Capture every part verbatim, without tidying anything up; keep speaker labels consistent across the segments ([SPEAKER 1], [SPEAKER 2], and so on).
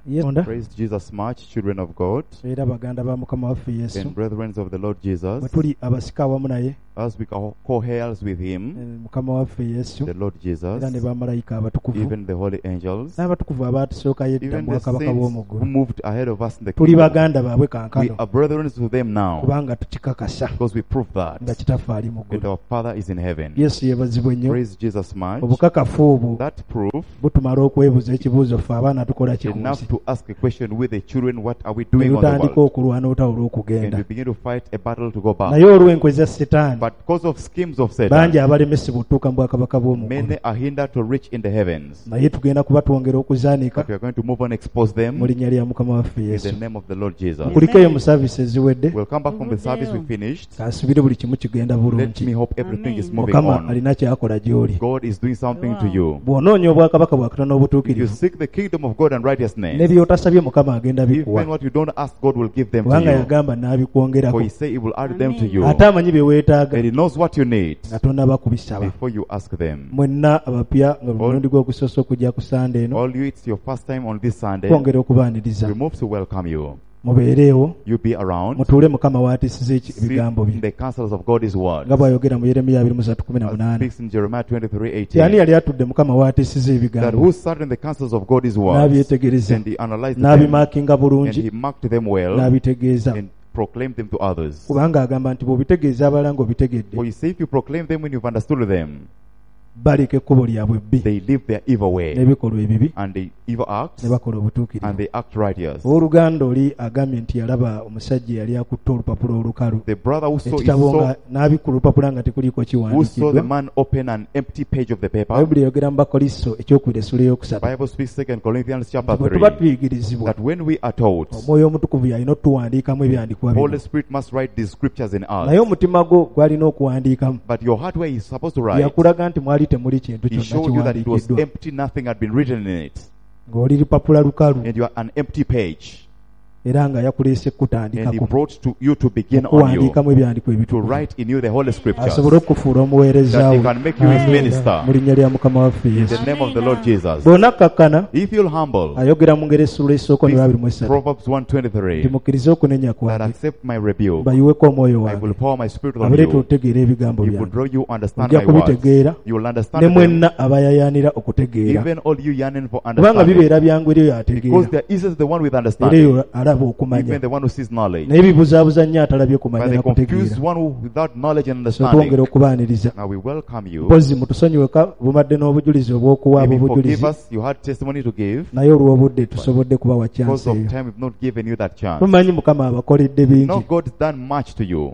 [SPEAKER 1] Praise Jesus much, children of God
[SPEAKER 2] era baganda ba Mukama waffe Yesu
[SPEAKER 1] and brethren of the Lord Jesus,
[SPEAKER 2] bwe tuli abasika awamu naye
[SPEAKER 1] as we co- co-heirs with him,
[SPEAKER 2] Mukama waffe Yesu
[SPEAKER 1] the Lord Jesus,
[SPEAKER 2] era ne bamalayika abatukuvu
[SPEAKER 1] even the holy angels,
[SPEAKER 2] n'abatukuvu abatusookayo edda
[SPEAKER 1] even
[SPEAKER 2] mu
[SPEAKER 1] the
[SPEAKER 2] bwakabaka
[SPEAKER 1] saints
[SPEAKER 2] bw'omu
[SPEAKER 1] who
[SPEAKER 2] ggulu
[SPEAKER 1] moved ahead of us in the
[SPEAKER 2] tuli
[SPEAKER 1] kingdom.
[SPEAKER 2] baganda baabwe
[SPEAKER 1] We
[SPEAKER 2] kankano
[SPEAKER 1] are brethren to them now
[SPEAKER 2] kubanga tukikakasa
[SPEAKER 1] because we prove that
[SPEAKER 2] nga kitaffe ali mu
[SPEAKER 1] and
[SPEAKER 2] ggulu.
[SPEAKER 1] our Father is in heaven.
[SPEAKER 2] Yesu yeebazibwe nnyo.
[SPEAKER 1] Praise Jesus much.
[SPEAKER 2] Obukakafu obwo
[SPEAKER 1] That proof
[SPEAKER 2] butumala okwebuuza ekibuuzo ffe abaana tukola ki ku
[SPEAKER 1] enough
[SPEAKER 2] nsi.
[SPEAKER 1] to ask a question with the children, what are we
[SPEAKER 2] Ne
[SPEAKER 1] doing on the
[SPEAKER 2] tutandika
[SPEAKER 1] world?
[SPEAKER 2] okulwana olutalo
[SPEAKER 1] And
[SPEAKER 2] olw'okugenda.
[SPEAKER 1] we begin to fight a battle to go back.
[SPEAKER 2] Naye olw'enkwe za Setaani
[SPEAKER 1] But because of schemes of
[SPEAKER 2] bangi
[SPEAKER 1] Satan,
[SPEAKER 2] abalemesebwa okutuuka mu bwakabaka bw'omu ggulu.
[SPEAKER 1] many are hindered to reach in the heavens.
[SPEAKER 2] Naye tugenda kuba twongera okuzaanika
[SPEAKER 1] But we are going to move on, expose them
[SPEAKER 2] mu linnya lya Mukama waffe
[SPEAKER 1] in
[SPEAKER 2] Yesu.
[SPEAKER 1] the name of the Lord Jesus.
[SPEAKER 2] Nkulikeyo mu saavisi eziwedde.
[SPEAKER 1] We'll come back from the service we finished.
[SPEAKER 2] Kansubire buli kimu kigenda
[SPEAKER 1] Let me
[SPEAKER 2] bulungi.
[SPEAKER 1] hope everything is moving
[SPEAKER 2] Mukama
[SPEAKER 1] on.
[SPEAKER 2] alina ky'akola gy'oli.
[SPEAKER 1] God is doing something to you.
[SPEAKER 2] Bw'onoonya obwakabaka bwa Katonda
[SPEAKER 1] If you
[SPEAKER 2] obutuukirivu,
[SPEAKER 1] seek the kingdom of God and
[SPEAKER 2] ne
[SPEAKER 1] righteousness,
[SPEAKER 2] by'otasabye Mukama agenda bikuwa.
[SPEAKER 1] even what you don't ask, God will give them to
[SPEAKER 2] Kubanga
[SPEAKER 1] you.
[SPEAKER 2] yagamba
[SPEAKER 1] For
[SPEAKER 2] n'abikwongerako.
[SPEAKER 1] He say He will add them to you.
[SPEAKER 2] Ate amanyi bye weetaaga
[SPEAKER 1] And He knows what you need
[SPEAKER 2] nga tonnaba kubisaba.
[SPEAKER 1] before you ask them.
[SPEAKER 2] Mwenna abapya nga mulundi gw'okusoose okujja ku Sande eno,
[SPEAKER 1] All you, it's your first time on this Sunday.
[SPEAKER 2] twongera okubaaniriza.
[SPEAKER 1] We move to welcome you.
[SPEAKER 2] Mubeereewo,
[SPEAKER 1] You be around.
[SPEAKER 2] mutuule Mukama w'atiisiza eki-
[SPEAKER 1] Sit
[SPEAKER 2] ebigambo
[SPEAKER 1] in
[SPEAKER 2] bye.
[SPEAKER 1] the counsels of God His word.
[SPEAKER 2] Nga bw'ayogera mu Yeremiya abiri mu ssatu kumi na
[SPEAKER 1] As
[SPEAKER 2] munaana.
[SPEAKER 1] speaks in Jeremiah twenty-three
[SPEAKER 2] Ani
[SPEAKER 1] eighteen.
[SPEAKER 2] yali atudde Mukama w'atiisiza
[SPEAKER 1] That
[SPEAKER 2] ebigambo,
[SPEAKER 1] who sat in the counsels of God His words
[SPEAKER 2] n'abyetegereza,
[SPEAKER 1] and He analyzed them
[SPEAKER 2] n'abimaakinga
[SPEAKER 1] and
[SPEAKER 2] bulungi,
[SPEAKER 1] He marked them well
[SPEAKER 2] n'abitegeeza.
[SPEAKER 1] and proclaimed them to others.
[SPEAKER 2] Kubanga agamba nti bw'obitegeeza abalala ng'obitegedde,
[SPEAKER 1] For you say if you proclaim them when you've understood them,
[SPEAKER 2] baleka ekkubo lyabwe bbi
[SPEAKER 1] they live their evil way
[SPEAKER 2] n'ebikolwa ebibi
[SPEAKER 1] and they evil acts
[SPEAKER 2] ne bakola
[SPEAKER 1] and
[SPEAKER 2] obutuukirivu.
[SPEAKER 1] they act righteous.
[SPEAKER 2] Owooluganda oli agambye nti yalaba omusajja yali akutte olupapula olukalu,
[SPEAKER 1] The brother who saw, he
[SPEAKER 2] ekitabo
[SPEAKER 1] saw,
[SPEAKER 2] nga n'abikula olupapula nga tekuliiko
[SPEAKER 1] who saw the
[SPEAKER 2] kiwandiikiddwa.
[SPEAKER 1] man open an empty page of the paper.
[SPEAKER 2] Bayibuli eyogera mu Bakoliso ekyokubiri essula
[SPEAKER 1] The
[SPEAKER 2] eyokusatu.
[SPEAKER 1] Bible speaks Second Corinthians chapter
[SPEAKER 2] Bwe
[SPEAKER 1] three
[SPEAKER 2] tuba tuyigirizibwa,
[SPEAKER 1] that when we are taught,
[SPEAKER 2] Omwoyo Omutukuvu yalina otuwandiikamu ebyandikwa bino.
[SPEAKER 1] Holy Spirit must write these scriptures in
[SPEAKER 2] Naye
[SPEAKER 1] us.
[SPEAKER 2] omutima gwo gwalina okuwandiikamu.
[SPEAKER 1] But your heart where is supposed to write,
[SPEAKER 2] Yakulaga nti mwali temuli kintu
[SPEAKER 1] He
[SPEAKER 2] kyonna
[SPEAKER 1] showed you that it was
[SPEAKER 2] kiwandiikiddwa.
[SPEAKER 1] empty, nothing had been written in it.
[SPEAKER 2] Ng'oli lupapula lukalu
[SPEAKER 1] And you are an empty page.
[SPEAKER 2] era nga yakuleese
[SPEAKER 1] And He
[SPEAKER 2] kutandikako
[SPEAKER 1] brought to you to begin on you,
[SPEAKER 2] okuwandiikamu ebyandikwa
[SPEAKER 1] to
[SPEAKER 2] ebitukuvu,
[SPEAKER 1] write in you the Holy scriptures,
[SPEAKER 2] asobole okukufuula omuweereza
[SPEAKER 1] that He
[SPEAKER 2] we.
[SPEAKER 1] can make you His
[SPEAKER 2] Amen.
[SPEAKER 1] minister.
[SPEAKER 2] Mu linnya lya Mukama waffe
[SPEAKER 1] In
[SPEAKER 2] Yesu.
[SPEAKER 1] the name of the Lord Jesus.
[SPEAKER 2] Bw'ona kakkana
[SPEAKER 1] If you'll humble,
[SPEAKER 2] ayogera mu ngero essula esooka ne babiri mu esatu
[SPEAKER 1] Proverbs one
[SPEAKER 2] nti
[SPEAKER 1] twenty-three,
[SPEAKER 2] mukkirize okunenya
[SPEAKER 1] that
[SPEAKER 2] kwange
[SPEAKER 1] accept my rebuke,
[SPEAKER 2] bayiweko omwoyo
[SPEAKER 1] I will
[SPEAKER 2] wange
[SPEAKER 1] pour my spirit on
[SPEAKER 2] abuleeta
[SPEAKER 1] you.
[SPEAKER 2] otegeera ebigambo
[SPEAKER 1] He will
[SPEAKER 2] byange.
[SPEAKER 1] draw you understand
[SPEAKER 2] Ojja
[SPEAKER 1] my words.
[SPEAKER 2] kubitegeera
[SPEAKER 1] You will
[SPEAKER 2] ne
[SPEAKER 1] understand them,
[SPEAKER 2] mwenna abayayaanira okutegeera,
[SPEAKER 1] even all you yearning for
[SPEAKER 2] kubanga
[SPEAKER 1] understanding.
[SPEAKER 2] bibeera byangu eri oyo
[SPEAKER 1] Because
[SPEAKER 2] ategeera
[SPEAKER 1] there is the one with
[SPEAKER 2] era
[SPEAKER 1] understanding,
[SPEAKER 2] eyo alaba okumanya,
[SPEAKER 1] even the one who sees knowledge.
[SPEAKER 2] naye bibuzaabuza nnyo atalabye kumanya
[SPEAKER 1] But the
[SPEAKER 2] na kutegeera.
[SPEAKER 1] confused one who without knowledge and
[SPEAKER 2] So twongera
[SPEAKER 1] understanding.
[SPEAKER 2] okubaaniriza,
[SPEAKER 1] Now we welcome you.
[SPEAKER 2] mpozi mutusonyiweka bumadde n'obujulizi obw'okuwa abo
[SPEAKER 1] Maybe forgive
[SPEAKER 2] obujulizi,
[SPEAKER 1] us, you had testimony to give.
[SPEAKER 2] naye olw'obudde tusobodde kubawa
[SPEAKER 1] Because
[SPEAKER 2] kyansi
[SPEAKER 1] of
[SPEAKER 2] eyo.
[SPEAKER 1] time, we've not given you that chance.
[SPEAKER 2] Tumanyi Mukama abakoledde bingi,
[SPEAKER 1] No, God's done much to you.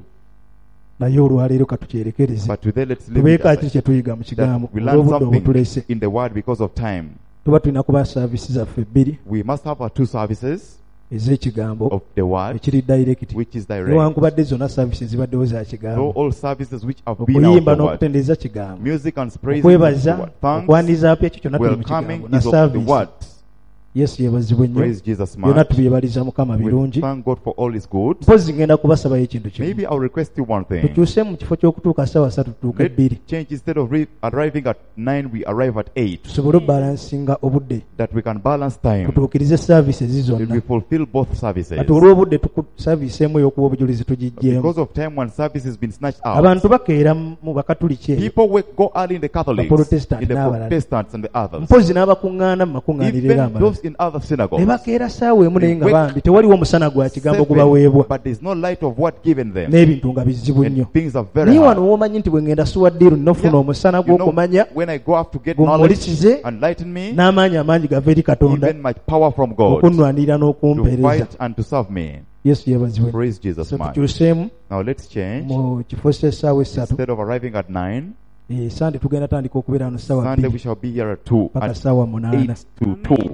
[SPEAKER 2] naye olwaleero katukyerekereze
[SPEAKER 1] But today, let's live
[SPEAKER 2] tubeeko
[SPEAKER 1] with
[SPEAKER 2] ati
[SPEAKER 1] us.
[SPEAKER 2] kye tuyiga mu kigambo
[SPEAKER 1] That we learn
[SPEAKER 2] olw'obudde
[SPEAKER 1] something
[SPEAKER 2] obutulese.
[SPEAKER 1] in the word because of time.
[SPEAKER 2] Tuba tulina kuba saavisi zaffe bbiri
[SPEAKER 1] We must have our two services
[SPEAKER 2] ez'ekigambo
[SPEAKER 1] of the word,
[SPEAKER 2] ekiri direct,
[SPEAKER 1] which is direct.
[SPEAKER 2] newankubadde zonna saavisi zibaddewo za
[SPEAKER 1] So
[SPEAKER 2] kigambo.
[SPEAKER 1] all services which have been out
[SPEAKER 2] Okuyimba
[SPEAKER 1] of the word.
[SPEAKER 2] n'okutendereza kigambo,
[SPEAKER 1] Music and praising
[SPEAKER 2] okwebaza,
[SPEAKER 1] the word. Thanks,
[SPEAKER 2] okwaniriza apya, ekyo kyonna tuli mu
[SPEAKER 1] welcoming
[SPEAKER 2] kigambo na
[SPEAKER 1] is of the
[SPEAKER 2] saavisi.
[SPEAKER 1] word.
[SPEAKER 2] Yesu yeebazibwe nnyo,
[SPEAKER 1] Praise Jesus
[SPEAKER 2] byonna
[SPEAKER 1] much.
[SPEAKER 2] tubyebaliza Mukama
[SPEAKER 1] We
[SPEAKER 2] birungi.
[SPEAKER 1] thank God for all His good.
[SPEAKER 2] Mpozi ngenda kubasabayo ekintu kimu,
[SPEAKER 1] Maybe I'll request you one thing.
[SPEAKER 2] tukyuse mu kifo ky'okutuuka ssaawa ssatu tutuuke
[SPEAKER 1] Let's
[SPEAKER 2] bbiri,
[SPEAKER 1] change, instead of re- arriving at nine, we arrive at eight.
[SPEAKER 2] tusobole obalansinga obudde,
[SPEAKER 1] That we can balance time.
[SPEAKER 2] tutuukirize saavisi ezi
[SPEAKER 1] That
[SPEAKER 2] zonna.
[SPEAKER 1] we fulfill both services.
[SPEAKER 2] Kati olw'obudde tuku- saavisi emu ey'okuwa obujulizi tugiggyeemu.
[SPEAKER 1] Because of time, one service has been snatched out.
[SPEAKER 2] Abantu bakeera mu bakatuliki eyo,
[SPEAKER 1] People wake, go early in the Catholics,
[SPEAKER 2] Protestant
[SPEAKER 1] in the
[SPEAKER 2] n'abalala.
[SPEAKER 1] Protestants and the others.
[SPEAKER 2] mpozi n'abakuŋŋaana mu makuŋŋaaniro era
[SPEAKER 1] Even
[SPEAKER 2] amalala,
[SPEAKER 1] those in other
[SPEAKER 2] ne
[SPEAKER 1] synagogues.
[SPEAKER 2] bakeera saawa emu naye nga
[SPEAKER 1] Wake-
[SPEAKER 2] bambi tewaliwo omusana gwa kigambo
[SPEAKER 1] Seven,
[SPEAKER 2] gubaweebwa,
[SPEAKER 1] but there's no light of what given them.
[SPEAKER 2] n'ebintu nga bizibu nnyo.
[SPEAKER 1] And things are very
[SPEAKER 2] Naye
[SPEAKER 1] hard.
[SPEAKER 2] wano w'omanyi nti bwe ngenda suwaddiiru nofuna
[SPEAKER 1] Yeah.
[SPEAKER 2] omusana
[SPEAKER 1] You know,
[SPEAKER 2] gw'okumanya,
[SPEAKER 1] when I go up to get knowledge,
[SPEAKER 2] gummulisize,
[SPEAKER 1] enlighten me,
[SPEAKER 2] n'amaanyi amangi gava eri Katonda
[SPEAKER 1] even much power from God
[SPEAKER 2] okunnwanirira
[SPEAKER 1] to
[SPEAKER 2] n'okumpeereza.
[SPEAKER 1] fight and to serve me.
[SPEAKER 2] Yesu yeebazibwe.
[SPEAKER 1] Praise Jesus
[SPEAKER 2] So
[SPEAKER 1] much.
[SPEAKER 2] tukyuseemu
[SPEAKER 1] Now let's change.
[SPEAKER 2] mu kifo ky'essaawa essatu.
[SPEAKER 1] Instead of arriving at nine,
[SPEAKER 2] Eh, Sande tugenda tandika okubeera wano ssaawa
[SPEAKER 1] Sunday we
[SPEAKER 2] bbiri
[SPEAKER 1] shall be here at two,
[SPEAKER 2] paka
[SPEAKER 1] at
[SPEAKER 2] ssaawa munaana.
[SPEAKER 1] eight to two.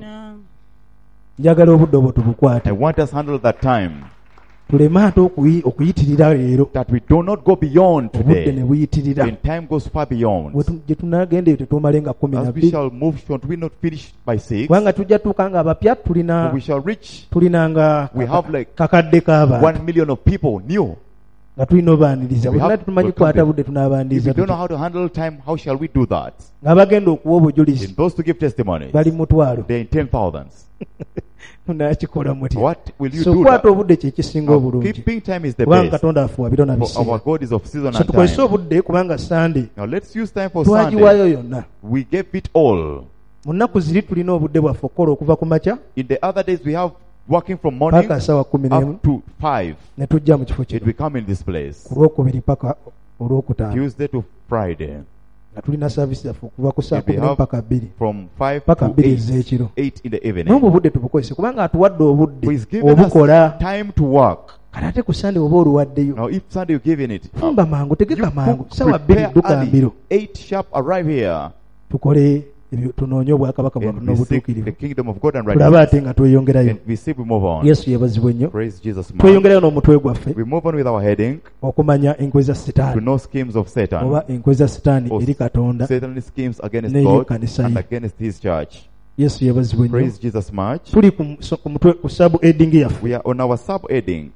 [SPEAKER 2] Njagala obudde obwo tubukwate,
[SPEAKER 1] I want us to handle that time,
[SPEAKER 2] tuleme ate okuyi- okuyitirira leero,
[SPEAKER 1] that we do not go beyond
[SPEAKER 2] obudde ne
[SPEAKER 1] today.
[SPEAKER 2] buyitirira.
[SPEAKER 1] When time goes far beyond,
[SPEAKER 2] Bwe tu- gye tunagenda eyo tetumale nga kumi na
[SPEAKER 1] as we
[SPEAKER 2] bbiri,
[SPEAKER 1] shall move, should we not finish by six?
[SPEAKER 2] kubanga tujja tuuka nga abapya tulina
[SPEAKER 1] We shall reach
[SPEAKER 2] tulina nga
[SPEAKER 1] We have like
[SPEAKER 2] kakadde k'abantu
[SPEAKER 1] one million of people new.
[SPEAKER 2] nga tulina obaaniriza.
[SPEAKER 1] We
[SPEAKER 2] Bwe
[SPEAKER 1] have-
[SPEAKER 2] tunali tumanyi
[SPEAKER 1] we
[SPEAKER 2] kukwata
[SPEAKER 1] come
[SPEAKER 2] budde
[SPEAKER 1] If
[SPEAKER 2] tunaabaaniriza
[SPEAKER 1] we don't know
[SPEAKER 2] tutya.
[SPEAKER 1] how to handle time, how shall we do that?
[SPEAKER 2] Nga bagenda okuwa obujulizi
[SPEAKER 1] In those to give testimonies,
[SPEAKER 2] bali mutwalo.
[SPEAKER 1] they're in ten thousands.
[SPEAKER 2] munakikola mutya?
[SPEAKER 1] What will you
[SPEAKER 2] So
[SPEAKER 1] do?
[SPEAKER 2] kwata
[SPEAKER 1] That?
[SPEAKER 2] obudde kye kisinga
[SPEAKER 1] Now,
[SPEAKER 2] obulungi.
[SPEAKER 1] keeping time is the
[SPEAKER 2] Kubanga
[SPEAKER 1] best.
[SPEAKER 2] Katonda afuwa biro na
[SPEAKER 1] For
[SPEAKER 2] biseera.
[SPEAKER 1] our God is of season
[SPEAKER 2] So
[SPEAKER 1] and
[SPEAKER 2] tukozese
[SPEAKER 1] time.
[SPEAKER 2] obudde kubanga Sunday
[SPEAKER 1] Now let's use time for Sunday.
[SPEAKER 2] twagiwaayo yonna.
[SPEAKER 1] We gave it all.
[SPEAKER 2] Mu nnaku ziri tulina obudde bwaffe okukola okuva ku makya
[SPEAKER 1] In the other days we have working from morning
[SPEAKER 2] paka saawa kumi n'emu
[SPEAKER 1] up to five.
[SPEAKER 2] ne tujja mu kifo
[SPEAKER 1] It
[SPEAKER 2] kino
[SPEAKER 1] will come in this place.
[SPEAKER 2] ku lwokubiri paka olwokutaano
[SPEAKER 1] Tuesday to Friday.
[SPEAKER 2] nga tulina saavisi zaffe okuva ku saa
[SPEAKER 1] If we
[SPEAKER 2] kumi n'emu
[SPEAKER 1] have
[SPEAKER 2] paka bbiri
[SPEAKER 1] From five
[SPEAKER 2] paka
[SPEAKER 1] to
[SPEAKER 2] bbiri
[SPEAKER 1] eight.
[SPEAKER 2] ez'ekiro.
[SPEAKER 1] Eight in the evening.
[SPEAKER 2] n'obwo obudde tubukozese kubanga atuwadde obudde
[SPEAKER 1] He's given us
[SPEAKER 2] obukola.
[SPEAKER 1] time to work.
[SPEAKER 2] Kati ate ku Sunday oba oluwaddeyo
[SPEAKER 1] Now if Sunday you're giving it,
[SPEAKER 2] fumba mangu tegeka
[SPEAKER 1] you
[SPEAKER 2] mangu
[SPEAKER 1] cook,
[SPEAKER 2] saawa bbiri
[SPEAKER 1] prepare
[SPEAKER 2] dduka
[SPEAKER 1] early.
[SPEAKER 2] mbiro
[SPEAKER 1] Eight sharp arrive here.
[SPEAKER 2] tukole ebyo- tunoonye obwakabaka bwaffe
[SPEAKER 1] And we seek the
[SPEAKER 2] n'obutuukirivu
[SPEAKER 1] kingdom of God and
[SPEAKER 2] tulabe
[SPEAKER 1] righteousness.
[SPEAKER 2] ate nga tweyongerayo.
[SPEAKER 1] And we see we move on.
[SPEAKER 2] Yesu yeebazibwe nnyo.
[SPEAKER 1] Praise Jesus. man.
[SPEAKER 2] tweyongerayo n'omutwe gwaffe
[SPEAKER 1] We move on with our heading
[SPEAKER 2] okumanya enkwe za
[SPEAKER 1] to
[SPEAKER 2] sitaani
[SPEAKER 1] know schemes of Satan.
[SPEAKER 2] oba enkwe za sitaani
[SPEAKER 1] Or
[SPEAKER 2] eri Katonda.
[SPEAKER 1] Satan's schemes against
[SPEAKER 2] Ne
[SPEAKER 1] God
[SPEAKER 2] kanisa
[SPEAKER 1] and
[SPEAKER 2] ye.
[SPEAKER 1] against his church.
[SPEAKER 2] Yesu yeebazibwe nnyo.
[SPEAKER 1] Praise Jesus much.
[SPEAKER 2] tuli ku so- ku mutwe ku sabu edingi yaffe
[SPEAKER 1] We are on our sub-heading,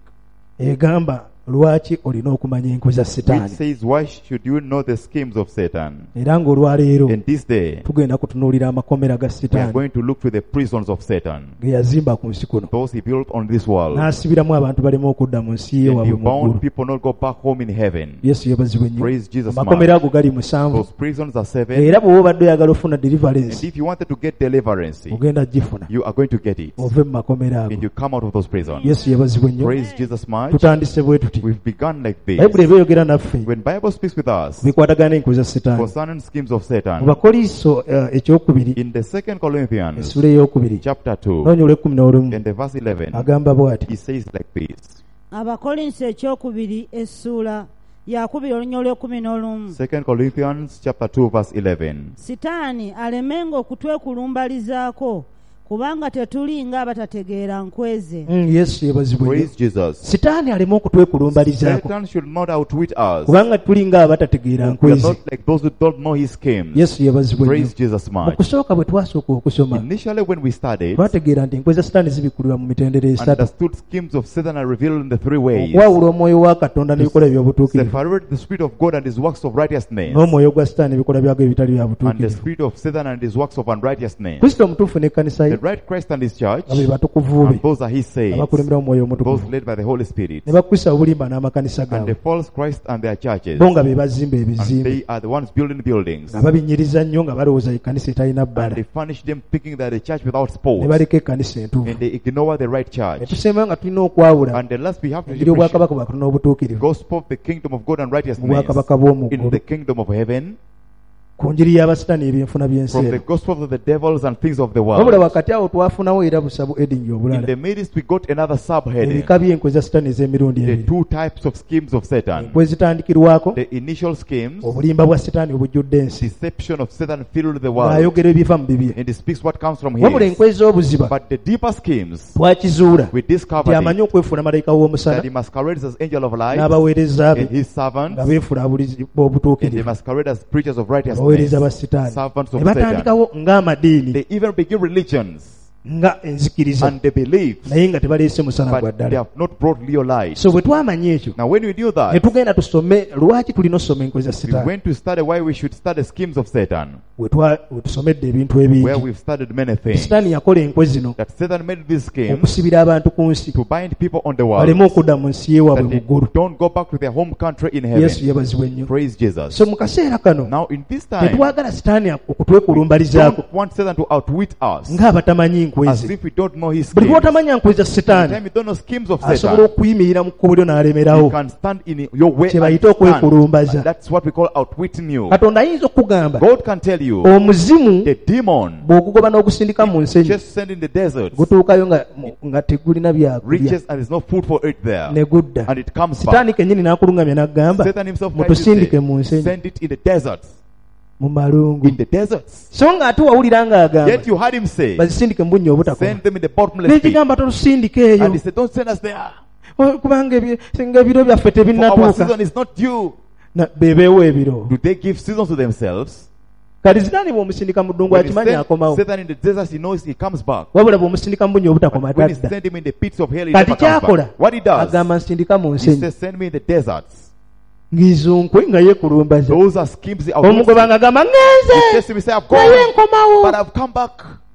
[SPEAKER 2] egamba lwaki olina okumanya enkwe za
[SPEAKER 1] which
[SPEAKER 2] sitaani.
[SPEAKER 1] says, why should you know the schemes of Satan?
[SPEAKER 2] Era ng'olwaleero
[SPEAKER 1] In this day,
[SPEAKER 2] tugenda kutunuulira amakomera ga
[SPEAKER 1] we are
[SPEAKER 2] sitaani
[SPEAKER 1] going to look to the prisons of Satan,
[SPEAKER 2] ge yazimba ku nsi kuno
[SPEAKER 1] those he built on this world.
[SPEAKER 2] n'asibiramu abantu balema okudda mu nsi ye
[SPEAKER 1] And
[SPEAKER 2] waabwe
[SPEAKER 1] he
[SPEAKER 2] mu ggulu.
[SPEAKER 1] bound people not go back home in heaven.
[SPEAKER 2] Yesu yeebazibwe nnyo.
[SPEAKER 1] Praise Jesus
[SPEAKER 2] amakomera
[SPEAKER 1] much.
[SPEAKER 2] ago gali musanvu.
[SPEAKER 1] Those prisons are seven.
[SPEAKER 2] Era bw'oba obadde oyagala ofuna
[SPEAKER 1] And
[SPEAKER 2] deliverance
[SPEAKER 1] if you wanted to get deliverance,
[SPEAKER 2] ogenda gifuna
[SPEAKER 1] you are going to get it.
[SPEAKER 2] ove mu makomera ago.
[SPEAKER 1] And you come out of those prisons.
[SPEAKER 2] Yesu yeebazibwe nnyo.
[SPEAKER 1] Praise Jesus much.
[SPEAKER 2] tutandise bwe tuti.
[SPEAKER 1] We've begun like this.
[SPEAKER 2] bayibuli eba eyogera naffe
[SPEAKER 1] When Bible speaks with us
[SPEAKER 2] bikwatagana n'enkwe za sitaani.
[SPEAKER 1] concerning schemes of
[SPEAKER 2] mu
[SPEAKER 1] Satan,
[SPEAKER 2] bakoliiso eh, ekyokubiri
[SPEAKER 1] in the second Corinthians
[SPEAKER 2] essula ey'okubiri
[SPEAKER 1] chapter two
[SPEAKER 2] nonya olw'ekkumi n'olumu
[SPEAKER 1] and the verse eleven,
[SPEAKER 2] agamba bw'ati.
[SPEAKER 1] he says like this.
[SPEAKER 3] Abakolinso ekyokubiri essuula yakubiri olunya olw'ekkumi n'olumu.
[SPEAKER 1] Second Corinthians chapter two verse eleven.
[SPEAKER 3] Sitaani alemenga okutwekulumbalizaako kubanga tetuli ng'abatategeera nkweze.
[SPEAKER 2] Mm, yesu yeebazibwe nnyo.
[SPEAKER 1] Praise Jesus.
[SPEAKER 2] sitaani aleme okutwekulumbalizaako
[SPEAKER 1] Satan should not outwit us.
[SPEAKER 2] kubanga tuli ng'abatategeera
[SPEAKER 1] We are
[SPEAKER 2] nkwezi.
[SPEAKER 1] not like those who don't know his schemes.
[SPEAKER 2] yesu yeebazibwe nnyo.
[SPEAKER 1] Praise Jesus
[SPEAKER 2] mu
[SPEAKER 1] much.
[SPEAKER 2] kusooka bwe twasooka okusoma
[SPEAKER 1] Initially when we started,
[SPEAKER 2] twategeera nti enkwe za sitaani zibikulirwa mu mitendera esatu.
[SPEAKER 1] understood schemes of Satan are revealed in the three ways.
[SPEAKER 2] okwawula omwoyo wa katonda n'ebikolwa by'obutuukirivu
[SPEAKER 1] Separate the spirit of God and his works of righteousness,
[SPEAKER 2] n'omwoyo gwa sitaani ebikolwa byago ebitali bya
[SPEAKER 1] and the
[SPEAKER 2] butuukirivu.
[SPEAKER 1] spirit of Satan and his works of unrighteousness.
[SPEAKER 2] kristo omutuufu n'ekkanisa ye
[SPEAKER 1] The right Christ and his church,
[SPEAKER 2] nga be batukuvu be
[SPEAKER 1] and those are his saints,
[SPEAKER 2] abakulembera omwoyo
[SPEAKER 1] those
[SPEAKER 2] omutukuvu
[SPEAKER 1] led by the Holy Spirit,
[SPEAKER 2] ne bakwisa obulimba n'amakanisa
[SPEAKER 1] and the
[SPEAKER 2] gaabwe
[SPEAKER 1] false Christ and their churches,
[SPEAKER 2] bo nga be bazimba
[SPEAKER 1] and
[SPEAKER 2] ebizimbe
[SPEAKER 1] they are the ones building buildings,
[SPEAKER 2] nga babinyiriza nnyo nga balowooza ekkanisa etalina
[SPEAKER 1] and
[SPEAKER 2] bbala
[SPEAKER 1] they furnish them thinking that the church without
[SPEAKER 2] ne
[SPEAKER 1] spokes,
[SPEAKER 2] baleka ekkanisa entuufu.
[SPEAKER 1] and they ignore the right
[SPEAKER 2] ne
[SPEAKER 1] church.
[SPEAKER 2] tusembayo nga tulina okwawula
[SPEAKER 1] And the last we have to
[SPEAKER 2] engeri
[SPEAKER 1] differentiate
[SPEAKER 2] obwakabaka bwa katonda
[SPEAKER 1] the
[SPEAKER 2] obutuukirivu
[SPEAKER 1] gospel of the kingdom of God and
[SPEAKER 2] mu
[SPEAKER 1] righteousness
[SPEAKER 2] bwakabaka bw'omu
[SPEAKER 1] in
[SPEAKER 2] ggulu
[SPEAKER 1] the kingdom of heaven
[SPEAKER 2] ku njiri y'abasitaani ebyenfuna by'ensi
[SPEAKER 1] from the
[SPEAKER 2] eno.
[SPEAKER 1] gospel of the devils and things of the
[SPEAKER 2] wabula
[SPEAKER 1] world.
[SPEAKER 2] wakati awo twafunawo era busabu edingi
[SPEAKER 1] In
[SPEAKER 2] obulala
[SPEAKER 1] the midst we got another subheading,
[SPEAKER 2] ebika by'enkwe za sitaani ez'emirundi
[SPEAKER 1] the
[SPEAKER 2] ebiri.
[SPEAKER 1] two types of schemes of Satan.
[SPEAKER 2] enkwe zitandikirwako
[SPEAKER 1] The initial schemes,
[SPEAKER 2] obulimba bwa sitaani obujjudde ensi
[SPEAKER 1] deception of Satan filled the world,
[SPEAKER 2] ng'ayogera ebiva mu bibye.
[SPEAKER 1] and he speaks what comes from
[SPEAKER 2] wabula
[SPEAKER 1] his.
[SPEAKER 2] enkwe ez'obuziba
[SPEAKER 1] But the deeper schemes,
[SPEAKER 2] twakizuula
[SPEAKER 1] we
[SPEAKER 2] nti
[SPEAKER 1] discovered
[SPEAKER 2] amanyi
[SPEAKER 1] it,
[SPEAKER 2] okwefuula malayika w'omusana
[SPEAKER 1] that he masquerades as angel of light,
[SPEAKER 2] n'abaweereza be
[SPEAKER 1] and his servants,
[SPEAKER 2] nga beefula abulizi
[SPEAKER 1] and they
[SPEAKER 2] b'obutuukirivu
[SPEAKER 1] masquerade as preachers of
[SPEAKER 2] baweereza ba
[SPEAKER 1] righteousness,
[SPEAKER 2] sitaani
[SPEAKER 1] servants of
[SPEAKER 2] ne
[SPEAKER 1] Satan.
[SPEAKER 2] batandikawo ng'amadiini
[SPEAKER 1] They even begin religions
[SPEAKER 2] nga enzikiriza
[SPEAKER 1] and the beliefs,
[SPEAKER 2] naye nga tebaleese musana gwa
[SPEAKER 1] but they
[SPEAKER 2] ddala.
[SPEAKER 1] have not brought real light.
[SPEAKER 2] so bwe twamanya ekyo
[SPEAKER 1] Now when we knew
[SPEAKER 2] ne
[SPEAKER 1] that,
[SPEAKER 2] tugenda tusome lwaki tulina osoma enkwe za
[SPEAKER 1] we
[SPEAKER 2] sitaani.
[SPEAKER 1] went to study why we should study schemes of Satan,
[SPEAKER 2] we twa- we tusomedde ebintu
[SPEAKER 1] where
[SPEAKER 2] ebingi.
[SPEAKER 1] we've studied many things.
[SPEAKER 2] sitaani yakola enkwe zino
[SPEAKER 1] That Satan made these schemes
[SPEAKER 2] okusibira abantu ku nsi
[SPEAKER 1] to bind people on the world,
[SPEAKER 2] baleme okudda mu nsi yewaabwe
[SPEAKER 1] that
[SPEAKER 2] mu
[SPEAKER 1] they
[SPEAKER 2] ggulu.
[SPEAKER 1] don't go back to their home country in
[SPEAKER 2] yesu
[SPEAKER 1] heaven.
[SPEAKER 2] yeebazibwe nnyo.
[SPEAKER 1] Praise Jesus.
[SPEAKER 2] so mu kaseera kano
[SPEAKER 1] Now in this time,
[SPEAKER 2] tetwagala sitaani okutwekulumbalizaako
[SPEAKER 1] don't want Satan to outwit us,
[SPEAKER 2] ng'abatamanyi nkwe
[SPEAKER 1] as
[SPEAKER 2] ze.
[SPEAKER 1] if we don't know his
[SPEAKER 2] buli
[SPEAKER 1] schemes.
[SPEAKER 2] lw'otamanya nkwe za
[SPEAKER 1] Every
[SPEAKER 2] sitaani
[SPEAKER 1] time you don't know schemes of
[SPEAKER 2] asobola
[SPEAKER 1] Satan,
[SPEAKER 2] okuyimirira mu kkubo lyo n'alemerawo.
[SPEAKER 1] you can stand in your way
[SPEAKER 2] Kye
[SPEAKER 1] and
[SPEAKER 2] bayita okwekulumbaza.
[SPEAKER 1] stand. That's what we call outwitting you.
[SPEAKER 2] katonda ayinza okukugamba
[SPEAKER 1] God can tell you,
[SPEAKER 2] omuzimu
[SPEAKER 1] the demon
[SPEAKER 2] bw'ogugoba n'ogusindika mu nsi enyo
[SPEAKER 1] just sent in the desert
[SPEAKER 2] gutuukayo nga, nga tegulina byakulya
[SPEAKER 1] reaches and there's no food for it there,
[SPEAKER 2] ne gudda.
[SPEAKER 1] and it comes back.
[SPEAKER 2] sitaani kennyini n'akulungamya n'agamba
[SPEAKER 1] Satan himself tried to
[SPEAKER 2] mutusindike
[SPEAKER 1] say,
[SPEAKER 2] mu nsi enyo
[SPEAKER 1] send it in the deserts,
[SPEAKER 2] mu malungu.
[SPEAKER 1] in the deserts.
[SPEAKER 2] so ng'ate wawulira ng'agamba
[SPEAKER 1] Yet you heard him say,
[SPEAKER 2] bazisindike mu bunnya obutakoma.
[SPEAKER 1] send them in the bottomless pit.
[SPEAKER 2] n'ekigamba tolusindike eyo
[SPEAKER 1] And he said, don't send us there,
[SPEAKER 2] Oh, kubanga ebye- singa ebiro byaffe
[SPEAKER 1] for our
[SPEAKER 2] tebinnatuuka.
[SPEAKER 1] season is not due.
[SPEAKER 2] Na- bebeewo ebiro
[SPEAKER 1] Do they give seasons to themselves?
[SPEAKER 2] kati sitaani bw'omusindika mu ddungu
[SPEAKER 1] When he
[SPEAKER 2] akimanyi
[SPEAKER 1] sent
[SPEAKER 2] akomawo,
[SPEAKER 1] Satan in the desert, he knows he comes back.
[SPEAKER 2] wabula bw'omusindika mu bunnya obutakoma
[SPEAKER 1] When he
[SPEAKER 2] tadda.
[SPEAKER 1] sent him in the pits of hell, he
[SPEAKER 2] kati
[SPEAKER 1] never comes
[SPEAKER 2] kyakola
[SPEAKER 1] back. What he does,
[SPEAKER 2] agamba nsindika mu nsi
[SPEAKER 1] he
[SPEAKER 2] enyo
[SPEAKER 1] says, send me in the deserts.
[SPEAKER 2] ng'izunkwe nga yeekulumbaza.
[SPEAKER 1] Those are schemes. He
[SPEAKER 2] omugoba ng'agamba ngenze
[SPEAKER 1] says to me, say, I've
[SPEAKER 2] naye
[SPEAKER 1] gone,
[SPEAKER 2] nkomawo.
[SPEAKER 1] but I've come back.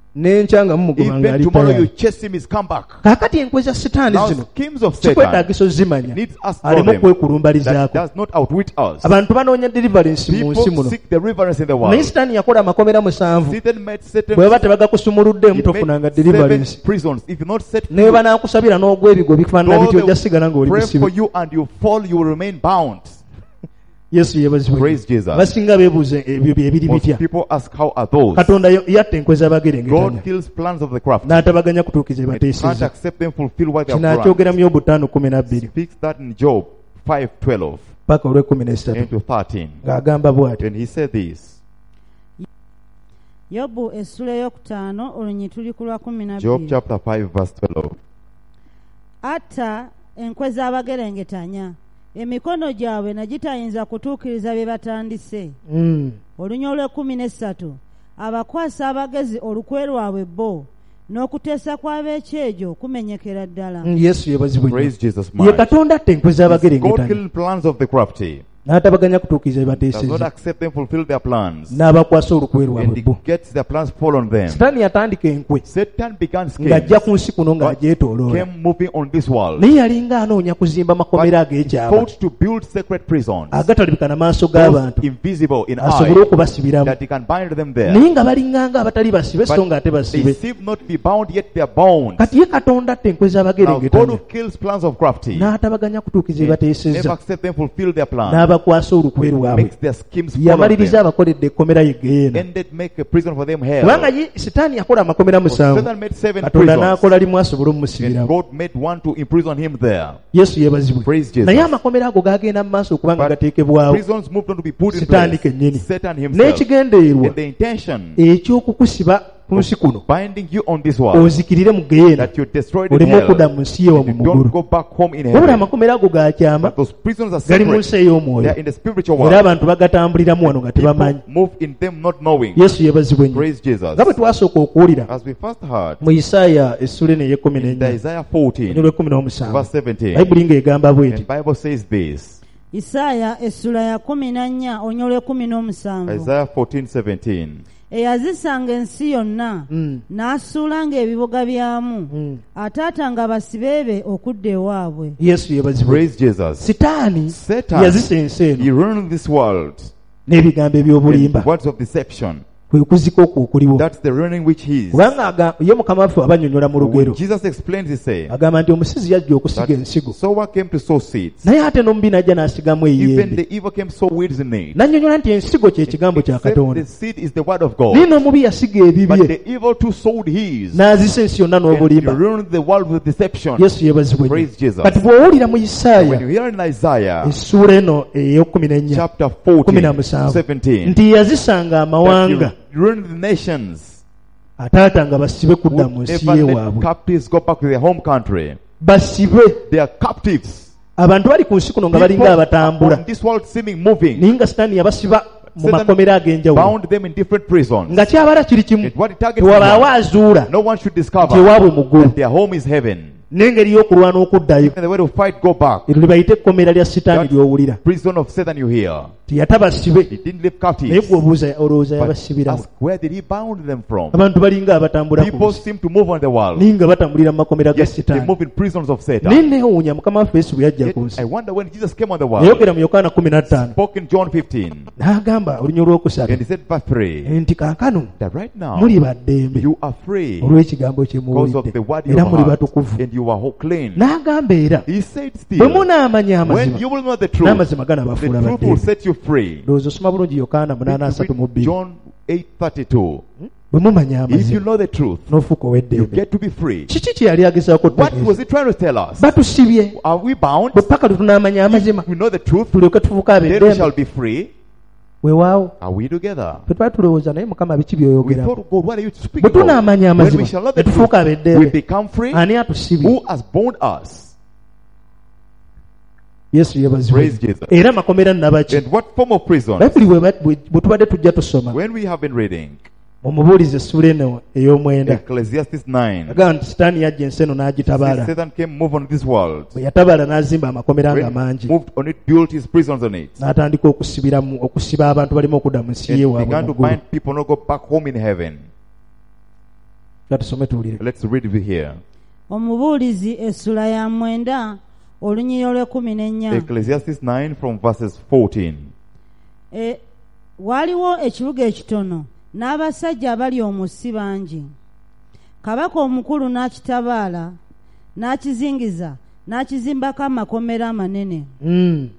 [SPEAKER 2] n'enkya nga mumugoba
[SPEAKER 1] Even
[SPEAKER 2] ng'ali
[SPEAKER 1] tomorrow you
[SPEAKER 2] tayali.
[SPEAKER 1] chase him, he's come back.
[SPEAKER 2] Kaakati enkwe za sitaani
[SPEAKER 1] Now
[SPEAKER 2] zino
[SPEAKER 1] schemes of Satan
[SPEAKER 2] kikwetaagisa ozimanya
[SPEAKER 1] needs us to know
[SPEAKER 2] aleme
[SPEAKER 1] them. That
[SPEAKER 2] okwekulumbaalizaako.
[SPEAKER 1] does not outwit us.
[SPEAKER 2] Abantu banoonya deliverance mu nsi
[SPEAKER 1] People
[SPEAKER 2] muno,
[SPEAKER 1] seek deliverance in the
[SPEAKER 2] naye
[SPEAKER 1] world.
[SPEAKER 2] sitaani yakola amakomera musanvu.
[SPEAKER 1] Satan made certain
[SPEAKER 2] bwe baba tebagakusumuluddeemu
[SPEAKER 1] He
[SPEAKER 2] tofunanga
[SPEAKER 1] made seven
[SPEAKER 2] deliverance.
[SPEAKER 1] prisons. If you not set free,
[SPEAKER 2] ne banaakusabira n'ogwa ebigo bifaanana
[SPEAKER 1] though
[SPEAKER 2] bityo
[SPEAKER 1] they
[SPEAKER 2] ojja sigala ng'oli
[SPEAKER 1] pray
[SPEAKER 2] busibe.
[SPEAKER 1] for you and you fall, you will remain bound.
[SPEAKER 2] Yesu yeebazibwe.
[SPEAKER 1] Praise Jesus.
[SPEAKER 2] Basinga beebuuza ebyo bye biri
[SPEAKER 1] Most
[SPEAKER 2] bitya.
[SPEAKER 1] people ask, how are those?
[SPEAKER 2] Katonda yo- yatta enkwe z'abagerengetanya
[SPEAKER 1] God kills plans of the crafty.
[SPEAKER 2] n'atabaganya kutuukiza
[SPEAKER 1] It can't
[SPEAKER 2] ebateeseza.
[SPEAKER 1] accept them fulfill what they
[SPEAKER 2] Kino
[SPEAKER 1] have
[SPEAKER 2] akyogera
[SPEAKER 1] planned.
[SPEAKER 2] mu Yobu ttaano kumi na bbiri
[SPEAKER 1] Speaks that in Job five twelve
[SPEAKER 2] paka olw'ekkumi n'essatu
[SPEAKER 1] into thirteen.
[SPEAKER 2] ng'agamba bw'ati.
[SPEAKER 1] And he said this.
[SPEAKER 3] yobu essula eyokutaano olunyi tuli ku lwa kumi na
[SPEAKER 1] Job
[SPEAKER 3] bbiri.
[SPEAKER 1] chapter five verse twelve.
[SPEAKER 3] atta enkwe z'abagerengetanya emikono gyabwe nagitayinza kutuukiriza bye batandise.
[SPEAKER 2] Mm.
[SPEAKER 3] olunyi olw'ekkumi n'essatu abakwasa abagezi olukwe lwabwe bo n'okuteesa kw'ab'ekyejo kumenyekera ddala.
[SPEAKER 2] Mm, Yesu yeebazibwe.
[SPEAKER 1] Praise Jesus
[SPEAKER 2] Ye
[SPEAKER 1] much.
[SPEAKER 2] Katonda atta enkwe
[SPEAKER 1] God
[SPEAKER 2] z'abagerengetanya
[SPEAKER 1] kills plans of the crafty.
[SPEAKER 2] n'atabaganya kutuukiriza bye
[SPEAKER 1] Does not
[SPEAKER 2] bateeseza
[SPEAKER 1] accept them fulfill their plans.
[SPEAKER 2] n'abakwasa olukwe
[SPEAKER 1] And
[SPEAKER 2] lwabwe
[SPEAKER 1] he
[SPEAKER 2] bo.
[SPEAKER 1] gets their plans fall on them.
[SPEAKER 2] Sitaani yatandika enkwe
[SPEAKER 1] Satan began schemes.
[SPEAKER 2] ng'ajja ku nsi kuno
[SPEAKER 1] God
[SPEAKER 2] ng'agyetooloola,
[SPEAKER 1] came moving on this world.
[SPEAKER 2] naye yalinga anoonya kuzimba makomera
[SPEAKER 1] But he
[SPEAKER 2] ag'ekyaba
[SPEAKER 1] fought to build secret prisons.
[SPEAKER 2] agatalabika na maaso
[SPEAKER 1] Those
[SPEAKER 2] g'abantu
[SPEAKER 1] invisible in
[SPEAKER 2] asobole
[SPEAKER 1] eye.
[SPEAKER 2] okubasibiramu,
[SPEAKER 1] That he can bind them there.
[SPEAKER 2] naye nga balinganga abatali basibe so nga ate
[SPEAKER 1] But they
[SPEAKER 2] basibe.
[SPEAKER 1] seem not to be bound, yet they are bound.
[SPEAKER 2] Kati ye Katonda atta enkwe
[SPEAKER 1] Now God
[SPEAKER 2] z'abagerengetanya
[SPEAKER 1] who kills plans of crafty
[SPEAKER 2] n'atabaganya kutuukiza
[SPEAKER 1] never
[SPEAKER 2] ebibateeseza
[SPEAKER 1] accept them fulfill their plan.
[SPEAKER 2] n'abakwasa olukwe lwabwe.
[SPEAKER 1] Makes their schemes fall on
[SPEAKER 2] Yamaliriza
[SPEAKER 1] them.
[SPEAKER 2] abakoledde ekkomera ye Geena.
[SPEAKER 1] Ended make a prison for them hell.
[SPEAKER 2] Kubanga ye- Sitaani yakola amakomera musanvu,
[SPEAKER 1] Satan made seven
[SPEAKER 2] Katonda
[SPEAKER 1] prisons.
[SPEAKER 2] n'akola limu asobole
[SPEAKER 1] And
[SPEAKER 2] omumusibiramu.
[SPEAKER 1] God made one to imprison him there.
[SPEAKER 2] Yesu yeebazibwe.
[SPEAKER 1] Praise Jesus.
[SPEAKER 2] Naye amakomera ago gagenda mu maaso okuba nga
[SPEAKER 1] But
[SPEAKER 2] gateekebwawo
[SPEAKER 1] prisons moved on to be put in
[SPEAKER 2] Sitaani
[SPEAKER 1] place.
[SPEAKER 2] kennyini.
[SPEAKER 1] Satan himself.
[SPEAKER 2] n'ekigendeerwa
[SPEAKER 1] And the intention
[SPEAKER 2] eky'okukusiba ku nsi kuno
[SPEAKER 1] binding you on this world,
[SPEAKER 2] ozikirire mu Geena
[SPEAKER 1] that you're destroyed in
[SPEAKER 2] oleme
[SPEAKER 1] hell.
[SPEAKER 2] okudda mu nsi yeewa mu
[SPEAKER 1] You don't
[SPEAKER 2] muggulu.
[SPEAKER 1] go back home in
[SPEAKER 2] wabula
[SPEAKER 1] heaven.
[SPEAKER 2] amakomera ago gakyama
[SPEAKER 1] But those prisons are
[SPEAKER 2] gali mu
[SPEAKER 1] separate.
[SPEAKER 2] nsi
[SPEAKER 1] They
[SPEAKER 2] ey'omwoyo,
[SPEAKER 1] are in the spiritual
[SPEAKER 2] era
[SPEAKER 1] world.
[SPEAKER 2] abantu bagatambuliramu wano nga tebamanyi.
[SPEAKER 1] People move in them not knowing.
[SPEAKER 2] Yesu yeebazibwe nnyo.
[SPEAKER 1] Praise Jesus.
[SPEAKER 2] nga bwe twasooka okuwulira
[SPEAKER 1] As we first heard
[SPEAKER 2] mu Isaaya essula eno ey'ekkumi
[SPEAKER 1] in
[SPEAKER 2] n'ennya
[SPEAKER 1] Isaiah fourteen
[SPEAKER 2] olw'ekkumi n'omusanvu,
[SPEAKER 1] verse seventeen,
[SPEAKER 2] bayibuli ng'egamba bw'eti.
[SPEAKER 1] and Bible says this.
[SPEAKER 3] isaaya essula ya kumi na nnya olunyi olw'ekkumi n'omusanvu.
[SPEAKER 1] Isaiah fourteen seventeen.
[SPEAKER 3] eyazisanga ensi yonna
[SPEAKER 2] Mm.
[SPEAKER 3] n'asuulanga ebibuga byamu
[SPEAKER 2] Mm.
[SPEAKER 3] ataatanga basibe be okudda ewaabwe.
[SPEAKER 2] Yesu yeebazibwe.
[SPEAKER 1] Praise Jesus.
[SPEAKER 2] Sitaani
[SPEAKER 1] Satan,
[SPEAKER 2] yazisa ensi eno
[SPEAKER 1] he ruined this world
[SPEAKER 2] n'ebigambo
[SPEAKER 1] in
[SPEAKER 2] eby'obulimba,
[SPEAKER 1] words of deception.
[SPEAKER 2] kwe kuzika okwo okuliwo.
[SPEAKER 1] That's the ruining which he is.
[SPEAKER 2] Kubanga aga- ye Mukama waffe abannyonnyola mu
[SPEAKER 1] When
[SPEAKER 2] lugero
[SPEAKER 1] Jesus explains, he said
[SPEAKER 2] agamba nti omusizi yajja okusiga ensigo,
[SPEAKER 1] that sower came to sow seeds.
[SPEAKER 2] naye ate n'omubi n'ajja n'asigamu
[SPEAKER 1] Even
[SPEAKER 2] eyembe.
[SPEAKER 1] the evil came to sow weeds in it.
[SPEAKER 2] N'annyonnyola nti ensigo kye kigambo kya
[SPEAKER 1] Except
[SPEAKER 2] Katonda,
[SPEAKER 1] the seed is the word of God.
[SPEAKER 2] naye n'omubi yasiga
[SPEAKER 1] But
[SPEAKER 2] ebibye
[SPEAKER 1] the evil too sowed his.
[SPEAKER 2] n'azisa ensi yonna
[SPEAKER 1] And he
[SPEAKER 2] n'obulimba.
[SPEAKER 1] ruined the world with deception.
[SPEAKER 2] Yesu yeebazibwe nnyo.
[SPEAKER 1] Praise Jesus.
[SPEAKER 2] Kati bw'owulira mu
[SPEAKER 1] When
[SPEAKER 2] Isaaya
[SPEAKER 1] you hear in Isaiah
[SPEAKER 2] essuula eno ey'ekkumi n'ennya
[SPEAKER 1] chapter
[SPEAKER 2] kumi
[SPEAKER 1] fourteen,
[SPEAKER 2] na musanvu
[SPEAKER 1] seventeen,
[SPEAKER 2] nti yazisanga
[SPEAKER 1] that
[SPEAKER 2] amawanga
[SPEAKER 1] he ruined the nations,
[SPEAKER 2] ataata nga basibe kudda mu
[SPEAKER 1] would
[SPEAKER 2] nsi
[SPEAKER 1] never let
[SPEAKER 2] y'ewaabwe,
[SPEAKER 1] captives go back to their home country.
[SPEAKER 2] basibe
[SPEAKER 1] They are captives.
[SPEAKER 2] abantu bali ku nsi kuno nga
[SPEAKER 1] People
[SPEAKER 2] balinga abatambula,
[SPEAKER 1] on this world seeming moving,
[SPEAKER 2] naye nga Sitaani yabasiba mu
[SPEAKER 1] Satan
[SPEAKER 2] makomera ag'enjawulo,
[SPEAKER 1] bound them in different prisons.
[SPEAKER 2] nga kyabala kiri kimu,
[SPEAKER 1] And what it targets
[SPEAKER 2] tewabaawo
[SPEAKER 1] them,
[SPEAKER 2] azuula
[SPEAKER 1] no one should
[SPEAKER 2] nti
[SPEAKER 1] discover
[SPEAKER 2] ewaabwe mu ggulu,
[SPEAKER 1] that their home is heaven.
[SPEAKER 2] n'engeri y'okulwana okuddayo.
[SPEAKER 1] And the way to fight, go back.
[SPEAKER 2] Eryo libayita ekkomera lya Sitaani
[SPEAKER 1] That's
[SPEAKER 2] ly'owulira,
[SPEAKER 1] prison of Satan you hear.
[SPEAKER 2] tiyatabasibe,
[SPEAKER 1] He didn't leave
[SPEAKER 2] naye
[SPEAKER 1] captives.
[SPEAKER 2] gw'obuuza olowooza
[SPEAKER 1] But
[SPEAKER 2] yabasibiramu.
[SPEAKER 1] ask, where did he bound them from?
[SPEAKER 2] Abantu balinga abatambula ku
[SPEAKER 1] People
[SPEAKER 2] nsi,
[SPEAKER 1] seem to move on the world.
[SPEAKER 2] naye nga batambulira mu makomera ga
[SPEAKER 1] Yet they
[SPEAKER 2] Sitaani.
[SPEAKER 1] move in prisons of
[SPEAKER 2] naye
[SPEAKER 1] Satan.
[SPEAKER 2] neewuunya Mukama waffe Yesu bwe yajja
[SPEAKER 1] Yet
[SPEAKER 2] ku nsi,
[SPEAKER 1] I wonder when Jesus came on the world,
[SPEAKER 2] yayogera mu Yokaana kumi na ttaano
[SPEAKER 1] spoke in John fifteen,
[SPEAKER 2] n'agamba olunya olwokusatu
[SPEAKER 1] and he said, verse three,
[SPEAKER 2] nti kaakano
[SPEAKER 1] that right now
[SPEAKER 2] muli baddembe
[SPEAKER 1] you are free
[SPEAKER 2] olw'ekigambo kye
[SPEAKER 1] because of
[SPEAKER 2] muwulidde,
[SPEAKER 1] the word you
[SPEAKER 2] era muli
[SPEAKER 1] have heard,
[SPEAKER 2] batukuvu.
[SPEAKER 1] and you are whole clean.
[SPEAKER 2] N'agamba era
[SPEAKER 1] He said
[SPEAKER 2] bwe
[SPEAKER 1] still,
[SPEAKER 2] munaamanya
[SPEAKER 1] when
[SPEAKER 2] amazima,
[SPEAKER 1] you will know the truth,
[SPEAKER 2] n'amazima
[SPEAKER 1] the
[SPEAKER 2] ganaabafuula
[SPEAKER 1] truth will
[SPEAKER 2] baddembe.
[SPEAKER 1] set you free.
[SPEAKER 2] Ndowooza osoma bulungi Yokaana munaana asatu mu
[SPEAKER 1] Read
[SPEAKER 2] bbiri.
[SPEAKER 1] John eight thirty-two.
[SPEAKER 2] Bwe mumanya
[SPEAKER 1] If you
[SPEAKER 2] amazima
[SPEAKER 1] know the truth,
[SPEAKER 2] n'ofuuka
[SPEAKER 1] you
[SPEAKER 2] ow'eddembe.
[SPEAKER 1] get to be free.
[SPEAKER 2] Kiki kye yali agezaako
[SPEAKER 1] What
[SPEAKER 2] otutegeeza?
[SPEAKER 1] was he trying to tell us?
[SPEAKER 2] Batusibye
[SPEAKER 1] Are we bound?
[SPEAKER 2] bwe paka tunaamanya amazima
[SPEAKER 1] We know the truth,
[SPEAKER 2] tulyoke tufuuka
[SPEAKER 1] then we shall
[SPEAKER 2] ab'eddembe.
[SPEAKER 1] be free.
[SPEAKER 2] Weewaawo
[SPEAKER 1] Are we together?
[SPEAKER 2] bwe twali tulowooza naye Mukama biki
[SPEAKER 1] We
[SPEAKER 2] by'oyogera.
[SPEAKER 1] thought, God, what are you speaking
[SPEAKER 2] Bwe
[SPEAKER 1] of?
[SPEAKER 2] tunaamanya
[SPEAKER 1] When we
[SPEAKER 2] amazima
[SPEAKER 1] shall know
[SPEAKER 2] ne
[SPEAKER 1] the truth,
[SPEAKER 2] tufuuka
[SPEAKER 1] we
[SPEAKER 2] ab'eddembe,
[SPEAKER 1] become free.
[SPEAKER 2] ani atusibye?
[SPEAKER 1] Who has bound us?
[SPEAKER 2] Yesu yeebazibwe.
[SPEAKER 1] Praise Jesus.
[SPEAKER 2] Era makomera nabaki?
[SPEAKER 1] And what form of prison?
[SPEAKER 2] Bayibuli bwe ba- bwe bwe tubadde tujja tusoma
[SPEAKER 1] When we have been reading
[SPEAKER 2] mu mubuulizi essula eno ey'omwenda,
[SPEAKER 1] Ecclesiastes nine,
[SPEAKER 2] agamba nti Sitaani yajja ensi eno n'agitabaala.
[SPEAKER 1] Satan came move on this world.
[SPEAKER 2] Bwe yatabaala n'azimba amakomera nga
[SPEAKER 1] When
[SPEAKER 2] mangi,
[SPEAKER 1] he moved on it, built his prisons on it.
[SPEAKER 2] n'atandika okusibiramu okusiba abantu balimo okudda mu nsi
[SPEAKER 1] And
[SPEAKER 2] y'ewaabwe
[SPEAKER 1] began
[SPEAKER 2] mu
[SPEAKER 1] to
[SPEAKER 2] ggulu.
[SPEAKER 1] bind people not go back home in heaven.
[SPEAKER 2] tusome tuwulire.
[SPEAKER 1] Let's read it here.
[SPEAKER 3] Omubuulizi essula ya mwenda olunyiri olw'ekkumi n'ennya.
[SPEAKER 1] Ecclesiastes nine from verses fourteen.
[SPEAKER 3] E, waliwo ekibuga ekitono n'abasajja abali omusi bangi. Kabaka omukulu n'akitabaala n'akizingiza n'akizimbako amakomera amanene.
[SPEAKER 2] Mm.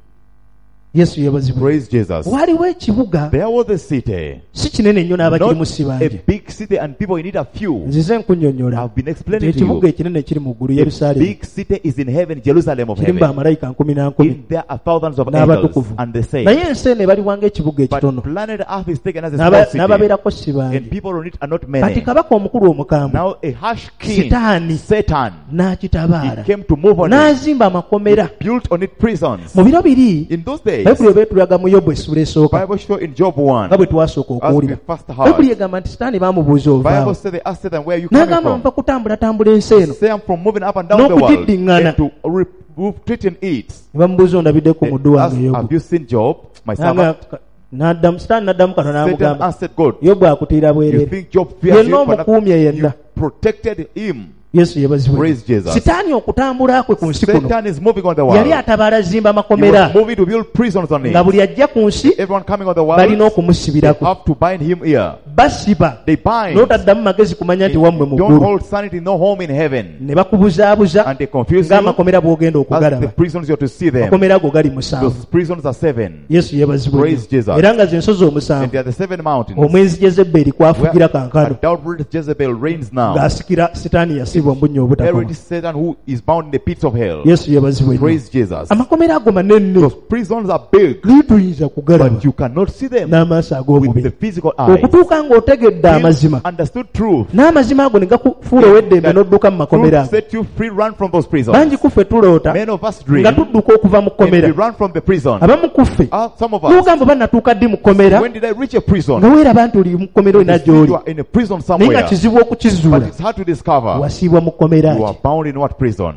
[SPEAKER 2] Yesu yebazibwe.
[SPEAKER 1] Praise Jesus.
[SPEAKER 2] Waliwo ekibuga
[SPEAKER 1] There was a city,
[SPEAKER 2] si kinene nnyo n'abakiri mu si
[SPEAKER 1] not a
[SPEAKER 2] bangi.
[SPEAKER 1] big city, and people in it are few.
[SPEAKER 2] Nzize nkunnyonnyola
[SPEAKER 1] I've been explaining to
[SPEAKER 2] ekibuga
[SPEAKER 1] you.
[SPEAKER 2] ekinene kiri mu ggulu
[SPEAKER 1] The
[SPEAKER 2] Yerusaalemi
[SPEAKER 1] big city is in heaven, Jerusalem of
[SPEAKER 2] kirimu
[SPEAKER 1] heaven.
[SPEAKER 2] bamalayika nkumi na nkumi
[SPEAKER 1] In there are thousands of angels
[SPEAKER 2] n'abatukuvu.
[SPEAKER 1] and the saints.
[SPEAKER 2] Naye ensi eno ebaliwanga ekibuga ekitono
[SPEAKER 1] But planet Earth is taken as a
[SPEAKER 2] N'aba-
[SPEAKER 1] small city,
[SPEAKER 2] n'ababeerako si bangi.
[SPEAKER 1] and people on it are not
[SPEAKER 2] Kati
[SPEAKER 1] many.
[SPEAKER 2] kabaka omukulu omukambwe
[SPEAKER 1] Now a harsh king,
[SPEAKER 2] Sitaani
[SPEAKER 1] Satan,
[SPEAKER 2] n'akitabaala
[SPEAKER 1] he came to move on it,
[SPEAKER 2] n'azimba amakomera.
[SPEAKER 1] built on it prisons.
[SPEAKER 2] Mu biro biri
[SPEAKER 1] In those days,
[SPEAKER 2] bayibuli ebeetulaga mu Yobu essula esooka
[SPEAKER 1] Bible show in Job one,
[SPEAKER 2] nga bwe twasooka
[SPEAKER 1] as we
[SPEAKER 2] okuwulira.
[SPEAKER 1] first
[SPEAKER 2] Bayibuli
[SPEAKER 1] heard,
[SPEAKER 2] egamba nti Sitaani baamubuuza
[SPEAKER 1] Bible
[SPEAKER 2] ovaawo
[SPEAKER 1] said they asked Satan, where are you coming
[SPEAKER 2] n'agamba
[SPEAKER 1] from?
[SPEAKER 2] nva kutambulatambula ensi eno.
[SPEAKER 1] Say I'm from moving up and down the world
[SPEAKER 2] N'okugiddingana.
[SPEAKER 1] and to re- move, treat and eat.
[SPEAKER 2] ne bamubuuza ondabidde ku muddu
[SPEAKER 1] Ask,
[SPEAKER 2] wange Yobu.
[SPEAKER 1] have you seen Job, my
[SPEAKER 2] N'agamba-
[SPEAKER 1] servant?
[SPEAKER 2] n'addamu Sitaani n'addamu katono
[SPEAKER 1] Satan
[SPEAKER 2] n'amugamba
[SPEAKER 1] answered God,
[SPEAKER 2] Yobu akutiira
[SPEAKER 1] you
[SPEAKER 2] bwereere.
[SPEAKER 1] think Job fears
[SPEAKER 2] Yenna
[SPEAKER 1] you, but
[SPEAKER 2] omukuumye
[SPEAKER 1] you
[SPEAKER 2] yenna.
[SPEAKER 1] protected him.
[SPEAKER 2] Yesu yebazibwe.
[SPEAKER 1] Praise Jesus.
[SPEAKER 2] Sitaani okutambula kwe ku nsi kuno
[SPEAKER 1] Satan is moving on the world.
[SPEAKER 2] yali atabaala azimba
[SPEAKER 1] He
[SPEAKER 2] amakomera
[SPEAKER 1] was moving to build prisons on
[SPEAKER 2] nga
[SPEAKER 1] him.
[SPEAKER 2] buli ajja ku nsi
[SPEAKER 1] Everyone coming on the
[SPEAKER 2] balina
[SPEAKER 1] world, they
[SPEAKER 2] okumusibirako.
[SPEAKER 1] have to bind him here.
[SPEAKER 2] Basiba
[SPEAKER 1] They bind.
[SPEAKER 2] n'otaddamu magezi kumanya nti wammwe mu
[SPEAKER 1] Don't
[SPEAKER 2] ggulu.
[SPEAKER 1] hold sanity, no home in heaven.
[SPEAKER 2] Ne bakubuzaabuza
[SPEAKER 1] And they confuse you
[SPEAKER 2] ng'amakomera bw'ogenda
[SPEAKER 1] as the
[SPEAKER 2] okugalaba.
[SPEAKER 1] prisons you're to see them.
[SPEAKER 2] Amakomera ago gali musanvu.
[SPEAKER 1] Those prisons are seven.
[SPEAKER 2] Yesu yebazibwe.
[SPEAKER 1] Praise Jesus.
[SPEAKER 2] Era nga ze nsozi
[SPEAKER 1] And
[SPEAKER 2] omusanvu
[SPEAKER 1] they are the seven mountains
[SPEAKER 2] omwenzi Jezeberi kwafugira
[SPEAKER 1] where
[SPEAKER 2] kankano
[SPEAKER 1] adulterous Jezebel reigns now.
[SPEAKER 2] ng'asikira Sitaani yasibwa mu bunnya obutakoma.
[SPEAKER 1] Buried Satan who is bound in the pits of hell.
[SPEAKER 2] Yesu yebazibwe.
[SPEAKER 1] Praise Jesus.
[SPEAKER 2] Amakomera ago manene
[SPEAKER 1] Those prisons are big,
[SPEAKER 2] naye tuyinza kugalaba
[SPEAKER 1] but you cannot see them
[SPEAKER 2] n'amaaso
[SPEAKER 1] with the
[SPEAKER 2] ag'omubiri.
[SPEAKER 1] physical eye.
[SPEAKER 2] Okutuuka ng'otegedde amazima
[SPEAKER 1] Understood truth.
[SPEAKER 2] n'amazima ago ne gakufuula ow'eddembe n'odduka mu makomera
[SPEAKER 1] Truth
[SPEAKER 2] ago.
[SPEAKER 1] set you free, run from those prisons.
[SPEAKER 2] Bangi kuffe tuloota
[SPEAKER 1] Many of us dream
[SPEAKER 2] nga tudduka okuva mu
[SPEAKER 1] and we
[SPEAKER 2] kkomera.
[SPEAKER 1] run from the prison.
[SPEAKER 2] Abamu kuffe
[SPEAKER 1] Uh, some of us,
[SPEAKER 2] n'ogamba oba natuuka ddi mu kkomera
[SPEAKER 1] when did I reach a prison?
[SPEAKER 2] nga weeraba nti oli mu kkomera olina
[SPEAKER 1] You think you
[SPEAKER 2] gy'oli
[SPEAKER 1] are in a prison
[SPEAKER 2] naye nga
[SPEAKER 1] somewhere,
[SPEAKER 2] kizibu
[SPEAKER 1] but
[SPEAKER 2] okukizuula.
[SPEAKER 1] it's hard to discover.
[SPEAKER 2] Wasiibwa mu kkomera
[SPEAKER 1] You are
[SPEAKER 2] ki.
[SPEAKER 1] bound in what prison?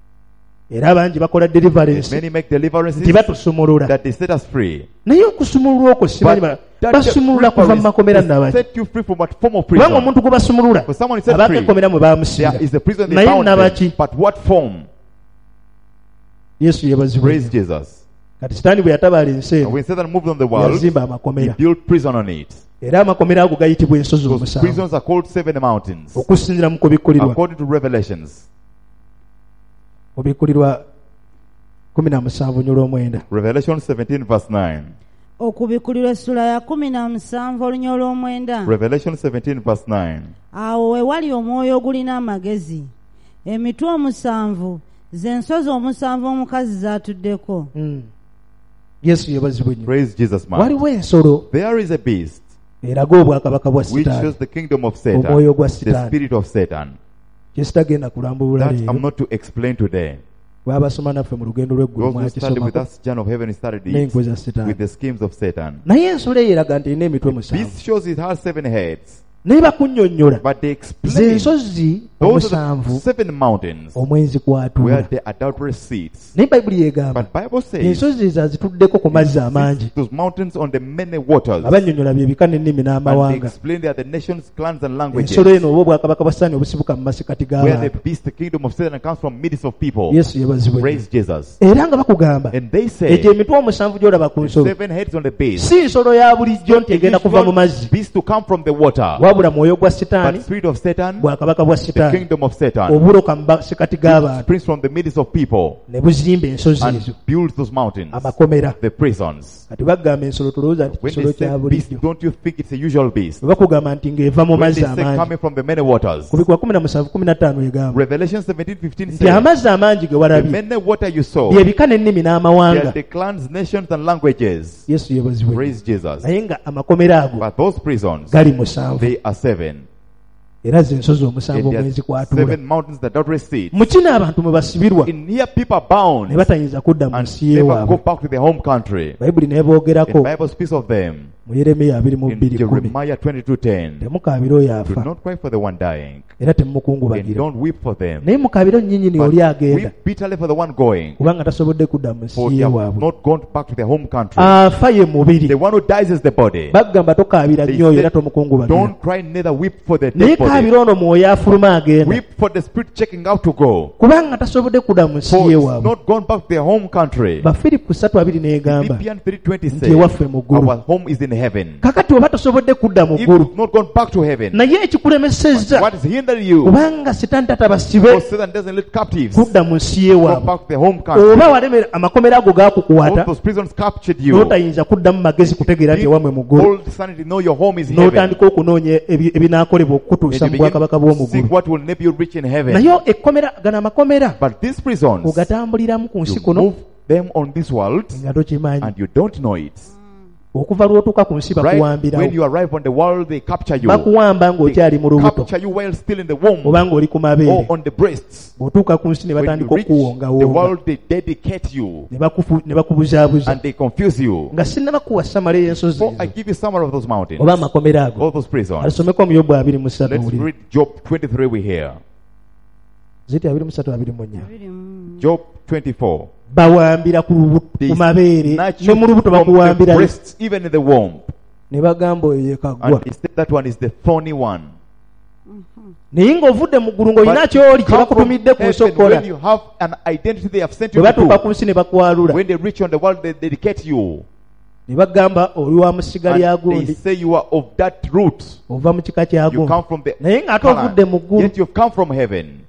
[SPEAKER 2] Era abangi bakola deliverance
[SPEAKER 1] Many make deliverances
[SPEAKER 2] nti batusumulula.
[SPEAKER 1] that they set us free.
[SPEAKER 2] Naye okusumululwa okwo simanyi ba-
[SPEAKER 1] that
[SPEAKER 2] basumulula kuva mu makomera
[SPEAKER 1] deliverance
[SPEAKER 2] nabaki.
[SPEAKER 1] set you free from what form of
[SPEAKER 2] Kubanga
[SPEAKER 1] prison?
[SPEAKER 2] omuntu gwe basumulula
[SPEAKER 1] For someone is set
[SPEAKER 2] abaka
[SPEAKER 1] free,
[SPEAKER 2] ekkomera mwe
[SPEAKER 1] there
[SPEAKER 2] baamusiira.
[SPEAKER 1] is a prison they
[SPEAKER 2] Naye
[SPEAKER 1] bound
[SPEAKER 2] nabaki?
[SPEAKER 1] them. But what form?
[SPEAKER 2] Yesu yebazibwe.
[SPEAKER 1] Praise Jesus.
[SPEAKER 2] Kati Sitaani bwe yatabaala ensi
[SPEAKER 1] And
[SPEAKER 2] eno
[SPEAKER 1] when Satan moved on the world,
[SPEAKER 2] yazimba
[SPEAKER 1] he
[SPEAKER 2] amakomera.
[SPEAKER 1] built prison on it.
[SPEAKER 2] Era amakomera ago gayitibwa ensozi
[SPEAKER 1] Those
[SPEAKER 2] omusanvu
[SPEAKER 1] prisons are called seven mountains.
[SPEAKER 2] okusinziira mu kubikkulirwa.
[SPEAKER 1] According to Revelations.
[SPEAKER 2] Kubikkulirwa kumi na musanvu nnyolo omwenda.
[SPEAKER 1] Revelation seventeen verse nine.
[SPEAKER 3] Okubikulirwa essula ya kumi na musanvu olunya olw'omwenda.
[SPEAKER 1] Revelation seventeen verse nine.
[SPEAKER 3] Awo we wali omwoyo ogulina amagezi. Emitwe omusanvu z'ensozi omusanvu omukazi zaatuddeko.
[SPEAKER 2] Mm. Yesu yebazibwe nnyo.
[SPEAKER 1] Praise Jesus, man.
[SPEAKER 2] Waliwo ensolo
[SPEAKER 1] There is a beast
[SPEAKER 2] eraga obwakabaka bwa
[SPEAKER 1] which
[SPEAKER 2] Sitaani.
[SPEAKER 1] shows the kingdom of Satan,
[SPEAKER 2] Omwoyo gwa
[SPEAKER 1] the
[SPEAKER 2] Sitaani.
[SPEAKER 1] spirit of Satan.
[SPEAKER 2] Kye sitagenda kulambulula
[SPEAKER 1] That I'm
[SPEAKER 2] leero.
[SPEAKER 1] not to explain today.
[SPEAKER 2] Bw'abasoma naffe mu lugendo lw'eggulu
[SPEAKER 1] Those who study with
[SPEAKER 2] mwakisomako
[SPEAKER 1] us, John of Heaven, studied
[SPEAKER 2] n'engo
[SPEAKER 1] it
[SPEAKER 2] za Sitaani.
[SPEAKER 1] with the schemes of Satan.
[SPEAKER 2] Naye ensolo eyo eraga nti erina emitwe musanvu.
[SPEAKER 1] Beast shows it has seven heads,
[SPEAKER 2] Naye bakunnyonnyola
[SPEAKER 1] but they
[SPEAKER 2] ze
[SPEAKER 1] explain
[SPEAKER 2] nsozi
[SPEAKER 1] those are
[SPEAKER 2] omusanvu
[SPEAKER 1] the seven mountains
[SPEAKER 2] omwenzi
[SPEAKER 1] where
[SPEAKER 2] kwatuula.
[SPEAKER 1] the adulterous seats.
[SPEAKER 2] Naye Bayibuli yeegamba
[SPEAKER 1] But Bible says
[SPEAKER 2] ensozi ezo azituddeko ku mazzi amangi.
[SPEAKER 1] those mountains on the many waters.
[SPEAKER 2] Abannyonnyola bye bika n'ennimi
[SPEAKER 1] And they
[SPEAKER 2] n'amawanga.
[SPEAKER 1] explain they are the nations, clans, and languages.
[SPEAKER 2] Ensolo eno oba obwakabaka bwa Sitaani obusibuka mu masikati
[SPEAKER 1] Where the
[SPEAKER 2] g'abantu.
[SPEAKER 1] beast, the kingdom of Satan, comes from midst of people.
[SPEAKER 2] Yesu yebazibwe.
[SPEAKER 1] Praise Jesus.
[SPEAKER 2] Era nga bakugamba
[SPEAKER 1] And they say
[SPEAKER 2] egyo emitwe omusanvu gy'olaba ku nsolo
[SPEAKER 1] seven heads on the beast.
[SPEAKER 2] si nsolo ya bulijjo nti
[SPEAKER 1] It
[SPEAKER 2] egenda
[SPEAKER 1] is
[SPEAKER 2] kuva mu
[SPEAKER 1] not
[SPEAKER 2] mazzi,
[SPEAKER 1] beast to come from the water,
[SPEAKER 2] wabula mwoyo gwa
[SPEAKER 1] but
[SPEAKER 2] Sitaani,
[SPEAKER 1] spirit of Satan,
[SPEAKER 2] bwakabaka bwa
[SPEAKER 1] the
[SPEAKER 2] Sitaani
[SPEAKER 1] kingdom of Satan,
[SPEAKER 2] obuloka mu masikati g'abantu
[SPEAKER 1] springs from the midst of people
[SPEAKER 2] ne buzimba ensozi
[SPEAKER 1] and
[SPEAKER 2] ezo
[SPEAKER 1] builds those mountains,
[SPEAKER 2] amakomera.
[SPEAKER 1] the prisons.
[SPEAKER 2] Kati bagamba ensolo tulowooza nti
[SPEAKER 1] When
[SPEAKER 2] kisolo
[SPEAKER 1] they
[SPEAKER 2] kya
[SPEAKER 1] say beast,
[SPEAKER 2] bulijjo.
[SPEAKER 1] don't you think it's a usual beast?
[SPEAKER 2] Bwe bakugamba nti ng'eva mu
[SPEAKER 1] When
[SPEAKER 2] mazzi
[SPEAKER 1] they say
[SPEAKER 2] amangi.
[SPEAKER 1] coming from the many waters.
[SPEAKER 2] Ku bikwa kumi na musanvu kumi na ttaano egamba
[SPEAKER 1] Revelation seventeen fifteen
[SPEAKER 2] nti
[SPEAKER 1] says,
[SPEAKER 2] amazzi amangi ge
[SPEAKER 1] the
[SPEAKER 2] walabye
[SPEAKER 1] many water you saw,
[SPEAKER 2] bye bika n'ennimi
[SPEAKER 1] they are
[SPEAKER 2] n'amawanga.
[SPEAKER 1] the clans, nations, and languages.
[SPEAKER 2] Yesu yebazibwe.
[SPEAKER 1] Praise Jesus.
[SPEAKER 2] Naye nga amakomera ago
[SPEAKER 1] But those prisons,
[SPEAKER 2] gali musanvu.
[SPEAKER 1] they are seven.
[SPEAKER 2] Era ze nsozi omusanvu
[SPEAKER 1] And there
[SPEAKER 2] omwenzi
[SPEAKER 1] are
[SPEAKER 2] kwatuula.
[SPEAKER 1] seven mountains that don't recede.
[SPEAKER 2] Mu kino abantu mwe basibirwa
[SPEAKER 1] In here, people are bound
[SPEAKER 2] ne
[SPEAKER 1] and
[SPEAKER 2] batayinza kudda mu nsi
[SPEAKER 1] never go
[SPEAKER 2] y'ewaabwe.
[SPEAKER 1] back to their home country.
[SPEAKER 2] Bayibuli
[SPEAKER 1] And
[SPEAKER 2] n'eboogerako
[SPEAKER 1] Bible speaks of them.
[SPEAKER 2] mu Yeremiya abiri mu
[SPEAKER 1] In
[SPEAKER 2] bbiri kumi
[SPEAKER 1] Jeremiah twenty-two ten.
[SPEAKER 2] temukaabira oyo
[SPEAKER 1] Do
[SPEAKER 2] afa
[SPEAKER 1] not cry for the one dying,
[SPEAKER 2] era
[SPEAKER 1] and
[SPEAKER 2] temumukungubagira
[SPEAKER 1] don't weep for them,
[SPEAKER 2] naye mukaabira nnyinnyini
[SPEAKER 1] but
[SPEAKER 2] oli agenda
[SPEAKER 1] weep bitterly for the one going,
[SPEAKER 2] kubanga tasobodde kudda mu
[SPEAKER 1] for
[SPEAKER 2] nsi
[SPEAKER 1] they
[SPEAKER 2] ye
[SPEAKER 1] have
[SPEAKER 2] waabwe.
[SPEAKER 1] not gone back to their home country.
[SPEAKER 2] Afa ye mubiri
[SPEAKER 1] The one who dies is the body.
[SPEAKER 2] bagamba tokaabira
[SPEAKER 1] They
[SPEAKER 2] nnyo oyo
[SPEAKER 1] said,
[SPEAKER 2] era tomukungubagira
[SPEAKER 1] Don't cry, neither weep for the
[SPEAKER 2] naye
[SPEAKER 1] dead body.
[SPEAKER 2] kaabira ono mwoyo afuluma agenda
[SPEAKER 1] Weep for the spirit checking out to go,
[SPEAKER 2] kubanga tasobodde kudda mu nsi
[SPEAKER 1] for
[SPEAKER 2] ye
[SPEAKER 1] it's
[SPEAKER 2] waabwe.
[SPEAKER 1] not gone back to their home country.
[SPEAKER 2] bafiripu ssatu abiri n'egamba
[SPEAKER 1] Philippians three twenty
[SPEAKER 2] nti
[SPEAKER 1] says,
[SPEAKER 2] ewaffe mu ggulu.
[SPEAKER 1] our home is in heaven.
[SPEAKER 2] kakati oba tosobodde kudda mu
[SPEAKER 1] If
[SPEAKER 2] ggulu
[SPEAKER 1] you've not gone back to heaven,
[SPEAKER 2] naye ekikulemesezza
[SPEAKER 1] what is hindering you?
[SPEAKER 2] kubanga sitaani tatabasibe
[SPEAKER 1] Because Satan doesn't let captives go
[SPEAKER 2] kudda mu nsi ye waabwe.
[SPEAKER 1] back to their home country.
[SPEAKER 2] oba walemera amakomera ago
[SPEAKER 1] All
[SPEAKER 2] gaakukwata
[SPEAKER 1] those prisons captured you.
[SPEAKER 2] n'otayinza kuddamu magezi kutegeera nti ewamwe mu ggulu
[SPEAKER 1] Hold sanity, know your home is heaven.
[SPEAKER 2] n'otandika okunoonya ebi- ebinaakolebwa
[SPEAKER 1] And
[SPEAKER 2] okukutuusa
[SPEAKER 1] you
[SPEAKER 2] mu
[SPEAKER 1] begin
[SPEAKER 2] bwakabaka
[SPEAKER 1] to
[SPEAKER 2] bw'omu
[SPEAKER 1] seek
[SPEAKER 2] ggulu.
[SPEAKER 1] what will make you rich in heaven.
[SPEAKER 2] naye ekkomera gano amakomera
[SPEAKER 1] But these prisons,
[SPEAKER 2] ogatambuliramu ku nsi
[SPEAKER 1] you
[SPEAKER 2] kuno
[SPEAKER 1] move them on this world
[SPEAKER 2] nga tokimanyi.
[SPEAKER 1] and you don't know it.
[SPEAKER 2] okuva lw'otuuka ku nsi
[SPEAKER 1] Right
[SPEAKER 2] bakuwambirawo,
[SPEAKER 1] when you arrive on the world, they capture you.
[SPEAKER 2] bakuwamba ng'okyali mu
[SPEAKER 1] They
[SPEAKER 2] lubuto
[SPEAKER 1] capture you while still in the womb
[SPEAKER 2] oba ng'oli ku
[SPEAKER 1] or
[SPEAKER 2] mabeere.
[SPEAKER 1] on the breasts.
[SPEAKER 2] bw'otuuka ku nsi ne
[SPEAKER 1] When you
[SPEAKER 2] batandika
[SPEAKER 1] reach the
[SPEAKER 2] okuwongawonga
[SPEAKER 1] world, they dedicate you
[SPEAKER 2] ne bakufu- ne bakubuzaabuza
[SPEAKER 1] and they confuse you.
[SPEAKER 2] nga sinnabakuwa samala ey'ensozi
[SPEAKER 1] So I
[SPEAKER 2] ezo
[SPEAKER 1] give you summary of those mountains,
[SPEAKER 2] oba amakomera ago.
[SPEAKER 1] all those prisons.
[SPEAKER 2] alisomeko mu Yobu abiri mu ssatu
[SPEAKER 1] Let's
[SPEAKER 2] owulire.
[SPEAKER 1] read Job twenty-three. We hear
[SPEAKER 2] ziti abiri mu ssatu abiri mu nnya.
[SPEAKER 3] Abiri mu-
[SPEAKER 1] Job twenty-four.
[SPEAKER 2] bawambira ku lubu-
[SPEAKER 1] They
[SPEAKER 2] ku mabeere
[SPEAKER 1] snatch
[SPEAKER 2] ne
[SPEAKER 1] you
[SPEAKER 2] mu lubuto
[SPEAKER 1] from the
[SPEAKER 2] bakuwambira
[SPEAKER 1] breasts, even in the womb.
[SPEAKER 2] ne bagamba oyo yekagwa.
[SPEAKER 1] And he said that one is the thorny one.
[SPEAKER 2] naye ng'ovudde mu ggulu ng'olina
[SPEAKER 1] But
[SPEAKER 2] ky'oli kye
[SPEAKER 1] come from
[SPEAKER 2] bakutumidde ku
[SPEAKER 1] heaven,
[SPEAKER 2] nsokola,
[SPEAKER 1] when you have an identity they have sent
[SPEAKER 2] bwe
[SPEAKER 1] you to
[SPEAKER 2] batuuka
[SPEAKER 1] do,
[SPEAKER 2] ku nsi ne bakwalula
[SPEAKER 1] when they reach on the world, they dedicate you.
[SPEAKER 2] ne bagamba oli wa musiga lya
[SPEAKER 1] And they
[SPEAKER 2] gundi,
[SPEAKER 1] say you are of that root.
[SPEAKER 2] ova mu kika kya
[SPEAKER 1] You
[SPEAKER 2] gundi,
[SPEAKER 1] come from the
[SPEAKER 2] naye ng'ate
[SPEAKER 1] Canaan,
[SPEAKER 2] ovudde mu ggulu.
[SPEAKER 1] yet you've come from heaven.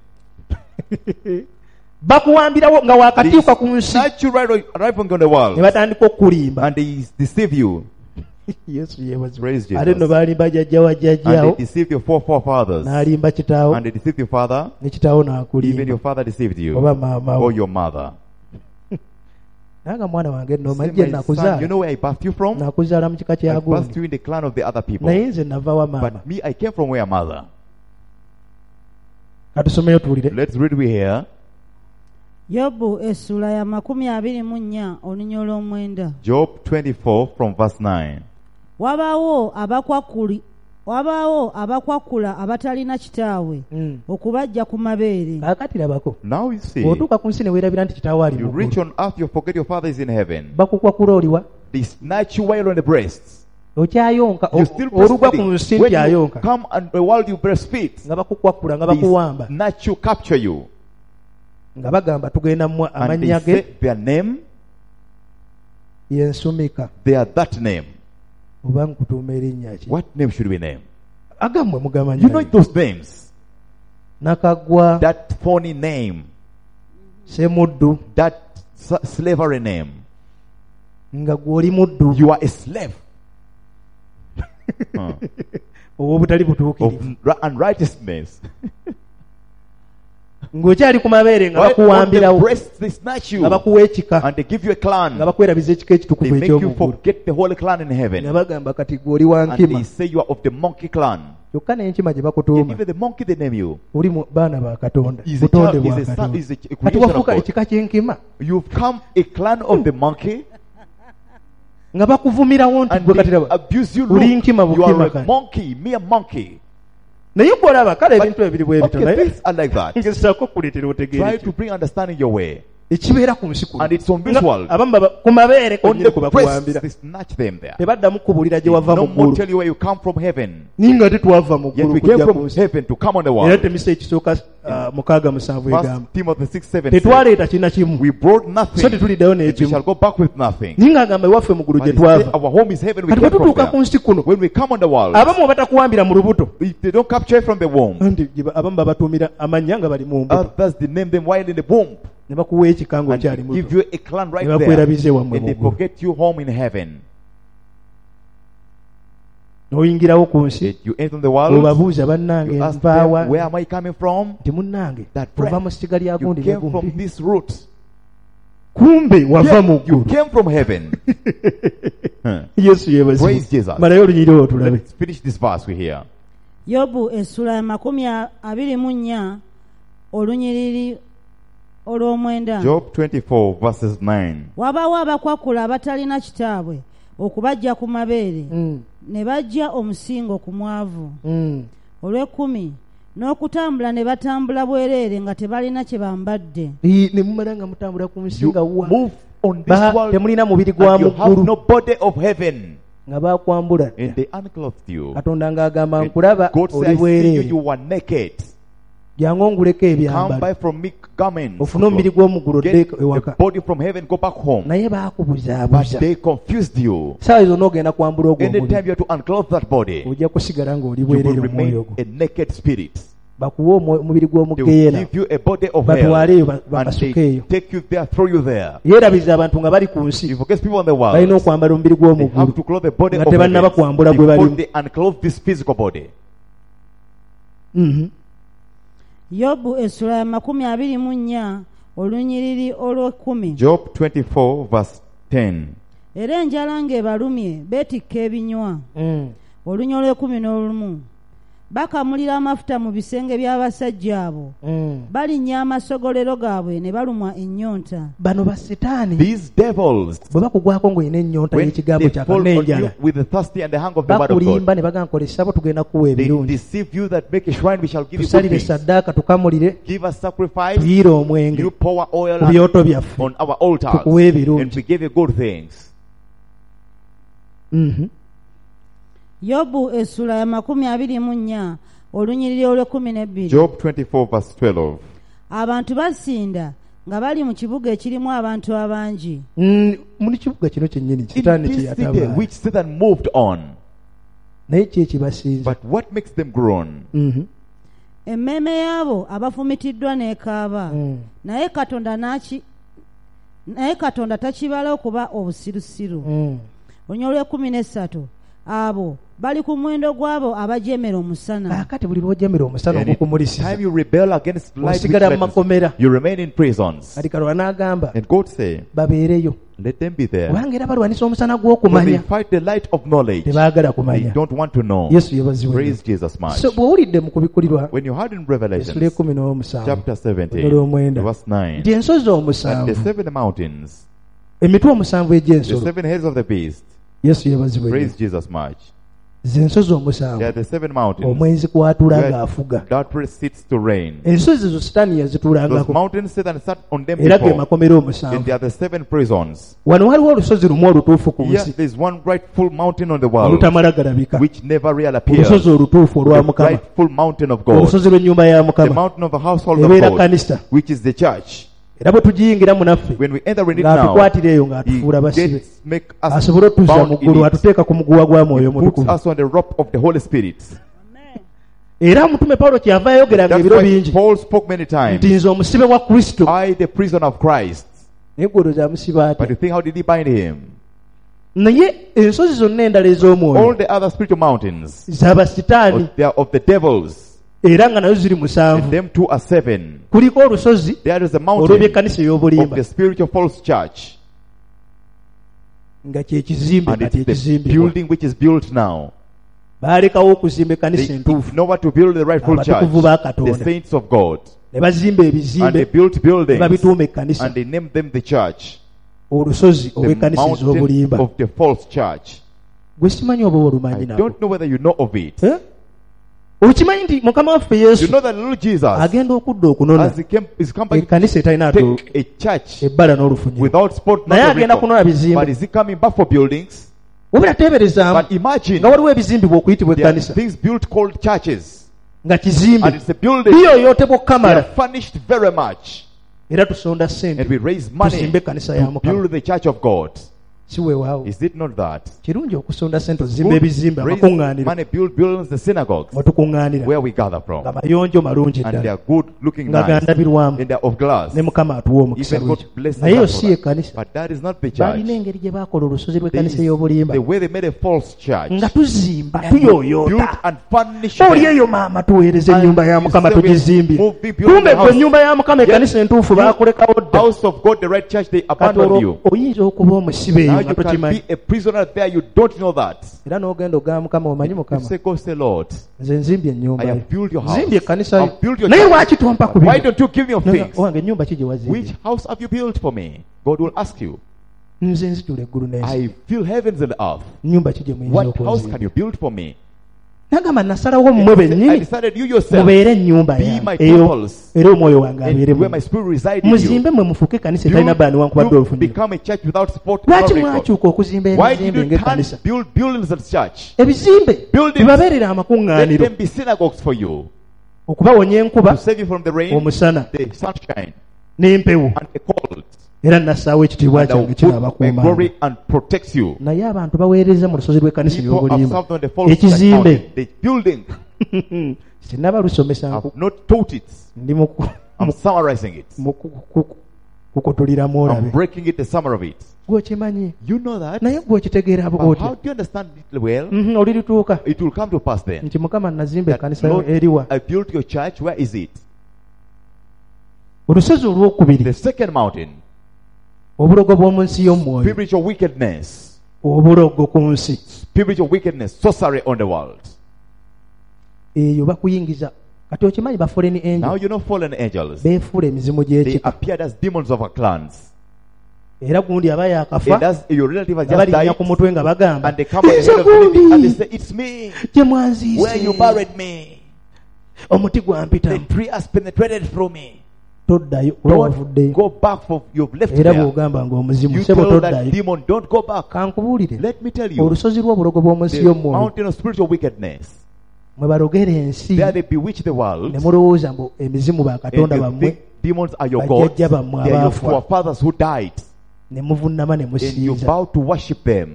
[SPEAKER 2] bakuwambirawo nga
[SPEAKER 1] They
[SPEAKER 2] wakatiuka ku nsi
[SPEAKER 1] snatch you right on- arriving on the
[SPEAKER 2] ne
[SPEAKER 1] world,
[SPEAKER 2] batandika okulimba.
[SPEAKER 1] and they deceive you,
[SPEAKER 2] Yesu yeebazibwe.
[SPEAKER 1] Praise Jesus.
[SPEAKER 2] ate nno baalimba jjajja wa
[SPEAKER 1] and
[SPEAKER 2] jjajjaawo
[SPEAKER 1] they deceive your four forefathers,
[SPEAKER 2] n'alimba kitaawo
[SPEAKER 1] and they deceive your father.
[SPEAKER 2] ne kitaawo
[SPEAKER 1] Even
[SPEAKER 2] n'akulimba
[SPEAKER 1] your father deceived you,
[SPEAKER 2] oba maama
[SPEAKER 1] or
[SPEAKER 2] wo.
[SPEAKER 1] your mother.
[SPEAKER 2] Nanga mwana wange nno
[SPEAKER 1] Say,
[SPEAKER 2] omanyi
[SPEAKER 1] "My
[SPEAKER 2] gye
[SPEAKER 1] son, you
[SPEAKER 2] nakuzaala
[SPEAKER 1] know where I birthed you from?
[SPEAKER 2] nakuzaala mu kika
[SPEAKER 1] I
[SPEAKER 2] kya
[SPEAKER 1] birthed
[SPEAKER 2] gundi,
[SPEAKER 1] you in the clan of the other people.
[SPEAKER 2] naye nze nava wa maama.
[SPEAKER 1] But me, I came from where mother."
[SPEAKER 2] katusomeyo tuwulire.
[SPEAKER 1] Let's read we here.
[SPEAKER 3] Yobu essula ya makumi abiri mu nnya olunya olw'omwenda.
[SPEAKER 1] Job twenty-four from verse nine.
[SPEAKER 3] Wabaawo abakwakuli wabaawo abakwakula abatalina kitaawe
[SPEAKER 2] Mm.
[SPEAKER 3] okubajja ku mabeere.
[SPEAKER 2] kaakati labako
[SPEAKER 1] Now you see,
[SPEAKER 2] bw'otuuka ku nsi ne weerabira nti kitaawo ali
[SPEAKER 1] you
[SPEAKER 2] mu
[SPEAKER 1] reach
[SPEAKER 2] ggulu,
[SPEAKER 1] on earth, you forget your father is in heaven.
[SPEAKER 2] bakukwakula oliwa
[SPEAKER 1] They snatch you while on the breasts.
[SPEAKER 2] okyayonka,
[SPEAKER 1] You still
[SPEAKER 2] olugwa ku nsi
[SPEAKER 1] breastfeeding.
[SPEAKER 2] nti
[SPEAKER 1] When you
[SPEAKER 2] ayonka,
[SPEAKER 1] come and the world you breastfeed,
[SPEAKER 2] nga bakukwakula nga
[SPEAKER 1] they
[SPEAKER 2] bakuwamba,
[SPEAKER 1] snatch you, capture you,
[SPEAKER 2] nga bagamba tugenda mu
[SPEAKER 1] and they
[SPEAKER 2] amannya
[SPEAKER 1] say
[SPEAKER 2] ge
[SPEAKER 1] their name,
[SPEAKER 2] yensumika,
[SPEAKER 1] they are that name.
[SPEAKER 2] oba nkutuuma erinnya ki?
[SPEAKER 1] What name should we name?
[SPEAKER 2] agammwe mugamanyi
[SPEAKER 1] You know those names.
[SPEAKER 2] nakagwa,
[SPEAKER 1] That phony name,
[SPEAKER 2] semuddu,
[SPEAKER 1] that s- slavery name.
[SPEAKER 2] nga gw'oli muddu
[SPEAKER 1] You are a slave Huh.
[SPEAKER 2] ow'obutali
[SPEAKER 1] of
[SPEAKER 2] butuukirivu,
[SPEAKER 1] ra- unrighteousness.
[SPEAKER 2] ng'okyali ku mabeere nga
[SPEAKER 1] Right on the
[SPEAKER 2] bakuwambirawo,
[SPEAKER 1] breasts they snatch you,
[SPEAKER 2] nga bakuwa ekika,
[SPEAKER 1] and they give you a
[SPEAKER 2] nga
[SPEAKER 1] clan.
[SPEAKER 2] bakwerabiza ekika
[SPEAKER 1] They
[SPEAKER 2] ekitukuvu
[SPEAKER 1] make you
[SPEAKER 2] eky'omu ggulu,
[SPEAKER 1] forget the whole clan in
[SPEAKER 2] nga
[SPEAKER 1] heaven,
[SPEAKER 2] bagamba kati gw'oli wa
[SPEAKER 1] and
[SPEAKER 2] nkima,
[SPEAKER 1] they say you are of the monkey clan.
[SPEAKER 2] kyokka n'enkima gye
[SPEAKER 1] Yet
[SPEAKER 2] bakutuuma
[SPEAKER 1] even the monkey they name you
[SPEAKER 2] oli mu baana ba Katonda,
[SPEAKER 1] is a
[SPEAKER 2] butonde
[SPEAKER 1] child,
[SPEAKER 2] bwa
[SPEAKER 1] is a son,
[SPEAKER 2] Katonda.
[SPEAKER 1] is a, a
[SPEAKER 2] Kati
[SPEAKER 1] creation of
[SPEAKER 2] wafuuka
[SPEAKER 1] God.
[SPEAKER 2] ekika ky'enkima
[SPEAKER 1] You've come a clan of the monkey,
[SPEAKER 2] nga bakuvumirawo nti
[SPEAKER 1] and
[SPEAKER 2] gwe
[SPEAKER 1] they
[SPEAKER 2] kati laba
[SPEAKER 1] abuse you.
[SPEAKER 2] uli
[SPEAKER 1] Look,
[SPEAKER 2] nkima
[SPEAKER 1] you are
[SPEAKER 2] bukima
[SPEAKER 1] a
[SPEAKER 2] kati.
[SPEAKER 1] monkey, mere monkey.
[SPEAKER 2] naye gw'olaba kale
[SPEAKER 1] But-
[SPEAKER 2] ebintu ebiri bwe bito
[SPEAKER 1] Okay,
[SPEAKER 2] naye
[SPEAKER 1] things are like that.
[SPEAKER 2] ngezaako kuleetera
[SPEAKER 1] Try
[SPEAKER 2] otegeere
[SPEAKER 1] to bring understanding your way.
[SPEAKER 2] ekibeera ku nsi kuno.
[SPEAKER 1] And it's on this
[SPEAKER 2] Nga
[SPEAKER 1] world.
[SPEAKER 2] abamu baba- ku mabeere
[SPEAKER 1] On
[SPEAKER 2] kwennyini
[SPEAKER 1] the
[SPEAKER 2] kwe
[SPEAKER 1] breasts,
[SPEAKER 2] bakuwambira,
[SPEAKER 1] they snatch them there.
[SPEAKER 2] tebaddamu kubuulira gye
[SPEAKER 1] They
[SPEAKER 2] wava mu
[SPEAKER 1] no more
[SPEAKER 2] ggulu,
[SPEAKER 1] tell you where you come from heaven.
[SPEAKER 2] naye nga tetwava mu
[SPEAKER 1] Yet
[SPEAKER 2] ggulu
[SPEAKER 1] we came
[SPEAKER 2] kujja ku
[SPEAKER 1] from
[SPEAKER 2] nsi.
[SPEAKER 1] heaven to come on the
[SPEAKER 2] Era
[SPEAKER 1] world.
[SPEAKER 2] temisa ekisooka ah, mukaaga musanvu egamba
[SPEAKER 1] First Timothy six seven says,
[SPEAKER 2] tetwaleeta kina kimu,
[SPEAKER 1] we brought
[SPEAKER 2] so
[SPEAKER 1] nothing,
[SPEAKER 2] tetuliddayo
[SPEAKER 1] and we
[SPEAKER 2] n'ekimu,
[SPEAKER 1] shall go back with nothing.
[SPEAKER 2] naye ng'agamba ewaffe mu ggulu
[SPEAKER 1] But
[SPEAKER 2] gye
[SPEAKER 1] he said,
[SPEAKER 2] twava.
[SPEAKER 1] our home is heaven, we
[SPEAKER 2] Kati
[SPEAKER 1] came
[SPEAKER 2] bwe
[SPEAKER 1] from
[SPEAKER 2] tutuuka ku
[SPEAKER 1] there.
[SPEAKER 2] nsi kuno,
[SPEAKER 1] When we come on the world,
[SPEAKER 2] abamu batakuwambira mu lubuto,
[SPEAKER 1] if they don't capture it from the womb,
[SPEAKER 2] nti gye ba- abamu babatuumira amannya nga bali mu mbuto,
[SPEAKER 1] others they name them while in the womb,
[SPEAKER 2] ne bakuwa ekika
[SPEAKER 1] and
[SPEAKER 2] ng'okyali muto,
[SPEAKER 1] give you a clan right
[SPEAKER 2] ne
[SPEAKER 1] there,
[SPEAKER 2] bakwerabiza ewammwe
[SPEAKER 1] and
[SPEAKER 2] mu
[SPEAKER 1] they
[SPEAKER 2] ggulu.
[SPEAKER 1] forget you home in heaven.
[SPEAKER 2] n'oyingirawo ku nsi,
[SPEAKER 1] Yet you enter the world,
[SPEAKER 2] obabuuza bannange
[SPEAKER 1] you ask
[SPEAKER 2] nvaawa,
[SPEAKER 1] them, where am I coming from?
[SPEAKER 2] nti munnange
[SPEAKER 1] That
[SPEAKER 2] ova
[SPEAKER 1] breath,
[SPEAKER 2] mu siga lya
[SPEAKER 1] you
[SPEAKER 2] gundi
[SPEAKER 1] came from
[SPEAKER 2] negumbi,
[SPEAKER 1] this root.
[SPEAKER 2] kumbe wava mu
[SPEAKER 1] Yet you
[SPEAKER 2] ggulu.
[SPEAKER 1] came from heaven. Huh.
[SPEAKER 2] Yesu yeebazibwe.
[SPEAKER 1] Praise Jesus.
[SPEAKER 2] Malayo olunyiriwo otulabe.
[SPEAKER 1] Let's finish this verse we hear.
[SPEAKER 3] Yobu essula ya makumi abiri mu nnya olunyiriri olw'omwenda.
[SPEAKER 1] Job twenty-four verses nine.
[SPEAKER 3] Wabaawo abakwakula abatalina kitaabwe okubajja ku mabeere
[SPEAKER 4] Mm.
[SPEAKER 3] ne bajja omusingo ku mwavu.
[SPEAKER 4] Mm.
[SPEAKER 3] Olw'ekkumi n'okutambula ne batambula bwereere nga tebalina kye bambadde.
[SPEAKER 4] Ii, ne mumala nga mutambula ku nsi
[SPEAKER 1] You
[SPEAKER 4] nga wa
[SPEAKER 1] move on this
[SPEAKER 4] Ba-
[SPEAKER 1] world
[SPEAKER 4] temulina mubiri gwa
[SPEAKER 1] and you have
[SPEAKER 4] muggulu
[SPEAKER 1] no body of heaven.
[SPEAKER 4] nga bakwambula
[SPEAKER 1] And
[SPEAKER 4] dda.
[SPEAKER 1] they unclothed you.
[SPEAKER 4] Katonda ng'agamba
[SPEAKER 1] And
[SPEAKER 4] nkulaba
[SPEAKER 1] God said,
[SPEAKER 4] oli
[SPEAKER 1] I see you,
[SPEAKER 4] bwereere
[SPEAKER 1] you were naked.
[SPEAKER 4] jangu onguleko
[SPEAKER 1] Come
[SPEAKER 4] ebyambalo
[SPEAKER 1] buy from me garments.
[SPEAKER 4] ofune omubiri gw'omuggulu odde
[SPEAKER 1] Get
[SPEAKER 4] ewaka.
[SPEAKER 1] a body from heaven, go back home.
[SPEAKER 4] naye
[SPEAKER 1] But
[SPEAKER 4] baakubuzaabuza
[SPEAKER 1] they confused you.
[SPEAKER 4] saawa zonna ogenda kwambula ogwo
[SPEAKER 1] Anytime
[SPEAKER 4] omubiri
[SPEAKER 1] you have to unclothe that body,
[SPEAKER 4] ojja kusigala ng'oli
[SPEAKER 1] you will
[SPEAKER 4] bwereere omwoyo
[SPEAKER 1] remain
[SPEAKER 4] ogwo.
[SPEAKER 1] a naked spirit.
[SPEAKER 4] bakuwe omwo- omubiri
[SPEAKER 1] They will
[SPEAKER 4] gw'omugeera
[SPEAKER 1] give you a body of hell.
[SPEAKER 4] batwaleeyo ba-
[SPEAKER 1] And
[SPEAKER 4] babasukeeyo.
[SPEAKER 1] they take you there, throw you there.
[SPEAKER 4] yeerabiriza abantu nga bali ku nsi
[SPEAKER 1] You forget people in the world.
[SPEAKER 4] balina okwambala omubiri
[SPEAKER 1] They have
[SPEAKER 4] gw'omuggulu
[SPEAKER 1] to clothe the body
[SPEAKER 4] nga
[SPEAKER 1] of heaven
[SPEAKER 4] tebannaba kwambula gwe
[SPEAKER 1] before
[SPEAKER 4] balimu.
[SPEAKER 1] they unclothe this physical body.
[SPEAKER 4] Mhm.
[SPEAKER 3] Yobu essula ya makumi abiri mu nnya olunyiriri olw'ekkumi.
[SPEAKER 1] Job twenty-four verse ten.
[SPEAKER 3] Era enjala ng'ebalumye beetikka ebinywa.
[SPEAKER 4] Mm.
[SPEAKER 3] Olunya olw'ekkumi n'olumu bakamulira amafuta mu bisenge by'abasajja abo.
[SPEAKER 4] Mm.
[SPEAKER 3] Balinnya amasogolero gaabwe ne balumwa ennyonta.
[SPEAKER 4] bano basitaani
[SPEAKER 1] These devils,
[SPEAKER 4] bwe bakugwako ng'olina ennyonta
[SPEAKER 1] when
[SPEAKER 4] y'ekigambo
[SPEAKER 1] they
[SPEAKER 4] kya
[SPEAKER 1] fall
[SPEAKER 4] Katonda
[SPEAKER 1] on you
[SPEAKER 4] n'enjala
[SPEAKER 1] with the thirsty and the hunger of the word of God,
[SPEAKER 4] bakulimba ne bagamba nkolesabo tugenda kuwa
[SPEAKER 1] they
[SPEAKER 4] ebirungi
[SPEAKER 1] deceive you that make a shrine, we shall give you good
[SPEAKER 4] tusalire
[SPEAKER 1] things.
[SPEAKER 4] saddaaka tukamulire
[SPEAKER 1] Give us sacrifice,
[SPEAKER 4] tuyire omwenge
[SPEAKER 1] you pour oil
[SPEAKER 4] ku
[SPEAKER 1] on
[SPEAKER 4] byoto byaffe.
[SPEAKER 1] on our altars,
[SPEAKER 4] Tukuwe ebirungi.
[SPEAKER 1] and we give you good things.
[SPEAKER 4] Mhm.
[SPEAKER 3] Yobu essula ya makumi abiri mu nnya olunyiriri olw'ekkumi n'ebbiri.
[SPEAKER 1] Job twenty-four verse twelve.
[SPEAKER 3] Abantu basinda nga bali mu kibuga ekirimu abantu abangi.
[SPEAKER 4] Mm, muli kibuga kino kyennyini
[SPEAKER 1] In
[SPEAKER 4] kitaani kye
[SPEAKER 1] this city
[SPEAKER 4] yatabaala
[SPEAKER 1] which Satan moved on,
[SPEAKER 4] naye ki ekibasinza.
[SPEAKER 1] but what makes them groan?
[SPEAKER 4] Mhm.
[SPEAKER 3] Emmeeme yaabo abafumitiddwa n'ekaaba.
[SPEAKER 4] Mm.
[SPEAKER 3] Naye Katonda n'aki naye Katonda takibala okuba obusirusiru.
[SPEAKER 4] Mm.
[SPEAKER 3] Olunya olw'ekkumi n'essatu abo bali ku muwendo gw'abo abajeemera omusana.
[SPEAKER 4] kaakati buli lw'ojemera omusana
[SPEAKER 1] And each
[SPEAKER 4] ogukumulisiza
[SPEAKER 1] time you rebel against light, which
[SPEAKER 4] osigala mu
[SPEAKER 1] threatens,
[SPEAKER 4] makomera.
[SPEAKER 1] you remain in prisons.
[SPEAKER 4] kati kalwa n'agamba
[SPEAKER 1] And God say,
[SPEAKER 4] babeereyo
[SPEAKER 1] let them be there.
[SPEAKER 4] kubanga era balwanisa omusana
[SPEAKER 1] For they
[SPEAKER 4] gw'okumanya
[SPEAKER 1] fight the light of knowledge.
[SPEAKER 4] tebaagala
[SPEAKER 1] They
[SPEAKER 4] kumanya.
[SPEAKER 1] don't want to know.
[SPEAKER 4] yesu yebaziwe.
[SPEAKER 1] Praise Jesus much.
[SPEAKER 4] So bw'owulidde mu kubikulirwa
[SPEAKER 1] When you heard in
[SPEAKER 4] essula
[SPEAKER 1] Revelation
[SPEAKER 4] ekumi n'omusanvu
[SPEAKER 1] chapter seventeen,
[SPEAKER 4] Olunyiriri olw'omwenda
[SPEAKER 1] verse nine,
[SPEAKER 4] nti ensozi
[SPEAKER 1] and the
[SPEAKER 4] omusanvu
[SPEAKER 1] seven mountains,
[SPEAKER 4] emitwe omusanvu
[SPEAKER 1] the
[SPEAKER 4] egy'ensolo
[SPEAKER 1] seven heads of the beast,
[SPEAKER 4] yesu yebaziwe.
[SPEAKER 1] praise Jesus much.
[SPEAKER 4] ze ensozi
[SPEAKER 1] They are
[SPEAKER 4] omusanvu
[SPEAKER 1] the seven mountains
[SPEAKER 4] omwenzi kwatula
[SPEAKER 1] where
[SPEAKER 4] ng'afuga.
[SPEAKER 1] darkness sits to reign.
[SPEAKER 4] ensozi zo sitaani
[SPEAKER 1] Those
[SPEAKER 4] yazituulangako
[SPEAKER 1] mountains Satan sat on them
[SPEAKER 4] era ge
[SPEAKER 1] before,
[SPEAKER 4] makomero
[SPEAKER 1] and
[SPEAKER 4] omusanvu.
[SPEAKER 1] they are the seven prisons.
[SPEAKER 4] wano waliwo olusozi lumu olutuufu ku
[SPEAKER 1] Here
[SPEAKER 4] nsi
[SPEAKER 1] there is one rightful mountain on the world
[SPEAKER 4] olutamala galabika,
[SPEAKER 1] which never really appears.
[SPEAKER 4] olusozi olutuufu olwa
[SPEAKER 1] The
[SPEAKER 4] mukama,
[SPEAKER 1] rightful mountain of God,
[SPEAKER 4] olusozi lw'ennyumba ya
[SPEAKER 1] the
[SPEAKER 4] mukama
[SPEAKER 1] mountain of the household of
[SPEAKER 4] ebeera
[SPEAKER 1] God,
[SPEAKER 4] kanisa.
[SPEAKER 1] which is the church.
[SPEAKER 4] era bwe tugiyingiramu naffe
[SPEAKER 1] When we enter in it now,
[SPEAKER 4] ng'atukwatira eyo
[SPEAKER 1] He
[SPEAKER 4] ng'atufuula basibe,
[SPEAKER 1] gets make us
[SPEAKER 4] asobole otuzza mu
[SPEAKER 1] bound
[SPEAKER 4] ggulu
[SPEAKER 1] in it.
[SPEAKER 4] atuteeka ku muguwa gwa mwoyo
[SPEAKER 1] Puts
[SPEAKER 4] mutukuvu.
[SPEAKER 1] us on the rope of the Holy Spirit.
[SPEAKER 4] era omutume pawulo kyeyava ayogeranga
[SPEAKER 1] That's
[SPEAKER 4] ebiro
[SPEAKER 1] why
[SPEAKER 4] bingi
[SPEAKER 1] Paul spoke many times.
[SPEAKER 4] nti nze omusibe wa kristo.
[SPEAKER 1] I, the prison of Christ.
[SPEAKER 4] naye gwolooza amusiba
[SPEAKER 1] But
[SPEAKER 4] atya?
[SPEAKER 1] you think, how did he bind him?
[SPEAKER 4] naye ensozi zonna endala
[SPEAKER 1] All
[SPEAKER 4] ez'omwoyo
[SPEAKER 1] the other spiritual mountains,
[SPEAKER 4] z'abasitaani
[SPEAKER 1] they are of the devils,
[SPEAKER 4] era nga nazo ziri
[SPEAKER 1] and
[SPEAKER 4] musanvu.
[SPEAKER 1] them two are seven.
[SPEAKER 4] kuliko olusozi
[SPEAKER 1] There is a
[SPEAKER 4] olw'ebyenkanisa
[SPEAKER 1] mountain of
[SPEAKER 4] ey'obulimba
[SPEAKER 1] the spiritual false church,
[SPEAKER 4] nga kye kizimbe
[SPEAKER 1] and
[SPEAKER 4] kati
[SPEAKER 1] it's the
[SPEAKER 4] ekizimbibwa.
[SPEAKER 1] building which is built now.
[SPEAKER 4] baalekawo okuzimba ekkanisa
[SPEAKER 1] They
[SPEAKER 4] entuufu
[SPEAKER 1] know what to build the rightful church,
[SPEAKER 4] abatukuvu ba
[SPEAKER 1] the
[SPEAKER 4] Katonda,
[SPEAKER 1] saints of God,
[SPEAKER 4] ne bazimba
[SPEAKER 1] and they
[SPEAKER 4] ebizimbe
[SPEAKER 1] built
[SPEAKER 4] ne
[SPEAKER 1] buildings,
[SPEAKER 4] babituuma ekkanisa,
[SPEAKER 1] and they named them the church,
[SPEAKER 4] olusozi
[SPEAKER 1] the
[SPEAKER 4] olw'ekkanisa
[SPEAKER 1] mountain
[SPEAKER 4] ez'obulimba.
[SPEAKER 1] of the false church.
[SPEAKER 4] gwe simanyi oba
[SPEAKER 1] I
[SPEAKER 4] olumanyi nabo.
[SPEAKER 1] don't know whether you know of it.
[SPEAKER 4] Eh? okimanyi nti mukama waffe
[SPEAKER 1] You
[SPEAKER 4] yesu
[SPEAKER 1] know that little Jesus,
[SPEAKER 4] agenda okudda okunona
[SPEAKER 1] as he came, is coming to
[SPEAKER 4] ekkanisa etalina atu
[SPEAKER 1] take a church
[SPEAKER 4] ebbala n'olufunyo,
[SPEAKER 1] without spot,
[SPEAKER 4] naye
[SPEAKER 1] not a
[SPEAKER 4] agenda
[SPEAKER 1] wrinkle.
[SPEAKER 4] kunona bizimbe.
[SPEAKER 1] But is he coming back for buildings?
[SPEAKER 4] wabula teeberezaamu
[SPEAKER 1] But imagine,
[SPEAKER 4] nga waliwo ebizimbibwa okuyitibwa
[SPEAKER 1] there are
[SPEAKER 4] ekkanisa
[SPEAKER 1] things built called churches,
[SPEAKER 4] nga
[SPEAKER 1] and
[SPEAKER 4] kizimbe
[SPEAKER 1] it's a building.
[SPEAKER 4] biyoyootebwa
[SPEAKER 1] They
[SPEAKER 4] okukamala,
[SPEAKER 1] are furnished very much,
[SPEAKER 4] era tusonda
[SPEAKER 1] and
[SPEAKER 4] ssente
[SPEAKER 1] we raise money
[SPEAKER 4] tuzimbe ekkanisa ya
[SPEAKER 1] to
[SPEAKER 4] mukama.
[SPEAKER 1] build the church of God.
[SPEAKER 4] si weewaawo
[SPEAKER 1] Is it not that?
[SPEAKER 4] kirungi okusonda ssente ozimba
[SPEAKER 1] Good,
[SPEAKER 4] ebizimbe
[SPEAKER 1] raise
[SPEAKER 4] amakuŋŋaaniro
[SPEAKER 1] money, build buildings, the synagogues,
[SPEAKER 4] mwe tukuŋŋaanira
[SPEAKER 1] where we gather
[SPEAKER 4] nga
[SPEAKER 1] from,
[SPEAKER 4] mayonjo malungi
[SPEAKER 1] and they
[SPEAKER 4] ddala
[SPEAKER 1] are good looking,
[SPEAKER 4] nga
[SPEAKER 1] nice,
[SPEAKER 4] gandabirwamu,
[SPEAKER 1] and they are of glass.
[SPEAKER 4] ne mukama atuwa omukisa
[SPEAKER 1] Even God
[SPEAKER 4] lwekyo.
[SPEAKER 1] blesses
[SPEAKER 4] naye yo
[SPEAKER 1] us for
[SPEAKER 4] si
[SPEAKER 1] that.
[SPEAKER 4] ekkanisa.
[SPEAKER 1] But that is not the church.
[SPEAKER 4] balina engeri gye baakola olusozi
[SPEAKER 1] They-
[SPEAKER 4] lw'ekkanisa ey'obulimba,
[SPEAKER 1] the way they made a false church,
[SPEAKER 4] nga tuzimba
[SPEAKER 1] built
[SPEAKER 4] tuyooyoota.
[SPEAKER 1] and furnished
[SPEAKER 4] oli
[SPEAKER 1] them.
[SPEAKER 4] eyo maama tuweereze ennyumba ya
[SPEAKER 1] And
[SPEAKER 4] mukama
[SPEAKER 1] you say we
[SPEAKER 4] tugizimbire.
[SPEAKER 1] move big building
[SPEAKER 4] kumbe
[SPEAKER 1] the
[SPEAKER 4] gwe
[SPEAKER 1] house.
[SPEAKER 4] ennyumba ya mukama ekkanisa entuufu
[SPEAKER 1] You-
[SPEAKER 4] baakulekawo dda.
[SPEAKER 1] House of God, the right church, they
[SPEAKER 4] Kati
[SPEAKER 1] abandoned
[SPEAKER 4] olwo
[SPEAKER 1] you.
[SPEAKER 4] oyinza okuba omusibe eyo
[SPEAKER 1] Now
[SPEAKER 4] nga
[SPEAKER 1] you can
[SPEAKER 4] tokimanyi,
[SPEAKER 1] be a prisoner there, you don't know that.
[SPEAKER 4] era n'ogenda ogamba mukama omanyi
[SPEAKER 1] You
[SPEAKER 4] mukama
[SPEAKER 1] say, go say, Lord,
[SPEAKER 4] nze nzimbye ennyumba
[SPEAKER 1] I
[SPEAKER 4] yo,
[SPEAKER 1] have built your house.
[SPEAKER 4] nzimbye ekkanisa yo,
[SPEAKER 1] I've built your
[SPEAKER 4] naye
[SPEAKER 1] church.
[SPEAKER 4] lwaki tompa ku
[SPEAKER 1] Why
[SPEAKER 4] bino?
[SPEAKER 1] don't you give me your things?
[SPEAKER 4] Owange ennyumba ki gye wazimbye?
[SPEAKER 1] Which house have you built for me? God will ask you.
[SPEAKER 4] nze nzijula eggulu n'ensi
[SPEAKER 1] I feel heavens and earth.
[SPEAKER 4] nnyumba ki gye muyinza
[SPEAKER 1] What house
[SPEAKER 4] okunzimba
[SPEAKER 1] can you build for me?
[SPEAKER 4] nagamba nasalawo mmwe
[SPEAKER 1] I
[SPEAKER 4] bennyini
[SPEAKER 1] decided you yourself
[SPEAKER 4] mubeere ennyumba
[SPEAKER 1] be
[SPEAKER 4] yange
[SPEAKER 1] my
[SPEAKER 4] eyo
[SPEAKER 1] temples,
[SPEAKER 4] era omwoyo wange abeere
[SPEAKER 1] and where
[SPEAKER 4] mu
[SPEAKER 1] my spirit resides in you.
[SPEAKER 4] muzimbe mwe mufuuke ekkanisa etalina baani wankubadde
[SPEAKER 1] You
[SPEAKER 4] olufuniro
[SPEAKER 1] become a church without support.
[SPEAKER 4] lwaki
[SPEAKER 1] or record.
[SPEAKER 4] mwakyuka okuzimba
[SPEAKER 1] Why did
[SPEAKER 4] ebizimbe
[SPEAKER 1] you
[SPEAKER 4] ng'ekkanisa
[SPEAKER 1] turn build buildings at church?
[SPEAKER 4] ebizimbe
[SPEAKER 1] Buildings.
[SPEAKER 4] bibabeerera
[SPEAKER 1] Let
[SPEAKER 4] amakuŋŋaaniro
[SPEAKER 1] them be synagogues for you
[SPEAKER 4] okubawonya enkuba
[SPEAKER 1] to save you from the rain,
[SPEAKER 4] omusana
[SPEAKER 1] the sunshine,
[SPEAKER 4] n'empewo
[SPEAKER 1] and the cold.
[SPEAKER 4] era nassaawo ekitiibwa
[SPEAKER 1] And
[SPEAKER 4] kyange
[SPEAKER 1] that
[SPEAKER 4] kino
[SPEAKER 1] will put a
[SPEAKER 4] abakuumaanga
[SPEAKER 1] glory and protects you.
[SPEAKER 4] naye abantu baweereza mu lusozi lw'ekkanisa
[SPEAKER 1] People have
[SPEAKER 4] ey'obulimba
[SPEAKER 1] served on the false church
[SPEAKER 4] ekizimbe
[SPEAKER 1] mountain. The building.
[SPEAKER 4] sinaba lusomesa
[SPEAKER 1] I've not taught it.
[SPEAKER 4] ndi mu ku-
[SPEAKER 1] I'm summarizing it.
[SPEAKER 4] mu ku- ku- kukutuliramu
[SPEAKER 1] I'm
[SPEAKER 4] olabe
[SPEAKER 1] breaking it, the summary of it.
[SPEAKER 4] gwe okimanyi
[SPEAKER 1] You know that.
[SPEAKER 4] naye gwe okitegeera
[SPEAKER 1] But
[SPEAKER 4] bwotya
[SPEAKER 1] how do you understand it well?
[SPEAKER 4] Mhm, olirituuka
[SPEAKER 1] It will come to pass then.
[SPEAKER 4] nti mukama nazimba
[SPEAKER 1] That,
[SPEAKER 4] ekkanisa
[SPEAKER 1] Lord,
[SPEAKER 4] eriwa
[SPEAKER 1] I built your church. Where is it?
[SPEAKER 4] olusozi olwokubiri
[SPEAKER 1] The second mountain.
[SPEAKER 4] obulogo bw'omu nsi y'omwoyo
[SPEAKER 1] Spiritual wickedness.
[SPEAKER 4] obulogo ku nsi
[SPEAKER 1] Spiritual wickedness. Sorcery on the world.
[SPEAKER 4] eyo bakuyingiza kati okimanyi ba foreign
[SPEAKER 1] Now
[SPEAKER 4] angel
[SPEAKER 1] you know fallen angels.
[SPEAKER 4] beefuula emizimu
[SPEAKER 1] They
[SPEAKER 4] gy'ekika
[SPEAKER 1] appeared as demons of our clans.
[SPEAKER 4] era gundi aba
[SPEAKER 1] And
[SPEAKER 4] yaakafa
[SPEAKER 1] that's your relative has
[SPEAKER 4] nga
[SPEAKER 1] just
[SPEAKER 4] balinnya
[SPEAKER 1] died.
[SPEAKER 4] ku mutwe nga bagamba
[SPEAKER 1] And they come at the
[SPEAKER 4] nze
[SPEAKER 1] head of the living and they
[SPEAKER 4] gundi
[SPEAKER 1] say, it's me.
[SPEAKER 4] gye
[SPEAKER 1] Where
[SPEAKER 4] mwanziise
[SPEAKER 1] you buried me.
[SPEAKER 4] omuti
[SPEAKER 1] The
[SPEAKER 4] gwampitamu
[SPEAKER 1] tree has penetrated through me.
[SPEAKER 4] toddayo oba
[SPEAKER 1] Don't
[SPEAKER 4] wavuddeyo
[SPEAKER 1] go back for you've left
[SPEAKER 4] era
[SPEAKER 1] there.
[SPEAKER 4] bw'ogamba ng'omuzimu
[SPEAKER 1] You
[SPEAKER 4] sebo
[SPEAKER 1] tell that
[SPEAKER 4] toddayo
[SPEAKER 1] demon, don't go back.
[SPEAKER 4] kankubuulire
[SPEAKER 1] Let me tell you,
[SPEAKER 4] olusozi lw'obulogo bw'omu nsi
[SPEAKER 1] the
[SPEAKER 4] y'omwoyo
[SPEAKER 1] mountain of spiritual wickedness,
[SPEAKER 4] mwe balogera ensi
[SPEAKER 1] there they bewitch the world,
[SPEAKER 4] ne mulowooza mbu emizimu bakatonda
[SPEAKER 1] and you
[SPEAKER 4] bammwe
[SPEAKER 1] think demons are your
[SPEAKER 4] bajjajja
[SPEAKER 1] gods,
[SPEAKER 4] bammwe
[SPEAKER 1] they are your
[SPEAKER 4] abaafa.
[SPEAKER 1] forefathers who died,
[SPEAKER 4] ne muvunnama ne
[SPEAKER 1] and you
[SPEAKER 4] musiiza
[SPEAKER 1] vow to worship them.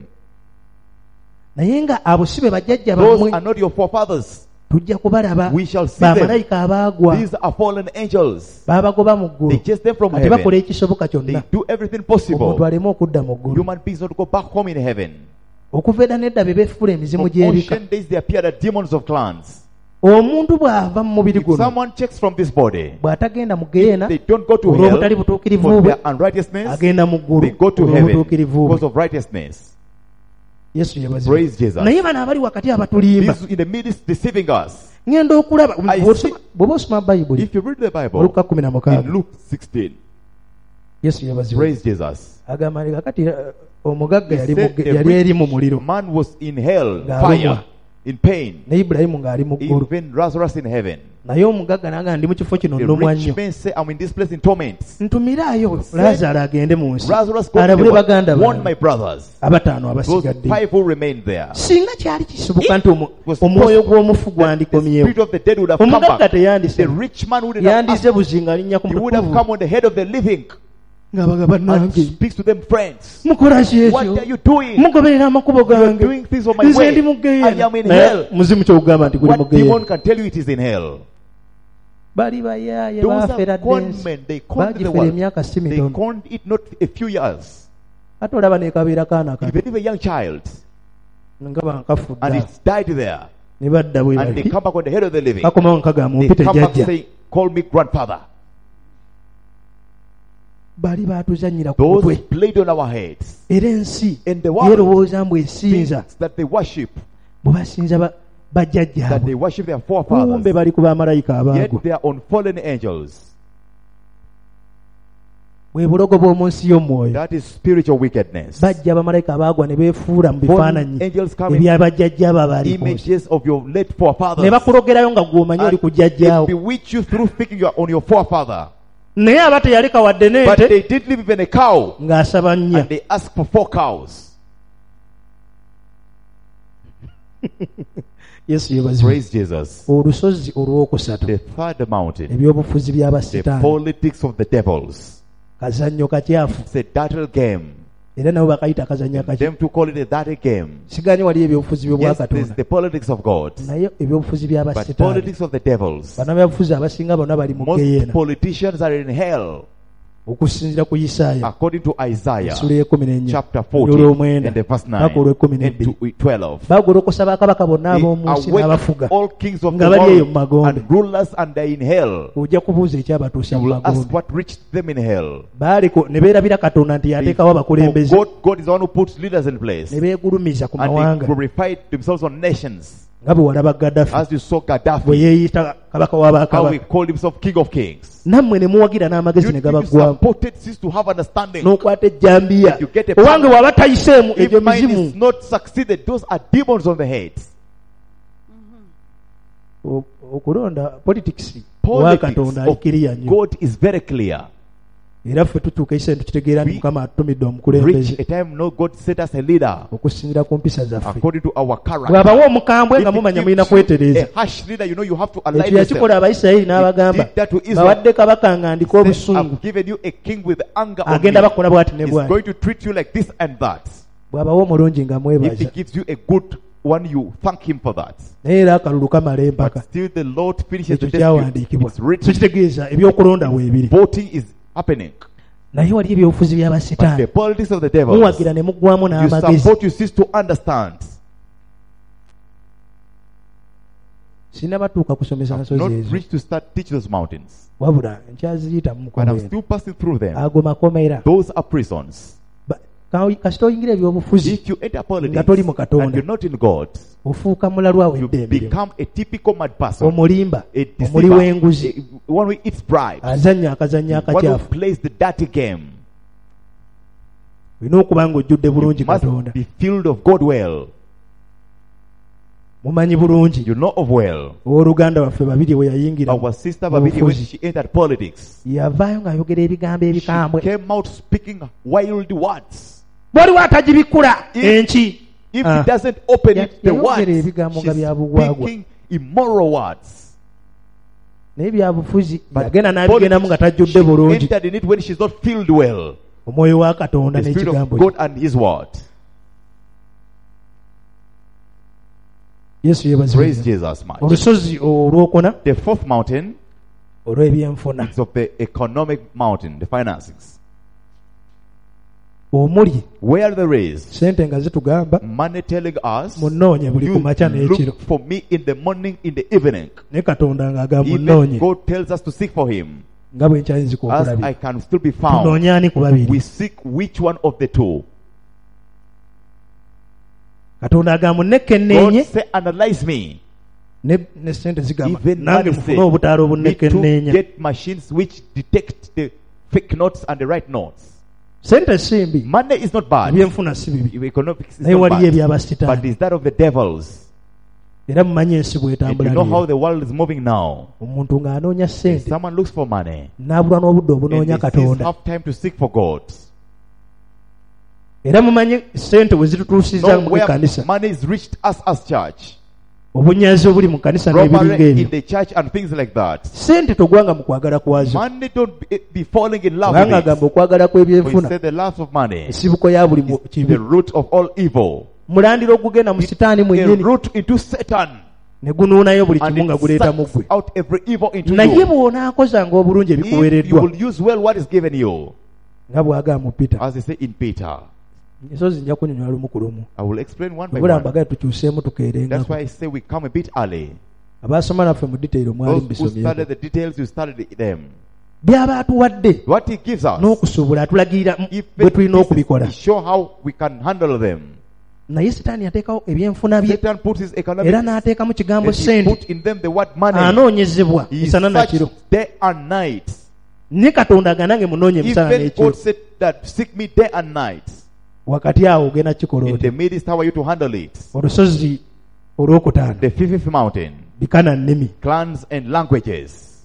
[SPEAKER 4] naye nga abo si be bajjajja
[SPEAKER 1] Those
[SPEAKER 4] bammwe
[SPEAKER 1] are not your forefathers.
[SPEAKER 4] tujja kubalaba
[SPEAKER 1] We shall see them.
[SPEAKER 4] bamalayika abaagwa
[SPEAKER 1] These are fallen angels.
[SPEAKER 4] baabagoba mu ggulu
[SPEAKER 1] They chase them from
[SPEAKER 4] ate bakola
[SPEAKER 1] heaven.
[SPEAKER 4] ekisoboka
[SPEAKER 1] They
[SPEAKER 4] kyonna
[SPEAKER 1] do everything
[SPEAKER 4] omuntu
[SPEAKER 1] possible.
[SPEAKER 4] aleme okudda mu ggulu
[SPEAKER 1] Human beings not go back home in heaven.
[SPEAKER 4] okuva edda nedda be beefuula emizimu
[SPEAKER 1] From
[SPEAKER 4] gy'ebika
[SPEAKER 1] ancient days they appeared as demons of clans.
[SPEAKER 4] omuntu bw'ava mu mubiri
[SPEAKER 1] If
[SPEAKER 4] guno
[SPEAKER 1] someone checks from this body,
[SPEAKER 4] bw'atagenda mu geyeena
[SPEAKER 1] they don't go to hell
[SPEAKER 4] olw'obutali butuukirivu
[SPEAKER 1] for
[SPEAKER 4] bwe
[SPEAKER 1] their unrighteousness.
[SPEAKER 4] agenda mu ggulu
[SPEAKER 1] They go to heaven
[SPEAKER 4] olw'obutuukirivu bwe
[SPEAKER 1] because of righteousness.
[SPEAKER 4] yesu yebazibu
[SPEAKER 1] Praise Jesus.
[SPEAKER 4] naye bano abali wakati abatulimba
[SPEAKER 1] These in the midst deceiving us.
[SPEAKER 4] ngenda okulaba
[SPEAKER 1] I
[SPEAKER 4] bw'osoma-
[SPEAKER 1] see-
[SPEAKER 4] bw'oba osoma bayibuli
[SPEAKER 1] If you read the Bible
[SPEAKER 4] oluka kumi na
[SPEAKER 1] in
[SPEAKER 4] mukaaga
[SPEAKER 1] Luke sixteen,
[SPEAKER 4] yesu yebazibu
[SPEAKER 1] praise Jesus.
[SPEAKER 4] agamba nti kakati eh, omugagga
[SPEAKER 1] He
[SPEAKER 4] yali
[SPEAKER 1] said
[SPEAKER 4] mu ge-
[SPEAKER 1] the
[SPEAKER 4] yali eri mu
[SPEAKER 1] rich
[SPEAKER 4] muliro
[SPEAKER 1] man was in hell,
[SPEAKER 4] Ng'alumwa.
[SPEAKER 1] fire, in pain.
[SPEAKER 4] ne ibulayimu ng'ali mu ggulu
[SPEAKER 1] Even Lazarus in heaven.
[SPEAKER 4] naye omugagga n'agamba ndi mu kifo kino
[SPEAKER 1] The
[SPEAKER 4] nnumwa
[SPEAKER 1] rich
[SPEAKER 4] nnyo
[SPEAKER 1] man said, I'm in this place in torments.
[SPEAKER 4] ntumiraayo
[SPEAKER 1] said,
[SPEAKER 4] laazaalo agende mu nsi
[SPEAKER 1] Lazarus, go to
[SPEAKER 4] alabule
[SPEAKER 1] the
[SPEAKER 4] baganda
[SPEAKER 1] world. Warn my
[SPEAKER 4] bange
[SPEAKER 1] brothers.
[SPEAKER 4] abataano
[SPEAKER 1] Those
[SPEAKER 4] abasigadde
[SPEAKER 1] five who remained there.
[SPEAKER 4] singa kyali kisoboka nti omu-
[SPEAKER 1] was
[SPEAKER 4] omwoyo
[SPEAKER 1] possible
[SPEAKER 4] gw'omufu
[SPEAKER 1] The
[SPEAKER 4] gwandikomyewo
[SPEAKER 1] spirit of the dead would have come
[SPEAKER 4] omugagga
[SPEAKER 1] back. The
[SPEAKER 4] teyandise
[SPEAKER 1] rich man wouldn't have
[SPEAKER 4] yandize buzinga alinnya ku
[SPEAKER 1] He would have
[SPEAKER 4] mutukuvu
[SPEAKER 1] come on the head of the living
[SPEAKER 4] ng'abagamba
[SPEAKER 1] and
[SPEAKER 4] nange
[SPEAKER 1] speaks to them, friends.
[SPEAKER 4] mukola ki
[SPEAKER 1] What
[SPEAKER 4] ekyo
[SPEAKER 1] are you doing?
[SPEAKER 4] mugoberera amakubo
[SPEAKER 1] You are
[SPEAKER 4] gange
[SPEAKER 1] doing things on my
[SPEAKER 4] nze
[SPEAKER 1] way.
[SPEAKER 4] ndi mu
[SPEAKER 1] I
[SPEAKER 4] geyeena
[SPEAKER 1] am in
[SPEAKER 4] naye
[SPEAKER 1] hell.
[SPEAKER 4] muzimu kyogamba nti guli mu
[SPEAKER 1] What demon
[SPEAKER 4] geyeena
[SPEAKER 1] can tell you it is in hell?
[SPEAKER 4] bali bayaaye
[SPEAKER 1] Those
[SPEAKER 4] baafera
[SPEAKER 1] are
[SPEAKER 4] ddensi
[SPEAKER 1] conmen. They conned the
[SPEAKER 4] bagifera
[SPEAKER 1] world.
[SPEAKER 4] emyaka si
[SPEAKER 1] They
[SPEAKER 4] mitono
[SPEAKER 1] conned it not a few years.
[SPEAKER 4] ate olaba neekabeera kaana kato
[SPEAKER 1] Even if a young child,
[SPEAKER 4] nga bankafudde
[SPEAKER 1] and it's died there,
[SPEAKER 4] ne badda bwe
[SPEAKER 1] and they
[SPEAKER 4] bali
[SPEAKER 1] come back on the head of the living.
[SPEAKER 4] bakomawo nkagamba
[SPEAKER 1] They
[SPEAKER 4] mumpite
[SPEAKER 1] come back
[SPEAKER 4] jjajja
[SPEAKER 1] saying, "Call me grandfather."
[SPEAKER 4] bali baatuzannyira ku
[SPEAKER 1] Those
[SPEAKER 4] mutwe
[SPEAKER 1] played on our heads.
[SPEAKER 4] era ensi
[SPEAKER 1] In the world,
[SPEAKER 4] yeerowooza mbu esinza
[SPEAKER 1] things that they worship,
[SPEAKER 4] bwe basinza ba-
[SPEAKER 1] that they
[SPEAKER 4] bajjajjaabwe
[SPEAKER 1] worship their
[SPEAKER 4] kumbe
[SPEAKER 1] forefathers,
[SPEAKER 4] bali ku bamalayika abaagwa
[SPEAKER 1] yet they are on fallen angels.
[SPEAKER 4] bwe bulogo bw'omu nsi y'omwoyo
[SPEAKER 1] That is spiritual wickedness.
[SPEAKER 4] bajja abamalayika abaagwa ne beefuula mu
[SPEAKER 1] Fallen
[SPEAKER 4] bifaananyi
[SPEAKER 1] angels come in
[SPEAKER 4] ebya bajjajjaabo abaali ku nsi
[SPEAKER 1] images of your late
[SPEAKER 4] ne
[SPEAKER 1] forefathers.
[SPEAKER 4] bakulogerayo nga gw'omanyi oli
[SPEAKER 1] And
[SPEAKER 4] ku
[SPEAKER 1] it
[SPEAKER 4] jjajjaawo
[SPEAKER 1] bewitch you through thinking you are on your forefather.
[SPEAKER 4] naye aba teyaleka wadde
[SPEAKER 1] But
[SPEAKER 4] n'ente
[SPEAKER 1] they did leave even a cow,
[SPEAKER 4] ng'asaba nnya
[SPEAKER 1] and they asked for four cows.
[SPEAKER 4] yesu yebazibu
[SPEAKER 1] Praise Jesus.
[SPEAKER 4] olusozi olwokusatu
[SPEAKER 1] The third mountain,
[SPEAKER 4] ebyobufuzi
[SPEAKER 1] the
[SPEAKER 4] by'abasitaani
[SPEAKER 1] politics of the devils.
[SPEAKER 4] kazannyo katyafu
[SPEAKER 1] It's a dirty game.
[SPEAKER 4] era nabo bakayita akazannyo akaki
[SPEAKER 1] Them to call it a dirty game.
[SPEAKER 4] sigaanye wali ebyobufuzi
[SPEAKER 1] Yes, there's
[SPEAKER 4] by'obwakatonda
[SPEAKER 1] the politics of God,
[SPEAKER 4] naye ebyobufuzi
[SPEAKER 1] but
[SPEAKER 4] by'abasitaani
[SPEAKER 1] politics of the devils.
[SPEAKER 4] bannabyabufuzi abasinga bonna bali mu
[SPEAKER 1] Most
[SPEAKER 4] geyeena
[SPEAKER 1] politicians are in hell,
[SPEAKER 4] okusinziira ku isaaya
[SPEAKER 1] according to Isaiah
[SPEAKER 4] essula y'ekumi n'ennya
[SPEAKER 1] chapter
[SPEAKER 4] olwo
[SPEAKER 1] fourteen
[SPEAKER 4] olw'omwenda
[SPEAKER 1] and the verse
[SPEAKER 4] mpaka
[SPEAKER 1] nine
[SPEAKER 4] olw'ekkumi
[SPEAKER 1] and
[SPEAKER 4] n'ebbiri
[SPEAKER 1] to twelve.
[SPEAKER 4] bagolokosa bakabaka bonna
[SPEAKER 1] They
[SPEAKER 4] ab'omu nsi
[SPEAKER 1] awake
[SPEAKER 4] n'abafuga
[SPEAKER 1] all kings of
[SPEAKER 4] nga
[SPEAKER 1] the
[SPEAKER 4] bali eyo mu
[SPEAKER 1] world
[SPEAKER 4] magombe
[SPEAKER 1] and rulers, and they're in hell.
[SPEAKER 4] ojja kubuuza ekyabatuusa
[SPEAKER 1] You
[SPEAKER 4] mu
[SPEAKER 1] will ask
[SPEAKER 4] magombe
[SPEAKER 1] what reached them in hell.
[SPEAKER 4] baaliko ne beerabira katonda nti
[SPEAKER 1] They
[SPEAKER 4] yateekawo abakulembeze
[SPEAKER 1] forgot God is the one who puts leaders in place,
[SPEAKER 4] ne beegulumiza ku
[SPEAKER 1] and
[SPEAKER 4] mawanga
[SPEAKER 1] they glorified themselves on nations.
[SPEAKER 2] nga bwe walaba Gaddafi
[SPEAKER 1] As you saw
[SPEAKER 2] bwe
[SPEAKER 1] Gaddafi,
[SPEAKER 2] yeeyita kabaka
[SPEAKER 1] how he
[SPEAKER 2] w'abakabaka,
[SPEAKER 1] called himself King of Kings.
[SPEAKER 2] nammwe ne muwagira n'amagezi
[SPEAKER 1] You,
[SPEAKER 2] ne
[SPEAKER 1] you
[SPEAKER 2] gabaggwamu
[SPEAKER 1] supported cease to have understanding.
[SPEAKER 2] n'okwata ejjambiya.
[SPEAKER 1] You get a
[SPEAKER 2] Owange bw'aba tayiseemu
[SPEAKER 1] If
[SPEAKER 2] egyo
[SPEAKER 1] mine
[SPEAKER 2] mizimu.
[SPEAKER 1] is not succeeded, those are demons on the head.
[SPEAKER 2] O- okulonda politics wa
[SPEAKER 1] Politics
[SPEAKER 2] Katonda
[SPEAKER 1] of
[SPEAKER 2] alikiriya nnyo.
[SPEAKER 1] God is very clear.
[SPEAKER 2] Era ffe tutuuka ekiseera tukitegeera nti
[SPEAKER 1] We
[SPEAKER 2] Mukama atutumidde
[SPEAKER 1] Reach
[SPEAKER 2] omukulembeze
[SPEAKER 1] a time, no, God set us a leader
[SPEAKER 2] okusinziira ku mpisa zaffe.
[SPEAKER 1] according to our character.
[SPEAKER 2] Bw'abawa omukambwe nga
[SPEAKER 1] If
[SPEAKER 2] mumanya
[SPEAKER 1] he
[SPEAKER 2] mulina
[SPEAKER 1] gives you
[SPEAKER 2] kwetereeza.
[SPEAKER 1] a harsh leader, you know you have to align
[SPEAKER 2] Ekyo yakikola
[SPEAKER 1] yourself.
[SPEAKER 2] Abayisirayiri n'abagamba
[SPEAKER 1] He did that to Israel.
[SPEAKER 2] bawadde kabaka ng'andika
[SPEAKER 1] Said,
[SPEAKER 2] obusungu,
[SPEAKER 1] I've given you a king with anger on
[SPEAKER 2] agenda
[SPEAKER 1] me.
[SPEAKER 2] bakola bw'ati ne
[SPEAKER 1] He's
[SPEAKER 2] bw'ati.
[SPEAKER 1] going to treat you like this and that.
[SPEAKER 2] Bw'abawa omulungi nga
[SPEAKER 1] If he
[SPEAKER 2] mwebaza,
[SPEAKER 1] gives you a good one, you thank him for that.
[SPEAKER 2] naye era akalulu kamala empaka.
[SPEAKER 1] But still the Lord finishes the
[SPEAKER 2] Ekyo
[SPEAKER 1] dispute.
[SPEAKER 2] kyawandiikibwa.
[SPEAKER 1] It's written.
[SPEAKER 2] So kitegeeza ebyokulonda weebiri.
[SPEAKER 1] Voting is happening.
[SPEAKER 2] Naye wali ebyobufuzi
[SPEAKER 1] But the
[SPEAKER 2] by'abasitaani
[SPEAKER 1] politics of the devil,
[SPEAKER 2] muwagira ne muggwamu
[SPEAKER 1] you
[SPEAKER 2] n'amagezi.
[SPEAKER 1] support, you cease to understand.
[SPEAKER 2] Sinnabatuuka kusomesa
[SPEAKER 1] I've
[SPEAKER 2] nsozi
[SPEAKER 1] not
[SPEAKER 2] ezo,
[SPEAKER 1] reached to start teach those mountains.
[SPEAKER 2] wabula nkyaziyita mu
[SPEAKER 1] But I'm
[SPEAKER 2] mukono.
[SPEAKER 1] still passing through them.
[SPEAKER 2] Ago makomera.
[SPEAKER 1] Those are prisons.
[SPEAKER 2] Ba- ka- kasita oyingira ebyobufuzi
[SPEAKER 1] If you enter politics
[SPEAKER 2] nga toli mu
[SPEAKER 1] and
[SPEAKER 2] Katonda,
[SPEAKER 1] you're not in God,
[SPEAKER 2] ofuuka mulalu
[SPEAKER 1] you
[SPEAKER 2] awedde emirimu,
[SPEAKER 1] become a typical mad person.
[SPEAKER 2] omulimba,
[SPEAKER 1] A
[SPEAKER 2] omuli w'enguzi,
[SPEAKER 1] deceiver. A- One who eats bribes.
[SPEAKER 2] azannya akazannya
[SPEAKER 1] One who
[SPEAKER 2] akakyafu.
[SPEAKER 1] plays the dirty game.
[SPEAKER 2] Olina okuba ng'ojjudde bulungi
[SPEAKER 1] You must
[SPEAKER 2] Katonda.
[SPEAKER 1] be filled of God well.
[SPEAKER 2] Mumanyi bulungi
[SPEAKER 1] You know of well.
[SPEAKER 2] owooluganda waffe babiri we yayingira
[SPEAKER 1] Our sister Babidi, when she entered politics,
[SPEAKER 2] yavaayo ng'ayogera ebigambo
[SPEAKER 1] she
[SPEAKER 2] ebikambwe.
[SPEAKER 1] came out speaking wild words.
[SPEAKER 2] Bw'oliwo atagibikula
[SPEAKER 1] If-
[SPEAKER 2] enki.
[SPEAKER 1] If
[SPEAKER 2] Ah.
[SPEAKER 1] he doesn't open
[SPEAKER 2] Ya-
[SPEAKER 1] it, the
[SPEAKER 2] yayogera
[SPEAKER 1] words,
[SPEAKER 2] ebigambo nga
[SPEAKER 1] she's
[SPEAKER 2] bya bugwagwa.
[SPEAKER 1] speaking immoral words.
[SPEAKER 2] naye byabufuzi
[SPEAKER 1] But
[SPEAKER 2] yagenda n'abigendamu nga
[SPEAKER 1] politics,
[SPEAKER 2] tajjudde
[SPEAKER 1] she
[SPEAKER 2] bulungi.
[SPEAKER 1] entered in it when she's not filled well.
[SPEAKER 2] Omwoyo wa Katonda
[SPEAKER 1] The Spirit of
[SPEAKER 2] n'ekigambo
[SPEAKER 1] God
[SPEAKER 2] kye.
[SPEAKER 1] and His Word.
[SPEAKER 2] Yesu
[SPEAKER 1] Praise
[SPEAKER 2] yeebazibwe.
[SPEAKER 1] Jesus much.
[SPEAKER 2] Olusozi olwokuna
[SPEAKER 1] The fourth mountain
[SPEAKER 2] olw'ebyenfuna
[SPEAKER 1] is of the economic mountain, the finances.
[SPEAKER 2] omuli
[SPEAKER 1] Where there is
[SPEAKER 2] sente nga zitugamba
[SPEAKER 1] money telling us,
[SPEAKER 2] munoonye buli ku
[SPEAKER 1] you
[SPEAKER 2] makya n'ekiro,
[SPEAKER 1] look for me in the morning, in the evening.
[SPEAKER 2] ne Katonda ng'agamba
[SPEAKER 1] Even
[SPEAKER 2] munoonye
[SPEAKER 1] God tells us to seek for Him.
[SPEAKER 2] nga bwe nkyayinzika
[SPEAKER 1] As I
[SPEAKER 2] okulabira.
[SPEAKER 1] can still be found,
[SPEAKER 2] Tunoonye ani ku babiri?
[SPEAKER 1] we seek which one of the two.
[SPEAKER 2] Katonda agamba
[SPEAKER 1] God
[SPEAKER 2] munnekenneenye,
[SPEAKER 1] say, analyze me.
[SPEAKER 2] ne ne sente zigamba
[SPEAKER 1] Even
[SPEAKER 2] nange
[SPEAKER 1] money
[SPEAKER 2] mufune
[SPEAKER 1] say,
[SPEAKER 2] obutaala
[SPEAKER 1] me to
[SPEAKER 2] obunnekenneenya.
[SPEAKER 1] get machines which detect the fake notes and the right notes.
[SPEAKER 2] Sente si mbi,
[SPEAKER 1] Money is not bad.
[SPEAKER 2] ebyenfuna si bibi,
[SPEAKER 1] Economics is
[SPEAKER 2] naye
[SPEAKER 1] not
[SPEAKER 2] waliyo
[SPEAKER 1] bad. But
[SPEAKER 2] ebyabasitaani.
[SPEAKER 1] it's that of the devils.
[SPEAKER 2] Era mumanyi ensi
[SPEAKER 1] And you
[SPEAKER 2] bw'etambula
[SPEAKER 1] know how
[SPEAKER 2] leero.
[SPEAKER 1] the world is moving now.
[SPEAKER 2] Omuntu ng'anoonya
[SPEAKER 1] If
[SPEAKER 2] ssente
[SPEAKER 1] someone looks for money,
[SPEAKER 2] n'abula n'obudde
[SPEAKER 1] and
[SPEAKER 2] obunoonya
[SPEAKER 1] they still
[SPEAKER 2] Katonda.
[SPEAKER 1] have time to seek for God.
[SPEAKER 2] Era mumanyi ssente bwe zitutuusiza
[SPEAKER 1] Know
[SPEAKER 2] mu
[SPEAKER 1] where
[SPEAKER 2] kkanisa,
[SPEAKER 1] money is reached us as church.
[SPEAKER 2] obunyazi obuli mu kkanisa n'ebiringa
[SPEAKER 1] Robbery in
[SPEAKER 2] ebyo.
[SPEAKER 1] the church and things like that.
[SPEAKER 2] Ssente togwanga mu kwagala kwazo,
[SPEAKER 1] Money don't be, be falling in love
[SPEAKER 2] kubanga
[SPEAKER 1] with it.
[SPEAKER 2] agamba okwagala
[SPEAKER 1] For he
[SPEAKER 2] kw'ebyenfuna
[SPEAKER 1] said the love of money
[SPEAKER 2] ensibuko ya buli mu
[SPEAKER 1] is
[SPEAKER 2] kibi.
[SPEAKER 1] the root of all evil.
[SPEAKER 2] Mulandira ogugenda mu sitaani
[SPEAKER 1] A
[SPEAKER 2] mwennyini
[SPEAKER 1] root into Satan.
[SPEAKER 2] ne gunuunayo buli
[SPEAKER 1] And
[SPEAKER 2] kimu nga
[SPEAKER 1] it
[SPEAKER 2] guleeta
[SPEAKER 1] sucks
[SPEAKER 2] mu ggwe.
[SPEAKER 1] out every evil into
[SPEAKER 2] Naye
[SPEAKER 1] you.
[SPEAKER 2] bw'onaakozanga obulungi
[SPEAKER 1] If you
[SPEAKER 2] ebikuweereddwa,
[SPEAKER 1] will use well what is given you,
[SPEAKER 2] nga bw'agamba mu Peter.
[SPEAKER 1] as they say in Peter,
[SPEAKER 2] Ensozi nja kunyonyola lumu ku lumu.
[SPEAKER 1] I will explain one by
[SPEAKER 2] Wabula
[SPEAKER 1] one.
[SPEAKER 2] mbagala tukyuseemu
[SPEAKER 1] That's
[SPEAKER 2] tukeerengako.
[SPEAKER 1] why I say we come a bit early.
[SPEAKER 2] Abaasoma naffe mu detailo mwali
[SPEAKER 1] Those who studied
[SPEAKER 2] mbisomyeko.
[SPEAKER 1] the details, you studied them.
[SPEAKER 2] By'aba atuwadde
[SPEAKER 1] What he gives us,
[SPEAKER 2] n'okusuubula atulagirira m-
[SPEAKER 1] if
[SPEAKER 2] bwe tulina okubikola.
[SPEAKER 1] it show how we can handle them.
[SPEAKER 2] Naye sitaani yateekawo ebyenfuna bye
[SPEAKER 1] Satan puts his economic
[SPEAKER 2] era n'ateekamu kigambo
[SPEAKER 1] and he
[SPEAKER 2] ssente.
[SPEAKER 1] put in them the word money.
[SPEAKER 2] Anoonyezebwa
[SPEAKER 1] He
[SPEAKER 2] misana na kiro.
[SPEAKER 1] searched day and night.
[SPEAKER 2] Ne Katonda aganange munoonye emisana
[SPEAKER 1] Even
[SPEAKER 2] n'ekiro.
[SPEAKER 1] God said that seek me day and night.
[SPEAKER 2] Wakati awo ogenda kikola
[SPEAKER 1] In
[SPEAKER 2] oti.
[SPEAKER 1] the midst, how are you to handle it?
[SPEAKER 2] Olusozi olwokutaano
[SPEAKER 1] The fifth mountain,
[SPEAKER 2] bikana nnimi
[SPEAKER 1] clans and languages,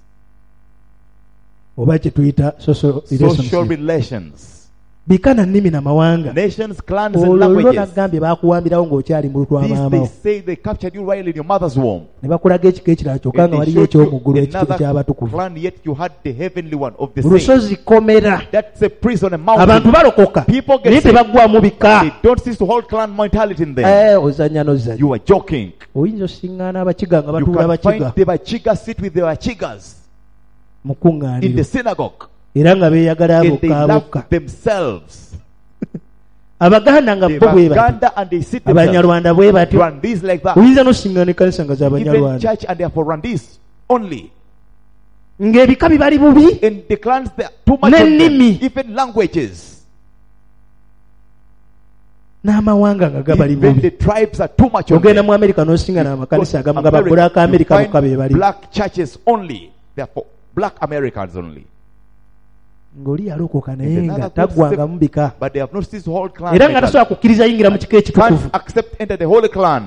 [SPEAKER 2] oba kye tuyita social
[SPEAKER 1] social
[SPEAKER 2] relationship.
[SPEAKER 1] relations,
[SPEAKER 2] Bikana nnimi na mawanga.
[SPEAKER 1] nations, clans and
[SPEAKER 2] Olwo lwo
[SPEAKER 1] languages.
[SPEAKER 2] nagambye baakuwambirawo ng'okyali mu lutwa
[SPEAKER 1] This they
[SPEAKER 2] maamawo.
[SPEAKER 1] say they captured you while in your mother's womb.
[SPEAKER 2] Ne bakulaga ekika ekirala kyokka
[SPEAKER 1] And
[SPEAKER 2] nga
[SPEAKER 1] they
[SPEAKER 2] waliyo
[SPEAKER 1] showed
[SPEAKER 2] eky'omuggulu
[SPEAKER 1] you
[SPEAKER 2] ekikulu
[SPEAKER 1] another
[SPEAKER 2] ky'abatukuvu.
[SPEAKER 1] clan, yet you had the heavenly one of the
[SPEAKER 2] Mu
[SPEAKER 1] saints.
[SPEAKER 2] lusozi komera
[SPEAKER 1] That's a prison, a
[SPEAKER 2] abantu
[SPEAKER 1] mountain.
[SPEAKER 2] balokoka
[SPEAKER 1] People get
[SPEAKER 2] naye
[SPEAKER 1] saved.
[SPEAKER 2] tebaggwamu bika.
[SPEAKER 1] They don't cease to hold clan mentality in them.
[SPEAKER 2] Eh, ozannya n'ozannya.
[SPEAKER 1] You are joking.
[SPEAKER 2] Oyinza osiŋŋaana abakiga nga
[SPEAKER 1] You
[SPEAKER 2] batuula
[SPEAKER 1] can find
[SPEAKER 2] abakiga
[SPEAKER 1] the Bachiga sit with the Bachigas
[SPEAKER 2] mu
[SPEAKER 1] in the
[SPEAKER 2] kuŋŋaaniro
[SPEAKER 1] synagogue.
[SPEAKER 2] era nga beeyagala
[SPEAKER 1] And they
[SPEAKER 2] abokka
[SPEAKER 1] love
[SPEAKER 2] abokka.
[SPEAKER 1] themselves.
[SPEAKER 2] Abaganda nga
[SPEAKER 1] The
[SPEAKER 2] bo bwe batyo,
[SPEAKER 1] Baganda and they sit themselves.
[SPEAKER 2] Abanyarwanda bwe batyo.
[SPEAKER 1] Rwandese like that.
[SPEAKER 2] Oyinza n'osiŋŋaana ekkanisa nga
[SPEAKER 1] Even
[SPEAKER 2] z'Abanyarwanda
[SPEAKER 1] church and they are for Rwandese only.
[SPEAKER 2] ng'ebika bibali bubi.
[SPEAKER 1] In the clans, there are too much of them.
[SPEAKER 2] N'ennimi.
[SPEAKER 1] Even languages.
[SPEAKER 2] n'amawanga nga gabali
[SPEAKER 1] Even
[SPEAKER 2] bubi.
[SPEAKER 1] the tribes are too much on
[SPEAKER 2] Ogenda
[SPEAKER 1] them.
[SPEAKER 2] mu America n'osinga n'amakanisa agamu gaba
[SPEAKER 1] America,
[SPEAKER 2] Black
[SPEAKER 1] you
[SPEAKER 2] America
[SPEAKER 1] find
[SPEAKER 2] bokka be bali.
[SPEAKER 1] black churches only. They are for black Americans only.
[SPEAKER 2] Ng'oli yalokoka naye
[SPEAKER 1] Even
[SPEAKER 2] nga
[SPEAKER 1] other
[SPEAKER 2] taggwangamu bika.
[SPEAKER 1] But they have not ceased to hold clan.
[SPEAKER 2] Era nga tasobola kukkiriza yingira mu kika ekitukuvu.
[SPEAKER 1] Can't accept enter the holy clan.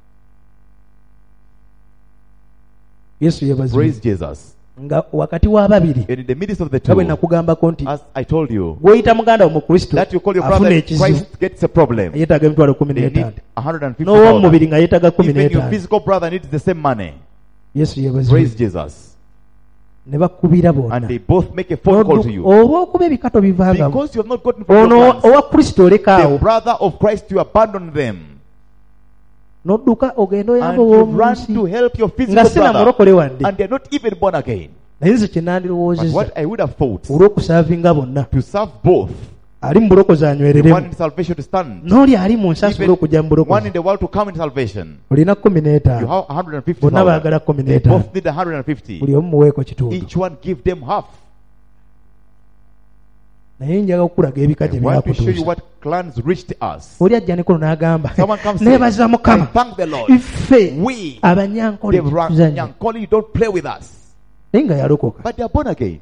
[SPEAKER 2] Yesu yeebazibwe.
[SPEAKER 1] Praise Jesus.
[SPEAKER 2] Nga wakati w'ababiri
[SPEAKER 1] And in the midst of the
[SPEAKER 2] nga bwe
[SPEAKER 1] two,
[SPEAKER 2] nakugambako nti
[SPEAKER 1] as I told you,
[SPEAKER 2] gw'oyita muganda wo mu Kristo
[SPEAKER 1] that you call your brother
[SPEAKER 2] afuna
[SPEAKER 1] in
[SPEAKER 2] ekizibu
[SPEAKER 1] Christ gets a problem.
[SPEAKER 2] yeetaaga emitwalo kumi
[SPEAKER 1] They
[SPEAKER 2] n'etaano
[SPEAKER 1] need one hundred fifty
[SPEAKER 2] n'ow'omubiri
[SPEAKER 1] dollars.
[SPEAKER 2] nga yeetaaga kumi
[SPEAKER 1] Even your
[SPEAKER 2] n'etaano.
[SPEAKER 1] physical brother needs the same money.
[SPEAKER 2] Yesu yeebazibwe.
[SPEAKER 1] Praise Jesus.
[SPEAKER 2] Ne bakubira
[SPEAKER 1] And
[SPEAKER 2] bonna.
[SPEAKER 1] they both make a phone call to you.
[SPEAKER 2] Olw'okuba ebikato bivaagamu.
[SPEAKER 1] Because you have not gotten from your
[SPEAKER 2] Ono
[SPEAKER 1] plans,
[SPEAKER 2] owa Kristo
[SPEAKER 1] the
[SPEAKER 2] olekaawo.
[SPEAKER 1] brother of Christ, you abandon them.
[SPEAKER 2] N'odduka ogenda oyamba
[SPEAKER 1] And you
[SPEAKER 2] ow'omu
[SPEAKER 1] run
[SPEAKER 2] nsi.
[SPEAKER 1] to help your
[SPEAKER 2] Nga
[SPEAKER 1] physical
[SPEAKER 2] sina
[SPEAKER 1] brother.
[SPEAKER 2] mulokole wadde.
[SPEAKER 1] And they're not even born again.
[SPEAKER 2] Naye nze kye
[SPEAKER 1] But
[SPEAKER 2] nandirowoozezza
[SPEAKER 1] what I would have thought,
[SPEAKER 2] olw'okusaavinga bonna.
[SPEAKER 1] to serve both,
[SPEAKER 2] Ali mu bulokozi
[SPEAKER 1] one
[SPEAKER 2] anywereremu.
[SPEAKER 1] in salvation to stand,
[SPEAKER 2] N'oli ali mu nsi asobola
[SPEAKER 1] even
[SPEAKER 2] okujja mu
[SPEAKER 1] one in
[SPEAKER 2] bulokozi.
[SPEAKER 1] the world to come in salvation.
[SPEAKER 2] Olina kumi
[SPEAKER 1] You
[SPEAKER 2] n'etaano.
[SPEAKER 1] have one hundred fifty
[SPEAKER 2] Bonna
[SPEAKER 1] thousand.
[SPEAKER 2] baagala kumi
[SPEAKER 1] They
[SPEAKER 2] n'etaano.
[SPEAKER 1] both need one hundred fifty.
[SPEAKER 2] Buli omu muweeko kitundu.
[SPEAKER 1] Each one give them half.
[SPEAKER 2] Naye njagala okulaga ebika gye
[SPEAKER 1] I want to show you
[SPEAKER 2] byakutuusa.
[SPEAKER 1] what clans reached us.
[SPEAKER 2] Oli ajja nekono n'agamba
[SPEAKER 1] Someone comes and
[SPEAKER 2] neebaza
[SPEAKER 1] says, I
[SPEAKER 2] Mukama
[SPEAKER 1] thank the Lord.
[SPEAKER 2] ffe
[SPEAKER 1] We,
[SPEAKER 2] abanyankole
[SPEAKER 1] the
[SPEAKER 2] tuzanya
[SPEAKER 1] Nyankole, you don't play with us.
[SPEAKER 2] naye nga yalokoka.
[SPEAKER 1] But they are born again.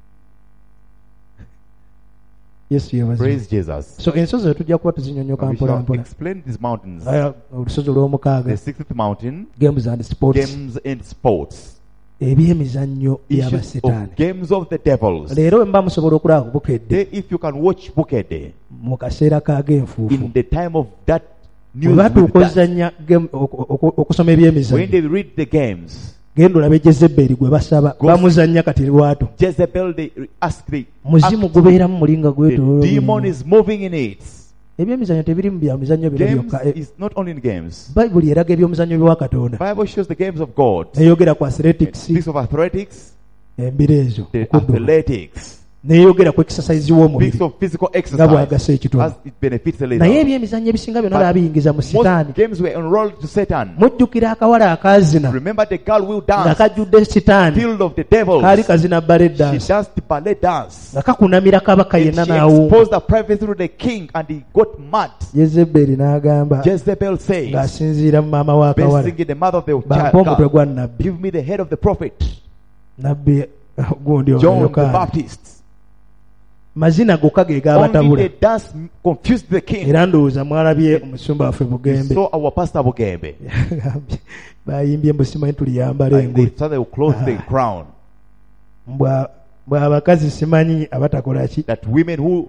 [SPEAKER 2] Yesu yeebazibwe.
[SPEAKER 1] Praise Jesus.
[SPEAKER 2] So ensozi zo tujja kuba tuzinyonyoka
[SPEAKER 1] We
[SPEAKER 2] mpola
[SPEAKER 1] shall
[SPEAKER 2] mpola.
[SPEAKER 1] explain these mountains.
[SPEAKER 2] Aya, olusozi olw'omukaaga
[SPEAKER 1] The sixth mountain,
[SPEAKER 2] games and sports,
[SPEAKER 1] games and sports.
[SPEAKER 2] ebyemizannyo
[SPEAKER 1] Issues
[SPEAKER 2] by'abasitaani.
[SPEAKER 1] of games of the devils.
[SPEAKER 2] Leero bwe mba musobola okulaba ku bukedde
[SPEAKER 1] They, if you can watch Bukede
[SPEAKER 2] mu kaseera k'ag'enfuufu
[SPEAKER 1] in the time of that
[SPEAKER 2] bwe
[SPEAKER 1] news, with
[SPEAKER 2] batuuka
[SPEAKER 1] that,
[SPEAKER 2] ozannya game- oku- oku- okusoma
[SPEAKER 1] when
[SPEAKER 2] ebyemizannyo
[SPEAKER 1] they read the games,
[SPEAKER 2] genda olabe Jezeberi gwe basaba
[SPEAKER 1] Go-
[SPEAKER 2] bamuzannya kati lwato
[SPEAKER 1] Jezebel, they ask the,
[SPEAKER 2] muzimu
[SPEAKER 1] act-
[SPEAKER 2] gubeeramu mulinga
[SPEAKER 1] the
[SPEAKER 2] gwetoloola
[SPEAKER 1] demon is moving in it.
[SPEAKER 2] ebyemizannyo tebirimu bya mizannyo bino
[SPEAKER 1] Games
[SPEAKER 2] byokka. E-
[SPEAKER 1] is not only in games.
[SPEAKER 2] bayibuli eraga ebyomuzannyo bya Katonda
[SPEAKER 1] Bible shows the games of God.
[SPEAKER 2] neeyogera ku
[SPEAKER 1] It
[SPEAKER 2] athletics
[SPEAKER 1] speaks of athletics,
[SPEAKER 2] embiro ezo
[SPEAKER 1] the
[SPEAKER 2] okudduka.
[SPEAKER 1] athletics,
[SPEAKER 2] neeyogera ku exercise y'omubiri
[SPEAKER 1] speaks of physical
[SPEAKER 2] nga
[SPEAKER 1] exercise
[SPEAKER 2] bw'agasa ekitundu.
[SPEAKER 1] as it benefits the
[SPEAKER 2] naye
[SPEAKER 1] leader.
[SPEAKER 2] ebyemizannyo ebisinga byonna
[SPEAKER 1] But
[SPEAKER 2] baabiyingiza mu
[SPEAKER 1] Most
[SPEAKER 2] sitaani.
[SPEAKER 1] games were enrolled to Satan.
[SPEAKER 2] mujjukira akawala akaazina
[SPEAKER 1] Remember the girl who
[SPEAKER 2] nga
[SPEAKER 1] danced,
[SPEAKER 2] kajjudde sitaani
[SPEAKER 1] field of the devils.
[SPEAKER 2] kaali kazina ballet
[SPEAKER 1] She
[SPEAKER 2] dance
[SPEAKER 1] danced ballet dance.
[SPEAKER 2] nga kakunamira kabaka
[SPEAKER 1] And
[SPEAKER 2] yenna
[SPEAKER 1] she
[SPEAKER 2] n'awunga.
[SPEAKER 1] exposed her privacy to the king and he got mad.
[SPEAKER 2] Yezeberi n'agamba
[SPEAKER 1] Jezebel says,
[SPEAKER 2] ng'asinziira mu maama w'akawala,
[SPEAKER 1] basing in the mouth of the
[SPEAKER 2] bampa
[SPEAKER 1] child,
[SPEAKER 2] omutwe
[SPEAKER 1] God,
[SPEAKER 2] gwa nabbi.
[SPEAKER 1] give me the head of the prophet,
[SPEAKER 2] nabbi gundi ono
[SPEAKER 1] John the
[SPEAKER 2] Yokaana.
[SPEAKER 1] Baptist.
[SPEAKER 2] mazina gokka ge
[SPEAKER 1] Only
[SPEAKER 2] gaabatabula.
[SPEAKER 1] the dance confused the king.
[SPEAKER 2] era ndowooza mwalabye omusumba waffe
[SPEAKER 1] We
[SPEAKER 2] Bugembe
[SPEAKER 1] saw our pastor Bugembe.
[SPEAKER 2] bayimbye mbu simanyi tuliyambala
[SPEAKER 1] And they
[SPEAKER 2] engoye
[SPEAKER 1] started to close the crown.
[SPEAKER 2] mbwa mbwa abakazi simanyi abatakola ki
[SPEAKER 1] That women who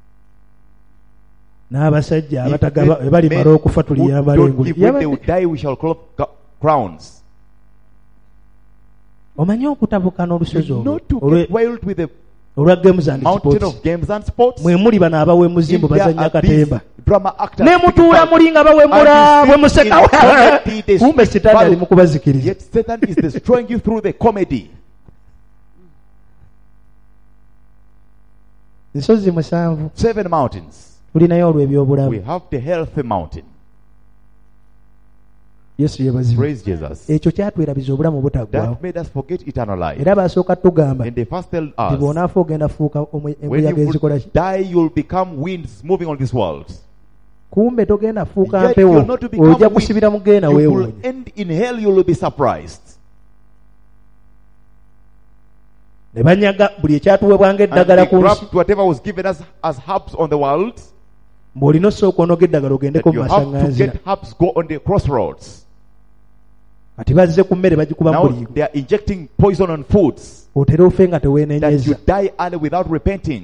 [SPEAKER 2] n'abasajja
[SPEAKER 1] if
[SPEAKER 2] abatagaba
[SPEAKER 1] men-
[SPEAKER 2] balimala
[SPEAKER 1] men
[SPEAKER 2] okufa
[SPEAKER 1] who
[SPEAKER 2] tuliyambala
[SPEAKER 1] don't
[SPEAKER 2] engoye.
[SPEAKER 1] give when they
[SPEAKER 2] Yaba-
[SPEAKER 1] will die, we shall close ca- crowns.
[SPEAKER 2] omanyi okutabuka n'olusozi
[SPEAKER 1] You
[SPEAKER 2] olwo
[SPEAKER 1] know to
[SPEAKER 2] olwe-
[SPEAKER 1] get wild with the
[SPEAKER 2] olwa games and
[SPEAKER 1] mountain
[SPEAKER 2] sports
[SPEAKER 1] of games and sports.
[SPEAKER 2] mwe muli bano abawemuzimbu
[SPEAKER 1] If there
[SPEAKER 2] bazannya
[SPEAKER 1] are these
[SPEAKER 2] akatemba
[SPEAKER 1] drama actors
[SPEAKER 2] ne mutuula
[SPEAKER 1] taking
[SPEAKER 2] muli nga bawemula
[SPEAKER 1] And you
[SPEAKER 2] bwe
[SPEAKER 1] sit
[SPEAKER 2] museka
[SPEAKER 1] in comedy, the
[SPEAKER 2] kumbe
[SPEAKER 1] street
[SPEAKER 2] sitaani ali
[SPEAKER 1] battle.
[SPEAKER 2] mu kubazikiriza.
[SPEAKER 1] Yet Satan is destroying you through the comedy.
[SPEAKER 2] ensozi musanvu
[SPEAKER 1] Seven mountains.
[SPEAKER 2] tulinayo olwo
[SPEAKER 1] We
[SPEAKER 2] ebyobulamu.
[SPEAKER 1] have the healthy mountain.
[SPEAKER 2] Yesu yeebazibwe.
[SPEAKER 1] Praise Jesus.
[SPEAKER 2] ekyo kyatwerabiza obulamu butaggwawo.
[SPEAKER 1] That made us forget eternal life.
[SPEAKER 2] era basooka tugamba
[SPEAKER 1] And they first tell
[SPEAKER 2] nti
[SPEAKER 1] us,
[SPEAKER 2] bw'onaafa ogenda fuuka omwe-
[SPEAKER 1] when
[SPEAKER 2] embuyaga
[SPEAKER 1] you
[SPEAKER 2] ezikola
[SPEAKER 1] will
[SPEAKER 2] ki.
[SPEAKER 1] die, you'll become winds moving on this world.
[SPEAKER 2] kumbe togenda fuuka
[SPEAKER 1] Yet
[SPEAKER 2] mpewo
[SPEAKER 1] you're not to become
[SPEAKER 2] ojja
[SPEAKER 1] wind.
[SPEAKER 2] kusibira mu geena
[SPEAKER 1] You will
[SPEAKER 2] weewuunye.
[SPEAKER 1] end in hell, you will be surprised.
[SPEAKER 2] ne banyaga buli ekyatuweebwanga
[SPEAKER 1] And
[SPEAKER 2] eddagala
[SPEAKER 1] they
[SPEAKER 2] ku nsi.
[SPEAKER 1] grabbed whatever was given us as herbs on the world.
[SPEAKER 2] mbw'olina osooka onoga eddagala ogendeko
[SPEAKER 1] That
[SPEAKER 2] mu
[SPEAKER 1] you have to
[SPEAKER 2] masaŋŋanzira.
[SPEAKER 1] get herbs, go on the crossroads.
[SPEAKER 2] kati bazze ku mmere bagikuba
[SPEAKER 1] Now
[SPEAKER 2] muliigo.
[SPEAKER 1] they are injecting poison on foods.
[SPEAKER 2] otera ofe nga
[SPEAKER 1] That you
[SPEAKER 2] teweenenyeza.
[SPEAKER 1] die early without repenting.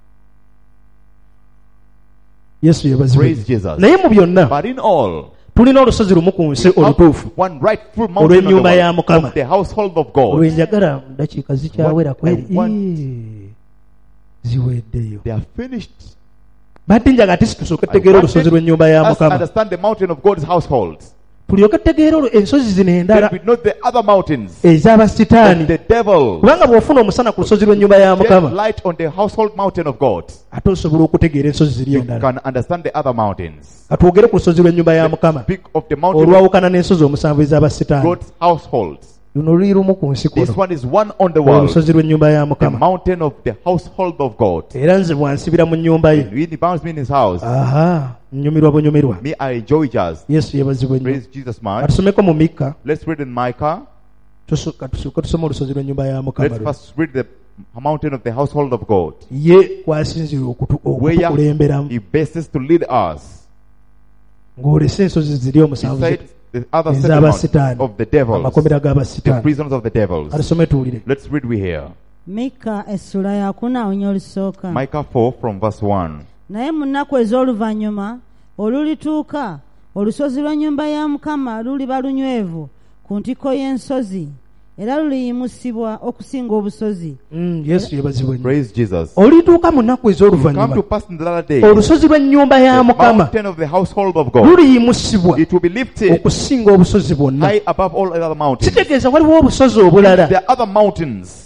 [SPEAKER 2] yesu yeebazibwe.
[SPEAKER 1] Praise Jesus.
[SPEAKER 2] naye mu byonna
[SPEAKER 1] But in all,
[SPEAKER 2] tulina olusozi lumu ku nsi
[SPEAKER 1] we have
[SPEAKER 2] olutuufu
[SPEAKER 1] one rightful mountain on the
[SPEAKER 2] olw'ennyumba ya
[SPEAKER 1] world,
[SPEAKER 2] Mukama.
[SPEAKER 1] of the household of God.
[SPEAKER 2] olwenjagala mu dakiika zikyawera
[SPEAKER 1] What
[SPEAKER 2] kweri.
[SPEAKER 1] I want-
[SPEAKER 2] Ii, ziweddeyo.
[SPEAKER 1] They are finished.
[SPEAKER 2] badde njagala ati situsooke
[SPEAKER 1] I
[SPEAKER 2] tutegeera
[SPEAKER 1] wanted
[SPEAKER 2] olusozi lw'ennyumba ya
[SPEAKER 1] us
[SPEAKER 2] Mukama.
[SPEAKER 1] understand the mountain of God's household.
[SPEAKER 2] tulyoke tutegeera olwo ensozi zino
[SPEAKER 1] Then
[SPEAKER 2] endala
[SPEAKER 1] we know the other mountains.
[SPEAKER 2] ez'abasitaani.
[SPEAKER 1] Of the devil.
[SPEAKER 2] kubanga bw'ofuna omusana ku lusozi lw'ennyumba ya
[SPEAKER 1] Get
[SPEAKER 2] Mukama
[SPEAKER 1] light on the household mountain of God.
[SPEAKER 2] ate osobola okutegeera ensozi ziri
[SPEAKER 1] You
[SPEAKER 2] endala.
[SPEAKER 1] can understand the other mountains.
[SPEAKER 2] katwogere ku lusozi lw'ennyumba ya Mukama
[SPEAKER 1] Speak of the mountain of
[SPEAKER 2] olwawukana n'ensozi omusanvu ez'abasitaani.
[SPEAKER 1] God's households.
[SPEAKER 4] luno luli lumu ku nsi
[SPEAKER 1] This
[SPEAKER 4] kuno
[SPEAKER 1] one is one on the world.
[SPEAKER 4] olusozi lw'ennyumba ya
[SPEAKER 1] The
[SPEAKER 4] mukama
[SPEAKER 1] mountain of the household of God.
[SPEAKER 4] era nze bwansibira mu nnyumba ye
[SPEAKER 1] When he bounds me in his house,
[SPEAKER 4] aha nnyumirwa bunyumirwa
[SPEAKER 1] me I enjoy jazz.
[SPEAKER 4] yesu yeebazibwe nnyo
[SPEAKER 1] Praise Jesus much.
[SPEAKER 4] katusomeko mu mikka
[SPEAKER 1] Let's read in Micah.
[SPEAKER 4] tusu- katusooke tusome olusozi lw'ennyumba ya mukama
[SPEAKER 1] Let's
[SPEAKER 4] luno.
[SPEAKER 1] first read the mountain of the household of God,
[SPEAKER 4] ye kwasinzira okutu-
[SPEAKER 1] where
[SPEAKER 4] okutukulemberamu
[SPEAKER 1] he bases to lead us.
[SPEAKER 4] ng'olese ensozi ziri omusanvu
[SPEAKER 1] Beside the other
[SPEAKER 4] Is
[SPEAKER 1] seven
[SPEAKER 4] our
[SPEAKER 1] mountains
[SPEAKER 4] Satan.
[SPEAKER 1] of the devils,
[SPEAKER 4] amakomera
[SPEAKER 1] the
[SPEAKER 4] g'abasitaani
[SPEAKER 1] prisons of the devils.
[SPEAKER 4] katusome tuwulire
[SPEAKER 1] Let's read we here.
[SPEAKER 3] Mika essula yakuna awunya olusooka.
[SPEAKER 1] Micah four from verse one.
[SPEAKER 3] Naye mu nnaku ez'oluvannyuma olulituuka olusozi lw'ennyumba ya Mukama luliba lunywevu ku ntikko y'ensozi era luliyimusibwa okusinga obusozi.
[SPEAKER 4] Mm, yesu yeebazibwe nnyo
[SPEAKER 1] Praise Jesus.
[SPEAKER 4] olituuka mu nnaku
[SPEAKER 1] Come
[SPEAKER 4] ez'oluvannyuma
[SPEAKER 1] to pass in the latter days.
[SPEAKER 4] olusozi lw'ennyumba ya
[SPEAKER 1] The
[SPEAKER 4] mukama
[SPEAKER 1] mountain of the household of God.
[SPEAKER 4] luliyimusibwa
[SPEAKER 1] It will be lifted
[SPEAKER 4] okusinga obusozi bwonna
[SPEAKER 1] high above all other mountains.
[SPEAKER 4] kitegeeza waliwo obusozi obulala
[SPEAKER 1] There are other mountains.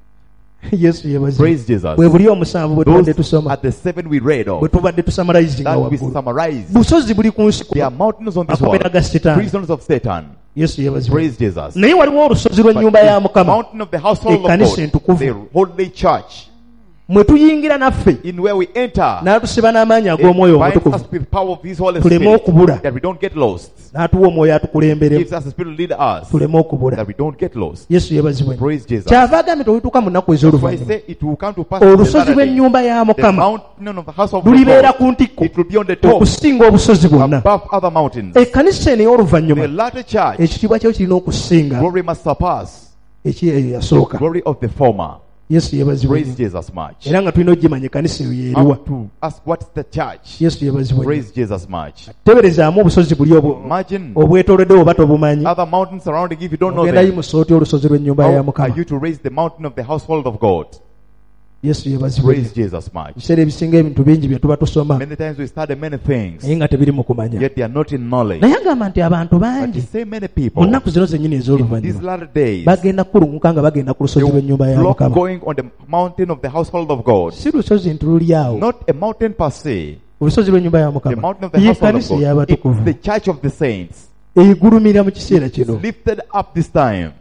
[SPEAKER 4] yesu yeebazibwe
[SPEAKER 1] Praise Jesus.
[SPEAKER 4] bwe buli omusanvu bwe tubadde
[SPEAKER 1] Those
[SPEAKER 4] tusoma
[SPEAKER 1] are the seven we read
[SPEAKER 4] bwe
[SPEAKER 1] of.
[SPEAKER 4] tubadde tusamalayizinga
[SPEAKER 1] That we
[SPEAKER 4] waggulu
[SPEAKER 1] summarize.
[SPEAKER 4] busozi buli ku nsi
[SPEAKER 1] There are
[SPEAKER 4] kuno
[SPEAKER 1] mountains on this
[SPEAKER 4] makomera
[SPEAKER 1] world.
[SPEAKER 4] ga sitaani
[SPEAKER 1] Prisons of Satan.
[SPEAKER 4] yesu yeebazibwe
[SPEAKER 1] Praise Jesus.
[SPEAKER 4] naye waliwo olusozi
[SPEAKER 1] But
[SPEAKER 4] lw'ennyumba ya
[SPEAKER 1] the
[SPEAKER 4] mukama
[SPEAKER 1] mountain of the household of
[SPEAKER 4] Ekkanisa
[SPEAKER 1] God.
[SPEAKER 4] entukuvu.
[SPEAKER 1] The holy church.
[SPEAKER 4] mwe tuyingira naffe
[SPEAKER 1] In where we enter.
[SPEAKER 4] n'atusiba n'amaanyi
[SPEAKER 1] It
[SPEAKER 4] ag'omwoyo
[SPEAKER 1] binds us
[SPEAKER 4] omutukuvu
[SPEAKER 1] with power of His Holy
[SPEAKER 4] tuleme
[SPEAKER 1] Spirit.
[SPEAKER 4] okubula
[SPEAKER 1] That we don't get lost.
[SPEAKER 4] n'atuwa omwoyo atukulemberemu
[SPEAKER 1] Gives us the Spirit to lead us.
[SPEAKER 4] tuleme okubula
[SPEAKER 1] That we don't get lost.
[SPEAKER 4] yesu yeebazibwe nnyo.
[SPEAKER 1] Praise Jesus.
[SPEAKER 4] kyava agambye tolituuka mu nnaku
[SPEAKER 1] So I
[SPEAKER 4] ez'oluvannyuma
[SPEAKER 1] say it will come to pass in the
[SPEAKER 4] olusozi
[SPEAKER 1] latter days.
[SPEAKER 4] lw'ennyumba ya
[SPEAKER 1] The
[SPEAKER 4] mukama
[SPEAKER 1] mountain of the house of
[SPEAKER 4] lulibeera
[SPEAKER 1] God.
[SPEAKER 4] ku ntikko
[SPEAKER 1] It will be on the top.
[SPEAKER 4] okusinga obusozi bwonna
[SPEAKER 1] Above other mountains.
[SPEAKER 4] ekkanisa eno ey'oluvannyuma
[SPEAKER 1] The latter church.
[SPEAKER 4] ekitiibwa kyo kirina okusinga
[SPEAKER 1] Glory must surpass
[SPEAKER 4] eki eyo yasooka
[SPEAKER 1] glory of the former.
[SPEAKER 4] yesu yeebazibwe
[SPEAKER 1] Praise
[SPEAKER 4] nnyo.
[SPEAKER 1] Jesus much.
[SPEAKER 4] era nga tulina okugimanya ekkanisa eyo yeeriwa
[SPEAKER 1] Have to ask what's the church.
[SPEAKER 4] yesu yeebazibwe nnyo.
[SPEAKER 1] Praise Jesus much.
[SPEAKER 4] teberezaamu obusozi buli obu-
[SPEAKER 1] Imagine
[SPEAKER 4] obwetooloddewo oba tobumanyi
[SPEAKER 1] other mountains surrounding if you don't know
[SPEAKER 4] ogenda
[SPEAKER 1] them.
[SPEAKER 4] yimusa otya olusozi lw'ennyumba ya
[SPEAKER 1] How are
[SPEAKER 4] mukama
[SPEAKER 1] you to raise the mountain of the household of God?
[SPEAKER 4] yesu yeebazibwe nnyo.
[SPEAKER 1] Praise Jesus much.
[SPEAKER 4] ebiseera ebisinga ebintu bingi bye tuba tusoma
[SPEAKER 1] Many times we study many things,
[SPEAKER 4] naye nga tebiri mu kumanya
[SPEAKER 1] yet they are not in knowledge.
[SPEAKER 4] naye agamba nti abantu
[SPEAKER 1] But
[SPEAKER 4] bangi
[SPEAKER 1] you say many
[SPEAKER 4] mu
[SPEAKER 1] people
[SPEAKER 4] nnaku zino zennyini
[SPEAKER 1] in these
[SPEAKER 4] ez'oluvannyuma
[SPEAKER 1] latter days,
[SPEAKER 4] bagenda kulunguka nga bagenda ku
[SPEAKER 1] they
[SPEAKER 4] lusozi lw'ennyumba ya
[SPEAKER 1] will flock
[SPEAKER 4] mukama
[SPEAKER 1] going on the mountain of the household of God.
[SPEAKER 4] si lusozi nti luli awo
[SPEAKER 1] Not a mountain per se.
[SPEAKER 4] olusozi lw'ennyumba ya
[SPEAKER 1] The
[SPEAKER 4] mukama
[SPEAKER 1] mountain of the
[SPEAKER 4] ye
[SPEAKER 1] household of
[SPEAKER 4] kkanisa
[SPEAKER 1] God. It's
[SPEAKER 4] ey'abatukuvu
[SPEAKER 1] the church of the saints.
[SPEAKER 4] eigulumira mu kiseera kino
[SPEAKER 1] It's lifted up this time.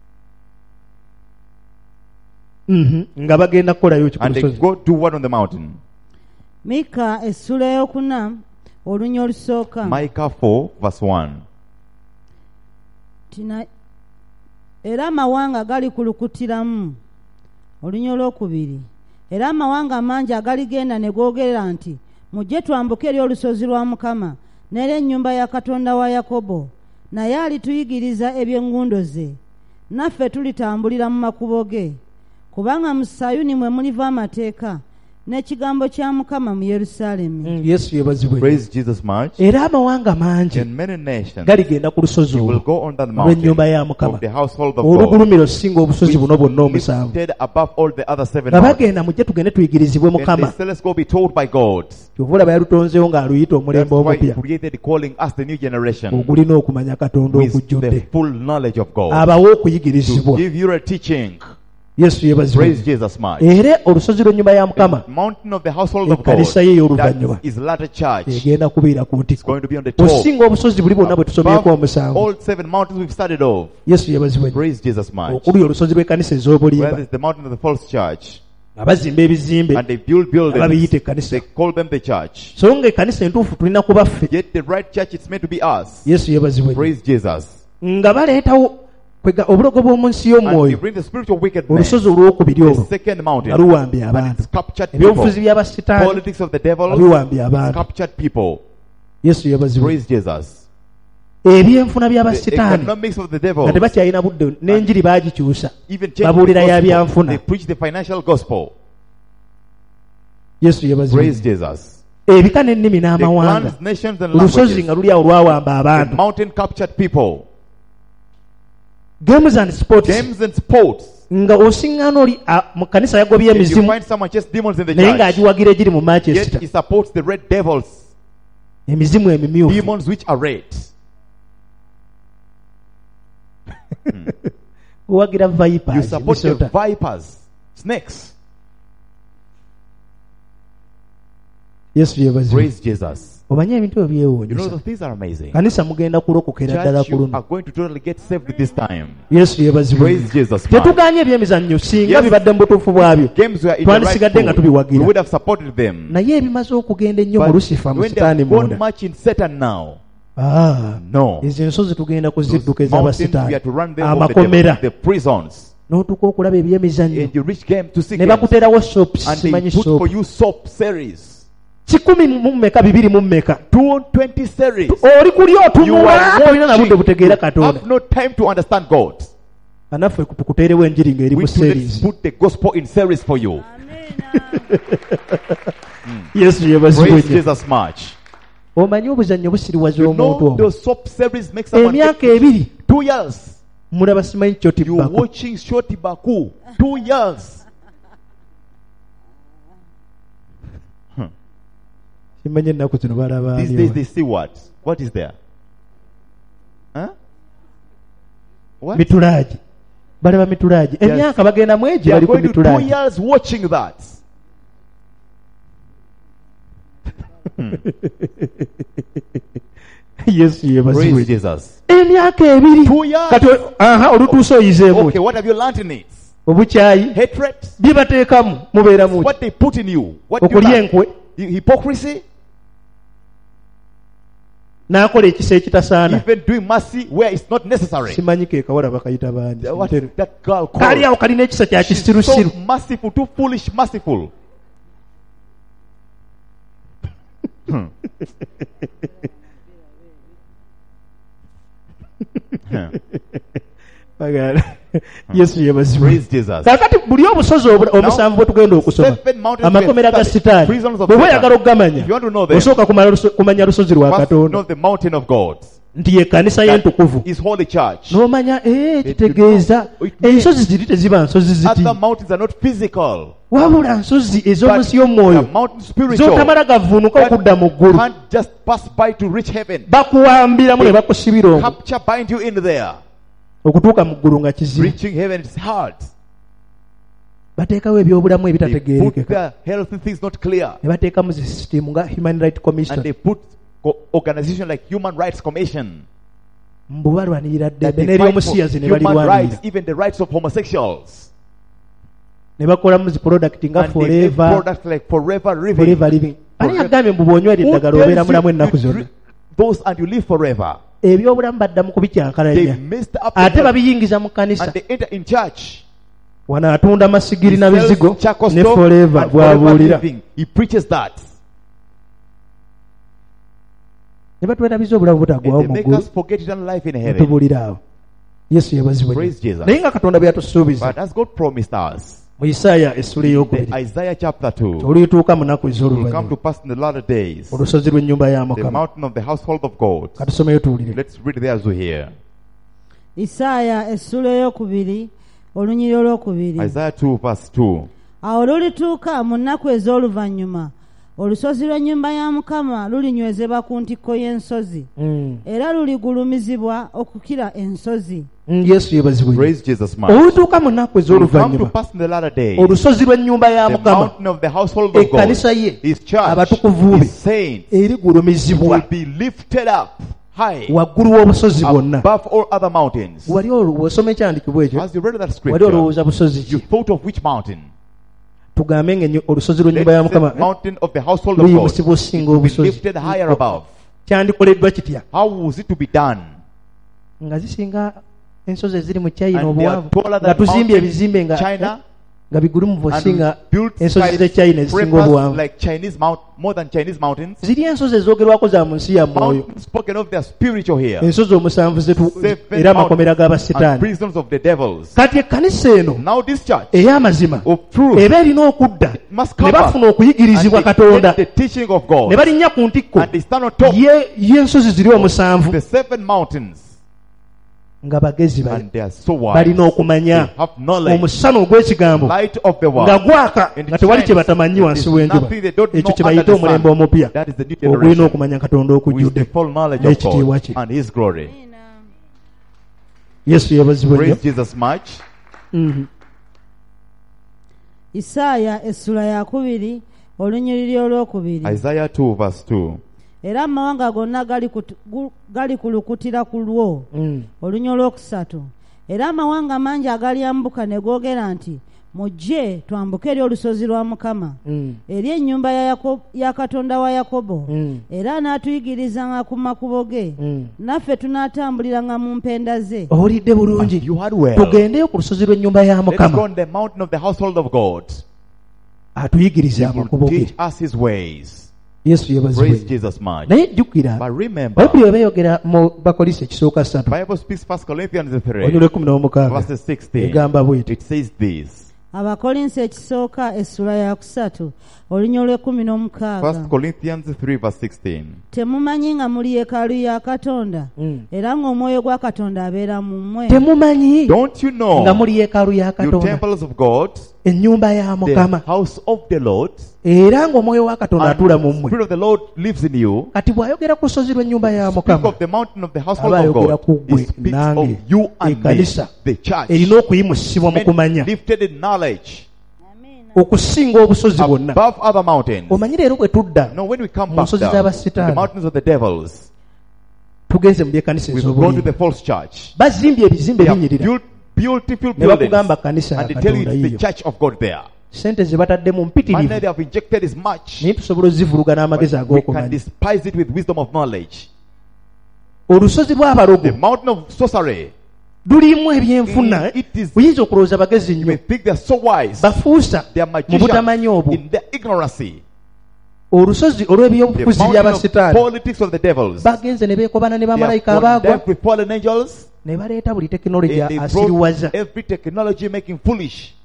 [SPEAKER 4] Mhm. nga bagenda kukolayo ki ku
[SPEAKER 1] And they
[SPEAKER 4] lusozi
[SPEAKER 1] go do what on the mountain?
[SPEAKER 3] Mika essula eyokuna olunya olusooka.
[SPEAKER 1] Micah four verse one.
[SPEAKER 3] Tina- era amawanga galikulukutiramu olunya olwokubiri era amawanga mangi agaligenda ne googerera nti mujje twambuke eri olusozi lwa Mukama n'eri ennyumba ya Katonda wa Yakobo naye alituyigiriza eby'engundo ze naffe tulitambulira mu makubo ge kubanga mu Sayuni mwe muliva amateeka n'ekigambo kya Mukama mu Yerusaalemi.
[SPEAKER 4] Mm, yesu yeebazibwe nnyo.
[SPEAKER 1] Praise Jesus much.
[SPEAKER 4] era amawanga mangi
[SPEAKER 1] In many nations,
[SPEAKER 4] galigenda ku lusozi
[SPEAKER 1] you will
[SPEAKER 4] olwo
[SPEAKER 1] go on that mountain
[SPEAKER 4] olw'ennyumba ya mukama
[SPEAKER 1] of the household of God,
[SPEAKER 4] olugulumira okusinga obusozi buno bwonna omusanvu
[SPEAKER 1] lifted above all the other seven
[SPEAKER 4] nga
[SPEAKER 1] mountains.
[SPEAKER 4] bagenda mujje tugende tuyigirizibwe
[SPEAKER 1] And
[SPEAKER 4] mukama
[SPEAKER 1] they say, let's go be told by God.
[SPEAKER 4] kyova olaba yalutonzeewo ng'aluyita
[SPEAKER 1] That's
[SPEAKER 4] omulembe
[SPEAKER 1] why He
[SPEAKER 4] omupya
[SPEAKER 1] created calling us the new generation
[SPEAKER 4] ogulina okumanya katonda
[SPEAKER 1] with the
[SPEAKER 4] okujjudde
[SPEAKER 1] full knowledge of God.
[SPEAKER 4] abawe
[SPEAKER 1] To
[SPEAKER 4] okuyigirizibwa
[SPEAKER 1] give you a teaching.
[SPEAKER 4] yesu yeebazibwe
[SPEAKER 1] Praise Jesus much.
[SPEAKER 4] era olusozi lw'ennyumba ya mukama
[SPEAKER 1] The mountain of the household of God,
[SPEAKER 4] ekkanisa ye ey'oluvannyuma
[SPEAKER 1] that is latter church,
[SPEAKER 4] egenda kubeera ku
[SPEAKER 1] is
[SPEAKER 4] ntikko
[SPEAKER 1] going to be on the top.
[SPEAKER 4] osinga obusozi buli bwonna bwe tusomyeko
[SPEAKER 1] Above
[SPEAKER 4] omusanvu
[SPEAKER 1] all seven mountains we've studied of.
[SPEAKER 4] yesu yeebazibwe nnyo.
[SPEAKER 1] Praise Jesus much.
[SPEAKER 4] okuli olusozi lw'ekkanisa
[SPEAKER 1] Where
[SPEAKER 4] ez'obulimba
[SPEAKER 1] is the mountain of the false church?
[SPEAKER 4] nga bazimba ebizimbe
[SPEAKER 1] And they build
[SPEAKER 4] nga babiyita
[SPEAKER 1] buildings.
[SPEAKER 4] ekkanisa
[SPEAKER 1] They call them the church.
[SPEAKER 4] so nga ekkanisa entuufu tulina kuba ffe
[SPEAKER 1] Yet the right church, it's meant to be us.
[SPEAKER 4] yesu yeebazibwe nnyo.
[SPEAKER 1] Praise Jesus.
[SPEAKER 4] nga baleetawo kwega obulogo bw'omu nsi
[SPEAKER 1] And you
[SPEAKER 4] y'omwoyo
[SPEAKER 1] bring the spiritual wickedness.
[SPEAKER 4] olusozi olwokubiri
[SPEAKER 1] The
[SPEAKER 4] olwo
[SPEAKER 1] second
[SPEAKER 4] nga
[SPEAKER 1] mountain.
[SPEAKER 4] luwambye
[SPEAKER 1] And
[SPEAKER 4] abantu
[SPEAKER 1] it's captured people.
[SPEAKER 4] ebyobufuzi by'abasitaani
[SPEAKER 1] Politics of the
[SPEAKER 4] nga
[SPEAKER 1] devil.
[SPEAKER 4] biwambye abantu
[SPEAKER 1] Captured people.
[SPEAKER 4] yesu yeebazibwe.
[SPEAKER 1] Praise Jesus.
[SPEAKER 4] ebyenfuna
[SPEAKER 1] The
[SPEAKER 4] by'abasitaani
[SPEAKER 1] economics of the devil.
[SPEAKER 4] nga tebakyalina budde n'enjiri baagikyusa
[SPEAKER 1] Even changing
[SPEAKER 4] babuulira
[SPEAKER 1] the
[SPEAKER 4] ya
[SPEAKER 1] gospel.
[SPEAKER 4] byanfuna
[SPEAKER 1] They preach the financial gospel.
[SPEAKER 4] yesu yeebazibwe.
[SPEAKER 1] Praise Jesus.
[SPEAKER 4] ebika n'ennimi
[SPEAKER 1] The
[SPEAKER 4] n'amawanga
[SPEAKER 1] clans, nations, and
[SPEAKER 4] olusozi
[SPEAKER 1] languages.
[SPEAKER 4] nga luli awo lwawamba
[SPEAKER 1] The
[SPEAKER 4] abantu
[SPEAKER 1] mountain captured people.
[SPEAKER 4] games and sports
[SPEAKER 1] Games and sports.
[SPEAKER 4] nga osiŋŋaana oli a- mu kkanisa yagobya
[SPEAKER 1] If you
[SPEAKER 4] emizimu
[SPEAKER 1] find someone chase demons in the
[SPEAKER 4] naye
[SPEAKER 1] church,
[SPEAKER 4] ng'agiwagira egiri mu
[SPEAKER 1] yet
[SPEAKER 4] manchester
[SPEAKER 1] he supports the red devils,
[SPEAKER 4] emizimu emimyufu
[SPEAKER 1] demons which are red.
[SPEAKER 4] owagira
[SPEAKER 1] You
[SPEAKER 4] vipers
[SPEAKER 1] support the
[SPEAKER 4] emisota.
[SPEAKER 1] vipers, snakes.
[SPEAKER 2] Yesu yeebazibwe.
[SPEAKER 1] Praise Jesus.
[SPEAKER 2] Omanye ebintu
[SPEAKER 1] You know
[SPEAKER 2] ebyewuunyisa.
[SPEAKER 1] those things are amazing.
[SPEAKER 2] Kanisa mugenda kulokokera ddala
[SPEAKER 1] Church,
[SPEAKER 2] ku
[SPEAKER 1] you
[SPEAKER 2] luno.
[SPEAKER 1] are going to totally get saved this time.
[SPEAKER 2] Yesu yeebazibwe.
[SPEAKER 1] Praise Jesus. man.
[SPEAKER 2] Tetuganye ebyemizannyo singa
[SPEAKER 1] Yes.
[SPEAKER 2] bidde mu butuufu bwabyo.
[SPEAKER 1] Games were in the
[SPEAKER 2] Twandisigadde nga
[SPEAKER 1] right food. We
[SPEAKER 2] tubiwagira.
[SPEAKER 1] would have supported them.
[SPEAKER 2] Naye ebimaze okugenda ennyo mu
[SPEAKER 1] But
[SPEAKER 2] Lusifa mu
[SPEAKER 1] when they
[SPEAKER 2] sitaani
[SPEAKER 1] have gone
[SPEAKER 2] munda.
[SPEAKER 1] much in Satan now,
[SPEAKER 2] Ah,
[SPEAKER 1] no.
[SPEAKER 2] ezo ensozi tugenda kuzidduka
[SPEAKER 1] Those mountains, we
[SPEAKER 2] ez'abasitaani.
[SPEAKER 1] have to run them over the,
[SPEAKER 2] Amakomera.
[SPEAKER 1] devil, the prisons.
[SPEAKER 2] N'otuuka okulaba ebyemizannyo.
[SPEAKER 1] And you reach game to see
[SPEAKER 2] Ne
[SPEAKER 1] games.
[SPEAKER 2] bakuterawo soaps,
[SPEAKER 1] And they
[SPEAKER 2] simanyi
[SPEAKER 1] put for
[SPEAKER 2] soap.
[SPEAKER 1] you soap series.
[SPEAKER 2] kikumi mu mmeka bibiri mu mmeka.
[SPEAKER 1] two hundred twenty series.
[SPEAKER 2] Oli kuli
[SPEAKER 1] You
[SPEAKER 2] otunula
[SPEAKER 1] are
[SPEAKER 2] tolina na budde butegeera
[SPEAKER 1] watching. You
[SPEAKER 2] Katonda.
[SPEAKER 1] have no time to understand God.
[SPEAKER 2] Anaffe tukuteerewo enjiri ng'eri mu
[SPEAKER 1] We too, let's
[SPEAKER 2] series.
[SPEAKER 1] put the gospel in series for you.
[SPEAKER 2] Yesu yeebazibwe
[SPEAKER 1] Praise
[SPEAKER 2] nnyo.
[SPEAKER 1] Jesus much.
[SPEAKER 2] Omanyi obuzannyo busiriwaza
[SPEAKER 1] You
[SPEAKER 2] omuntu
[SPEAKER 1] know
[SPEAKER 2] omwo.
[SPEAKER 1] those soap series make someone
[SPEAKER 2] Emyaka
[SPEAKER 1] get
[SPEAKER 2] ebiri
[SPEAKER 1] two years.
[SPEAKER 2] mulaba simanyi
[SPEAKER 1] You're
[SPEAKER 2] kyotibbako.
[SPEAKER 1] watching Shoti Baku. Two years.
[SPEAKER 2] Simanyi ennaku zino balaba
[SPEAKER 1] These
[SPEAKER 2] ani
[SPEAKER 1] days
[SPEAKER 2] wa-
[SPEAKER 1] they see what? What is there? Huh? What?
[SPEAKER 2] mitulaaji. Balaba mitulaaji.
[SPEAKER 1] Yes.
[SPEAKER 2] Emyaka bagenda mu egi
[SPEAKER 1] They are
[SPEAKER 2] bali ku
[SPEAKER 1] going to two
[SPEAKER 2] mitulaaji.
[SPEAKER 1] years watching that.
[SPEAKER 2] Yesu yeebazibwe.
[SPEAKER 1] Praise Jesus.
[SPEAKER 2] Emyaka ebiri.
[SPEAKER 1] Two years.
[SPEAKER 2] Kati aha olutuuse oyizeemu.
[SPEAKER 1] Okay, what have you learned in it?
[SPEAKER 2] Obukyayi
[SPEAKER 1] Hatred.
[SPEAKER 2] bye bateekamu mubeeramu ki?
[SPEAKER 1] What they put in you. What you
[SPEAKER 2] Okulya
[SPEAKER 1] learn?
[SPEAKER 2] enkwe
[SPEAKER 1] Hy- Hypocrisy.
[SPEAKER 2] n'akola ekisa ekitasaana.
[SPEAKER 1] Even doing mercy where it's not necessary.
[SPEAKER 2] Simanyi ke kawala bakayita baani.
[SPEAKER 1] What that girl
[SPEAKER 2] Kali
[SPEAKER 1] called.
[SPEAKER 2] awo kalina ekisa kya
[SPEAKER 1] She's so
[SPEAKER 2] kisirusiru.
[SPEAKER 1] merciful, too foolish, merciful. Yeah.
[SPEAKER 2] Bagala. Yesu yeebazibwe.
[SPEAKER 1] Praise Jesus.
[SPEAKER 2] Kakati buli obusozi obula- omusanvu bwe tugenda okusoma.
[SPEAKER 1] Seven mountains
[SPEAKER 2] Amakomera ga
[SPEAKER 1] were studied.
[SPEAKER 2] sitaani.
[SPEAKER 1] Prisons of
[SPEAKER 2] Bwe
[SPEAKER 1] Satan.
[SPEAKER 2] oyagala okugamanya.
[SPEAKER 1] If you want to know them,
[SPEAKER 2] Osooka kumala luso- kumanya lusozi lwa
[SPEAKER 1] first
[SPEAKER 2] Katonda.
[SPEAKER 1] know the mountain of God.
[SPEAKER 2] Nti ye kkanisa y'entukuvu.
[SPEAKER 1] His holy church.
[SPEAKER 2] N'omanya eh
[SPEAKER 1] It-
[SPEAKER 2] kitegeeza
[SPEAKER 1] it means-
[SPEAKER 2] ensozi ziri teziba nsozi ziti.
[SPEAKER 1] Other mountains are not physical.
[SPEAKER 2] Wabula nsozi
[SPEAKER 1] But
[SPEAKER 2] ez'omunsi
[SPEAKER 1] the
[SPEAKER 2] y'omwoyo.
[SPEAKER 1] mountain spiritual.
[SPEAKER 2] Z'otamala gavuunuka
[SPEAKER 1] That
[SPEAKER 2] okudda mu ggulu.
[SPEAKER 1] can't just pass by to reach heaven.
[SPEAKER 2] Bakuwambiramu ne bakusibira omwo.
[SPEAKER 1] Capture, bind you in there.
[SPEAKER 2] Okutuuka mu ggulu nga kizibu.
[SPEAKER 1] Reaching heaven is hard.
[SPEAKER 2] Bateekawo ebyobulamu
[SPEAKER 1] They put
[SPEAKER 2] ebitategeerekeka.
[SPEAKER 1] the healthy things not clear.
[SPEAKER 2] Ne bateekamu zi system nga Human Rights
[SPEAKER 1] And
[SPEAKER 2] Commission.
[SPEAKER 1] they put co- organization like Human Rights Commission.
[SPEAKER 2] Mbu balwanirira
[SPEAKER 1] That
[SPEAKER 2] ddembe
[SPEAKER 1] they fight for
[SPEAKER 2] n'eryomusiyazi ne
[SPEAKER 1] human rights,
[SPEAKER 2] balirwanirira.
[SPEAKER 1] even the rights of homosexuals.
[SPEAKER 2] Ne bakolamu zi product nga
[SPEAKER 1] And they make
[SPEAKER 2] forever
[SPEAKER 1] products like forever living.
[SPEAKER 2] forever living. Ani
[SPEAKER 1] Forever.
[SPEAKER 2] agambye mbu bw'onywera
[SPEAKER 1] Who
[SPEAKER 2] eddagala
[SPEAKER 1] tells
[SPEAKER 2] obeera
[SPEAKER 1] you
[SPEAKER 2] mulamu
[SPEAKER 1] you
[SPEAKER 2] ennaku zonna.
[SPEAKER 1] drink those and you live forever?
[SPEAKER 2] Ebyobulamu baddamu
[SPEAKER 1] They
[SPEAKER 2] kubikyankalanya.
[SPEAKER 1] messed up
[SPEAKER 2] Ate
[SPEAKER 1] the
[SPEAKER 2] babiyingiza mu kkanisa.
[SPEAKER 1] and they enter in church.
[SPEAKER 2] Wano atunda masigiri na
[SPEAKER 1] He sells
[SPEAKER 2] bizigo
[SPEAKER 1] charcoal
[SPEAKER 2] ne
[SPEAKER 1] stove
[SPEAKER 2] forever
[SPEAKER 1] and forever
[SPEAKER 2] bw'abuulira.
[SPEAKER 1] living. He preaches that.
[SPEAKER 2] Ne batwerabiza obulamu butagwawo
[SPEAKER 1] And
[SPEAKER 2] mu
[SPEAKER 1] they make
[SPEAKER 2] ggulu.
[SPEAKER 1] us forget eternal life in
[SPEAKER 2] Ne
[SPEAKER 1] heaven.
[SPEAKER 2] tubuulira awo. Yesu yeebazibwe.
[SPEAKER 1] Praise Jesus.
[SPEAKER 2] Naye nga Katonda bwe yatusuubiza
[SPEAKER 1] But as God promised us,
[SPEAKER 2] mu Isaaya essula
[SPEAKER 1] in
[SPEAKER 2] ey'okubiri.
[SPEAKER 1] Isaiah chapter two,
[SPEAKER 2] Oluyituuka mu nnaku
[SPEAKER 1] it will come to
[SPEAKER 2] ez'oluvannyuma.
[SPEAKER 1] pass in the latter days,
[SPEAKER 2] Olusozi lw'ennyumba ya
[SPEAKER 1] the
[SPEAKER 2] Mukama.
[SPEAKER 1] mountain of the household of God.
[SPEAKER 2] Katusomeyo tuwulire.
[SPEAKER 1] Let's read there as we hear.
[SPEAKER 3] Isaaya essula ey'okubiri olunyiri olwokubiri.
[SPEAKER 1] Isaiah two verse two.
[SPEAKER 3] Awo lulituuka mu nnaku ez'oluvannyuma olusozi lw'ennyumba ya Mukama lulinywezebwa ku ntikko y'ensozi
[SPEAKER 2] Mm.
[SPEAKER 3] era luligulumizibwa okukira ensozi.
[SPEAKER 2] Mm, Yesu yeebazibwe.
[SPEAKER 1] Praise Jesus, man.
[SPEAKER 2] Olituuka mu nnaku
[SPEAKER 1] It will come to
[SPEAKER 2] ez'oluvannyuma
[SPEAKER 1] pass in the latter days,
[SPEAKER 2] olusozi lw'ennyumba ya
[SPEAKER 1] the
[SPEAKER 2] Mukama
[SPEAKER 1] mountain of the household of God,
[SPEAKER 2] ekkanisa ye
[SPEAKER 1] His church,
[SPEAKER 2] abatukuvu be
[SPEAKER 1] His saints,
[SPEAKER 2] erigulumizibwa
[SPEAKER 1] will be lifted up high
[SPEAKER 2] waggulu w'obusozi bwonna.
[SPEAKER 1] above all other mountains.
[SPEAKER 2] Wali osoma ekyandikibwa ekyo
[SPEAKER 1] As you read that
[SPEAKER 2] wali
[SPEAKER 1] scripture,
[SPEAKER 2] olowooza busozi
[SPEAKER 1] you
[SPEAKER 2] ki?
[SPEAKER 1] thought of which mountain?
[SPEAKER 2] Tugambe nga ennyo- olusozi lw'ennyumba ya
[SPEAKER 1] Let's say
[SPEAKER 2] Mukama
[SPEAKER 1] the mountain of the household of God
[SPEAKER 2] luyimusibwa osinga
[SPEAKER 1] will be
[SPEAKER 2] obusozi.
[SPEAKER 1] lifted higher above.
[SPEAKER 2] Kyandikoleddwa kitya?
[SPEAKER 1] How was it to be done?
[SPEAKER 2] Nga zisinga ensozi eziri mu China
[SPEAKER 1] And they are
[SPEAKER 2] obuwanvu
[SPEAKER 1] taller
[SPEAKER 2] nga
[SPEAKER 1] than
[SPEAKER 2] tuzimbye ebizimbe nga
[SPEAKER 1] China
[SPEAKER 2] nga bigulumivu osinga
[SPEAKER 1] and built
[SPEAKER 2] ensozi z'e China ezisinga
[SPEAKER 1] skyscrapers
[SPEAKER 2] obuwanvu.
[SPEAKER 1] like Chinese mount, more than Chinese mountains.
[SPEAKER 2] Ziri ensozi ezoogerwako za mu nsi ya mwoyo.
[SPEAKER 1] Mountains spoken of, they are spiritual here.
[SPEAKER 2] Ensozi omusanvu zetu
[SPEAKER 1] Seven
[SPEAKER 2] era amakomera
[SPEAKER 1] mountains and
[SPEAKER 2] g'abasitaani.
[SPEAKER 1] prisons of the devils.
[SPEAKER 2] Kati ekkanisa eno
[SPEAKER 1] Now this church
[SPEAKER 2] ey'amazima
[SPEAKER 1] of truth
[SPEAKER 2] eba erina okudda
[SPEAKER 1] must
[SPEAKER 2] ne
[SPEAKER 1] cover
[SPEAKER 2] bafuna
[SPEAKER 1] and
[SPEAKER 2] okuyigirizibwa
[SPEAKER 1] they
[SPEAKER 2] Katonda
[SPEAKER 1] get the teaching of
[SPEAKER 2] ne
[SPEAKER 1] God,
[SPEAKER 2] balinnya ku ntikko
[SPEAKER 1] and they stand on top
[SPEAKER 2] ye- y'ensozi ziri omusanvu
[SPEAKER 1] the seven mountains,
[SPEAKER 2] nga bagezi bali
[SPEAKER 1] and they are so wise.
[SPEAKER 2] balina okumanya
[SPEAKER 1] They have knowledge,
[SPEAKER 2] omusana ogw'ekigambo
[SPEAKER 1] light of the
[SPEAKER 2] nga
[SPEAKER 1] world.
[SPEAKER 2] gwaka
[SPEAKER 1] And
[SPEAKER 2] nga tewali
[SPEAKER 1] shines.
[SPEAKER 2] kye batamanyi wansi
[SPEAKER 1] There's
[SPEAKER 2] w'enjuba.
[SPEAKER 1] nothing they don't
[SPEAKER 2] Ekyo
[SPEAKER 1] know
[SPEAKER 2] kye
[SPEAKER 1] under
[SPEAKER 2] bayita
[SPEAKER 1] the
[SPEAKER 2] omulembe
[SPEAKER 1] sun.
[SPEAKER 2] omupya
[SPEAKER 1] That is the new
[SPEAKER 2] ogulina
[SPEAKER 1] generation
[SPEAKER 2] okumanya Katonda
[SPEAKER 1] with the
[SPEAKER 2] okujjudde
[SPEAKER 1] full knowledge of
[SPEAKER 2] n'ekitiibwa
[SPEAKER 1] God
[SPEAKER 2] kye.
[SPEAKER 1] and His glory.
[SPEAKER 2] Yesu yabazibwa nnyo.
[SPEAKER 1] Praise Jesus much.
[SPEAKER 2] Mhm.
[SPEAKER 3] Isaaya essula yakubiri olunyiriri olwokubiri.
[SPEAKER 1] Isaiah two verse two.
[SPEAKER 3] Era amawanga gonna gali kutu- gu- gali kulukutira ku lwo.
[SPEAKER 2] Mm.
[SPEAKER 3] Olunya olwokusatu. Era amawanga mangi agalyambuka ne googera nti mujje twambuke eri olusozi lwa Mukama,
[SPEAKER 2] Mm.
[SPEAKER 3] eri ennyumba ya, Yakobo, ya Katonda wa Yakobo,
[SPEAKER 2] Mm.
[SPEAKER 3] era anaatuyigirizanga ku makubo ge,
[SPEAKER 2] Mm.
[SPEAKER 3] naffe tunaatambuliranga mu mpenda ze.
[SPEAKER 2] owulidde bulungi.
[SPEAKER 1] You heard well.
[SPEAKER 2] tugendeyo ku lusozi lw'ennyumba ya
[SPEAKER 1] Let's go
[SPEAKER 2] Mukama
[SPEAKER 1] on the mountain of the household of God.
[SPEAKER 2] atuyigirize
[SPEAKER 1] He
[SPEAKER 2] amakubo
[SPEAKER 1] will
[SPEAKER 2] ge.
[SPEAKER 1] teach us his ways.
[SPEAKER 2] Yesu
[SPEAKER 1] Praise
[SPEAKER 2] yebazibwe.
[SPEAKER 1] Jesus much.
[SPEAKER 2] naye jjukira
[SPEAKER 1] But remember,
[SPEAKER 2] bayibuli eba eyogera mu bakolisi ekisooka ssatu
[SPEAKER 1] Bible speaks First Corinthians three
[SPEAKER 2] olunyiriri ekumi n'omukaaga
[SPEAKER 1] verses sixteen.
[SPEAKER 2] egamba bweti.
[SPEAKER 1] It says this.
[SPEAKER 3] Abakolinsi ekisooka essula ya kusatu olunya olw'ekkumi
[SPEAKER 1] First
[SPEAKER 3] n'omukaaga.
[SPEAKER 1] Corinthians three verse sixteen.
[SPEAKER 3] Temumanyi nga muli yeekaalu ya Katonda,
[SPEAKER 2] Mm.
[SPEAKER 3] era ng'omwoyo gwa Katonda abeera mu mmwe.
[SPEAKER 2] temumanyi
[SPEAKER 1] Don't you know
[SPEAKER 2] nga muli yeekaalu ya
[SPEAKER 1] you
[SPEAKER 2] Katonda,
[SPEAKER 1] temples of God,
[SPEAKER 2] ennyumba ya Mukama,
[SPEAKER 1] the house of the Lord,
[SPEAKER 2] era ng'omwoyo wa Katonda
[SPEAKER 1] and
[SPEAKER 2] atuula mu
[SPEAKER 1] the
[SPEAKER 2] mmwe.
[SPEAKER 1] Spirit of the Lord lives in you?
[SPEAKER 2] kati bw'ayogera ku lusozi lw'ennyumba ya
[SPEAKER 1] Speak
[SPEAKER 2] Mukama
[SPEAKER 1] of the mountain of the household
[SPEAKER 2] aba
[SPEAKER 1] of
[SPEAKER 2] ayogera ku
[SPEAKER 1] God.
[SPEAKER 2] ggwe
[SPEAKER 1] It speaks
[SPEAKER 2] nange,
[SPEAKER 1] of you and me,
[SPEAKER 2] ekkanisa
[SPEAKER 1] the church,
[SPEAKER 2] erina okuyimusibwa mu
[SPEAKER 1] men
[SPEAKER 2] kumanya
[SPEAKER 1] lifted in knowledge
[SPEAKER 2] okusinga obusozi bwonna.
[SPEAKER 1] above other mountains.
[SPEAKER 2] omanyi leero bwe tudda
[SPEAKER 1] No, when we come
[SPEAKER 2] mu
[SPEAKER 1] back
[SPEAKER 2] nsozi
[SPEAKER 1] down to the
[SPEAKER 2] z'abasitaani
[SPEAKER 1] mountains of the devils,
[SPEAKER 2] tugenze mu byekkanisa
[SPEAKER 1] we've gone to
[SPEAKER 2] ez'obulimba
[SPEAKER 1] the false church.
[SPEAKER 2] bazimbye ebizimbe
[SPEAKER 1] They have
[SPEAKER 2] binyirira
[SPEAKER 1] built beautiful
[SPEAKER 2] ne
[SPEAKER 1] buildings,
[SPEAKER 2] bakugamba kanisa ya
[SPEAKER 1] and they tell you
[SPEAKER 2] Katonda
[SPEAKER 1] it's the
[SPEAKER 2] yiyo.
[SPEAKER 1] church of God there.
[SPEAKER 2] sente ze bataddemu
[SPEAKER 1] Money
[SPEAKER 2] mpitirivu
[SPEAKER 1] they have injected is much,
[SPEAKER 2] naye tusobola ozivuluga n'amagezi
[SPEAKER 1] but we can
[SPEAKER 2] ag'okumanya.
[SPEAKER 1] despise it with wisdom of knowledge.
[SPEAKER 2] olusozi lw'abalogo
[SPEAKER 1] The mountain of sorcery,
[SPEAKER 2] lulimu ebyenfuna.
[SPEAKER 1] It is-
[SPEAKER 2] oyinza okulowooza bagezi
[SPEAKER 1] you may
[SPEAKER 2] nnyo
[SPEAKER 1] think they're so wise,
[SPEAKER 2] bafuusa
[SPEAKER 1] they are
[SPEAKER 2] mu butamanyi
[SPEAKER 1] magicians
[SPEAKER 2] obwo.
[SPEAKER 1] in their ignorancy.
[SPEAKER 2] olusozi
[SPEAKER 1] The
[SPEAKER 2] olw'ebyobufuzi
[SPEAKER 1] mountain of
[SPEAKER 2] by'abasitaani
[SPEAKER 1] politics of the devils,
[SPEAKER 2] bagenze ne beekobana ne
[SPEAKER 1] they have
[SPEAKER 2] bamalayika abaagwa
[SPEAKER 1] condemned with fallen angels,
[SPEAKER 2] ne baleeta buli tekinologi
[SPEAKER 1] and they
[SPEAKER 2] asiriwaza.
[SPEAKER 1] brought every technology making foolish.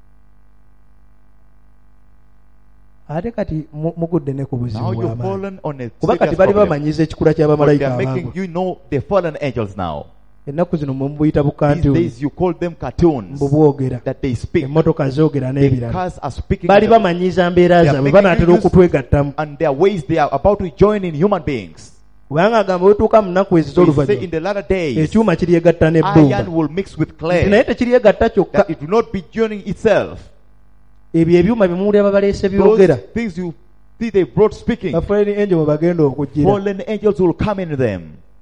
[SPEAKER 2] ate kati mu- mugudde ne ku buzibu
[SPEAKER 1] Now you've
[SPEAKER 2] bw'amaanyi.
[SPEAKER 1] fallen on a
[SPEAKER 2] kuba kati
[SPEAKER 1] serious
[SPEAKER 2] bali
[SPEAKER 1] problem.
[SPEAKER 2] bamanyiza ekikula
[SPEAKER 1] But they
[SPEAKER 2] ky'abamalayika
[SPEAKER 1] are making
[SPEAKER 2] abaagwa.
[SPEAKER 1] you know the fallen angels now.
[SPEAKER 2] ennaku zino mubuyita
[SPEAKER 1] These
[SPEAKER 2] bukantiuni
[SPEAKER 1] days you call them cartoons
[SPEAKER 2] mbubwogera,
[SPEAKER 1] that they speak.
[SPEAKER 2] emmotoka zoogera
[SPEAKER 1] The
[SPEAKER 2] n'ebirala.
[SPEAKER 1] cars are speaking
[SPEAKER 2] bali
[SPEAKER 1] at them,
[SPEAKER 2] bamanyiza mbeera
[SPEAKER 1] They are
[SPEAKER 2] zaabwe
[SPEAKER 1] making
[SPEAKER 2] banaatera
[SPEAKER 1] you use-
[SPEAKER 2] okutwegattamu.
[SPEAKER 1] and their ways they are about to join in human beings.
[SPEAKER 2] kubanga agamba wetuuka mu nnaku ezo
[SPEAKER 1] So he say in
[SPEAKER 2] z'oluvannyuma
[SPEAKER 1] the latter days,
[SPEAKER 2] ekyuma kiryegatta n'ebbumba.
[SPEAKER 1] iron will mix with
[SPEAKER 2] Nti naye
[SPEAKER 1] clay,
[SPEAKER 2] tekiryegatta kyokka.
[SPEAKER 1] that it will not be joining itself.
[SPEAKER 2] ebyo ebyuma bimuwulira babaleese
[SPEAKER 1] Those
[SPEAKER 2] byogera.
[SPEAKER 1] things you see they brought speaking,
[SPEAKER 2] bafulani enjo mwe bagenda okujjira
[SPEAKER 1] fallen angels will come in them,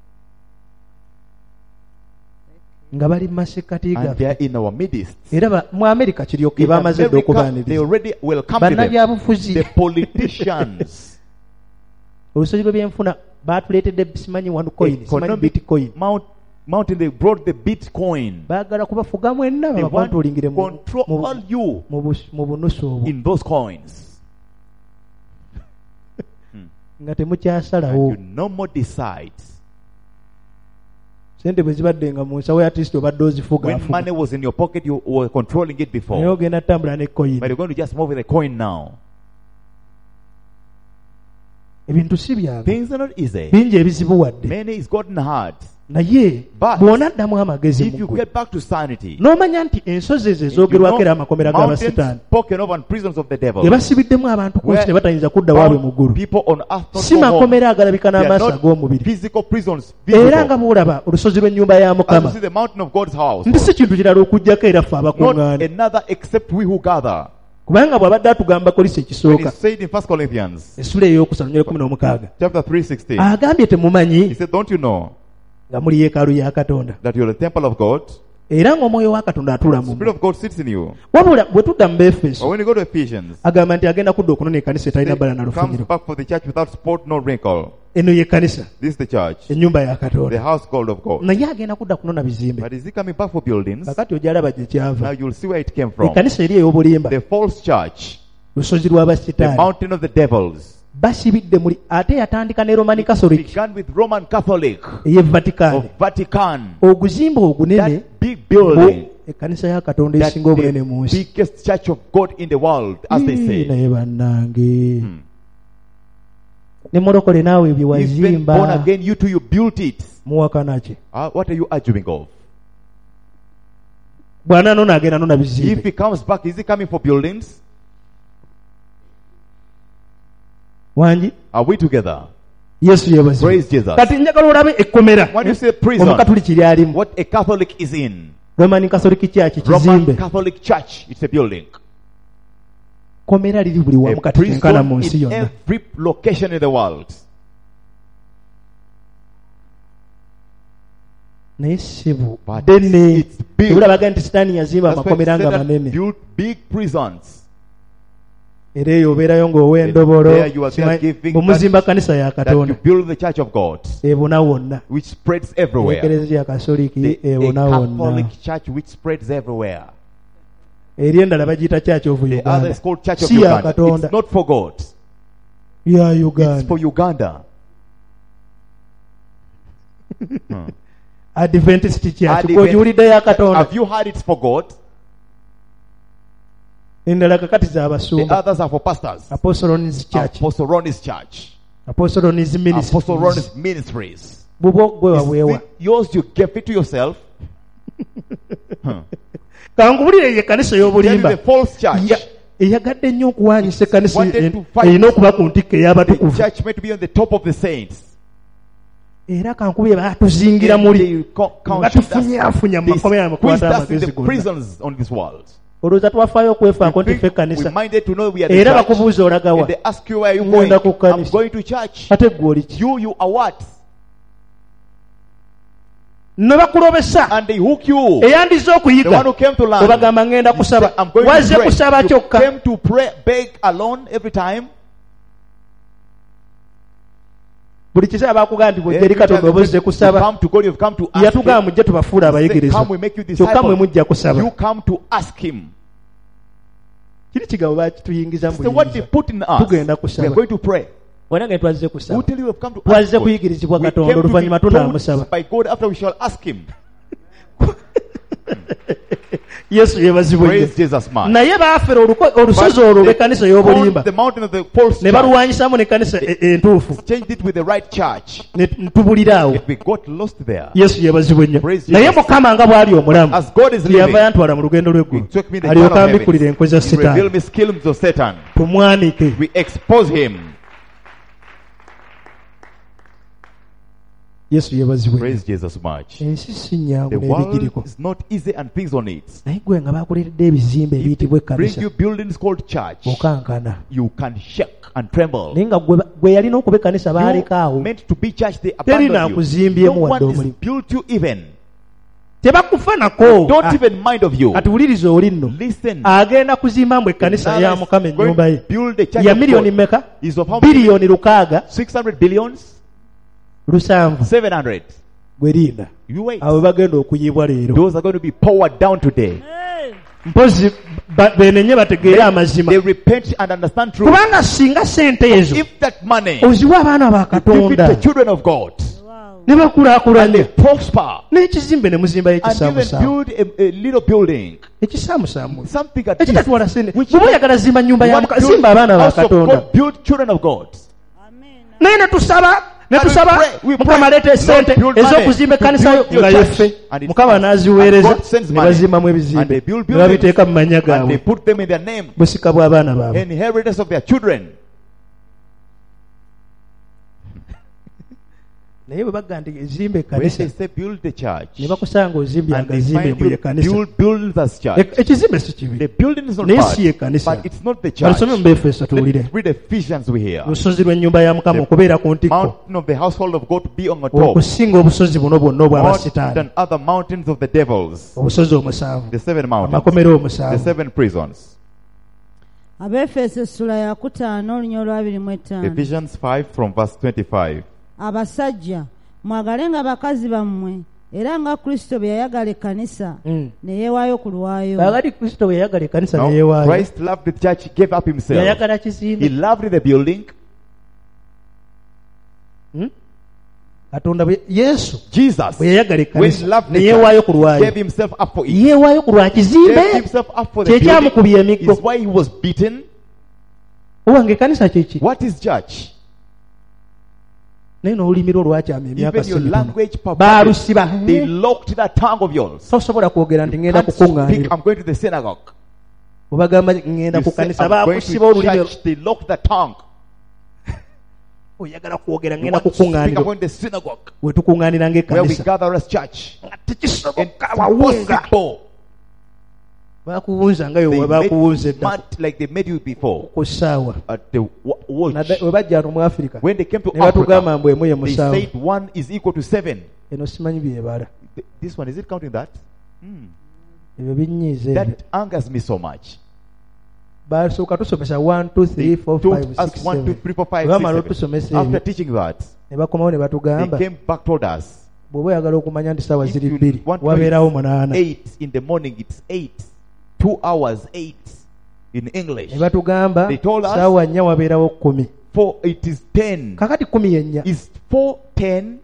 [SPEAKER 2] nga bali mu masekkati
[SPEAKER 1] and they are
[SPEAKER 2] gaffe.
[SPEAKER 1] in our midst.
[SPEAKER 2] era ba- mu Amerika kiryoke
[SPEAKER 1] In
[SPEAKER 2] bamaze dda
[SPEAKER 1] America, they
[SPEAKER 2] okubaaniriza
[SPEAKER 1] already will come to them.
[SPEAKER 2] bannabyabufuzi.
[SPEAKER 1] The politicians,
[SPEAKER 2] olusozi lw'ebyenfuna baatuleetedde simanyi one coin simanyi
[SPEAKER 1] economic
[SPEAKER 2] bitcoin.
[SPEAKER 1] mount, mountain, they brought the Bitcoin.
[SPEAKER 2] baagala kubafuga mwenna
[SPEAKER 1] They want to
[SPEAKER 2] babakontulingire mu-
[SPEAKER 1] control
[SPEAKER 2] mu-
[SPEAKER 1] all you
[SPEAKER 2] mu bus- mu bunusu obwo
[SPEAKER 1] in those coins.
[SPEAKER 2] nga
[SPEAKER 1] And
[SPEAKER 2] temukyasalawo.
[SPEAKER 1] you no more decide.
[SPEAKER 2] sente bwe zibadde nga mu nsawo ya kristo obadde
[SPEAKER 1] When
[SPEAKER 2] ozifugafuga
[SPEAKER 1] money was in your pocket, you were controlling it
[SPEAKER 2] naye
[SPEAKER 1] before.
[SPEAKER 2] ogenda tambula ne coin.
[SPEAKER 1] But you're going to just move with a coin now.
[SPEAKER 2] ebintu si byangu,
[SPEAKER 1] Things are not easy.
[SPEAKER 2] bingi ebizibu wadde,
[SPEAKER 1] Many is gotten hard.
[SPEAKER 2] naye
[SPEAKER 1] But
[SPEAKER 2] bw'onaddamu amagezi
[SPEAKER 1] if
[SPEAKER 2] mu
[SPEAKER 1] you
[SPEAKER 2] ggwe
[SPEAKER 1] get back to sanity,
[SPEAKER 2] n'omanya nti ensozi ezo
[SPEAKER 1] if you know
[SPEAKER 2] ezoogerwako era amakomera
[SPEAKER 1] mountains
[SPEAKER 2] g'abasitaani
[SPEAKER 1] spoken of and prisons of the devil,
[SPEAKER 2] ge basibiddemu abantu ku nsi
[SPEAKER 1] where
[SPEAKER 2] ne batayinza kudda waabwe mu ggulu,
[SPEAKER 1] people on earth not
[SPEAKER 2] si
[SPEAKER 1] go home.
[SPEAKER 2] makomera agalabika
[SPEAKER 1] They are
[SPEAKER 2] n'amaaso
[SPEAKER 1] not
[SPEAKER 2] ag'omubiri.
[SPEAKER 1] physical prisons.
[SPEAKER 2] era nga
[SPEAKER 1] Visible.
[SPEAKER 2] bw'olaba olusozi lw'ennyumba ya
[SPEAKER 1] As
[SPEAKER 2] Mukama
[SPEAKER 1] you see the mountain of God's house,
[SPEAKER 2] nti si kintu kirala okuggyako era ffe
[SPEAKER 1] not
[SPEAKER 2] abakuŋŋaana,
[SPEAKER 1] another except we who gather.
[SPEAKER 2] kubanga bw'abadde atugamba kolisa
[SPEAKER 1] When
[SPEAKER 2] ekisooka
[SPEAKER 1] he said in First Corinthians
[SPEAKER 2] essula ey'okusatu nyole kumi n'omukaaga
[SPEAKER 1] chapter three sixteen,
[SPEAKER 2] agambye
[SPEAKER 1] he
[SPEAKER 2] temumanyi
[SPEAKER 1] said, "Don't you know
[SPEAKER 2] nga muli yeekaalu ya Katonda
[SPEAKER 1] that you're the temple of God?
[SPEAKER 2] era ng'omwoyo wa Katonda atula
[SPEAKER 1] The
[SPEAKER 2] mu
[SPEAKER 1] Spirit of God sits in you."
[SPEAKER 2] wabula bwe tudda mu
[SPEAKER 1] But
[SPEAKER 2] Befeso
[SPEAKER 1] when you go to Ephesians,
[SPEAKER 2] agamba nti agenda kudda okunona ekkanisa etalina bbala na
[SPEAKER 1] he comes
[SPEAKER 2] lufunyiro.
[SPEAKER 1] back for the church without spot nor wrinkle.
[SPEAKER 2] eno ye kkanisa,
[SPEAKER 1] This is the church,
[SPEAKER 2] ennyumba ya
[SPEAKER 1] the
[SPEAKER 2] Katonda,
[SPEAKER 1] house called of God.
[SPEAKER 2] naye agenda kudda kunona bizimbe.
[SPEAKER 1] But is he coming back for buildings?
[SPEAKER 2] kakati ojalaba gye
[SPEAKER 1] Now
[SPEAKER 2] kyava.
[SPEAKER 1] you'll see where it came from.
[SPEAKER 2] ekkanisa eri ey'obulimba,
[SPEAKER 1] The false church,
[SPEAKER 2] lusozi
[SPEAKER 1] the
[SPEAKER 2] lw'abasitaani,
[SPEAKER 1] mountain of the devils,
[SPEAKER 2] basibidde muli ate yatandika ne Roman Catholic
[SPEAKER 1] began with Roman Catholic
[SPEAKER 2] ey'e Vatican.
[SPEAKER 1] of Vatican.
[SPEAKER 2] oguzimba ogunene
[SPEAKER 1] That big building,
[SPEAKER 2] ekkanisa ya Katonda
[SPEAKER 1] that
[SPEAKER 2] esinga obunene mu
[SPEAKER 1] the
[SPEAKER 2] nsi.
[SPEAKER 1] biggest church of God in the world, as they
[SPEAKER 2] Ii,
[SPEAKER 1] say.
[SPEAKER 2] naye bannange
[SPEAKER 1] Hmm.
[SPEAKER 2] ne mulokole naawe bye
[SPEAKER 1] You've been born
[SPEAKER 2] wazimba
[SPEAKER 1] again, you too, you built it.
[SPEAKER 2] muwakana ki?
[SPEAKER 1] Uh, what are you arguing of?
[SPEAKER 2] bw'anaanona agenda nona
[SPEAKER 1] If
[SPEAKER 2] bizimbe.
[SPEAKER 1] he comes back, is he coming for buildings?
[SPEAKER 2] wangi
[SPEAKER 1] Are we together?
[SPEAKER 2] Yesu yeebazibwe.
[SPEAKER 1] Praise Jesus.
[SPEAKER 2] kati njagala olabe ekkomera
[SPEAKER 1] When you say prison,
[SPEAKER 2] omukatuliki lyalimu.
[SPEAKER 1] what a Catholic is in.
[SPEAKER 2] Roman Catholic Church
[SPEAKER 1] Roman
[SPEAKER 2] kizimbe.
[SPEAKER 1] Catholic Church, it's a building.
[SPEAKER 2] kkomera liri buli wamu
[SPEAKER 1] A
[SPEAKER 2] kati tenkana mu
[SPEAKER 1] prison
[SPEAKER 2] nsi
[SPEAKER 1] in
[SPEAKER 2] yonna.
[SPEAKER 1] every location in the world.
[SPEAKER 2] Naye sibu
[SPEAKER 1] But
[SPEAKER 2] ddene
[SPEAKER 1] it's big.
[SPEAKER 2] tebulabaga nti sitaani yazimba
[SPEAKER 1] That's why
[SPEAKER 2] amakomera nga
[SPEAKER 1] Satan
[SPEAKER 2] manene.
[SPEAKER 1] built big prisons.
[SPEAKER 2] Era eyo obeerayo ng'owa endobolo
[SPEAKER 1] There you are there giving
[SPEAKER 2] bwemuzimba kanisa ya
[SPEAKER 1] That you
[SPEAKER 2] Katonda
[SPEAKER 1] build the church of God,
[SPEAKER 2] ebona wonna.
[SPEAKER 1] which spreads everywhere.
[SPEAKER 2] Ekereziya Katoliki
[SPEAKER 1] The, a
[SPEAKER 2] ebona wonna.
[SPEAKER 1] Catholic church which spreads everywhere.
[SPEAKER 2] Eri endala bagiyita Church of
[SPEAKER 1] The other is
[SPEAKER 2] Uganda.
[SPEAKER 1] called Church of
[SPEAKER 2] Si ya
[SPEAKER 1] Uganda.
[SPEAKER 2] Katonda.
[SPEAKER 1] It's not for God.
[SPEAKER 2] Ya
[SPEAKER 1] It's
[SPEAKER 2] Uganda.
[SPEAKER 1] for Uganda. Hmm.
[SPEAKER 2] Adventist Church.
[SPEAKER 1] Advent-
[SPEAKER 2] Gwogiwulidde ya Katonda.
[SPEAKER 1] Have you heard it's for God?
[SPEAKER 2] Endala kakati za
[SPEAKER 1] The
[SPEAKER 2] basumba.
[SPEAKER 1] others are for pastors.
[SPEAKER 2] Apostles Church.
[SPEAKER 1] Apostle Ronnie's church.
[SPEAKER 2] Apostles
[SPEAKER 1] Apostle
[SPEAKER 2] Ministries.
[SPEAKER 1] Ronnie's ministries.
[SPEAKER 2] Bubwo gwe
[SPEAKER 1] Is
[SPEAKER 2] waweewa.
[SPEAKER 1] it yours? You gave it to yourself. Hmm.
[SPEAKER 2] Kankubulire ye kanisa
[SPEAKER 1] Tell you
[SPEAKER 2] y'obulimba.
[SPEAKER 1] the false church.
[SPEAKER 2] Ya- eyagadde nnyo okuwanyisa ekkanisa
[SPEAKER 1] Wanted
[SPEAKER 2] en-
[SPEAKER 1] to fight.
[SPEAKER 2] erina okuba ku ntikko
[SPEAKER 1] The
[SPEAKER 2] ey'abatukuvu.
[SPEAKER 1] church meant to be on the top of the saints.
[SPEAKER 2] Era kankubye baatuzingira muli.
[SPEAKER 1] They co- counted us.
[SPEAKER 2] Batufunyaafunya mu
[SPEAKER 1] They
[SPEAKER 2] makomera
[SPEAKER 1] squeezed
[SPEAKER 2] amakwata
[SPEAKER 1] us in
[SPEAKER 2] amagezi
[SPEAKER 1] the
[SPEAKER 2] gonna.
[SPEAKER 1] prisons on this world.
[SPEAKER 2] Olowooza twafaayo okwefaako
[SPEAKER 1] We
[SPEAKER 2] nti ffe
[SPEAKER 1] think we
[SPEAKER 2] kanisa.
[SPEAKER 1] minded to know we are the
[SPEAKER 2] Era
[SPEAKER 1] church.
[SPEAKER 2] bakubuuza olagawa.
[SPEAKER 1] And they ask you where are you going?
[SPEAKER 2] Ngenda ku
[SPEAKER 1] I'm
[SPEAKER 2] kanisa.
[SPEAKER 1] going to church.
[SPEAKER 2] Ate gwe oli ki?
[SPEAKER 1] You, you are what?
[SPEAKER 2] Ne bakulobesa.
[SPEAKER 1] And they hook you.
[SPEAKER 2] Eyandiza
[SPEAKER 1] The one
[SPEAKER 2] okuyiga.
[SPEAKER 1] who came to learn.
[SPEAKER 2] Obagamba ngenda
[SPEAKER 1] You say,
[SPEAKER 2] kusaba.
[SPEAKER 1] I'm going
[SPEAKER 2] Wazze
[SPEAKER 1] to pray.
[SPEAKER 2] kusaba
[SPEAKER 1] You
[SPEAKER 2] kyokka.
[SPEAKER 1] came to pray, beg alone every time.
[SPEAKER 2] Buli kiseera baakugamba nti bw'ojja eri
[SPEAKER 1] Every time
[SPEAKER 2] Katonda oba
[SPEAKER 1] you
[SPEAKER 2] ozze
[SPEAKER 1] come
[SPEAKER 2] kusaba.
[SPEAKER 1] to God, you've come to ask
[SPEAKER 2] Yatugamba
[SPEAKER 1] him.
[SPEAKER 2] mujje tubafuula
[SPEAKER 1] Say,
[SPEAKER 2] abayigiriza.
[SPEAKER 1] come, we make you
[SPEAKER 2] Kyokka mwe mujja
[SPEAKER 1] disciples.
[SPEAKER 2] kusaba.
[SPEAKER 1] You come to ask him.
[SPEAKER 2] Kiri kigabo baakituyingiza mu
[SPEAKER 1] So what they
[SPEAKER 2] buyinza.
[SPEAKER 1] put in us,
[SPEAKER 2] Tugenda
[SPEAKER 1] we are
[SPEAKER 2] kusaba.
[SPEAKER 1] going to pray.
[SPEAKER 2] Wena nga twazze
[SPEAKER 1] Who
[SPEAKER 2] kusaba.
[SPEAKER 1] tell you we've come to ask
[SPEAKER 2] Twazze
[SPEAKER 1] God?
[SPEAKER 2] kuyigirizibwa
[SPEAKER 1] We
[SPEAKER 2] Katonda
[SPEAKER 1] came to be
[SPEAKER 2] oluvannyuma tunaamusaba.
[SPEAKER 1] told by God after we shall ask him.
[SPEAKER 2] Yesu yeebazibwe nnyo.
[SPEAKER 1] Praise Jesus, man.
[SPEAKER 2] Naye baafera oluko- olusozi olwo lw'ekkanisa y'obulimba.
[SPEAKER 1] The mountain of the false
[SPEAKER 2] Ne
[SPEAKER 1] church.
[SPEAKER 2] balwanyisamu n'ekkanisa e- entuufu.
[SPEAKER 1] Changed it with the right church.
[SPEAKER 2] Ne ntubulira awo.
[SPEAKER 1] Yet we got lost there.
[SPEAKER 2] Yesu yeebazibwe nnyo.
[SPEAKER 1] Praise
[SPEAKER 2] Naye
[SPEAKER 1] Jesus.
[SPEAKER 2] Mukama nga bw'ali omulamu.
[SPEAKER 1] As God is
[SPEAKER 2] Yava
[SPEAKER 1] living,
[SPEAKER 2] yantwala mu lugendo
[SPEAKER 1] He
[SPEAKER 2] lw'eggulu.
[SPEAKER 1] took me in the
[SPEAKER 2] Alyoka
[SPEAKER 1] corner of
[SPEAKER 2] ambikkulira
[SPEAKER 1] heaven.
[SPEAKER 2] enkwe za
[SPEAKER 1] He revealed
[SPEAKER 2] Setaani.
[SPEAKER 1] me schemes of Satan.
[SPEAKER 2] Tumwanike.
[SPEAKER 1] We expose him.
[SPEAKER 2] Yesu yeebazibwe nnyo.
[SPEAKER 1] Praise Jesus much.
[SPEAKER 2] Ensi si nnyangu
[SPEAKER 1] The
[SPEAKER 2] n'ebigiriko.
[SPEAKER 1] world is not easy and things on it.
[SPEAKER 2] Naye gwe nga baakuleetedde ebizimbe
[SPEAKER 1] If
[SPEAKER 2] ebiyitibwa
[SPEAKER 1] they bring
[SPEAKER 2] ekkanisa.
[SPEAKER 1] you buildings called church,
[SPEAKER 2] Okankana.
[SPEAKER 1] you can shake and tremble.
[SPEAKER 2] Naye nga gwe gwe yalina okuba ekkanisa baaleka awo.
[SPEAKER 1] You meant to be church, they
[SPEAKER 2] Teri
[SPEAKER 1] abandoned you.
[SPEAKER 2] naakuzimbyemu
[SPEAKER 1] No
[SPEAKER 2] wadde
[SPEAKER 1] one is
[SPEAKER 2] omulimu.
[SPEAKER 1] built you even.
[SPEAKER 2] Tebakufa nako.
[SPEAKER 1] Don't
[SPEAKER 2] Ah,
[SPEAKER 1] even mind of you.
[SPEAKER 2] atuwulirize oli nno.
[SPEAKER 1] Listen.
[SPEAKER 2] Agenda kuzimba mbu ekkanisa
[SPEAKER 1] Now
[SPEAKER 2] ya
[SPEAKER 1] is
[SPEAKER 2] Mukama
[SPEAKER 1] going
[SPEAKER 2] ennyumba ye.
[SPEAKER 1] to build a church
[SPEAKER 2] Ya
[SPEAKER 1] of
[SPEAKER 2] miliyoni
[SPEAKER 1] God.
[SPEAKER 2] mmeka?
[SPEAKER 1] Is of how many?
[SPEAKER 2] Biliyoni lukaaga
[SPEAKER 1] six hundred billions?
[SPEAKER 2] lusanvu.
[SPEAKER 1] seven hundred.
[SPEAKER 2] Gwe linda.
[SPEAKER 1] You wait.
[SPEAKER 2] Abo bagenda okuyibwa leero.
[SPEAKER 1] Those are going to be powered down today.
[SPEAKER 2] Mpozi ba- beenenye bategeere amazima.
[SPEAKER 1] They repent and understand truth.
[SPEAKER 2] Kubanga singa sente ezo
[SPEAKER 1] If that money,
[SPEAKER 2] oziwa abaana ba
[SPEAKER 1] give it to the
[SPEAKER 2] Katonda
[SPEAKER 1] children of God,
[SPEAKER 2] ne
[SPEAKER 1] and they
[SPEAKER 2] bakulaakulanye
[SPEAKER 1] prosper,
[SPEAKER 2] n'ekizimbe ne muzimbayo
[SPEAKER 1] and even
[SPEAKER 2] ekisaamusaamu.
[SPEAKER 1] build a, a little building,
[SPEAKER 2] Ekisaamusaamu
[SPEAKER 1] something at least.
[SPEAKER 2] ekitatwala sente.
[SPEAKER 1] Which
[SPEAKER 2] Bw'oba oyagala zimba nnyumba ya
[SPEAKER 1] one
[SPEAKER 2] Mukama,
[SPEAKER 1] build
[SPEAKER 2] zimba abaana ba
[SPEAKER 1] house of
[SPEAKER 2] Katonda.
[SPEAKER 1] God, build children of God.
[SPEAKER 2] Naye ne tusaba ne
[SPEAKER 1] And we
[SPEAKER 2] tusaba
[SPEAKER 1] pray, we
[SPEAKER 2] Mukama
[SPEAKER 1] pray.
[SPEAKER 2] aleeta esente
[SPEAKER 1] Lord, build money
[SPEAKER 2] ez'okuzimba
[SPEAKER 1] to
[SPEAKER 2] ekkanisa yo
[SPEAKER 1] build your
[SPEAKER 2] nga
[SPEAKER 1] church.
[SPEAKER 2] yeffe.
[SPEAKER 1] And it-
[SPEAKER 2] Mukama n'aziweereza
[SPEAKER 1] God sends
[SPEAKER 2] ne
[SPEAKER 1] money.
[SPEAKER 2] bazimbamu
[SPEAKER 1] And
[SPEAKER 2] ebizimbe
[SPEAKER 1] they build
[SPEAKER 2] ne
[SPEAKER 1] buildings.
[SPEAKER 2] babiteeka mu mannya
[SPEAKER 1] And they
[SPEAKER 2] gaabwe
[SPEAKER 1] put them in their name,
[SPEAKER 2] busika bw'abaana baabwe.
[SPEAKER 1] inheritance of their children.
[SPEAKER 2] Naye bwe bagamba nti ezimba
[SPEAKER 1] When they
[SPEAKER 2] ekkanisa
[SPEAKER 1] say build the church,
[SPEAKER 2] ne bakusanga ozimbye
[SPEAKER 1] and they
[SPEAKER 2] agazimbe
[SPEAKER 1] find
[SPEAKER 2] mbu ye
[SPEAKER 1] you
[SPEAKER 2] kkanisa.
[SPEAKER 1] build buildings as church.
[SPEAKER 2] Ek- ekizimbe si kibi.
[SPEAKER 1] The building is not
[SPEAKER 2] Naye
[SPEAKER 1] bad,
[SPEAKER 2] si ye kkanisa.
[SPEAKER 1] but it's not the church.
[SPEAKER 2] Balusome mu Befeso tuwulire.
[SPEAKER 1] Let's read Ephesians we hear.
[SPEAKER 2] Olusozi lw'ennyumba ya Mukama
[SPEAKER 1] The
[SPEAKER 2] okubeera ku ntikko
[SPEAKER 1] Mountain of the household of God to be on the top,
[SPEAKER 2] okusinga obusozi buno bwonna
[SPEAKER 1] more
[SPEAKER 2] obw'abasitaani.
[SPEAKER 1] than other mountains of the devils.
[SPEAKER 2] Obusozi omusanvu.
[SPEAKER 1] The seven mountains,
[SPEAKER 2] Amakomero
[SPEAKER 1] the
[SPEAKER 2] omusanvu.
[SPEAKER 1] seven prisons.
[SPEAKER 3] Abefeso essula ya kutaano olunya olwabiri mu etaano.
[SPEAKER 1] Ephesians five from verse twenty-five.
[SPEAKER 3] Abasajja mwagalenga bakazi bammwe era nga Kristo bwe yayagala ekkanisa
[SPEAKER 2] Mm.
[SPEAKER 3] ne yeewaayo ku lwayo.
[SPEAKER 2] Bagali Kristo bwe yayagala ekkanisa
[SPEAKER 1] Now,
[SPEAKER 2] ne yeewaayo.
[SPEAKER 1] Christ loved the church, he gave up himself.
[SPEAKER 2] Yayagala
[SPEAKER 1] He
[SPEAKER 2] kizimbe.
[SPEAKER 1] loved the building.
[SPEAKER 2] Hmm? Katonda bwe Yesu
[SPEAKER 1] Jesus,
[SPEAKER 2] bwe yayagala
[SPEAKER 1] when he
[SPEAKER 2] ekkanisa
[SPEAKER 1] loved
[SPEAKER 2] ne
[SPEAKER 1] the
[SPEAKER 2] yeewaayo ku
[SPEAKER 1] church,
[SPEAKER 2] lwayo.
[SPEAKER 1] gave himself up for it.
[SPEAKER 2] Yeewaayo ku lwa
[SPEAKER 1] Gave
[SPEAKER 2] kizimbe.
[SPEAKER 1] himself up for the
[SPEAKER 2] Kye kyamukubya
[SPEAKER 1] building.
[SPEAKER 2] emiggo.
[SPEAKER 1] Is why he was beaten.
[SPEAKER 2] Owange ekkanisa kye ki?
[SPEAKER 1] What is church?
[SPEAKER 2] Naye n'olulimi lwo lwakyama emyaka
[SPEAKER 1] Even your
[SPEAKER 2] ssibitono.
[SPEAKER 1] language perverted.
[SPEAKER 2] Baalusiba.
[SPEAKER 1] They locked that tongue of yours.
[SPEAKER 2] Tosobola kwogera nti ngenda
[SPEAKER 1] Can't speak,
[SPEAKER 2] kukuŋŋaanira.
[SPEAKER 1] I'm going to the synagogue.
[SPEAKER 2] Obagamba ngenda
[SPEAKER 1] You
[SPEAKER 2] ku
[SPEAKER 1] say,
[SPEAKER 2] kkanisa
[SPEAKER 1] I'm going
[SPEAKER 2] baakusiba
[SPEAKER 1] to
[SPEAKER 2] olulimi.
[SPEAKER 1] church. They locked the tongue.
[SPEAKER 2] Oyagala kwogera
[SPEAKER 1] You
[SPEAKER 2] ngenda
[SPEAKER 1] want to speak, I'm
[SPEAKER 2] kukuŋŋaanira.
[SPEAKER 1] going to the synagogue.
[SPEAKER 2] We tukuŋŋaanira
[SPEAKER 1] Where we
[SPEAKER 2] ng'ekkanisa.
[SPEAKER 1] gather as church.
[SPEAKER 2] Nga tekisoboka
[SPEAKER 1] It's
[SPEAKER 2] wawunga.
[SPEAKER 1] impossible.
[SPEAKER 4] bakuwunza nga
[SPEAKER 1] They
[SPEAKER 4] yowe
[SPEAKER 1] made
[SPEAKER 4] bakuwunza
[SPEAKER 1] you
[SPEAKER 4] edda
[SPEAKER 1] mad like they made you before
[SPEAKER 4] ku ssaawa.
[SPEAKER 1] at the wa- watch.
[SPEAKER 4] Nadda- we bajja wano mu Africa
[SPEAKER 1] When they came to
[SPEAKER 4] ne batugamba
[SPEAKER 1] Africa,
[SPEAKER 4] mbu emu ye
[SPEAKER 1] they
[SPEAKER 4] musaawa.
[SPEAKER 1] said one is equal to seven.
[SPEAKER 4] Eno simanyi byebala.
[SPEAKER 1] Th- This one, is it counting that? Hmm.
[SPEAKER 4] Ebyo binnyiiza ebyo.
[SPEAKER 1] That angers me so much.
[SPEAKER 4] Basooka tusomesa one two
[SPEAKER 1] They
[SPEAKER 4] three four
[SPEAKER 1] told
[SPEAKER 4] five
[SPEAKER 1] us
[SPEAKER 4] six
[SPEAKER 1] one, two,
[SPEAKER 4] seven.
[SPEAKER 1] three, four, five,
[SPEAKER 4] Bwe bamala
[SPEAKER 1] six, seven.
[SPEAKER 4] otusomesa
[SPEAKER 1] After
[SPEAKER 4] ebyo
[SPEAKER 1] teaching that,
[SPEAKER 4] ne bakomawo ne
[SPEAKER 1] they
[SPEAKER 4] batugamba
[SPEAKER 1] came back told us
[SPEAKER 4] bw'oba oyagala okumanya nti ssaawa
[SPEAKER 1] if
[SPEAKER 4] ziri
[SPEAKER 1] you
[SPEAKER 4] bbiri
[SPEAKER 1] want to
[SPEAKER 4] wabeerawo
[SPEAKER 1] know
[SPEAKER 4] munaana.
[SPEAKER 1] it's eight in the morning, it's eight. Two hours, eight in English.
[SPEAKER 4] Ne batugamba
[SPEAKER 1] They told us-
[SPEAKER 4] ssaawa nnya wabeerawo kkumi.
[SPEAKER 1] Four, it is ten.
[SPEAKER 4] Kakati kkumi yennya.
[SPEAKER 1] Is four ten?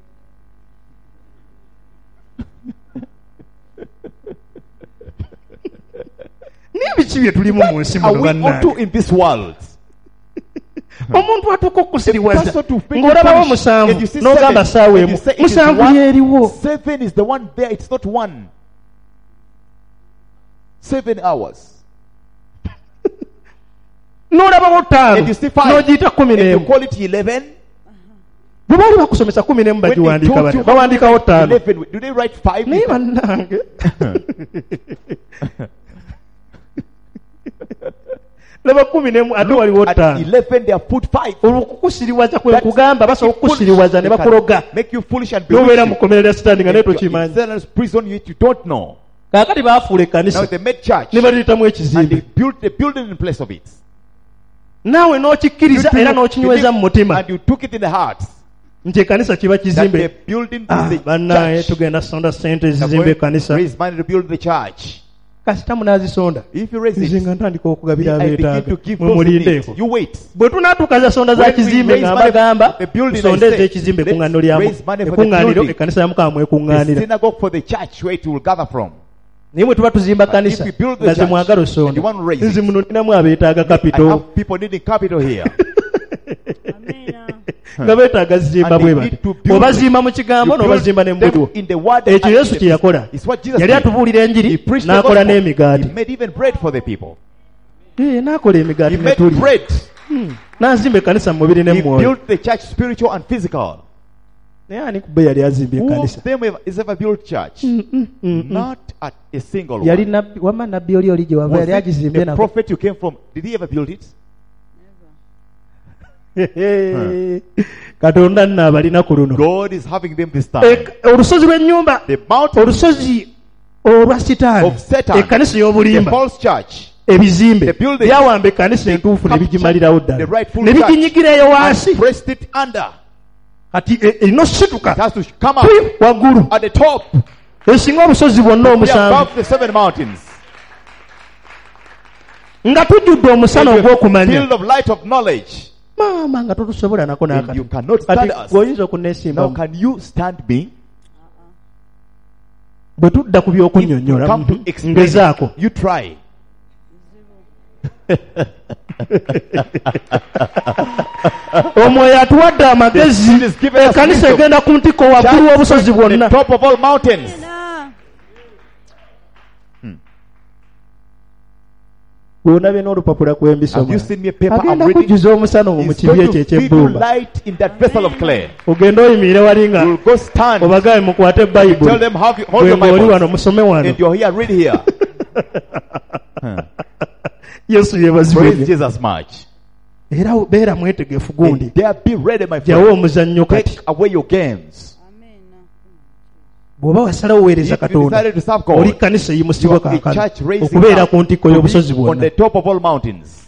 [SPEAKER 4] N'ebiki bye tulimu mu nsi
[SPEAKER 1] Are
[SPEAKER 4] muno
[SPEAKER 1] we
[SPEAKER 4] bannange.
[SPEAKER 1] onto in this world?
[SPEAKER 4] Omuntu atuuka okusiriwaza
[SPEAKER 1] That's what to make
[SPEAKER 4] ng'olabawo
[SPEAKER 1] you punish.
[SPEAKER 4] musanvu
[SPEAKER 1] And you see
[SPEAKER 4] n'ogamba
[SPEAKER 1] seven,
[SPEAKER 4] ssaawa
[SPEAKER 1] and you
[SPEAKER 4] emu
[SPEAKER 1] say it is
[SPEAKER 4] musanvu
[SPEAKER 1] one.
[SPEAKER 4] yeeriwo.
[SPEAKER 1] Seven is the one there. It's not one. Seven hours.
[SPEAKER 4] N'olabawo
[SPEAKER 1] And
[SPEAKER 4] ttaano
[SPEAKER 1] you see five.
[SPEAKER 4] n'ogiyita kkumi
[SPEAKER 1] And you
[SPEAKER 4] n'emu.
[SPEAKER 1] call it eleven.
[SPEAKER 4] Bwe baali bakusomesa kkumi n'emu
[SPEAKER 1] When they
[SPEAKER 4] bagiwandiika
[SPEAKER 1] told
[SPEAKER 4] bati
[SPEAKER 1] you
[SPEAKER 4] bawandiikawo ttaano.
[SPEAKER 1] eleven, do they write five?
[SPEAKER 4] Naye bannange laba kkumi n'emu ate waliwo
[SPEAKER 1] At
[SPEAKER 4] ttaano.
[SPEAKER 1] eleven, they have put five.
[SPEAKER 4] Olwo kukusiriwaza kwe
[SPEAKER 1] That's-
[SPEAKER 4] kugamba basobola okukusiriwaza ne
[SPEAKER 1] They can
[SPEAKER 4] bakuloga
[SPEAKER 1] make you foolish and
[SPEAKER 4] n'obeera
[SPEAKER 1] bewitch
[SPEAKER 4] mu
[SPEAKER 1] you.
[SPEAKER 4] kkomerera sitandi nga naye
[SPEAKER 1] In
[SPEAKER 4] tokimanyi.
[SPEAKER 1] Satan's prison, you you don't know.
[SPEAKER 4] Kaakati baafuula
[SPEAKER 1] Now
[SPEAKER 4] ekkanisa
[SPEAKER 1] they made church
[SPEAKER 4] ne baliyitamu
[SPEAKER 1] and they
[SPEAKER 4] ekizimbe.
[SPEAKER 1] built the building in place of it.
[SPEAKER 4] Naawe n'okikkiriza
[SPEAKER 1] You
[SPEAKER 4] era
[SPEAKER 1] took-
[SPEAKER 4] n'okinyweza mu mutima
[SPEAKER 1] and you took it in the heart
[SPEAKER 4] nti ekkanisa kiba
[SPEAKER 1] that the
[SPEAKER 4] kizimbe.
[SPEAKER 1] building
[SPEAKER 4] Ah,
[SPEAKER 1] is the
[SPEAKER 4] bannaye
[SPEAKER 1] church.
[SPEAKER 4] tugenda sonda sente
[SPEAKER 1] Now
[SPEAKER 4] zizimbe
[SPEAKER 1] go
[SPEAKER 4] ekkanisa.
[SPEAKER 1] raise money to build the church.
[SPEAKER 4] Kasita munaazisonda
[SPEAKER 1] If you raise
[SPEAKER 4] nze
[SPEAKER 1] it,
[SPEAKER 4] nga ntandika okugabira
[SPEAKER 1] I begin
[SPEAKER 4] abeetaaga
[SPEAKER 1] to give
[SPEAKER 4] mwe
[SPEAKER 1] those in
[SPEAKER 4] mulindeeko.
[SPEAKER 1] need. You wait.
[SPEAKER 4] Bwe tunaatuuka za sonda za
[SPEAKER 1] When we
[SPEAKER 4] kizimbe
[SPEAKER 1] raise
[SPEAKER 4] nga
[SPEAKER 1] money
[SPEAKER 4] mbagamba
[SPEAKER 1] for the building,
[SPEAKER 4] tusonde
[SPEAKER 1] I say,
[SPEAKER 4] ez'ekizimbe
[SPEAKER 1] let's
[SPEAKER 4] ekuŋŋaaniro lyamu
[SPEAKER 1] raise money for the
[SPEAKER 4] ekuŋŋaaniro
[SPEAKER 1] building.
[SPEAKER 4] ekkanisa ya Mukama
[SPEAKER 1] The
[SPEAKER 4] mwekuŋŋaanira.
[SPEAKER 1] synagogue for the church where it will gather from.
[SPEAKER 4] Naye bwe tuba tuzimba
[SPEAKER 1] But
[SPEAKER 4] kanisa
[SPEAKER 1] if we build the
[SPEAKER 4] nga ze
[SPEAKER 1] church
[SPEAKER 4] mwagala
[SPEAKER 1] and
[SPEAKER 4] osonda
[SPEAKER 1] you want to raise
[SPEAKER 4] nze
[SPEAKER 1] it,
[SPEAKER 4] muno ninamu abeetaaga
[SPEAKER 1] I
[SPEAKER 4] kapito
[SPEAKER 1] have people needing capital here.
[SPEAKER 3] Amina.
[SPEAKER 4] nga beetaaga zimba
[SPEAKER 1] And
[SPEAKER 4] bwe
[SPEAKER 1] they
[SPEAKER 4] bati
[SPEAKER 1] need to build
[SPEAKER 4] obazimba mu kigambo
[SPEAKER 1] You build
[SPEAKER 4] n'obazimba
[SPEAKER 1] them
[SPEAKER 4] n'embudwo.
[SPEAKER 1] in the word
[SPEAKER 4] Ekyo
[SPEAKER 1] and
[SPEAKER 4] Yesu
[SPEAKER 1] in
[SPEAKER 4] kye
[SPEAKER 1] the-
[SPEAKER 4] yakola
[SPEAKER 1] It's what Jesus
[SPEAKER 4] yali
[SPEAKER 1] did.
[SPEAKER 4] atubuulira
[SPEAKER 1] He
[SPEAKER 4] enjiri
[SPEAKER 1] preached the
[SPEAKER 4] n'akola
[SPEAKER 1] gospel.
[SPEAKER 4] n'emigaati.
[SPEAKER 1] He made even bread for the people.
[SPEAKER 4] Eh, n'akola emigaati
[SPEAKER 1] He
[SPEAKER 4] ne
[SPEAKER 1] made
[SPEAKER 4] tuli
[SPEAKER 1] bread.
[SPEAKER 4] n'azimba ekkanisa mu mubiri
[SPEAKER 1] He
[SPEAKER 4] n'emwoyo.
[SPEAKER 1] built the church spiritual and physical.
[SPEAKER 4] Naye ani ku bbe yali azimbye
[SPEAKER 1] Who of
[SPEAKER 4] ekkanisa?
[SPEAKER 1] them ever- has ever built church? Not at a single
[SPEAKER 4] Yali
[SPEAKER 1] one.
[SPEAKER 4] nabbi wamma nabbi oli oli gye wava
[SPEAKER 1] Was
[SPEAKER 4] yali
[SPEAKER 1] it
[SPEAKER 4] agizimbye
[SPEAKER 1] the
[SPEAKER 4] nako.
[SPEAKER 1] prophet you came from? Did he ever build it?
[SPEAKER 4] Katonda nno abalina ku luno.
[SPEAKER 1] God is having them this time.
[SPEAKER 4] Ek- olusozi lw'ennyumba
[SPEAKER 1] The mountain
[SPEAKER 4] olusozi olwa sitaani
[SPEAKER 1] of Satan,
[SPEAKER 4] ekkanisa
[SPEAKER 1] the
[SPEAKER 4] y'obulimba
[SPEAKER 1] false church,
[SPEAKER 4] ebizimbe
[SPEAKER 1] the building,
[SPEAKER 4] byawamba ekkanisa entuufu ne bigimalirawo
[SPEAKER 1] the
[SPEAKER 4] ddala
[SPEAKER 1] rightful
[SPEAKER 4] ne
[SPEAKER 1] church,
[SPEAKER 4] biginyigira eyo
[SPEAKER 1] and
[SPEAKER 4] wansi
[SPEAKER 1] pressed it under.
[SPEAKER 4] kati e- erina
[SPEAKER 1] It
[SPEAKER 4] osituka
[SPEAKER 1] has to come up
[SPEAKER 4] Pi, waggulu
[SPEAKER 1] at the top,
[SPEAKER 4] esinga obusozi bwonna
[SPEAKER 1] be
[SPEAKER 4] omusanvu
[SPEAKER 1] above the seven mountains.
[SPEAKER 4] nga tujjudde omusana
[SPEAKER 1] In the
[SPEAKER 4] ogw'okumanya
[SPEAKER 1] field of light of knowledge.
[SPEAKER 4] maama nga totusobola nako
[SPEAKER 1] And you
[SPEAKER 4] n'akati
[SPEAKER 1] cannot
[SPEAKER 4] kati
[SPEAKER 1] stand us.
[SPEAKER 4] gweoyinza
[SPEAKER 1] Now
[SPEAKER 4] okunneesimbamu
[SPEAKER 1] can you stand me?
[SPEAKER 4] bwe tudda ku
[SPEAKER 1] If you
[SPEAKER 4] by'okunnyonnyola
[SPEAKER 1] come to
[SPEAKER 4] mhm,
[SPEAKER 1] explain
[SPEAKER 4] ngezaako
[SPEAKER 1] it, you try.
[SPEAKER 4] omwoyo atuwadde amagezi
[SPEAKER 1] Spirit is given us
[SPEAKER 4] ekkanisa
[SPEAKER 1] wisdom.
[SPEAKER 4] egenda ku ntikko waggulu w'obusozi
[SPEAKER 1] Church
[SPEAKER 4] bwonna
[SPEAKER 1] at the top of all mountains.
[SPEAKER 3] Amina.
[SPEAKER 4] bw'onabye n'olupapula
[SPEAKER 1] Have
[SPEAKER 4] kw'embisoma
[SPEAKER 1] you seen me a paper I'm
[SPEAKER 4] agenda
[SPEAKER 1] reading?
[SPEAKER 4] kujjuza omusana omwo mu
[SPEAKER 1] It's
[SPEAKER 4] kibi
[SPEAKER 1] going
[SPEAKER 4] ekyo
[SPEAKER 1] to give you
[SPEAKER 4] ekyebbumba
[SPEAKER 1] light in that vessel of clay.
[SPEAKER 4] ogenda oyimirire wali nga
[SPEAKER 1] You'll go stand.
[SPEAKER 4] obagabe mukwate
[SPEAKER 1] Tell
[SPEAKER 4] bayibuli
[SPEAKER 1] them how you hold
[SPEAKER 4] gwe
[SPEAKER 1] your
[SPEAKER 4] ng'oli
[SPEAKER 1] Bible.
[SPEAKER 4] wano musome wano
[SPEAKER 1] And you're here, read here.
[SPEAKER 4] yesu
[SPEAKER 1] Praise
[SPEAKER 4] yeebazibwe
[SPEAKER 1] Jesus much.
[SPEAKER 4] era beera mwetegefu gundi
[SPEAKER 1] And there be ready, my
[SPEAKER 4] jawo
[SPEAKER 1] friend.
[SPEAKER 4] omuzannyo kati
[SPEAKER 1] Take away your games.
[SPEAKER 3] Amina.
[SPEAKER 4] bw'oba wasalawo weereza
[SPEAKER 1] If you
[SPEAKER 4] katonda
[SPEAKER 1] decided to serve
[SPEAKER 4] oli
[SPEAKER 1] God,
[SPEAKER 4] kkanisa
[SPEAKER 1] you
[SPEAKER 4] eyimusibwa
[SPEAKER 1] are a
[SPEAKER 4] kaakano
[SPEAKER 1] church raising
[SPEAKER 4] okubeera
[SPEAKER 1] up
[SPEAKER 4] ku ntikko
[SPEAKER 1] to
[SPEAKER 4] y'obusozi
[SPEAKER 1] be on
[SPEAKER 4] bwonna
[SPEAKER 1] the top of all mountains.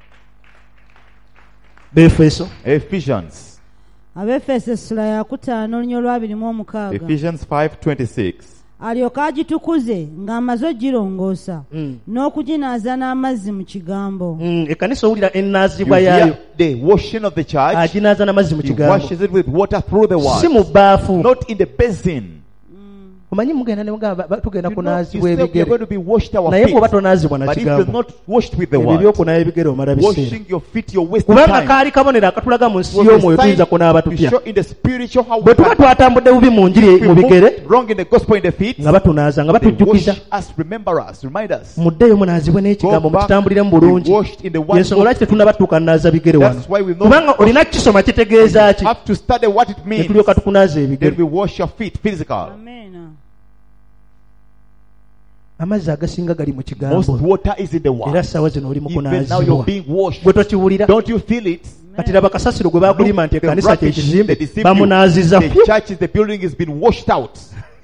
[SPEAKER 4] befeso
[SPEAKER 1] Ephesians.
[SPEAKER 3] Abefeso essula ya kutaano olunya olwabiri mu omukaaga.
[SPEAKER 1] Ephesians five twenty-six.
[SPEAKER 3] Alyoke agitukuze ng'amaze ogirongoosa
[SPEAKER 4] Mm.
[SPEAKER 3] n'okuginaaza n'amazzi mu kigambo.
[SPEAKER 4] Mm, ekkanisa owulira
[SPEAKER 1] You
[SPEAKER 4] ennaazibwa yaayo
[SPEAKER 1] hear the washing of the church.
[SPEAKER 4] aginaaza n'amazzi mu
[SPEAKER 1] He
[SPEAKER 4] kigambo
[SPEAKER 1] washes it with water through the
[SPEAKER 4] si mu
[SPEAKER 1] word.
[SPEAKER 4] bbaafu
[SPEAKER 1] Not in the basin.
[SPEAKER 4] omanyi mugenda ne mugamba ba- tugenda
[SPEAKER 1] You know, you
[SPEAKER 4] kunaazibwa
[SPEAKER 1] say we are
[SPEAKER 4] ebigere
[SPEAKER 1] going to be washed our
[SPEAKER 4] naye
[SPEAKER 1] feet.
[SPEAKER 4] bw'oba tonaazibwa na
[SPEAKER 1] But if you're
[SPEAKER 4] kigambo
[SPEAKER 1] not washed with the
[SPEAKER 4] ebyo
[SPEAKER 1] word,
[SPEAKER 4] by'okunaaba ebigere omala biseera
[SPEAKER 1] washing your feet, you're wasting
[SPEAKER 4] kubanga
[SPEAKER 1] time.
[SPEAKER 4] kaali kabonero akatulaga mu nsi
[SPEAKER 1] Was
[SPEAKER 4] y'omwoyo
[SPEAKER 1] a
[SPEAKER 4] tuyinza
[SPEAKER 1] sign
[SPEAKER 4] kunaaba
[SPEAKER 1] to
[SPEAKER 4] tutya
[SPEAKER 1] show in the spiritual how we
[SPEAKER 4] bwe tuba
[SPEAKER 1] can
[SPEAKER 4] twatambudde bubi mu njiri
[SPEAKER 1] be
[SPEAKER 4] mu bigere
[SPEAKER 1] moved wrong in the gospel in the feet.
[SPEAKER 4] nga batunaaza nga
[SPEAKER 1] They wash
[SPEAKER 4] batujjukiza
[SPEAKER 1] us, remember us, remind us.
[SPEAKER 4] muddeyo munaazibwe n'ekigambo
[SPEAKER 1] Go back,
[SPEAKER 4] mukitambuliremu
[SPEAKER 1] be
[SPEAKER 4] bulungi
[SPEAKER 1] washed in the word.
[SPEAKER 4] yensonga lwaki tetunaba tutuuka naaza bigere wano
[SPEAKER 1] That's why we know
[SPEAKER 4] kubanga olina kisoma kitegeeza ki
[SPEAKER 1] have to study what it
[SPEAKER 4] ne
[SPEAKER 1] means.
[SPEAKER 4] tulyoka tukunaaza
[SPEAKER 1] Then
[SPEAKER 4] ebigere
[SPEAKER 1] we wash your feet, physical.
[SPEAKER 3] Amina.
[SPEAKER 4] amazzi agasinga gali mu
[SPEAKER 1] Most
[SPEAKER 4] kigambo
[SPEAKER 1] water is in the word.
[SPEAKER 4] era ssaawa zino oli mu
[SPEAKER 1] Even now you're
[SPEAKER 4] kunaazibwa
[SPEAKER 1] being washed.
[SPEAKER 4] gwe tokiwulira
[SPEAKER 1] Don't you feel it?
[SPEAKER 4] kati laba kasasiro gwe bagulima nti
[SPEAKER 1] The
[SPEAKER 4] ekkanisa kye
[SPEAKER 1] rubbish
[SPEAKER 4] kizimbe
[SPEAKER 1] they deceive you.
[SPEAKER 4] bamunaaziza
[SPEAKER 1] The church is the building is been washed out.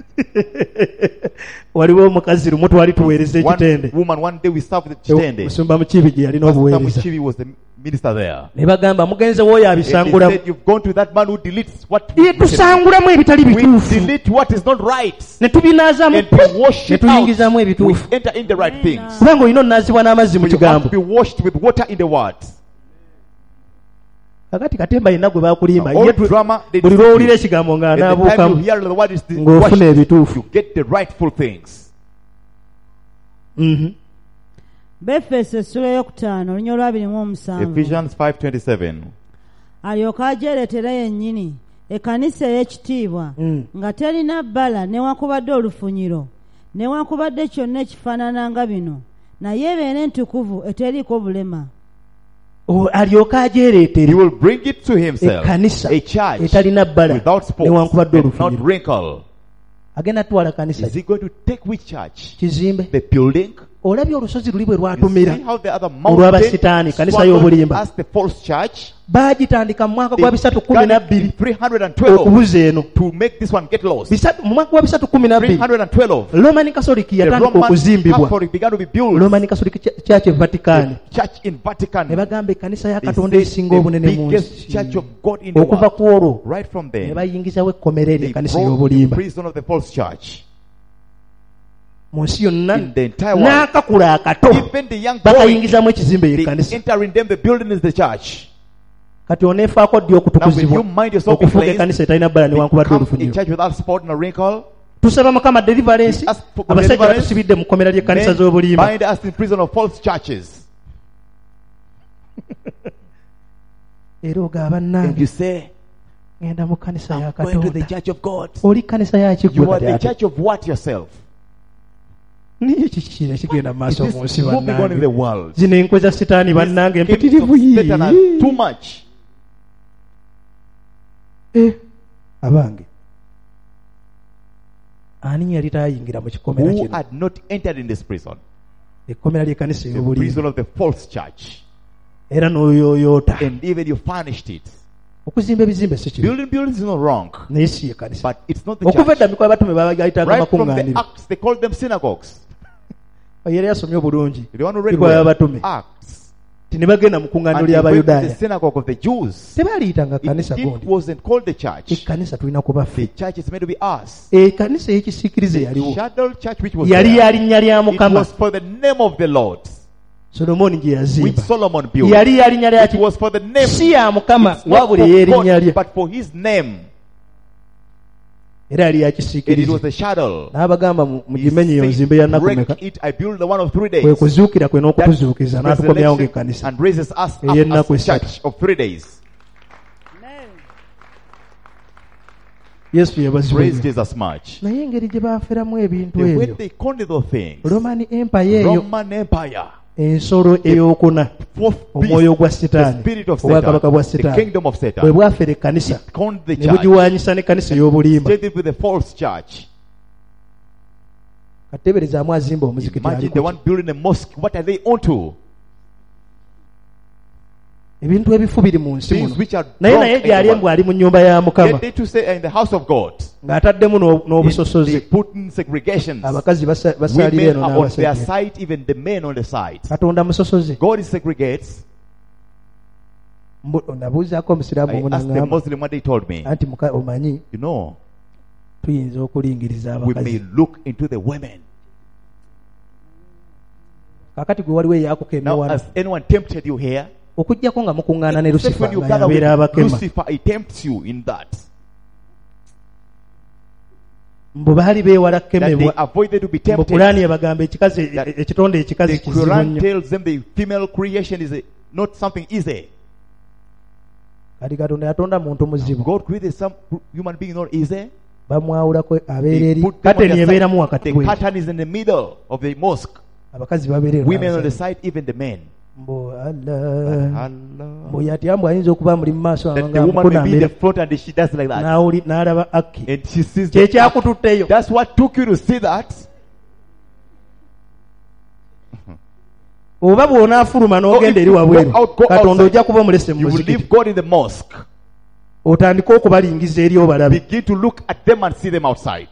[SPEAKER 4] waliwo omukazi lumu twali tuweereza
[SPEAKER 1] One
[SPEAKER 4] ekitende
[SPEAKER 1] woman, one day we served the chitende.
[SPEAKER 4] musumba mukibi gye yalina
[SPEAKER 1] Pastor
[SPEAKER 4] obuweereza
[SPEAKER 1] Muchibi was the minister there.
[SPEAKER 4] ne bagamba mugenze w'oyo
[SPEAKER 1] And they
[SPEAKER 4] abisangulamu
[SPEAKER 1] said, you've gone to that man who deletes what
[SPEAKER 4] ye tusangulamu ebitali
[SPEAKER 1] we
[SPEAKER 4] bituufu
[SPEAKER 1] delete what is not right.
[SPEAKER 4] ne tubinaazaamu
[SPEAKER 1] And we wash
[SPEAKER 4] ne
[SPEAKER 1] it out.
[SPEAKER 4] tuyingizaamu
[SPEAKER 1] We
[SPEAKER 4] ebituufu
[SPEAKER 1] enter in the right things.
[SPEAKER 4] kubanga olina onaazibwa n'amazzi mu
[SPEAKER 1] So you have to
[SPEAKER 4] kigambo
[SPEAKER 1] be washed with water in the word.
[SPEAKER 4] kakati katemba yenna gwe bakulimba
[SPEAKER 1] All
[SPEAKER 4] ye tu-
[SPEAKER 1] drama, they
[SPEAKER 4] buli
[SPEAKER 1] deceive
[SPEAKER 4] lw'owulira
[SPEAKER 1] you.
[SPEAKER 4] ekigambo
[SPEAKER 1] And the time you
[SPEAKER 4] ng'anaabuukamu
[SPEAKER 1] hear the word is
[SPEAKER 4] ng'ofuna
[SPEAKER 1] washed,
[SPEAKER 4] ebituufu
[SPEAKER 1] you get the rightful things.
[SPEAKER 4] Mhm.
[SPEAKER 3] Befeso essula ey'okutaano olunya olwabiri mu omusanvu.
[SPEAKER 1] Ephesians five twenty-seven.
[SPEAKER 3] Alyoka ajeeretera yennyini ekkanisa ey'ekitiibwa
[SPEAKER 4] Mm.
[SPEAKER 3] nga terina bbala newankubadde olufunyiro newankubadde kyonna ekifaanana nga bino naye ebeere entukuvu eteriiko bulema.
[SPEAKER 4] O- alyoka
[SPEAKER 1] He
[SPEAKER 4] ajeereetere
[SPEAKER 1] will bring it to himself.
[SPEAKER 4] ekkanisa
[SPEAKER 1] A church
[SPEAKER 4] etalina bbala
[SPEAKER 1] without spots
[SPEAKER 4] newankubadde
[SPEAKER 1] and not
[SPEAKER 4] olufunyiro
[SPEAKER 1] wrinkle.
[SPEAKER 4] agenda tutwala kanisa
[SPEAKER 1] Is he going to take which church?
[SPEAKER 4] kizimbe
[SPEAKER 1] The building?
[SPEAKER 4] olabye olusozi luli bwe
[SPEAKER 1] You
[SPEAKER 4] lwatumira
[SPEAKER 1] see how the other
[SPEAKER 4] olw'abasitaani
[SPEAKER 1] mountain
[SPEAKER 4] kanisa
[SPEAKER 1] struggled
[SPEAKER 4] y'obulimba
[SPEAKER 1] as the false church?
[SPEAKER 4] baagitandika mu mwaka
[SPEAKER 1] They
[SPEAKER 4] gwa bisatu kumi
[SPEAKER 1] began
[SPEAKER 4] nabbiri
[SPEAKER 1] in three hundred twelve
[SPEAKER 4] okubuza eno
[SPEAKER 1] to make this one get lost.
[SPEAKER 4] Bisatu- mu mwaka gwa bisatu kumi
[SPEAKER 1] three
[SPEAKER 4] nabbiri
[SPEAKER 1] hundred twelve.
[SPEAKER 4] roman catholic
[SPEAKER 1] The
[SPEAKER 4] yatandika
[SPEAKER 1] Roman
[SPEAKER 4] okuzimbibwa
[SPEAKER 1] Catholic began to be built.
[SPEAKER 4] roman catholic Ch- church e vatican
[SPEAKER 1] The church in Vatican.
[SPEAKER 4] ne bagamba ekkanisa ya
[SPEAKER 1] They
[SPEAKER 4] katonda
[SPEAKER 1] said
[SPEAKER 4] esinga
[SPEAKER 1] the
[SPEAKER 4] obunene mu
[SPEAKER 1] biggest
[SPEAKER 4] nsi
[SPEAKER 1] church of God in the
[SPEAKER 4] okuva
[SPEAKER 1] world.
[SPEAKER 4] ku olwo
[SPEAKER 1] Right from
[SPEAKER 4] ne
[SPEAKER 1] there,
[SPEAKER 4] bayingizawo ekkomera eri
[SPEAKER 1] they
[SPEAKER 4] ekkanisa
[SPEAKER 1] brought the
[SPEAKER 4] y'obulimba
[SPEAKER 1] prison of the false church.
[SPEAKER 4] mu nsi yonna
[SPEAKER 1] In the entire world.
[SPEAKER 4] n'akakula akato
[SPEAKER 1] Even the young boy,
[SPEAKER 4] bakayingizamu ekizimbe
[SPEAKER 1] they
[SPEAKER 4] y'ekkanisa
[SPEAKER 1] enter in them, the building is the church.
[SPEAKER 4] kati oneefaako ddi
[SPEAKER 1] Now when
[SPEAKER 4] okutukuzibwa
[SPEAKER 1] you mind yourself be
[SPEAKER 4] okufuuka
[SPEAKER 1] cleansed,
[SPEAKER 4] ekkanisa etalina bbala newankubadde
[SPEAKER 1] become a
[SPEAKER 4] olufunyiro
[SPEAKER 1] church without spot and a wrinkle.
[SPEAKER 4] tusaba mukama deliverance
[SPEAKER 1] We ask for
[SPEAKER 4] abasajja
[SPEAKER 1] deliverance.
[SPEAKER 4] batusibidde mu kkomera ly'ekkanisa
[SPEAKER 1] Men
[SPEAKER 4] z'obulimba
[SPEAKER 1] bind us in prison of false churches.
[SPEAKER 4] era ogaba
[SPEAKER 1] And
[SPEAKER 4] nange
[SPEAKER 1] you say,
[SPEAKER 4] ngenda mu kkanisa ya
[SPEAKER 1] I'm going to the
[SPEAKER 4] katonda
[SPEAKER 1] church of God.
[SPEAKER 4] oli kkanisa ya
[SPEAKER 1] You
[SPEAKER 4] kiggwe
[SPEAKER 1] are the
[SPEAKER 4] kati ate
[SPEAKER 1] church of what yourself?
[SPEAKER 4] niye kikira kigenda mu
[SPEAKER 1] It
[SPEAKER 4] maaso
[SPEAKER 1] is
[SPEAKER 4] mu nsi
[SPEAKER 1] moving on in the
[SPEAKER 4] bannange
[SPEAKER 1] world.
[SPEAKER 4] zino enkwe za sitaani bannange
[SPEAKER 1] These
[SPEAKER 4] mpitirivu
[SPEAKER 1] gifts of Satan are too
[SPEAKER 4] yii
[SPEAKER 1] much.
[SPEAKER 4] Eh, abange ani yali tayingira mu kikomera
[SPEAKER 1] Who
[SPEAKER 4] kino
[SPEAKER 1] had not entered in this prison?
[SPEAKER 4] ekkomera ly'ekkanisa
[SPEAKER 1] The
[SPEAKER 4] ey'obulimba
[SPEAKER 1] prison of the false church.
[SPEAKER 4] era n'oyooyoota
[SPEAKER 1] And even you furnished it.
[SPEAKER 4] okuzimba ebizimbe si kibi
[SPEAKER 1] Building buildings is not wrong.
[SPEAKER 4] naye si ekkanisa
[SPEAKER 1] But it's not the
[SPEAKER 4] okuva
[SPEAKER 1] church.
[SPEAKER 4] edda mikola batume babagayitanga
[SPEAKER 1] Right from the
[SPEAKER 4] makuŋŋaaniro
[SPEAKER 1] Acts, they called them synagogues.
[SPEAKER 4] yali yasomye obulungi
[SPEAKER 1] The one who read
[SPEAKER 4] bikola
[SPEAKER 1] well.
[SPEAKER 4] by'abatume
[SPEAKER 1] Acts.
[SPEAKER 4] ti ne bagenda mu kuŋŋaaniro
[SPEAKER 1] And they went to the
[SPEAKER 4] ly'abayudaaya
[SPEAKER 1] synagogue of the Jews.
[SPEAKER 4] tebaliyitanga
[SPEAKER 1] It,
[SPEAKER 4] kkanisa
[SPEAKER 1] it
[SPEAKER 4] gundi
[SPEAKER 1] wasn't called the church.
[SPEAKER 4] ekkanisa tulina kuba
[SPEAKER 1] The
[SPEAKER 4] ffe
[SPEAKER 1] church is meant to be us.
[SPEAKER 4] ekkanisa ey'ekisiikirize
[SPEAKER 1] The
[SPEAKER 4] yaliwo
[SPEAKER 1] shadow church which was
[SPEAKER 4] yali ya
[SPEAKER 1] there,
[SPEAKER 4] linnya lya
[SPEAKER 1] it
[SPEAKER 4] mukama
[SPEAKER 1] was for the name of the Lord,
[SPEAKER 4] solomooni gye
[SPEAKER 1] which
[SPEAKER 4] yazimba
[SPEAKER 1] Solomon built.
[SPEAKER 4] yali ya linnya
[SPEAKER 1] It
[SPEAKER 4] lyaki
[SPEAKER 1] was for the name,
[SPEAKER 4] si ya mukama
[SPEAKER 1] it's not
[SPEAKER 4] wabula
[SPEAKER 1] for
[SPEAKER 4] ey'erinnya
[SPEAKER 1] God,
[SPEAKER 4] lye
[SPEAKER 1] but for his name.
[SPEAKER 4] era yali
[SPEAKER 1] And it
[SPEAKER 4] yakisiikirize
[SPEAKER 1] was the shadow.
[SPEAKER 4] n'abagamba mu-
[SPEAKER 1] He
[SPEAKER 4] mugimenye eyo
[SPEAKER 1] said,
[SPEAKER 4] nzimbe ya nnaku
[SPEAKER 1] break
[SPEAKER 4] meka
[SPEAKER 1] it, I build the one of three
[SPEAKER 4] kwe
[SPEAKER 1] days.
[SPEAKER 4] kuzuukira kwe n'okutuzuukiza
[SPEAKER 1] That
[SPEAKER 4] n'atukomyawo
[SPEAKER 1] resurrection
[SPEAKER 4] ng'ekkanisa
[SPEAKER 1] and raises us up
[SPEAKER 4] Ey'ennaku
[SPEAKER 1] as a
[SPEAKER 4] esatu.
[SPEAKER 1] church of three days.
[SPEAKER 4] yesu yebazibwa
[SPEAKER 1] Praise
[SPEAKER 4] nnyo.
[SPEAKER 1] Jesus much.
[SPEAKER 4] naye engeri gye baaferamu ebintu
[SPEAKER 1] The way
[SPEAKER 4] ebyo
[SPEAKER 1] they counted those things.
[SPEAKER 4] roman empire eyo
[SPEAKER 1] Roman Empire.
[SPEAKER 4] ensolo ey'okuna
[SPEAKER 1] Fourth
[SPEAKER 4] omwoyo
[SPEAKER 1] beast.
[SPEAKER 4] gwa
[SPEAKER 1] The
[SPEAKER 4] sitaani
[SPEAKER 1] spirit of
[SPEAKER 4] obwakabaka bwa
[SPEAKER 1] Satan. The
[SPEAKER 4] sitaani
[SPEAKER 1] kingdom of
[SPEAKER 4] bwe
[SPEAKER 1] Satan.
[SPEAKER 4] bwafera ekkanisa
[SPEAKER 1] Count the
[SPEAKER 4] ne
[SPEAKER 1] church.
[SPEAKER 4] bugiwanyisa n'ekkanisa ey'obulimba
[SPEAKER 1] Stated with the false church.
[SPEAKER 4] kateberezaamu azimba omuzikiti
[SPEAKER 1] Imagine
[SPEAKER 4] aliko
[SPEAKER 1] the one building a mosque. What are they onto?
[SPEAKER 4] ebintu ebifu biri mu nsi
[SPEAKER 1] Things
[SPEAKER 4] muno
[SPEAKER 1] which are
[SPEAKER 4] naye
[SPEAKER 1] wrong
[SPEAKER 4] naye
[SPEAKER 1] in the
[SPEAKER 4] gy'ali
[SPEAKER 1] world.
[SPEAKER 4] embw ali mu nnyumba ya mukama
[SPEAKER 1] Yet they to say in the house of God.
[SPEAKER 4] ng'ataddemu n'o-
[SPEAKER 1] They
[SPEAKER 4] n'obusosozi
[SPEAKER 1] put in segregations.
[SPEAKER 4] abakazi basa- basaalira
[SPEAKER 1] Women
[SPEAKER 4] eno
[SPEAKER 1] are on their
[SPEAKER 4] n'abasajja
[SPEAKER 1] side, even the men on the side.
[SPEAKER 4] katonda musosozi
[SPEAKER 1] God is segregates.
[SPEAKER 4] Mbu- nabuuzaako omusiraamu
[SPEAKER 1] I
[SPEAKER 4] omu
[SPEAKER 1] asked the
[SPEAKER 4] n'aŋŋamba
[SPEAKER 1] Muslim what they told me.
[SPEAKER 4] anti muka- omanyi
[SPEAKER 1] You know,
[SPEAKER 4] tuyinza okulingiriza
[SPEAKER 1] we may
[SPEAKER 4] abakazi
[SPEAKER 1] look into the women.
[SPEAKER 4] kakati gwe waliwo eyakukema
[SPEAKER 1] Now,
[SPEAKER 4] wano
[SPEAKER 1] has anyone tempted you here?
[SPEAKER 4] okujjako nga mukuŋŋaana ne
[SPEAKER 1] Except
[SPEAKER 4] lusifa
[SPEAKER 1] when you
[SPEAKER 4] nga
[SPEAKER 1] gather with
[SPEAKER 4] yabeera abakema
[SPEAKER 1] Lucifer, he tempts you in that.
[SPEAKER 4] mbu baali beewala
[SPEAKER 1] That they
[SPEAKER 4] kukemebwa
[SPEAKER 1] avoided to be
[SPEAKER 4] mbu
[SPEAKER 1] tempted.
[SPEAKER 4] pulaani ebagamba ekikazi
[SPEAKER 1] That
[SPEAKER 4] e- ekitonde ekikazi
[SPEAKER 1] The
[SPEAKER 4] kizibu
[SPEAKER 1] Quran
[SPEAKER 4] nnyo
[SPEAKER 1] tells them the female creation is a, not something easy.
[SPEAKER 4] kati katonda yatonda muntu muzibu
[SPEAKER 1] God created some human being not easy.
[SPEAKER 4] bamwawulako abeera
[SPEAKER 1] They
[SPEAKER 4] eri
[SPEAKER 1] put them on
[SPEAKER 4] kateni
[SPEAKER 1] their
[SPEAKER 4] ebeeramu
[SPEAKER 1] side.
[SPEAKER 4] wakati
[SPEAKER 1] The
[SPEAKER 4] bwe
[SPEAKER 1] curtain is in the middle of the mosque.
[SPEAKER 4] abakazi babeera
[SPEAKER 1] Women on the
[SPEAKER 4] eri
[SPEAKER 1] side, even the men.
[SPEAKER 4] mbu Allah
[SPEAKER 1] Allah.
[SPEAKER 4] mbu yatya mbu ayinza okuba muli mu maaso
[SPEAKER 1] That
[SPEAKER 4] awo
[SPEAKER 1] the
[SPEAKER 4] nga
[SPEAKER 1] woman may be in
[SPEAKER 4] mukunaamira
[SPEAKER 1] the front and she does like that.
[SPEAKER 4] n'awuli- n'alaba aki
[SPEAKER 1] And she sees the
[SPEAKER 4] kyekyakututeyo
[SPEAKER 1] That's what took you to see that.
[SPEAKER 4] oba bw'onaafuluma n'ogenda eri wabweru
[SPEAKER 1] Go out, go
[SPEAKER 4] katonda
[SPEAKER 1] outside.
[SPEAKER 4] ojja kuba omulese mu
[SPEAKER 1] You will
[SPEAKER 4] muzikiti
[SPEAKER 1] leave God in the mosque.
[SPEAKER 4] otandike okubalingiza eri obalabe.
[SPEAKER 1] Begin to look at them and see them outside.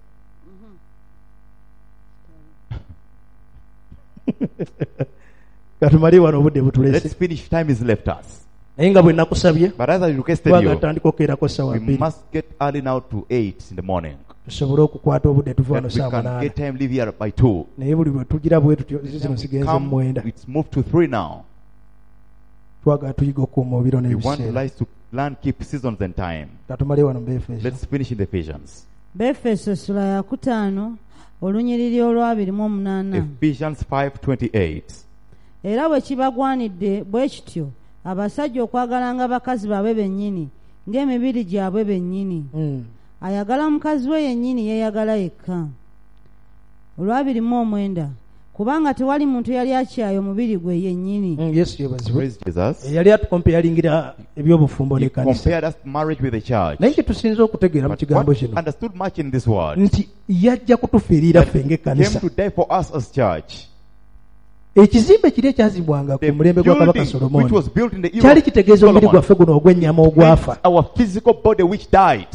[SPEAKER 4] katumale wano obudde
[SPEAKER 1] Let's
[SPEAKER 4] butulese
[SPEAKER 1] finish. Time is left us.
[SPEAKER 4] naye nga bwe nakusabye
[SPEAKER 1] But as I requested
[SPEAKER 4] twaga
[SPEAKER 1] you,
[SPEAKER 4] tutandika okukeerako ssaawa
[SPEAKER 1] we
[SPEAKER 4] bbiri
[SPEAKER 1] must get early now to eight in the morning.
[SPEAKER 4] tusobole okukwata obudde tuva wano
[SPEAKER 1] That we
[SPEAKER 4] saa
[SPEAKER 1] can
[SPEAKER 4] munaana
[SPEAKER 1] get time leave here by two.
[SPEAKER 4] naye buli bwe tugira bwe tutyo zino
[SPEAKER 1] We
[SPEAKER 4] zigenze mu
[SPEAKER 1] come,
[SPEAKER 4] mwenda
[SPEAKER 1] it's moved to three now.
[SPEAKER 4] twagala tuyiga okuuma obiro
[SPEAKER 1] We want
[SPEAKER 4] n'ebiseera
[SPEAKER 1] lives to learn, keep seasons and time.
[SPEAKER 4] katumale wano mu Efeso.
[SPEAKER 1] Let's finish in the Ephesians.
[SPEAKER 3] Befeso essula ya kutaano olunyiriri olwabiri mu omunaana.
[SPEAKER 1] Ephesians five twenty-eight.
[SPEAKER 3] Era bwe kibagwanidde bwe kityo abasajja okwagalanga bakazi baabwe bennyini ng'emibiri gyabwe bennyini.
[SPEAKER 4] Mm.
[SPEAKER 3] Ayagala mukazi we yennyini yeeyagala yekka. Olwabiri mu omwenda kubanga tewali muntu yali akyaye omubiri gwe yennyini.
[SPEAKER 4] Mm, yesu yebazibwe
[SPEAKER 1] Praise Jesus.
[SPEAKER 4] eyali atukompeyalingira ebyobufumbo
[SPEAKER 1] He
[SPEAKER 4] n'ekkanisa
[SPEAKER 1] compared us marriage with the church.
[SPEAKER 4] naye kye tusinza okutegeera mu
[SPEAKER 1] But
[SPEAKER 4] kigambo
[SPEAKER 1] what
[SPEAKER 4] kino
[SPEAKER 1] understood much in this word
[SPEAKER 4] nti yajja kutufiirira ffe
[SPEAKER 1] came
[SPEAKER 4] ng'ekkanisa.
[SPEAKER 1] to die for us as church.
[SPEAKER 4] ekizimbe kiri ekyazibwanga
[SPEAKER 1] The
[SPEAKER 4] ku mulembe gwa kabaka
[SPEAKER 1] building which
[SPEAKER 4] Solomooni
[SPEAKER 1] was built in the era
[SPEAKER 4] kyali
[SPEAKER 1] of
[SPEAKER 4] kitegeeza omubiri
[SPEAKER 1] Solomon
[SPEAKER 4] gwaffe guno ogw'ennyama ogwafa.
[SPEAKER 1] meant our physical body which died.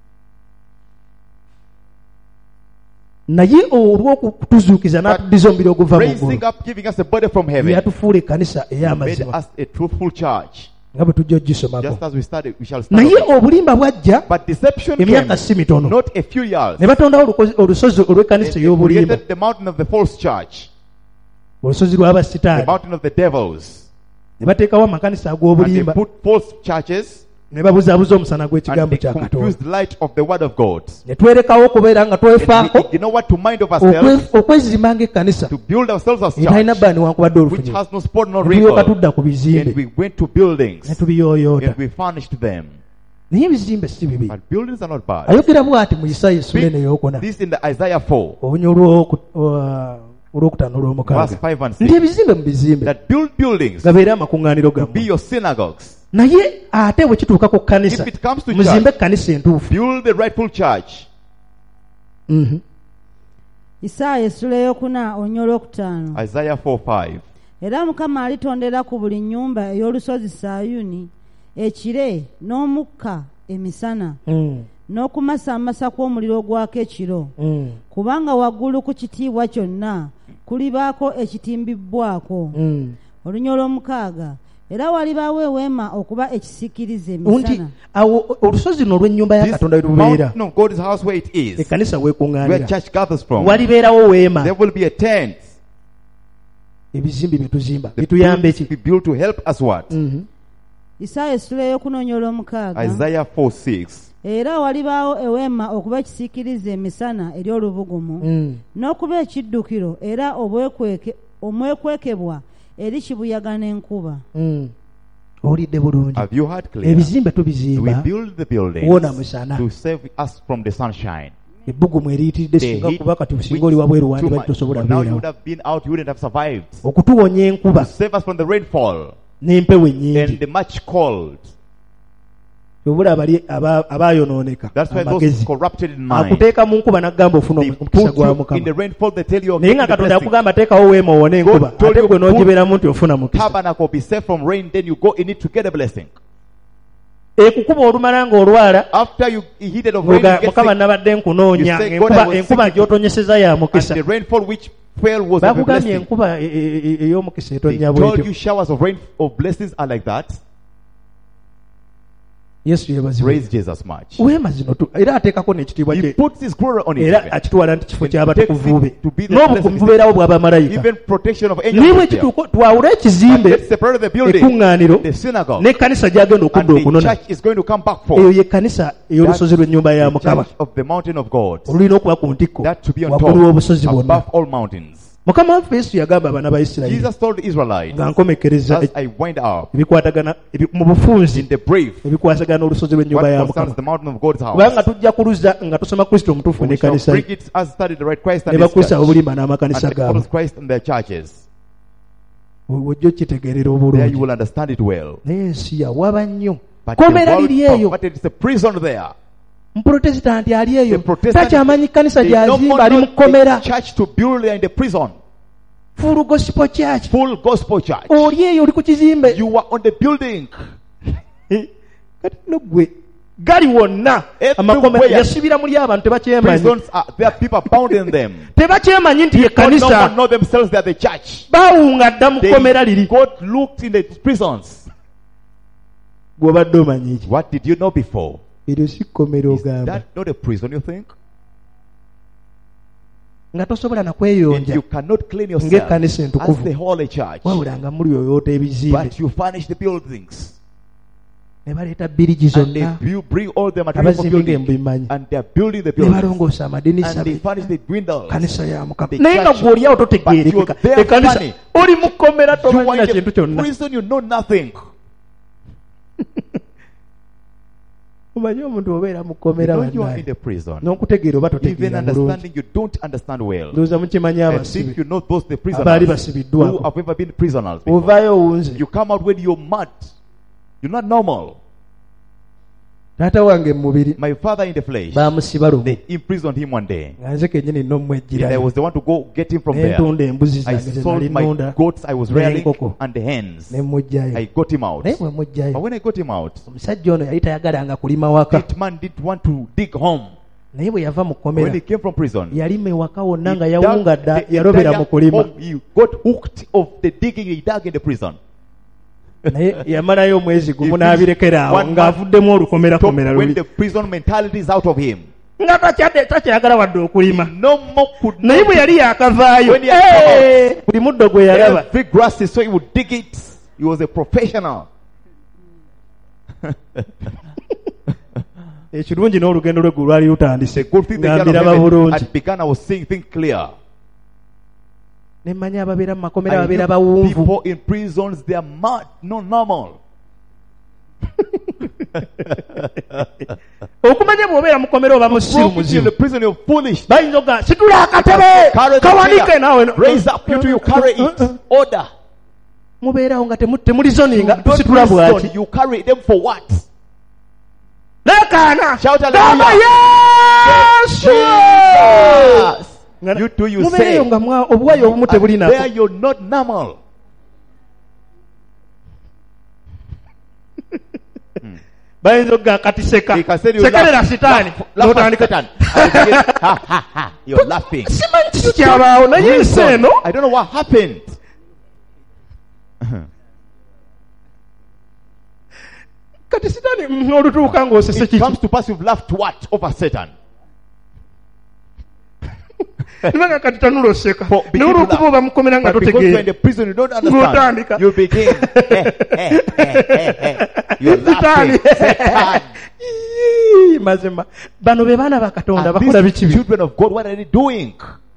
[SPEAKER 4] naye olw'okutuzuukiza n'atuddiza omubiri oguva mu
[SPEAKER 1] Raising
[SPEAKER 4] ggulu
[SPEAKER 1] up, giving us a body from heaven,
[SPEAKER 4] yatufuula ekkanisa
[SPEAKER 1] made
[SPEAKER 4] ey'amazima
[SPEAKER 1] us a truthful church.
[SPEAKER 4] nga bwe tujja ogisomako.
[SPEAKER 1] Just as we started, we shall start.
[SPEAKER 4] naye
[SPEAKER 1] over.
[SPEAKER 4] obulimba bwajja
[SPEAKER 1] But deception came,
[SPEAKER 4] emyaka si mitono
[SPEAKER 1] not a few years.
[SPEAKER 4] ne batondawo olukozi- olusozi olw'ekkanisa
[SPEAKER 1] They
[SPEAKER 4] ey'obulimba,
[SPEAKER 1] created the mountain of the false church,
[SPEAKER 4] olusozi
[SPEAKER 1] the
[SPEAKER 4] lw'abasitaani,
[SPEAKER 1] mountain of the devils,
[SPEAKER 4] ne bateekawo amakanisa
[SPEAKER 1] and they
[SPEAKER 4] ag'obulimba
[SPEAKER 1] put false churches,
[SPEAKER 4] ne babuzaabuza omusana
[SPEAKER 1] and
[SPEAKER 4] gw'ekigambo
[SPEAKER 1] they
[SPEAKER 4] kya Katonda.
[SPEAKER 1] confused the light of the word of God.
[SPEAKER 4] ne twerekaawo okubeera nga
[SPEAKER 1] And
[SPEAKER 4] twefaako
[SPEAKER 1] we, you know what, to mind of ourselves,
[SPEAKER 4] okwe- okwezimba ng'ekkanisa
[SPEAKER 1] to build ourselves as
[SPEAKER 4] etalina
[SPEAKER 1] church,
[SPEAKER 4] bbaani wankubadde
[SPEAKER 1] which
[SPEAKER 4] olufunyo.
[SPEAKER 1] has no spot, no
[SPEAKER 4] Ne tulyoka
[SPEAKER 1] wrinkle.
[SPEAKER 4] tudda ku bizimbe
[SPEAKER 1] And we went to buildings,
[SPEAKER 4] ne tubiyooyoota.
[SPEAKER 1] and we furnished them.
[SPEAKER 4] naye ebizimbe si bibi.
[SPEAKER 1] But buildings are not bad.
[SPEAKER 4] ayogera bw'ati mu Isaaya essula eno ey'okuna
[SPEAKER 1] This in the Isaiah four,
[SPEAKER 4] obunya olw'oku- uh, olw'okutaano
[SPEAKER 1] verse
[SPEAKER 4] olw'omukaaga
[SPEAKER 1] five and
[SPEAKER 4] nti
[SPEAKER 1] six,
[SPEAKER 4] ebizimbe mu bizimbe
[SPEAKER 1] that build buildings
[SPEAKER 4] gabeere amakuŋŋaaniro
[SPEAKER 1] to be
[SPEAKER 4] gammwe.
[SPEAKER 1] your synagogues.
[SPEAKER 4] naye ate bwe kituuka ku kkanisa
[SPEAKER 1] If it comes to
[SPEAKER 4] muzimbe
[SPEAKER 1] church,
[SPEAKER 4] ekkanisa entuufu.
[SPEAKER 1] build the rightful church.
[SPEAKER 4] Mhm.
[SPEAKER 3] Isaaya essula ey'okuna olunya olwokutaano.
[SPEAKER 1] Isaiah four five.
[SPEAKER 3] Era Mukama alitondera ku buli nnyumba ey'olusozi Sayuni ekire n'omukka emisana
[SPEAKER 4] Mm.
[SPEAKER 3] n'okumasaamasa kw'omuliro gwako ekiro.
[SPEAKER 4] Mm.
[SPEAKER 3] Kubanga waggulu ku kitiibwa kyonna kulibaako ekitimbibbwako.
[SPEAKER 4] Mm.
[SPEAKER 3] Olunya olw'omukaaga. Era walibaawo eweema okuba ekisiikirize
[SPEAKER 4] nti
[SPEAKER 3] emisana.
[SPEAKER 4] awo olusozi luno olw'ennyumba ya
[SPEAKER 1] This
[SPEAKER 4] Katonda we lubeera,
[SPEAKER 1] mountain of God's house where it is,
[SPEAKER 4] ekkanisa
[SPEAKER 1] where
[SPEAKER 4] weekuŋŋaanira,
[SPEAKER 1] church gathers from,
[SPEAKER 4] walibeerawo weema.
[SPEAKER 1] there will be a tent.
[SPEAKER 4] ebizimbe bye tuzimba
[SPEAKER 1] The
[SPEAKER 4] bituyambe
[SPEAKER 1] buildings
[SPEAKER 4] ki?
[SPEAKER 1] we build to help us what?
[SPEAKER 4] Mhm.
[SPEAKER 3] Isaaya essula ey'okunoonya olw'omukaaga.
[SPEAKER 1] Isaiah four six.
[SPEAKER 3] Era walibaawo eweema okuba ekisiikirize emisana eri olubugumu
[SPEAKER 4] Mm.
[SPEAKER 3] n'okuba ekiddukiro era obwekweke omwekwekebwa eri kibuyaga n'enkuba.
[SPEAKER 4] Mm. owulidde bulungi.
[SPEAKER 1] Have you heard clear?
[SPEAKER 4] ebizimbe
[SPEAKER 1] We
[SPEAKER 4] tubizimba
[SPEAKER 1] build the
[SPEAKER 4] kuwona
[SPEAKER 1] buildings
[SPEAKER 4] musana.
[SPEAKER 1] to save us from the sunshine.
[SPEAKER 4] ebbugumu eriyitiridde
[SPEAKER 1] The
[SPEAKER 4] singa
[SPEAKER 1] heat
[SPEAKER 4] kuba kati
[SPEAKER 1] which
[SPEAKER 4] businga oli wabweru wandi
[SPEAKER 1] too
[SPEAKER 4] bali
[SPEAKER 1] much.
[SPEAKER 4] tosobola
[SPEAKER 1] But now you
[SPEAKER 4] beerawo.
[SPEAKER 1] would have been out, you wouldn't have survived.
[SPEAKER 4] okutuwonya enkuba
[SPEAKER 1] To save us from the rainfall
[SPEAKER 4] n'empewo
[SPEAKER 1] and
[SPEAKER 4] ennyingi.
[SPEAKER 1] the much cold.
[SPEAKER 4] obula abali aba- abaayonooneka
[SPEAKER 1] That's why those
[SPEAKER 4] amagezi
[SPEAKER 1] corrupted in mind,
[SPEAKER 4] akuteeka mu nkuba n'akugamba ofuna
[SPEAKER 1] they
[SPEAKER 4] omukisa
[SPEAKER 1] put
[SPEAKER 4] gwa
[SPEAKER 1] you in the
[SPEAKER 4] Mukama.
[SPEAKER 1] rainfall, they tell you,
[SPEAKER 4] naye nga
[SPEAKER 1] "Okay, the
[SPEAKER 4] Katonda
[SPEAKER 1] blessing.
[SPEAKER 4] yakugamba teekawo weema owone enkuba,
[SPEAKER 1] God told
[SPEAKER 4] ate
[SPEAKER 1] you
[SPEAKER 4] gwe
[SPEAKER 1] put-
[SPEAKER 4] n'ogiberamu nti ofuna mukisa.
[SPEAKER 1] Tabernacle, be safe from rain, then you go in it to get a blessing.
[SPEAKER 4] ekukuba olumala ng'olwala
[SPEAKER 1] After you heated of rain,
[SPEAKER 4] ng'oga
[SPEAKER 1] you get
[SPEAKER 4] Mukama
[SPEAKER 1] sick,
[SPEAKER 4] nabadde nkunoonya,
[SPEAKER 1] You say,
[SPEAKER 4] ng'enkuba
[SPEAKER 1] God, I was
[SPEAKER 4] enkuba
[SPEAKER 1] sick.
[SPEAKER 4] gy'otonyeseza ya
[SPEAKER 1] and
[SPEAKER 4] mukisa.
[SPEAKER 1] the rainfall which fell was of a
[SPEAKER 4] Bakugambye
[SPEAKER 1] blessing.
[SPEAKER 4] enkuba e- e- e- ey'omukisa
[SPEAKER 1] They
[SPEAKER 4] etonnya
[SPEAKER 1] told
[SPEAKER 4] bwetyo.
[SPEAKER 1] you showers of rain of blessings are like that.
[SPEAKER 4] Yesu yeebazibwe.
[SPEAKER 1] Praise Jesus much.
[SPEAKER 4] weema zino tu- era ateekako n'ekitiibwa
[SPEAKER 1] He
[SPEAKER 4] kye
[SPEAKER 1] puts his glory on it.
[SPEAKER 4] era
[SPEAKER 1] even.
[SPEAKER 4] akitwala nti kifo
[SPEAKER 1] And
[SPEAKER 4] ky'abatukuvu be
[SPEAKER 1] takes it to be the
[SPEAKER 4] n'obukumu
[SPEAKER 1] blessed
[SPEAKER 4] bubeerawo bw'abamalayika.
[SPEAKER 1] Even protection of
[SPEAKER 4] niye
[SPEAKER 1] angels.
[SPEAKER 4] bwe
[SPEAKER 1] is there.
[SPEAKER 4] kituuka twawule
[SPEAKER 1] And
[SPEAKER 4] ekizimbe
[SPEAKER 1] let's separate the building,
[SPEAKER 4] ekkuŋŋaaniro
[SPEAKER 1] the synagogue,
[SPEAKER 4] n'ekkanisa gy'agenda
[SPEAKER 1] and
[SPEAKER 4] okudda
[SPEAKER 1] the
[SPEAKER 4] okunona.
[SPEAKER 1] church is going to come back
[SPEAKER 4] eyo
[SPEAKER 1] for.
[SPEAKER 4] ye kkanisa ey'olusozi lw'ennyumba ya
[SPEAKER 1] The
[SPEAKER 4] Mukama.
[SPEAKER 1] church of the mountain of God.
[SPEAKER 4] olulina okuba ku ntikko
[SPEAKER 1] That to be on
[SPEAKER 4] waggulu w'obusozi
[SPEAKER 1] top,
[SPEAKER 4] bwonna.
[SPEAKER 1] above all mountains.
[SPEAKER 4] Mukama waffe Yesu yagamba abaana ba Isirayiri
[SPEAKER 1] Jesus told the Israelites,
[SPEAKER 4] nga nkomekereza
[SPEAKER 1] as I wind up
[SPEAKER 4] ebikwatagana ebi- mu bufunzi
[SPEAKER 1] in the brief,
[SPEAKER 4] ebikwatagana n'olusozi lw'ennyumba ya
[SPEAKER 1] what
[SPEAKER 4] Mukama.
[SPEAKER 1] concerns the mountain of God's
[SPEAKER 4] kubanga
[SPEAKER 1] house.
[SPEAKER 4] tujja kuluza nga tusoma Kristo omutuufu
[SPEAKER 1] We shall
[SPEAKER 4] n'ekkanisa
[SPEAKER 1] bring
[SPEAKER 4] ye,
[SPEAKER 1] it as studied the right Christ
[SPEAKER 4] ne
[SPEAKER 1] and his church.
[SPEAKER 4] bakrista obulimba
[SPEAKER 1] And
[SPEAKER 4] n'amakanisa
[SPEAKER 1] the
[SPEAKER 4] gaabwe.
[SPEAKER 1] follows Christ and their churches.
[SPEAKER 4] Ojja okitegeerera
[SPEAKER 1] There you
[SPEAKER 4] obulungi.
[SPEAKER 1] will understand it well.
[SPEAKER 4] naye ensi yawaba nnyo.
[SPEAKER 1] But the
[SPEAKER 4] komera
[SPEAKER 1] world,
[SPEAKER 4] liri eyo.
[SPEAKER 1] but it is a prison there.
[SPEAKER 4] Muprotestanti ali eyo
[SPEAKER 1] The Protestant,
[SPEAKER 4] takyamanyi kkanisa
[SPEAKER 1] they no
[SPEAKER 4] gyazimba
[SPEAKER 1] more
[SPEAKER 4] ali mu
[SPEAKER 1] know
[SPEAKER 4] kkomera.
[SPEAKER 1] the church to build there in the prison.
[SPEAKER 4] full gospel church.
[SPEAKER 1] Full gospel church.
[SPEAKER 4] Oli eyo oli ku kizimbe.
[SPEAKER 1] You are on the building.
[SPEAKER 4] Kati no gwe gali wonna amakomera yasibira muli abantu tebakyemanyi.
[SPEAKER 1] Prisons are, there are people bound in them.
[SPEAKER 4] Tebakyemanyi nti ye
[SPEAKER 1] People no
[SPEAKER 4] kanisa.
[SPEAKER 1] one know themselves they are the church.
[SPEAKER 4] Bawunga dda mu kkomera liri.
[SPEAKER 1] God looked in the prisons.
[SPEAKER 4] Gw'obadde omanyi ki?
[SPEAKER 1] What did you know before?
[SPEAKER 4] Eryo si kkomera
[SPEAKER 1] Is
[SPEAKER 4] ogamba.
[SPEAKER 1] that not a prison, you think?
[SPEAKER 4] Nga tosobola na
[SPEAKER 1] And
[SPEAKER 4] kweyonja
[SPEAKER 1] you cannot clean yourself
[SPEAKER 4] ng'ekkanisa
[SPEAKER 1] as
[SPEAKER 4] entukuvu.
[SPEAKER 1] the holy church.
[SPEAKER 4] Wabula nga muli oyoota ebizimbe.
[SPEAKER 1] But you furnish the buildings.
[SPEAKER 4] Ne baleeta birigi
[SPEAKER 1] And they
[SPEAKER 4] zonna.
[SPEAKER 1] bu- bring all the materials for
[SPEAKER 4] Abazimbi
[SPEAKER 1] building.
[SPEAKER 4] ng'embimanyi.
[SPEAKER 1] And they are building the
[SPEAKER 4] Ne
[SPEAKER 1] buildings.
[SPEAKER 4] balongoosa amadinisa.
[SPEAKER 1] And they furnish the windows.
[SPEAKER 4] Kanisa ya Mukama.
[SPEAKER 1] The
[SPEAKER 4] Naye nga
[SPEAKER 1] church.
[SPEAKER 4] gw'oli awo
[SPEAKER 1] But
[SPEAKER 4] totegeerekeka.
[SPEAKER 1] you're there
[SPEAKER 4] Ekkanisa
[SPEAKER 1] funny.
[SPEAKER 4] oli mu kkomera
[SPEAKER 1] You
[SPEAKER 4] tomanyi na
[SPEAKER 1] are in
[SPEAKER 4] kintu
[SPEAKER 1] the
[SPEAKER 4] kyonna.
[SPEAKER 1] prison, you know nothing.
[SPEAKER 4] Omanyi omuntu obeera mu kkomera
[SPEAKER 1] You know you are in
[SPEAKER 4] bannaye.
[SPEAKER 1] the prison.
[SPEAKER 4] N'okutegeera oba
[SPEAKER 1] Even
[SPEAKER 4] totegeera bulungi.
[SPEAKER 1] understanding, you don't understand well.
[SPEAKER 4] Ndowooza mukimanyi
[SPEAKER 1] I
[SPEAKER 4] abasibe.
[SPEAKER 1] think you know those the
[SPEAKER 4] Abaali
[SPEAKER 1] prisoners
[SPEAKER 4] basibiddwako.
[SPEAKER 1] who have ever been prisoners before.
[SPEAKER 4] Ovaayo owunze.
[SPEAKER 1] You come out when you're mad. You're not normal.
[SPEAKER 4] Taata wange mu mubiri
[SPEAKER 1] My father in the flesh,
[SPEAKER 4] baamusiba lumu.
[SPEAKER 1] they imprisoned him one day.
[SPEAKER 4] Nga nze kennyini nno
[SPEAKER 1] And I
[SPEAKER 4] mmwejjirayo.
[SPEAKER 1] was the one to go get him from
[SPEAKER 4] Ne
[SPEAKER 1] there.
[SPEAKER 4] ntunda embuzi
[SPEAKER 1] I
[SPEAKER 4] zange ze
[SPEAKER 1] sold
[SPEAKER 4] nali
[SPEAKER 1] my
[SPEAKER 4] nnunda
[SPEAKER 1] goats I was rearing
[SPEAKER 4] n'enkoko.
[SPEAKER 1] and the hens.
[SPEAKER 4] ne mmugjayo.
[SPEAKER 1] I got him out.
[SPEAKER 4] Naye bwe
[SPEAKER 1] But
[SPEAKER 4] mmugjayo
[SPEAKER 1] when I got him out,
[SPEAKER 4] omusajja ono yali tayagalanga kulima waka.
[SPEAKER 1] that man didn't want to dig home.
[SPEAKER 4] Naye bwe yava mu
[SPEAKER 1] When
[SPEAKER 4] kkomera
[SPEAKER 1] he came from prison,
[SPEAKER 4] yalima ewaka wonna
[SPEAKER 1] he
[SPEAKER 4] nga
[SPEAKER 1] dug
[SPEAKER 4] yawunga dda
[SPEAKER 1] the
[SPEAKER 4] yalobera
[SPEAKER 1] entire
[SPEAKER 4] mu kulima.
[SPEAKER 1] home. He got hooked of the digging he dug in the prison.
[SPEAKER 4] Naye yamalayo omwezi gumu
[SPEAKER 1] He
[SPEAKER 4] n'abirekera awo
[SPEAKER 1] one
[SPEAKER 4] ng'avuddemu olukomerakomera
[SPEAKER 1] When
[SPEAKER 4] luli.
[SPEAKER 1] the prison mentality is out of him.
[SPEAKER 4] Nga takyadde takyayagala wadde okulima.
[SPEAKER 1] No more could
[SPEAKER 4] Naye bwe
[SPEAKER 1] not.
[SPEAKER 4] yali yakavaayo
[SPEAKER 1] When he had come
[SPEAKER 4] eh, buli muddo gwe yalaba
[SPEAKER 1] Every grass so he would dig it. He was a professional.
[SPEAKER 4] ekirungi n'olugendo lwe gu lwali
[SPEAKER 1] The
[SPEAKER 4] lutandise
[SPEAKER 1] good thing the
[SPEAKER 4] nga
[SPEAKER 1] God of
[SPEAKER 4] mbiraba
[SPEAKER 1] heaven
[SPEAKER 4] bulungi.
[SPEAKER 1] had begun. I was seeing things clear.
[SPEAKER 4] Ne mmanya ababeera mu makomera
[SPEAKER 1] I
[SPEAKER 4] babeera
[SPEAKER 1] knew
[SPEAKER 4] bawunvu.
[SPEAKER 1] people in prisons, they are mad, not normal.
[SPEAKER 4] Okumanya bw'obeera mu kkomera oba musiru
[SPEAKER 1] Broke into
[SPEAKER 4] muzimu.
[SPEAKER 1] the prison, you're foolish.
[SPEAKER 4] Bayinza okuga situla akatebe
[SPEAKER 1] Carry the
[SPEAKER 4] kawanike
[SPEAKER 1] chair.
[SPEAKER 4] naawe.
[SPEAKER 1] Raise up you till you carry it. Order.
[SPEAKER 4] Mubeerawo nga temu- temuli
[SPEAKER 1] You
[SPEAKER 4] zoninga
[SPEAKER 1] don't
[SPEAKER 4] tusitula bwaki.
[SPEAKER 1] reason. You carry them for what?
[SPEAKER 4] Leekaana
[SPEAKER 1] Shout
[SPEAKER 4] gamba
[SPEAKER 1] hallelujah.
[SPEAKER 4] Yesu.
[SPEAKER 1] Jesus.
[SPEAKER 4] Nga-
[SPEAKER 1] You do you
[SPEAKER 4] mubeereyo
[SPEAKER 1] say.
[SPEAKER 4] nga mwa- obuwayi obumu tebuli
[SPEAKER 1] And
[SPEAKER 4] nako.
[SPEAKER 1] there you're not normal.
[SPEAKER 4] Bayinza okuga kati seka
[SPEAKER 1] They can say you
[SPEAKER 4] sekerera
[SPEAKER 1] laugh.
[SPEAKER 4] sitaani
[SPEAKER 1] Laugh, laugh at
[SPEAKER 4] n'otandika
[SPEAKER 1] Satan. And you begin, ha, ha, ha. You're laughing.
[SPEAKER 4] simanyi kiki kyabaawo naye ensi
[SPEAKER 1] Reason.
[SPEAKER 4] eno
[SPEAKER 1] I don't know what happened.
[SPEAKER 4] kati sitaani mm, olutuuka ng'osese
[SPEAKER 1] It
[SPEAKER 4] kiki
[SPEAKER 1] comes to pass you've laughed what over Satan.
[SPEAKER 4] nibanga kati tanula oseka
[SPEAKER 1] For- begin to
[SPEAKER 4] n'olwokuba
[SPEAKER 1] laugh.
[SPEAKER 4] oba mukomera nga
[SPEAKER 1] But because you're in
[SPEAKER 4] totegeera
[SPEAKER 1] the prison, you don't
[SPEAKER 4] Ng'otandika.
[SPEAKER 1] understand. You begin. eh, eh, eh, eh, eh. You're laughing. Satan.
[SPEAKER 4] Ii, mazima bano be baana ba Katonda
[SPEAKER 1] And
[SPEAKER 4] bakola
[SPEAKER 1] these
[SPEAKER 4] biki bi
[SPEAKER 1] children of God, what are they doing?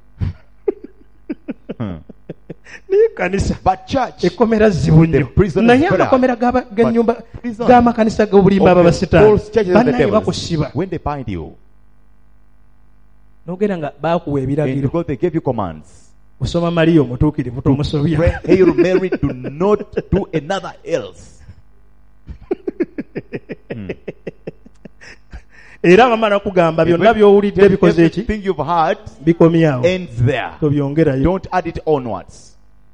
[SPEAKER 4] naye kanisa
[SPEAKER 1] But church,
[SPEAKER 4] ekkomera zibu
[SPEAKER 1] The
[SPEAKER 4] nnyo
[SPEAKER 1] prison is
[SPEAKER 4] naye
[SPEAKER 1] better.
[SPEAKER 4] amakomera g'aba- g'ennyumba
[SPEAKER 1] But prison
[SPEAKER 4] g'amakanisa g'obulimba
[SPEAKER 1] of the
[SPEAKER 4] ababasitaani
[SPEAKER 1] false churches of the
[SPEAKER 4] bannaye
[SPEAKER 1] devils,
[SPEAKER 4] bakusiba
[SPEAKER 1] when they bind you,
[SPEAKER 4] n'ogenda nga baakuwa
[SPEAKER 1] and
[SPEAKER 4] ebiragiro
[SPEAKER 1] because they gave you commands,
[SPEAKER 4] osoma Mariya omutuukirivu
[SPEAKER 1] pray,
[SPEAKER 4] tomusobya
[SPEAKER 1] Hail Mary, do not do another else.
[SPEAKER 4] era bamala kugamba byonna by'owulidde bikoze eki
[SPEAKER 1] Everything you've heard
[SPEAKER 4] bikomyawo
[SPEAKER 1] ends there.
[SPEAKER 4] tobyongerayo
[SPEAKER 1] Don't add it onwards.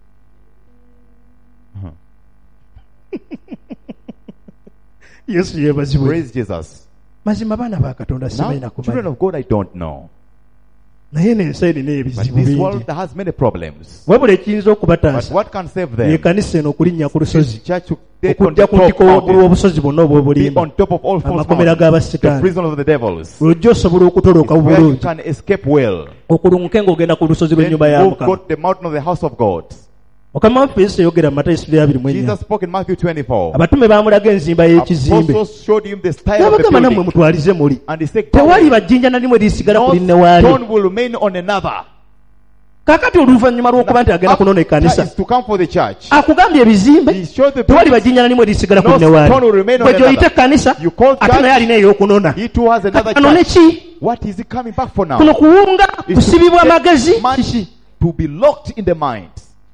[SPEAKER 4] yesu yeebazibwe
[SPEAKER 1] Praise Jesus.
[SPEAKER 4] mazima baana ba Katonda simanyi
[SPEAKER 1] Now, children
[SPEAKER 4] nakumanya
[SPEAKER 1] of God, I don't know.
[SPEAKER 4] naye n'ensi erina
[SPEAKER 1] But
[SPEAKER 4] ebizibu
[SPEAKER 1] this
[SPEAKER 4] bingi
[SPEAKER 1] world has many problems.
[SPEAKER 4] wabula ekiyinza
[SPEAKER 1] But
[SPEAKER 4] okubataasa
[SPEAKER 1] what can save
[SPEAKER 4] ye
[SPEAKER 1] them?
[SPEAKER 4] kanisa eno okulinnya ku
[SPEAKER 1] This
[SPEAKER 4] lusozi
[SPEAKER 1] church to take on
[SPEAKER 4] okujja
[SPEAKER 1] the
[SPEAKER 4] ku
[SPEAKER 1] top
[SPEAKER 4] ntiko
[SPEAKER 1] mountain,
[SPEAKER 4] w'obusozi bwonna obwo
[SPEAKER 1] be
[SPEAKER 4] obulimba
[SPEAKER 1] on top of all false
[SPEAKER 4] amakomera
[SPEAKER 1] mountains, the
[SPEAKER 4] g'abasitaani
[SPEAKER 1] prison of the devils,
[SPEAKER 4] lwojja osobola okutoloka
[SPEAKER 1] where you
[SPEAKER 4] bulungi
[SPEAKER 1] can escape well.
[SPEAKER 4] okulunguke ng'ogenda ku lusozi
[SPEAKER 1] Then
[SPEAKER 4] lw'ennyumba ya
[SPEAKER 1] go
[SPEAKER 4] Mukama
[SPEAKER 1] got the mountain of the house of God.
[SPEAKER 4] mukama waffe yesu yayogera mu Matayo esula abiri mu ennya
[SPEAKER 1] Jesus spoke in Matthew twenty-four.
[SPEAKER 4] abatume baamulaga enzimba y'ekizimbe
[SPEAKER 1] Apostles showed him the style of the
[SPEAKER 4] n'abagamba nammwe
[SPEAKER 1] building.
[SPEAKER 4] mutwalize muli
[SPEAKER 1] And he said, "Go
[SPEAKER 4] tewali
[SPEAKER 1] away.
[SPEAKER 4] bajjinja na limu erisigala ku
[SPEAKER 1] No
[SPEAKER 4] linne waali
[SPEAKER 1] stone will remain on another."
[SPEAKER 4] kaakati oluvannyuma lw'okuba nti agenda kunona
[SPEAKER 1] After
[SPEAKER 4] ekkanisa
[SPEAKER 1] is to come for the church.
[SPEAKER 4] akugambye ebizimbe
[SPEAKER 1] He showed the
[SPEAKER 4] tewali
[SPEAKER 1] buildings.
[SPEAKER 4] bajjinja na limu erisigala ku
[SPEAKER 1] No
[SPEAKER 4] linne waali
[SPEAKER 1] stone will remain on
[SPEAKER 4] bwe gyoyita
[SPEAKER 1] another.
[SPEAKER 4] ekkanisa
[SPEAKER 1] You call
[SPEAKER 4] ate naye
[SPEAKER 1] church.
[SPEAKER 4] alina ey'okunona
[SPEAKER 1] He too has another
[SPEAKER 4] anone
[SPEAKER 1] church.
[SPEAKER 4] ki
[SPEAKER 1] What is he coming back for now?
[SPEAKER 4] kuno kuwunga
[SPEAKER 1] Is
[SPEAKER 4] kusibibwa
[SPEAKER 1] to
[SPEAKER 4] amagezi
[SPEAKER 1] take man to be locked in the mind.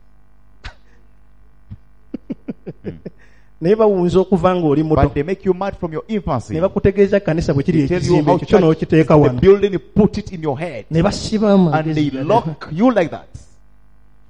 [SPEAKER 4] naye bawunza okuva ng'oli muto
[SPEAKER 1] But they make you mad from your infancy.
[SPEAKER 4] ne bakutegeeza ekkanisa bwe kiri
[SPEAKER 1] They tell you
[SPEAKER 4] ekizimbe
[SPEAKER 1] how
[SPEAKER 4] ekyo kyo
[SPEAKER 1] church
[SPEAKER 4] n'okiteeka
[SPEAKER 1] is the
[SPEAKER 4] wano
[SPEAKER 1] building, you put it in your head.
[SPEAKER 4] ne basiba
[SPEAKER 1] And
[SPEAKER 4] amagezi
[SPEAKER 1] they lock you like that.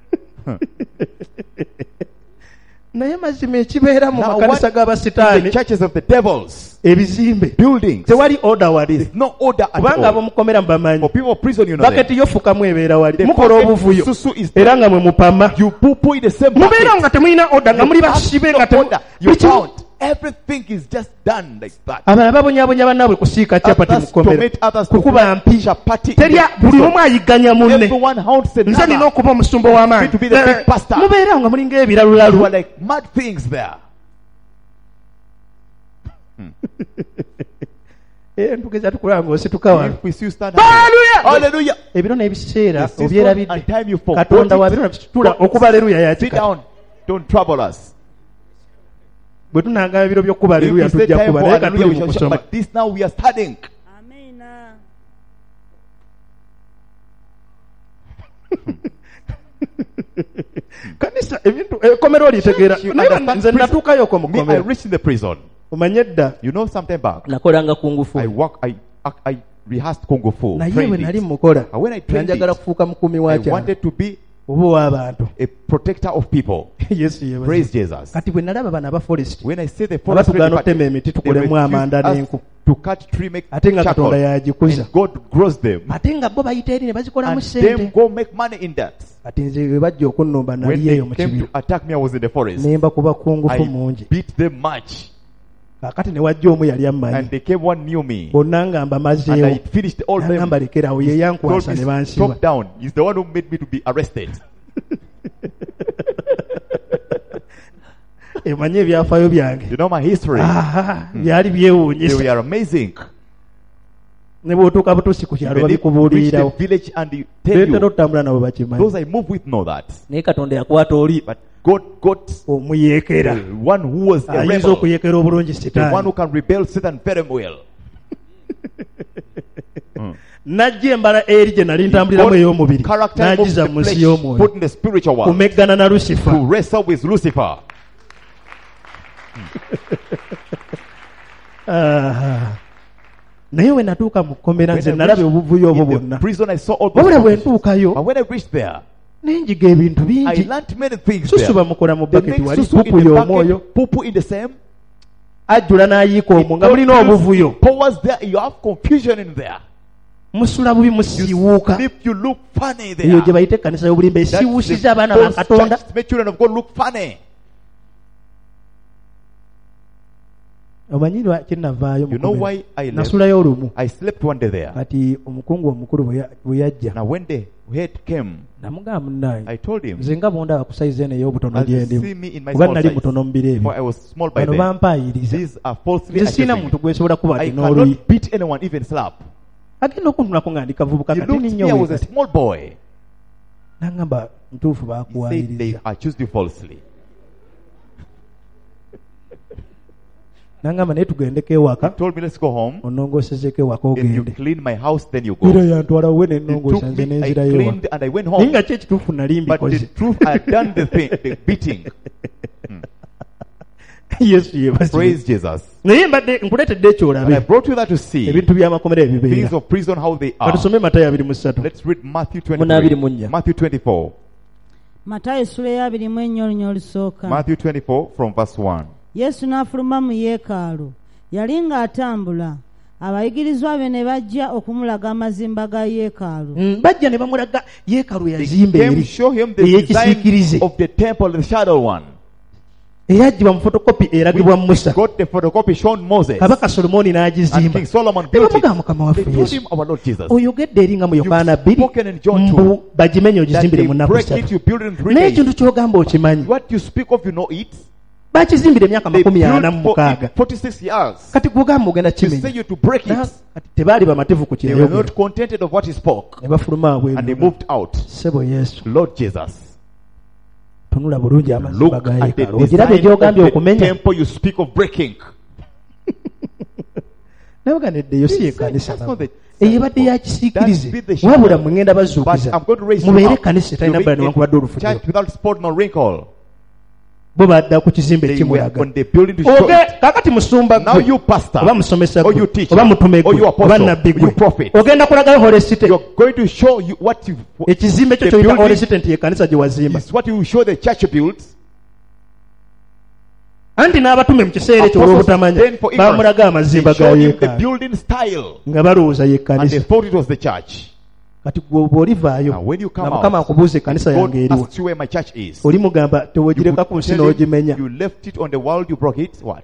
[SPEAKER 4] naye mazima ekibeera mu
[SPEAKER 1] Now,
[SPEAKER 4] makanisa
[SPEAKER 1] what in the
[SPEAKER 4] g'abasitaani
[SPEAKER 1] churches of the devils,
[SPEAKER 4] ebizimbe
[SPEAKER 1] buildings,
[SPEAKER 4] tewali order wali
[SPEAKER 1] there's no order at
[SPEAKER 4] kubanga
[SPEAKER 1] all.
[SPEAKER 4] ab'omukomera mubamanyi
[SPEAKER 1] For people of prison, you know
[SPEAKER 4] baketi
[SPEAKER 1] them.
[SPEAKER 4] yofukamu ebeera wali
[SPEAKER 1] The
[SPEAKER 4] mukola
[SPEAKER 1] bucket
[SPEAKER 4] obuvuyo
[SPEAKER 1] susu is
[SPEAKER 4] era nga mwe mupama
[SPEAKER 1] You poo-poo in the same
[SPEAKER 4] mubeera
[SPEAKER 1] bucket.
[SPEAKER 4] nga temulina order nga muli
[SPEAKER 1] You have
[SPEAKER 4] basibe
[SPEAKER 1] no
[SPEAKER 4] nga temu-
[SPEAKER 1] order. You
[SPEAKER 4] buli kimu-
[SPEAKER 1] count. Everything is just done like that.
[SPEAKER 4] abalala babonyabonya bannaabwe kusiika capati
[SPEAKER 1] Others
[SPEAKER 4] mukomera
[SPEAKER 1] commit others to
[SPEAKER 4] kukuba mpi
[SPEAKER 1] chapati in
[SPEAKER 4] terya
[SPEAKER 1] the
[SPEAKER 4] buli
[SPEAKER 1] prison.
[SPEAKER 4] omu ayigganya munne
[SPEAKER 1] Everyone haunts
[SPEAKER 4] nze nina
[SPEAKER 1] another.
[SPEAKER 4] okuba omusumba w'amaanyi
[SPEAKER 1] Fit to be the big pastor.
[SPEAKER 4] mubeera nga mulinga
[SPEAKER 1] You
[SPEAKER 4] ebiralulalu
[SPEAKER 1] are like mad things there.
[SPEAKER 4] ntugeza tukulaba ng'osituka wano
[SPEAKER 1] If we see you stand up.
[SPEAKER 4] Hallelujah!
[SPEAKER 1] Hallelujah.
[SPEAKER 4] ebiro n'ebiseera
[SPEAKER 1] The season
[SPEAKER 4] obyerabidde
[SPEAKER 1] and time you forgot
[SPEAKER 4] katonda
[SPEAKER 1] it.
[SPEAKER 4] wa biro tula okuba aleluya
[SPEAKER 1] Sit
[SPEAKER 4] yakika
[SPEAKER 1] down. Don't trouble us.
[SPEAKER 4] bwe tunagamba ebiro by'okuba
[SPEAKER 1] If
[SPEAKER 4] aleluya
[SPEAKER 1] we say
[SPEAKER 4] tujja
[SPEAKER 1] time
[SPEAKER 4] kuba
[SPEAKER 1] for
[SPEAKER 4] naye ka
[SPEAKER 1] hallelujah,
[SPEAKER 4] tuli
[SPEAKER 1] we
[SPEAKER 4] mu
[SPEAKER 1] shall shout.
[SPEAKER 4] kusoma
[SPEAKER 1] But this now we are studying.
[SPEAKER 3] Amina.
[SPEAKER 4] kanisa ebintu ekomero olitegeera
[SPEAKER 1] You
[SPEAKER 4] naye
[SPEAKER 1] understand
[SPEAKER 4] nze
[SPEAKER 1] prison?
[SPEAKER 4] natuukayo ko
[SPEAKER 1] Me, I
[SPEAKER 4] mukomero
[SPEAKER 1] reached in the prison.
[SPEAKER 4] omanye dda
[SPEAKER 1] You know, sometime back,
[SPEAKER 4] nakolanga kungufu
[SPEAKER 1] I work, I, I, I rehearsed Kung Fu.
[SPEAKER 4] naye bwe
[SPEAKER 1] trained
[SPEAKER 4] nali
[SPEAKER 1] it.
[SPEAKER 4] mukola
[SPEAKER 1] And when I trained
[SPEAKER 4] nanjagala
[SPEAKER 1] it,
[SPEAKER 4] kufuuka mukumi wa
[SPEAKER 1] I
[SPEAKER 4] kyalo
[SPEAKER 1] wanted to be
[SPEAKER 4] oba ow'abantu
[SPEAKER 1] a protector of people.
[SPEAKER 4] yesu yebaze.
[SPEAKER 1] Praise Jesus.
[SPEAKER 4] kati bwe nalaba bano aba forest
[SPEAKER 1] When I say the forest
[SPEAKER 4] abatugaana
[SPEAKER 1] department,
[SPEAKER 4] okutema emiti
[SPEAKER 1] they
[SPEAKER 4] tukolemu amanda
[SPEAKER 1] refuse us
[SPEAKER 4] n'enku
[SPEAKER 1] to cut tree, make
[SPEAKER 4] ate nga
[SPEAKER 1] charcoal,
[SPEAKER 4] katonda yagikuza
[SPEAKER 1] and God grows them,
[SPEAKER 4] ate nga bo bayita eri ne bazikolamu
[SPEAKER 1] and
[SPEAKER 4] ssente
[SPEAKER 1] them go make money in that.
[SPEAKER 4] kati nze bwe bajja okunnumba
[SPEAKER 1] When
[SPEAKER 4] nali
[SPEAKER 1] they
[SPEAKER 4] eyo mu
[SPEAKER 1] came to
[SPEAKER 4] kibira
[SPEAKER 1] attack me, I was in the forest.
[SPEAKER 4] nemba kuba kungufu mungi
[SPEAKER 1] I beat them much,
[SPEAKER 4] kakati ne wajja omu yali
[SPEAKER 1] and
[SPEAKER 4] ammanyi
[SPEAKER 1] they came one knew me,
[SPEAKER 4] bonna nga
[SPEAKER 1] and
[SPEAKER 4] mbamazeewo
[SPEAKER 1] I finished all them.
[SPEAKER 4] nagamba lekerawo ye
[SPEAKER 1] Told
[SPEAKER 4] yankwasa
[SPEAKER 1] me,
[SPEAKER 4] ne bansiba
[SPEAKER 1] stop down. He's the one who made me to be arrested.
[SPEAKER 4] emanye ebyafaayo byange
[SPEAKER 1] You know my history.
[SPEAKER 4] Aha, byali
[SPEAKER 1] They
[SPEAKER 4] byewuunyisa
[SPEAKER 1] were amazing.
[SPEAKER 4] ne bw'otuuka butuusi ku kyalo
[SPEAKER 1] When you reach the
[SPEAKER 4] babikubuulirirawo
[SPEAKER 1] village and you tell
[SPEAKER 4] leetera
[SPEAKER 1] you,
[SPEAKER 4] otutambula nabo bakimanyi
[SPEAKER 1] those I move with know that.
[SPEAKER 4] naye katonda yakwata oli
[SPEAKER 1] But God got the
[SPEAKER 4] omuyeekera
[SPEAKER 1] one who was a
[SPEAKER 4] ayinza
[SPEAKER 1] rebel,
[SPEAKER 4] okuyeekera obulungi
[SPEAKER 1] the one
[SPEAKER 4] sitaani
[SPEAKER 1] who can rebel Satan very well.
[SPEAKER 4] najja embala eri gye nali ntambuliramu ey'omubiri
[SPEAKER 1] Character moves
[SPEAKER 4] n'agiza
[SPEAKER 1] the
[SPEAKER 4] mu nsi
[SPEAKER 1] flesh,
[SPEAKER 4] y'omwoyo
[SPEAKER 1] put in the spiritual world,
[SPEAKER 4] kumeggana na lusifa
[SPEAKER 1] to wrestle with Lucifer.
[SPEAKER 4] Ah. naye we natuuka mu kkomera
[SPEAKER 1] When
[SPEAKER 4] nze
[SPEAKER 1] I
[SPEAKER 4] nalaba obuvuyo obwo
[SPEAKER 1] In the
[SPEAKER 4] bwonna
[SPEAKER 1] prison, I saw all
[SPEAKER 4] wabula bwe
[SPEAKER 1] those.
[SPEAKER 4] ntuukayo
[SPEAKER 1] But when I reached there,
[SPEAKER 4] nenjiga ebintu
[SPEAKER 1] I
[SPEAKER 4] bingi
[SPEAKER 1] learned many things
[SPEAKER 4] susu
[SPEAKER 1] there.
[SPEAKER 4] bamukola mu
[SPEAKER 1] They
[SPEAKER 4] baketi
[SPEAKER 1] make
[SPEAKER 4] wali
[SPEAKER 1] susu in
[SPEAKER 4] pupuyo
[SPEAKER 1] the
[SPEAKER 4] omwoyo
[SPEAKER 1] bucket, pupu in the same.
[SPEAKER 4] ajjula n'ayiika omwo nga mulina obuvuyo
[SPEAKER 1] Powers there, you have confusion in there.
[SPEAKER 4] musula bubi musiiwuuka
[SPEAKER 1] If you look funny there,
[SPEAKER 4] eyo gye bayita ekkanisa y'obulimba
[SPEAKER 1] that's
[SPEAKER 4] esiiwuusiza
[SPEAKER 1] the
[SPEAKER 4] abaana ba
[SPEAKER 1] false
[SPEAKER 4] katonda
[SPEAKER 1] church. Make children of God look funny.
[SPEAKER 4] omanyi lwaki navaayo mu
[SPEAKER 1] You know
[SPEAKER 4] kkomera?
[SPEAKER 1] why I left?
[SPEAKER 4] nasulayo olumu
[SPEAKER 1] I slept one day there.
[SPEAKER 4] kati omukungu omukulu bwe ya- bwe yajja
[SPEAKER 1] Now when the head came,
[SPEAKER 4] namugamba munnaye
[SPEAKER 1] I told him,
[SPEAKER 4] nze nga bondaba ku sayizi eno ey'obutono
[SPEAKER 1] as you
[SPEAKER 4] gyendimu
[SPEAKER 1] see me in my
[SPEAKER 4] kuba
[SPEAKER 1] small
[SPEAKER 4] nali
[SPEAKER 1] size,
[SPEAKER 4] mutono mu biro ebyo
[SPEAKER 1] for I was small by
[SPEAKER 4] bano
[SPEAKER 1] then.
[SPEAKER 4] bampaayiriza
[SPEAKER 1] These are falsely
[SPEAKER 4] nze siina
[SPEAKER 1] accusing
[SPEAKER 4] muntu
[SPEAKER 1] me.
[SPEAKER 4] gwesobola kuba
[SPEAKER 1] I
[SPEAKER 4] ati n'oluyi
[SPEAKER 1] cannot beat anyone, even slap.
[SPEAKER 4] agenda okuntunako nga ndi kavubuka
[SPEAKER 1] You
[SPEAKER 4] kanini
[SPEAKER 1] looked at me,
[SPEAKER 4] nnyo
[SPEAKER 1] I was a
[SPEAKER 4] weekati
[SPEAKER 1] small boy.
[SPEAKER 2] Nangamba ntuufu
[SPEAKER 1] He said they
[SPEAKER 2] baakuwaayiriza.
[SPEAKER 1] accused you falsely.
[SPEAKER 2] Nangamba naye tugendeko
[SPEAKER 1] He
[SPEAKER 2] ewaka
[SPEAKER 1] told me, let's go home.
[SPEAKER 2] onongoosezeko ewaka
[SPEAKER 1] If you
[SPEAKER 2] ogende.
[SPEAKER 1] clean my house, then you go.
[SPEAKER 2] Era yantwala we
[SPEAKER 1] He took
[SPEAKER 2] nennongoosa nze
[SPEAKER 1] me, I
[SPEAKER 2] n'enzirayo ewaka.
[SPEAKER 1] cleaned and I went
[SPEAKER 2] Naye
[SPEAKER 1] home.
[SPEAKER 2] nga ki ekituufu nali
[SPEAKER 1] But the
[SPEAKER 2] mbikoze.
[SPEAKER 1] truth, I had done the thing, the beating.
[SPEAKER 2] Yesu yeebazibwe.
[SPEAKER 1] Praise Jesus.
[SPEAKER 2] Naye mbadde nkuleetedde ekyo
[SPEAKER 1] And I
[SPEAKER 2] olabe
[SPEAKER 1] brought you that to see
[SPEAKER 2] ebintu by'amakomera
[SPEAKER 1] things
[SPEAKER 2] ebibeera.
[SPEAKER 1] of prison, how they are.
[SPEAKER 2] Katusome Matayo abiri mu ssatu.
[SPEAKER 1] Let's read Matthew
[SPEAKER 2] Munaabiri mu
[SPEAKER 1] twenty-three.
[SPEAKER 2] nnya.
[SPEAKER 1] Matthew twenty-four.
[SPEAKER 3] matayo essula ey'abiri mu ennya olunya olusooka.
[SPEAKER 1] Matthew twenty-four from verse one.
[SPEAKER 3] yesu n'afuluma mu yeekaalu yali ng'atambula abayigirizwa be ne bajja okumulaga amazimba ga yeekaalu.
[SPEAKER 2] Mm, bajja ne bamulaga yeekaalu
[SPEAKER 1] They
[SPEAKER 2] yazimba
[SPEAKER 1] came
[SPEAKER 2] eri
[SPEAKER 1] show him the
[SPEAKER 2] ey'ekisiikirize
[SPEAKER 1] design of the temple, the shadow one.
[SPEAKER 2] eyagibwa mu fotokopi eragibwa mu Musa.
[SPEAKER 1] Got the photocopy shown Moses.
[SPEAKER 2] Kabaka Solomooni
[SPEAKER 1] And
[SPEAKER 2] n'agizimba.
[SPEAKER 1] King Solomon
[SPEAKER 2] Ne
[SPEAKER 1] built it.
[SPEAKER 2] bamugamba Mukama
[SPEAKER 1] They
[SPEAKER 2] waffe
[SPEAKER 1] told
[SPEAKER 2] Yesu,
[SPEAKER 1] him our Lord Jesus.
[SPEAKER 2] oyogedde eri nga mu Yokaana
[SPEAKER 1] You've
[SPEAKER 2] bbiri
[SPEAKER 1] spoken in John two
[SPEAKER 2] mbu bagimenye
[SPEAKER 1] that
[SPEAKER 2] ogizimbire
[SPEAKER 1] they
[SPEAKER 2] mu nnaku
[SPEAKER 1] break it,
[SPEAKER 2] ssatu.
[SPEAKER 1] you build it in three
[SPEAKER 2] Naye
[SPEAKER 1] days.
[SPEAKER 2] ekintu ky'ogamba okimanyi.
[SPEAKER 1] What you speak of, you know it.
[SPEAKER 2] Bakizimbira emyaka
[SPEAKER 1] They
[SPEAKER 2] makumi ana mu
[SPEAKER 1] built for
[SPEAKER 2] mukaaga.
[SPEAKER 1] it forty-six years.
[SPEAKER 2] Kati gwogamba ogenda
[SPEAKER 1] You say
[SPEAKER 2] kimenya.
[SPEAKER 1] you to break
[SPEAKER 2] Na-
[SPEAKER 1] it.
[SPEAKER 2] kati tebaali bamativu ku
[SPEAKER 1] They were
[SPEAKER 2] kyeyogero.
[SPEAKER 1] not contented of what he spoke.
[SPEAKER 2] Ne bafuluma
[SPEAKER 1] And they
[SPEAKER 2] abweru.
[SPEAKER 1] moved out.
[SPEAKER 2] Ssebo Yesu.
[SPEAKER 1] Lord Jesus.
[SPEAKER 2] Tunula bulungi amazimba
[SPEAKER 1] Look
[SPEAKER 2] ga
[SPEAKER 1] at the
[SPEAKER 2] yeekaalu. Ogirabye
[SPEAKER 1] design of
[SPEAKER 2] gy'ogambye
[SPEAKER 1] the
[SPEAKER 2] okumenya.
[SPEAKER 1] temple you speak of breaking.
[SPEAKER 2] Nabaganeddeyo si
[SPEAKER 1] He
[SPEAKER 2] ye
[SPEAKER 1] said,
[SPEAKER 2] kanisa
[SPEAKER 1] that's not the
[SPEAKER 2] eyo ebadde ya
[SPEAKER 1] That's
[SPEAKER 2] kisiikirize
[SPEAKER 1] be the shadow.
[SPEAKER 2] wabula mwe ngenda
[SPEAKER 1] But
[SPEAKER 2] bazuukiza
[SPEAKER 1] I'm going to raise you
[SPEAKER 2] mubeere
[SPEAKER 1] up.
[SPEAKER 2] kanisa
[SPEAKER 1] You
[SPEAKER 2] etalina
[SPEAKER 1] make
[SPEAKER 2] bbala newankubadde
[SPEAKER 1] a
[SPEAKER 2] olufujjo.
[SPEAKER 1] church without spot nor wrinkle.
[SPEAKER 2] Bo badda ku kizimbe
[SPEAKER 1] They were
[SPEAKER 2] ekimulaga.
[SPEAKER 1] on the building to show
[SPEAKER 2] Oge
[SPEAKER 1] it.
[SPEAKER 2] kakati musumba
[SPEAKER 1] Now
[SPEAKER 2] gwe
[SPEAKER 1] you pastor,
[SPEAKER 2] oba musomesa
[SPEAKER 1] or you
[SPEAKER 2] gwe
[SPEAKER 1] teacher,
[SPEAKER 2] oba mutume
[SPEAKER 1] or you
[SPEAKER 2] gwe oba
[SPEAKER 1] apostle,
[SPEAKER 2] nabbi
[SPEAKER 1] or you
[SPEAKER 2] gwe
[SPEAKER 1] prophet.
[SPEAKER 2] ogenda kulagayo holesite.
[SPEAKER 1] You're going to show you what you
[SPEAKER 2] Ekizimbe kyo
[SPEAKER 1] the
[SPEAKER 2] kyoyita
[SPEAKER 1] building
[SPEAKER 2] holesite nti ye kanisa gye wazimba.
[SPEAKER 1] is what you show the church built.
[SPEAKER 2] Anti n'abatume mu kiseera ekyo
[SPEAKER 1] Apostles
[SPEAKER 2] olw'obutamanya
[SPEAKER 1] then for ignorance,
[SPEAKER 2] bamulaga amazimba
[SPEAKER 1] they
[SPEAKER 2] ga
[SPEAKER 1] showed him the
[SPEAKER 2] yeekaalu
[SPEAKER 1] building style,
[SPEAKER 2] nga balowooza ye
[SPEAKER 1] and they
[SPEAKER 2] kanisa.
[SPEAKER 1] thought it was the church.
[SPEAKER 2] Kati gwe oba olivaayo
[SPEAKER 1] Now when you come
[SPEAKER 2] nga Mukama
[SPEAKER 1] out,
[SPEAKER 2] akubuuza ekkanisa
[SPEAKER 1] God
[SPEAKER 2] yange eriwa,
[SPEAKER 1] asked you where my church is.
[SPEAKER 2] oli mugamba
[SPEAKER 1] You
[SPEAKER 2] tewogireka ku
[SPEAKER 1] would
[SPEAKER 2] nsi
[SPEAKER 1] tell him,
[SPEAKER 2] n'ogimenya.
[SPEAKER 1] you left it on the world, you broke it. What?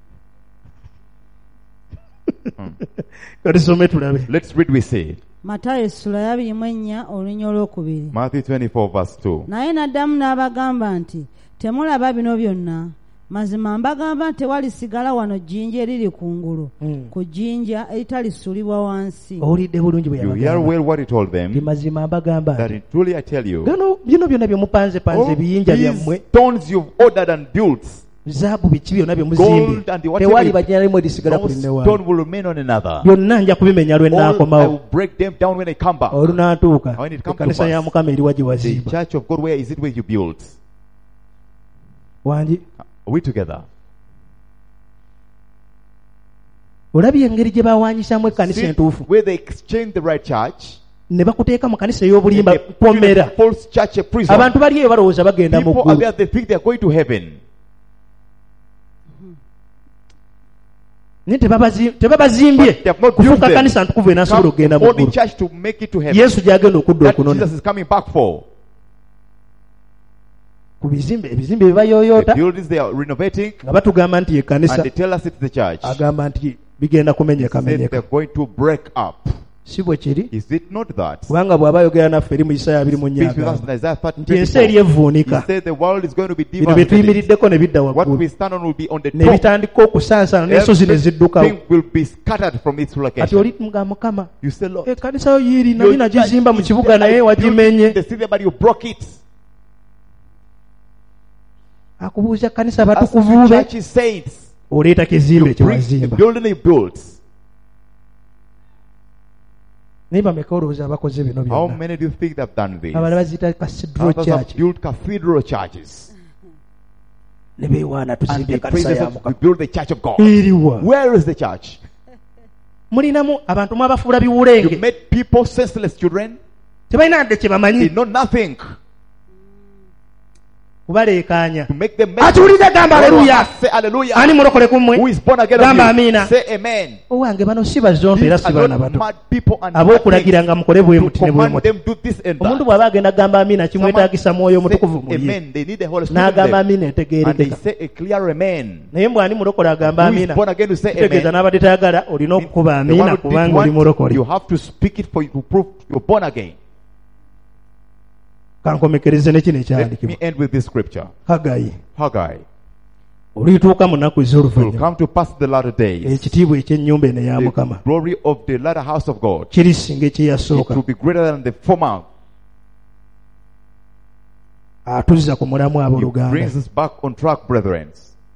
[SPEAKER 2] Katusome tulabe.
[SPEAKER 1] Let's read, we say.
[SPEAKER 3] matayo essula y'abiri mu ennya olunya olwokubiri.
[SPEAKER 1] Matthew twenty-four verse two.
[SPEAKER 3] naye n'addamu n'abagamba nti temulaba bino byonna. mazima mbagamba nti tewalisigala wano jjinja eriri kungulu
[SPEAKER 2] Mm.
[SPEAKER 3] ku jjinja eritalisulibwa wansi.
[SPEAKER 2] Owulidde bulungi bwe
[SPEAKER 1] You hear
[SPEAKER 2] yabagamba.
[SPEAKER 1] well what he told
[SPEAKER 2] Ndi
[SPEAKER 1] them.
[SPEAKER 2] mazima mbagamba
[SPEAKER 1] That
[SPEAKER 2] nti
[SPEAKER 1] it, truly I tell you,
[SPEAKER 2] gano bino byonna bye mupanze panze
[SPEAKER 1] all
[SPEAKER 2] ebiyinja
[SPEAKER 1] these
[SPEAKER 2] byammwe
[SPEAKER 1] stones you've ordered and built,
[SPEAKER 2] zaabu biki byonna bye
[SPEAKER 1] gold
[SPEAKER 2] muzimbye
[SPEAKER 1] and whatever
[SPEAKER 2] tewali
[SPEAKER 1] you-
[SPEAKER 2] bajjana limu erisigala
[SPEAKER 1] no
[SPEAKER 2] ku linnewaani.
[SPEAKER 1] stone will remain on another.
[SPEAKER 2] byonna nja kubimenya lwe
[SPEAKER 1] All, I
[SPEAKER 2] nnaakomawo.
[SPEAKER 1] will break them down when I come back.
[SPEAKER 2] Olunaatuuka
[SPEAKER 1] When it come to
[SPEAKER 2] ekkanisa
[SPEAKER 1] pass.
[SPEAKER 2] ya Mukama eriwa gye
[SPEAKER 1] The
[SPEAKER 2] wazimba.
[SPEAKER 1] church of God, where is it where you built?
[SPEAKER 2] Wangi
[SPEAKER 1] Are we together?
[SPEAKER 2] olabye engeri gye bawanyisamu ekkanisa
[SPEAKER 1] See,
[SPEAKER 2] entuufu
[SPEAKER 1] where they exchange the right church,
[SPEAKER 2] ne bakuteeka mu kanisa
[SPEAKER 1] and
[SPEAKER 2] ey'obulimba
[SPEAKER 1] they put you in
[SPEAKER 2] pomera.
[SPEAKER 1] a false church, a prison.
[SPEAKER 2] Abantu bali eyo balowooza bagenda mu
[SPEAKER 1] People are
[SPEAKER 2] ggulu.
[SPEAKER 1] there, they think they are going to heaven.
[SPEAKER 2] naye tebabazi- tebabazimbye
[SPEAKER 1] But they have not built
[SPEAKER 2] kufuuka
[SPEAKER 1] them.
[SPEAKER 2] kanisa ntukuvu enasobola
[SPEAKER 1] Come
[SPEAKER 2] okugenda mu
[SPEAKER 1] for the
[SPEAKER 2] ggulu.
[SPEAKER 1] church to make it to heaven.
[SPEAKER 2] Yesu gy'agenda okudda
[SPEAKER 1] That
[SPEAKER 2] okunona.
[SPEAKER 1] Jesus is coming back for.
[SPEAKER 2] Ku bizimbe ebizimbe bye bayooyoota
[SPEAKER 1] The buildings they are renovating,
[SPEAKER 2] nga batugamba nti ye
[SPEAKER 1] and
[SPEAKER 2] kanisa,
[SPEAKER 1] they tell us it's the church.
[SPEAKER 2] agamba nti bigenda kumenyeka
[SPEAKER 1] Said
[SPEAKER 2] menyeka.
[SPEAKER 1] they're going to break up.
[SPEAKER 2] Si bwe kiri,
[SPEAKER 1] Is it not that?
[SPEAKER 2] kubanga bw'aba ayogera naffe eri mu Isaya abiri mu nnya
[SPEAKER 1] Speaks with us in
[SPEAKER 2] agamba
[SPEAKER 1] Isaiah
[SPEAKER 2] nti ensi eri
[SPEAKER 1] thirty. He
[SPEAKER 2] evvuunika,
[SPEAKER 1] said the world is going to be
[SPEAKER 2] bino bye
[SPEAKER 1] divided.
[SPEAKER 2] tuyimiriddeko ne bidda
[SPEAKER 1] What
[SPEAKER 2] waggulu,
[SPEAKER 1] we stand on will be on the
[SPEAKER 2] ne
[SPEAKER 1] top.
[SPEAKER 2] bitandika okusansana n'ensozi ne ziddukawo.
[SPEAKER 1] Everything will be scattered from its
[SPEAKER 2] Kati
[SPEAKER 1] location.
[SPEAKER 2] oli nga Mukama,
[SPEAKER 1] You say, Lord,
[SPEAKER 2] ekkanisa yo yiiri
[SPEAKER 1] your
[SPEAKER 2] nali nagizimba mu
[SPEAKER 1] church is
[SPEAKER 2] kibuga
[SPEAKER 1] there,
[SPEAKER 2] naye
[SPEAKER 1] I built
[SPEAKER 2] wagimenye.
[SPEAKER 1] the city, but you broke it.
[SPEAKER 2] Akubuuza kanisa
[SPEAKER 1] As
[SPEAKER 2] batukuvu
[SPEAKER 1] you
[SPEAKER 2] be,
[SPEAKER 1] church is saints,
[SPEAKER 2] oleeta kizimbe
[SPEAKER 1] you
[SPEAKER 2] kye
[SPEAKER 1] bring the
[SPEAKER 2] wazimba.
[SPEAKER 1] building you built.
[SPEAKER 2] Naye bameka olowooza abakoze bino
[SPEAKER 1] How
[SPEAKER 2] byonna?
[SPEAKER 1] many do you think they've done this?
[SPEAKER 2] Abalala baziyita cathedral
[SPEAKER 1] Others
[SPEAKER 2] church,
[SPEAKER 1] have built cathedral churches.
[SPEAKER 2] ne beewaana
[SPEAKER 1] And
[SPEAKER 2] tuzimbe
[SPEAKER 1] they praise
[SPEAKER 2] kanisa ya
[SPEAKER 1] themselves, we
[SPEAKER 2] Mukama.
[SPEAKER 1] build the church of God.
[SPEAKER 2] Eriwa.
[SPEAKER 1] Where is the church?
[SPEAKER 2] Mulinamu abantu mwabafuula
[SPEAKER 1] You
[SPEAKER 2] biwulenge,
[SPEAKER 1] made people senseless children.
[SPEAKER 2] tebalina nde kye
[SPEAKER 1] They
[SPEAKER 2] bamanyi
[SPEAKER 1] know nothing.
[SPEAKER 2] kubaleekaanya.
[SPEAKER 1] To make them make
[SPEAKER 2] Atuwulidde gamba haleluya.
[SPEAKER 1] Say hallelujah.
[SPEAKER 2] Ani mulokole ku mmwe?
[SPEAKER 1] Who is born again
[SPEAKER 2] Gamba
[SPEAKER 1] of you?
[SPEAKER 2] amina.
[SPEAKER 1] Say amen.
[SPEAKER 2] Owange bano si bazompe era
[SPEAKER 1] These
[SPEAKER 2] si
[SPEAKER 1] are
[SPEAKER 2] baana
[SPEAKER 1] not
[SPEAKER 2] bato,
[SPEAKER 1] mad people and
[SPEAKER 2] ab'okulagira nga mukole bwe
[SPEAKER 1] to
[SPEAKER 2] muti ne bwe
[SPEAKER 1] command
[SPEAKER 2] muti.
[SPEAKER 1] them do this and
[SPEAKER 2] Omuntu
[SPEAKER 1] that.
[SPEAKER 2] bw'aba agenda gamba amina kimwetaagisa mwoyo
[SPEAKER 1] Say
[SPEAKER 2] mutukuvu mu ye,
[SPEAKER 1] amen. They need the Holy Spirit in
[SPEAKER 2] n'agamba
[SPEAKER 1] them.
[SPEAKER 2] amina
[SPEAKER 1] And they
[SPEAKER 2] etegeerekeka.
[SPEAKER 1] say a clear amen.
[SPEAKER 2] Naye mbw ani mulokole agamba
[SPEAKER 1] Who is
[SPEAKER 2] amina,
[SPEAKER 1] born again to say
[SPEAKER 2] kitegeeza
[SPEAKER 1] amen?
[SPEAKER 2] n'abadde tayagala olina okukuba
[SPEAKER 1] The one
[SPEAKER 2] amina
[SPEAKER 1] who did
[SPEAKER 2] kubanga oli
[SPEAKER 1] want,
[SPEAKER 2] mulokole.
[SPEAKER 1] you have to speak it for you to prove you're born again.
[SPEAKER 2] Kankomekereze ne kino
[SPEAKER 1] Let me
[SPEAKER 2] ekyandikibwa.
[SPEAKER 1] end with this scripture.
[SPEAKER 2] Haggayi,
[SPEAKER 1] Haggai.
[SPEAKER 2] olituuka mu nnaku
[SPEAKER 1] It will
[SPEAKER 2] ez'oluvannyuma,
[SPEAKER 1] come to pass the latter days.
[SPEAKER 2] ekitiibwa eky'ennyumba eno eya
[SPEAKER 1] The
[SPEAKER 2] Mukama
[SPEAKER 1] glory of the latter house of God.
[SPEAKER 2] kirisinga
[SPEAKER 1] It will
[SPEAKER 2] ekyeyasooka.
[SPEAKER 1] be greater than the former.
[SPEAKER 2] atuzza ku mulamu
[SPEAKER 1] He
[SPEAKER 2] abooluganda.
[SPEAKER 1] brings us back on track, brethren.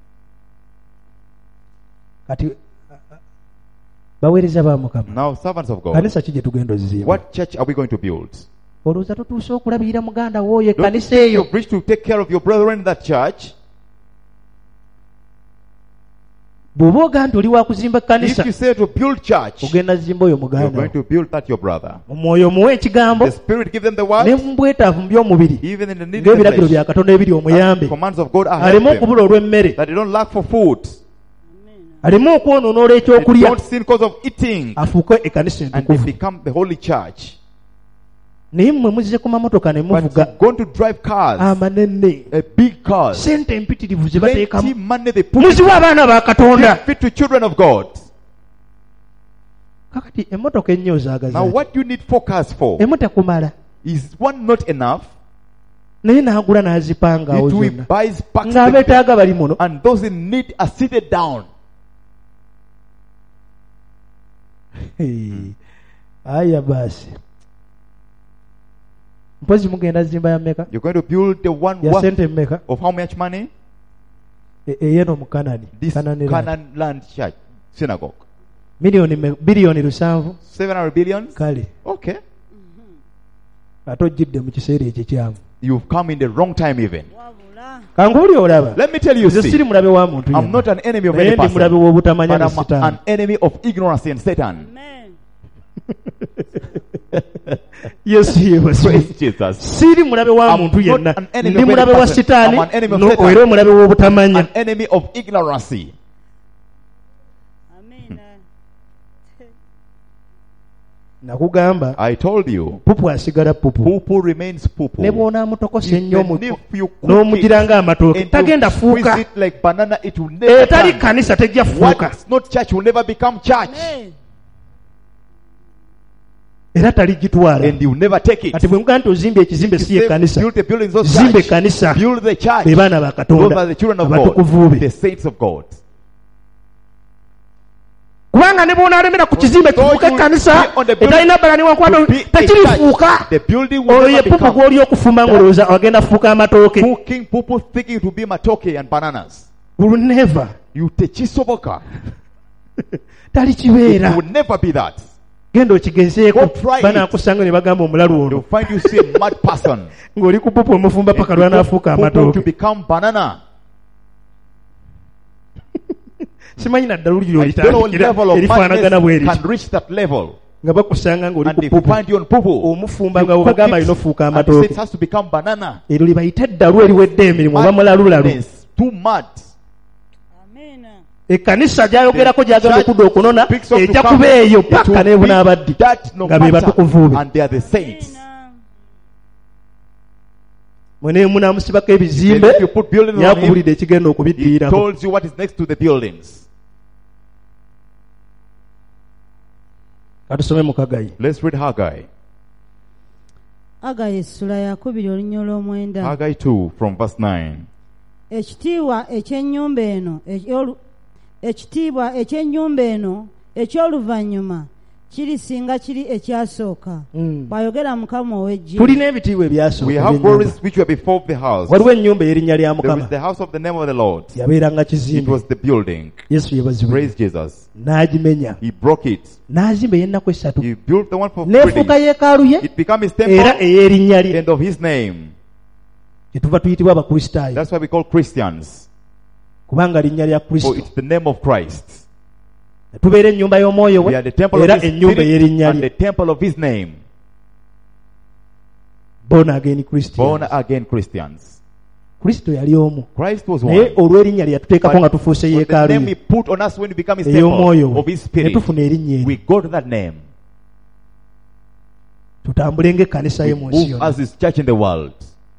[SPEAKER 2] Kati baweereza ba Mukama.
[SPEAKER 1] Now, servants of God,
[SPEAKER 2] Kanisa ki gye tugenda ozizimba?
[SPEAKER 1] what church are we going to build?
[SPEAKER 2] Olowooza tutuuse okulabirira muganda w'oyo
[SPEAKER 1] Don't you
[SPEAKER 2] ekkanisa
[SPEAKER 1] think
[SPEAKER 2] eyo?
[SPEAKER 1] you've reached to take care of your brethren in that church?
[SPEAKER 2] Bw'oba oga nti oli wa kuzimba ekkanisa,
[SPEAKER 1] If you say to build church,
[SPEAKER 2] ogenda zimba oyo
[SPEAKER 1] you're
[SPEAKER 2] muganda
[SPEAKER 1] going
[SPEAKER 2] wo.
[SPEAKER 1] to build that your brother.
[SPEAKER 2] Omwoyo muwe ekigambo
[SPEAKER 1] The Spirit give them the
[SPEAKER 2] ne
[SPEAKER 1] word,
[SPEAKER 2] mu bwetaavu mu by'omubiri
[SPEAKER 1] even in the need of the
[SPEAKER 2] ng'ebiragiro
[SPEAKER 1] flesh.
[SPEAKER 2] bya Katonda ebiri omuyambe,
[SPEAKER 1] Commands of God are
[SPEAKER 2] aleme
[SPEAKER 1] help them,
[SPEAKER 2] okubula olw'emmere,
[SPEAKER 1] that they don't lack for food,
[SPEAKER 2] aleme okwonoona
[SPEAKER 1] they
[SPEAKER 2] olw'ekyokulya,
[SPEAKER 1] don't sin because of eating,
[SPEAKER 2] afuuke ekkanisa
[SPEAKER 1] and they
[SPEAKER 2] entukuvu.
[SPEAKER 1] become the holy church.
[SPEAKER 2] Naye mmwe muzze ku mamotoka ne
[SPEAKER 1] But
[SPEAKER 2] muvuga
[SPEAKER 1] you're going to drive cars,
[SPEAKER 2] amanene,
[SPEAKER 1] a big cars,
[SPEAKER 2] sente empitirivu ze
[SPEAKER 1] plenty
[SPEAKER 2] bateekamu,
[SPEAKER 1] money they put
[SPEAKER 2] muziwa
[SPEAKER 1] into
[SPEAKER 2] abaana ba Katonda.
[SPEAKER 1] it, fit to children of God.
[SPEAKER 2] Kakati emmotoka ennyo
[SPEAKER 1] Now,
[SPEAKER 2] ozaagaza,
[SPEAKER 1] what you need four cars for?
[SPEAKER 2] emu tekumala,
[SPEAKER 1] Is one not enough?
[SPEAKER 2] naye n'agula n'azipangawo
[SPEAKER 1] It will
[SPEAKER 2] zonna,
[SPEAKER 1] buys packs them,
[SPEAKER 2] ng'abeetaaga bali muno.
[SPEAKER 1] and those in need are seated down.
[SPEAKER 2] Hey. Aya basi, mpozi mugenda zimba ya mmeka?
[SPEAKER 1] You're going to build the one
[SPEAKER 2] Ya
[SPEAKER 1] worth
[SPEAKER 2] sente mmeka?
[SPEAKER 1] of how much money?
[SPEAKER 2] E- eyeno mu Kanani,
[SPEAKER 1] This
[SPEAKER 2] Kanani land.
[SPEAKER 1] Canaan land church synagogue.
[SPEAKER 2] Miliyoni me- biliyoni lusanvu.
[SPEAKER 1] Seven hundred billions.
[SPEAKER 2] Kale
[SPEAKER 1] Okay.
[SPEAKER 2] ate ojjidde mu kiseera ekyo kyamu.
[SPEAKER 1] You've come in the wrong time even.
[SPEAKER 3] wabula
[SPEAKER 2] Kanguuli olaba,
[SPEAKER 1] Let me tell you,
[SPEAKER 2] nze
[SPEAKER 1] see,
[SPEAKER 2] siri mulabe wa muntu
[SPEAKER 1] I'm
[SPEAKER 2] yenna,
[SPEAKER 1] not an enemy of
[SPEAKER 2] naye
[SPEAKER 1] any
[SPEAKER 2] ndi mulabe
[SPEAKER 1] person,
[SPEAKER 2] w'obutamanya
[SPEAKER 1] but
[SPEAKER 2] ne
[SPEAKER 1] I'm
[SPEAKER 2] Setaani.
[SPEAKER 1] an enemy of ignorance and Satan.
[SPEAKER 3] amen
[SPEAKER 2] Yesu yeebazibwe.
[SPEAKER 1] Praise Jesus.
[SPEAKER 2] Siri mulabe wa
[SPEAKER 1] I'm
[SPEAKER 2] muntu
[SPEAKER 1] not
[SPEAKER 2] yenna,
[SPEAKER 1] an enemy
[SPEAKER 2] ndi
[SPEAKER 1] of any
[SPEAKER 2] mulabe wa
[SPEAKER 1] person.
[SPEAKER 2] Setaani,
[SPEAKER 1] I'm an enemy of
[SPEAKER 2] no-
[SPEAKER 1] Satan.
[SPEAKER 2] era omulabe w'obutamanya.
[SPEAKER 1] An enemy of ignorancy.
[SPEAKER 3] amen
[SPEAKER 2] Nakugamba
[SPEAKER 1] I told you,
[SPEAKER 2] pupu asigala pupu,
[SPEAKER 1] poo-poo remains poo-poo.
[SPEAKER 2] ne bw'onaamutokosa ennyo
[SPEAKER 1] Even
[SPEAKER 2] mu-
[SPEAKER 1] if you cook
[SPEAKER 2] n'omugira ng'amatooke,
[SPEAKER 1] and
[SPEAKER 2] tagenda
[SPEAKER 1] you squeeze
[SPEAKER 2] fuuka.
[SPEAKER 1] it like banana, it will never
[SPEAKER 2] Etali
[SPEAKER 1] turn.
[SPEAKER 2] kanisa tejja fuuka,
[SPEAKER 1] What's not church will never become church,
[SPEAKER 3] amen
[SPEAKER 2] era taligitwala.
[SPEAKER 1] and you never take it.
[SPEAKER 2] Kati bwe mugamba nti ozimba ekizimbe
[SPEAKER 1] You
[SPEAKER 2] si ye
[SPEAKER 1] say,
[SPEAKER 2] kanisa,
[SPEAKER 1] build the buildings of
[SPEAKER 2] zimba
[SPEAKER 1] church.
[SPEAKER 2] ekkanisa,
[SPEAKER 1] Build the church.
[SPEAKER 2] be baana ba
[SPEAKER 1] Those are
[SPEAKER 2] Katonda,
[SPEAKER 1] the children of
[SPEAKER 2] abatukuvu
[SPEAKER 1] God,
[SPEAKER 2] be.
[SPEAKER 1] the saints of God.
[SPEAKER 2] Kubanga ne bw'onaalemera ku kizimbe
[SPEAKER 1] So
[SPEAKER 2] kifuuka
[SPEAKER 1] you
[SPEAKER 2] ekkanisa
[SPEAKER 1] be on the building
[SPEAKER 2] etalina bbala newankwato
[SPEAKER 1] to be a
[SPEAKER 2] tekirifuuka,
[SPEAKER 1] church. The building will
[SPEAKER 2] olwo
[SPEAKER 1] never
[SPEAKER 2] ye pupu
[SPEAKER 1] become
[SPEAKER 2] gw'oli okufumba ng'olowooza agenda fuuka amatooke.
[SPEAKER 1] cooking people thinking to be matoke and bananas.
[SPEAKER 2] Will never.
[SPEAKER 1] You techisoboka.
[SPEAKER 2] Tali
[SPEAKER 1] It
[SPEAKER 2] kibeera.
[SPEAKER 1] will never be that.
[SPEAKER 2] Genda okigezeeko,
[SPEAKER 1] Go try it.
[SPEAKER 2] banaakusanga ne bagamba omulalu
[SPEAKER 1] You'll
[SPEAKER 2] ono
[SPEAKER 1] find you see a mad person.
[SPEAKER 2] ng'oli ku pupu omufumba paka
[SPEAKER 1] And you
[SPEAKER 2] lwanaafuuka
[SPEAKER 1] put people to
[SPEAKER 2] amatooke.
[SPEAKER 1] become banana.
[SPEAKER 2] Simanyi naddala olugiro
[SPEAKER 1] I don't know what
[SPEAKER 2] litandikira
[SPEAKER 1] level of
[SPEAKER 2] erifaanagana bwe
[SPEAKER 1] madness
[SPEAKER 2] riti,
[SPEAKER 1] can reach that level.
[SPEAKER 2] nga bakusanga ng'oli
[SPEAKER 1] And
[SPEAKER 2] ku
[SPEAKER 1] they
[SPEAKER 2] pupu
[SPEAKER 1] find you on poo-poo.
[SPEAKER 2] omufumba
[SPEAKER 1] You
[SPEAKER 2] nga bwe
[SPEAKER 1] cook
[SPEAKER 2] bagamba
[SPEAKER 1] it,
[SPEAKER 2] alina ofuuka
[SPEAKER 1] and they say it
[SPEAKER 2] amatooke.
[SPEAKER 1] has to become banana.
[SPEAKER 2] Eryo libayita eddalu eriwedde emirimu oba mulalulalu.
[SPEAKER 1] Madness. Too mad.
[SPEAKER 3] amen
[SPEAKER 2] Ekkanisa gy'ayogerako gy'agenda okudda okunona
[SPEAKER 1] Picks up to
[SPEAKER 2] ejja
[SPEAKER 1] come.
[SPEAKER 2] kuba eyo
[SPEAKER 1] It
[SPEAKER 2] paka
[SPEAKER 1] will
[SPEAKER 2] ne
[SPEAKER 1] be
[SPEAKER 2] bunaabaddi
[SPEAKER 1] that no
[SPEAKER 2] nga be
[SPEAKER 1] matter.
[SPEAKER 2] batukuvu be.
[SPEAKER 1] And they are the saints.
[SPEAKER 3] amen
[SPEAKER 2] Mwene munaamusibako
[SPEAKER 1] Then
[SPEAKER 2] ebizimbe
[SPEAKER 1] if you put buildings on him,
[SPEAKER 2] yakubulidde ekigenda
[SPEAKER 1] he
[SPEAKER 2] okubiddiirako.
[SPEAKER 1] tells you what is next to the buildings.
[SPEAKER 2] Katusome mu Kagayi.
[SPEAKER 1] Let's read Haggai.
[SPEAKER 3] Haggai essula yakubiri olunya olw'omwenda.
[SPEAKER 1] Haggai two from verse nine.
[SPEAKER 3] Ekitiibwa eky'ennyumba eno eky'olu- ekitiibwa eky'ennyumba eno eky'oluvannyuma kirisinga kiri ekyasooka,
[SPEAKER 2] Mm.
[SPEAKER 3] bw'ayogera Mukama ow'eggye.
[SPEAKER 2] Tulina ebitiibwa ebyasooka
[SPEAKER 1] We have
[SPEAKER 2] eby'ennyumba.
[SPEAKER 1] glories which were before the house.
[SPEAKER 2] Waliwo ennyumba ey'erinnya lya
[SPEAKER 1] There was
[SPEAKER 2] Mukama
[SPEAKER 1] the house of the name of the Lord.
[SPEAKER 2] yabeeranga
[SPEAKER 1] It
[SPEAKER 2] kizimbe.
[SPEAKER 1] was the building.
[SPEAKER 2] Yesu yeebazibwe.
[SPEAKER 1] Praise Jesus.
[SPEAKER 2] N'agimenya,
[SPEAKER 1] He broke it.
[SPEAKER 2] n'azimba ey'ennaku esatu,
[SPEAKER 1] He built the one for
[SPEAKER 2] n'efuuka
[SPEAKER 1] freedom.
[SPEAKER 2] yeekaalu ye
[SPEAKER 1] It became his
[SPEAKER 2] era
[SPEAKER 1] temple
[SPEAKER 2] ey'erinnya lye.
[SPEAKER 1] and of his name.
[SPEAKER 2] Kyetuva tuyitibwa Abakristaayo
[SPEAKER 1] That's why we call Christians.
[SPEAKER 2] kubanga linnya lya
[SPEAKER 1] For
[SPEAKER 2] Kristo.
[SPEAKER 1] it's the name of Christ.
[SPEAKER 2] Tubeera ennyumba y'omwoyo
[SPEAKER 1] We
[SPEAKER 2] we
[SPEAKER 1] are the temple
[SPEAKER 2] era
[SPEAKER 1] of his
[SPEAKER 2] ennyumba
[SPEAKER 1] spirit
[SPEAKER 2] ey'erinnya
[SPEAKER 1] and the
[SPEAKER 2] lye.
[SPEAKER 1] temple of his name.
[SPEAKER 2] Born again Christian.
[SPEAKER 1] Born again Christians.
[SPEAKER 2] Kristo yali omu,
[SPEAKER 1] Christ was
[SPEAKER 2] naye
[SPEAKER 1] one.
[SPEAKER 2] olw'erinnya lye yatuteekako nga tufuuse
[SPEAKER 1] But the
[SPEAKER 2] yeekaalu
[SPEAKER 1] name
[SPEAKER 2] ye
[SPEAKER 1] he put on us when we become his
[SPEAKER 2] ey'omwoyo
[SPEAKER 1] temple
[SPEAKER 2] we,
[SPEAKER 1] of his
[SPEAKER 2] ne
[SPEAKER 1] spirit.
[SPEAKER 2] tufuna erinnya
[SPEAKER 1] We
[SPEAKER 2] eri,
[SPEAKER 1] go to that name.
[SPEAKER 2] tutambule ng'ekkanisa ye
[SPEAKER 1] We
[SPEAKER 2] mu nsi
[SPEAKER 1] move
[SPEAKER 2] yonna.
[SPEAKER 1] as his church in the world.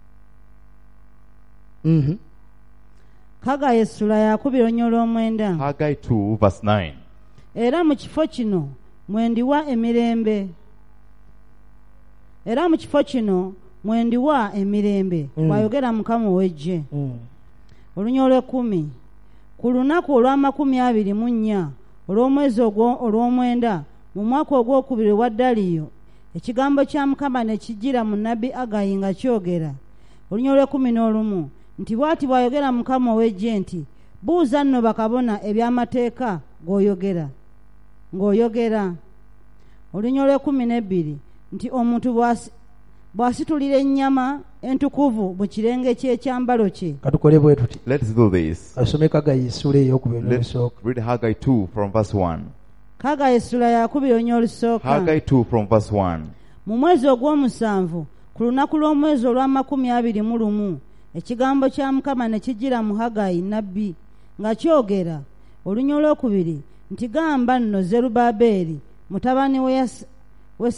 [SPEAKER 2] Mhm.
[SPEAKER 3] Haggai essula yakubiri olunya olw'omwenda.
[SPEAKER 1] Haggai two verse nine.
[SPEAKER 3] Era mu kifo kino mwendiwa emirembe. Era mu kifo kino mwendiwa emirembe,
[SPEAKER 2] Mm.
[SPEAKER 3] bw'ayogera Mukama ow'eggye.
[SPEAKER 2] Mm.
[SPEAKER 3] Olunya olw'ekkumi. Ku lunaku olw'amakumi abiri mu nnya olw'omwezi ogwo- olw'omwenda mu mwaka ogwokubiri wa Daliyo, ekigambo kya Mukama ne kijjira mu nnabbi Haggai nga kyogera. olunya olw'ekumi n'olumu nti bw'ati bw'ayogera Mukama ow'eggye nti buuza nno bakabona eby'amateeka g'oyogera ng'oyogera. olunya olw'ekumi n'ebbiri nti omuntu bw'asi bw'asitulira ennyama entukuvu mu kirenge ky'ekyambalo kye.
[SPEAKER 2] Katukole bwe tuti.
[SPEAKER 1] Let's do this.
[SPEAKER 2] Asome Kagayi essula ey'okubiri
[SPEAKER 1] Let's
[SPEAKER 2] n'olusooka.
[SPEAKER 1] read Haggai two from verse one.
[SPEAKER 3] Kagayi essula yakubiri olunya olusooka.
[SPEAKER 1] Haggai two from verse one.
[SPEAKER 3] mu mwezi ogw'omusanvu ku lunaku lw'omwezi olw'amakumi abiri mu lumu ekigambo kya Mukama ne kijjira mu Haggayi nnabbi nga kyogera. olunya olwokubiri nti gamba nno Zerubbaberi mutabani we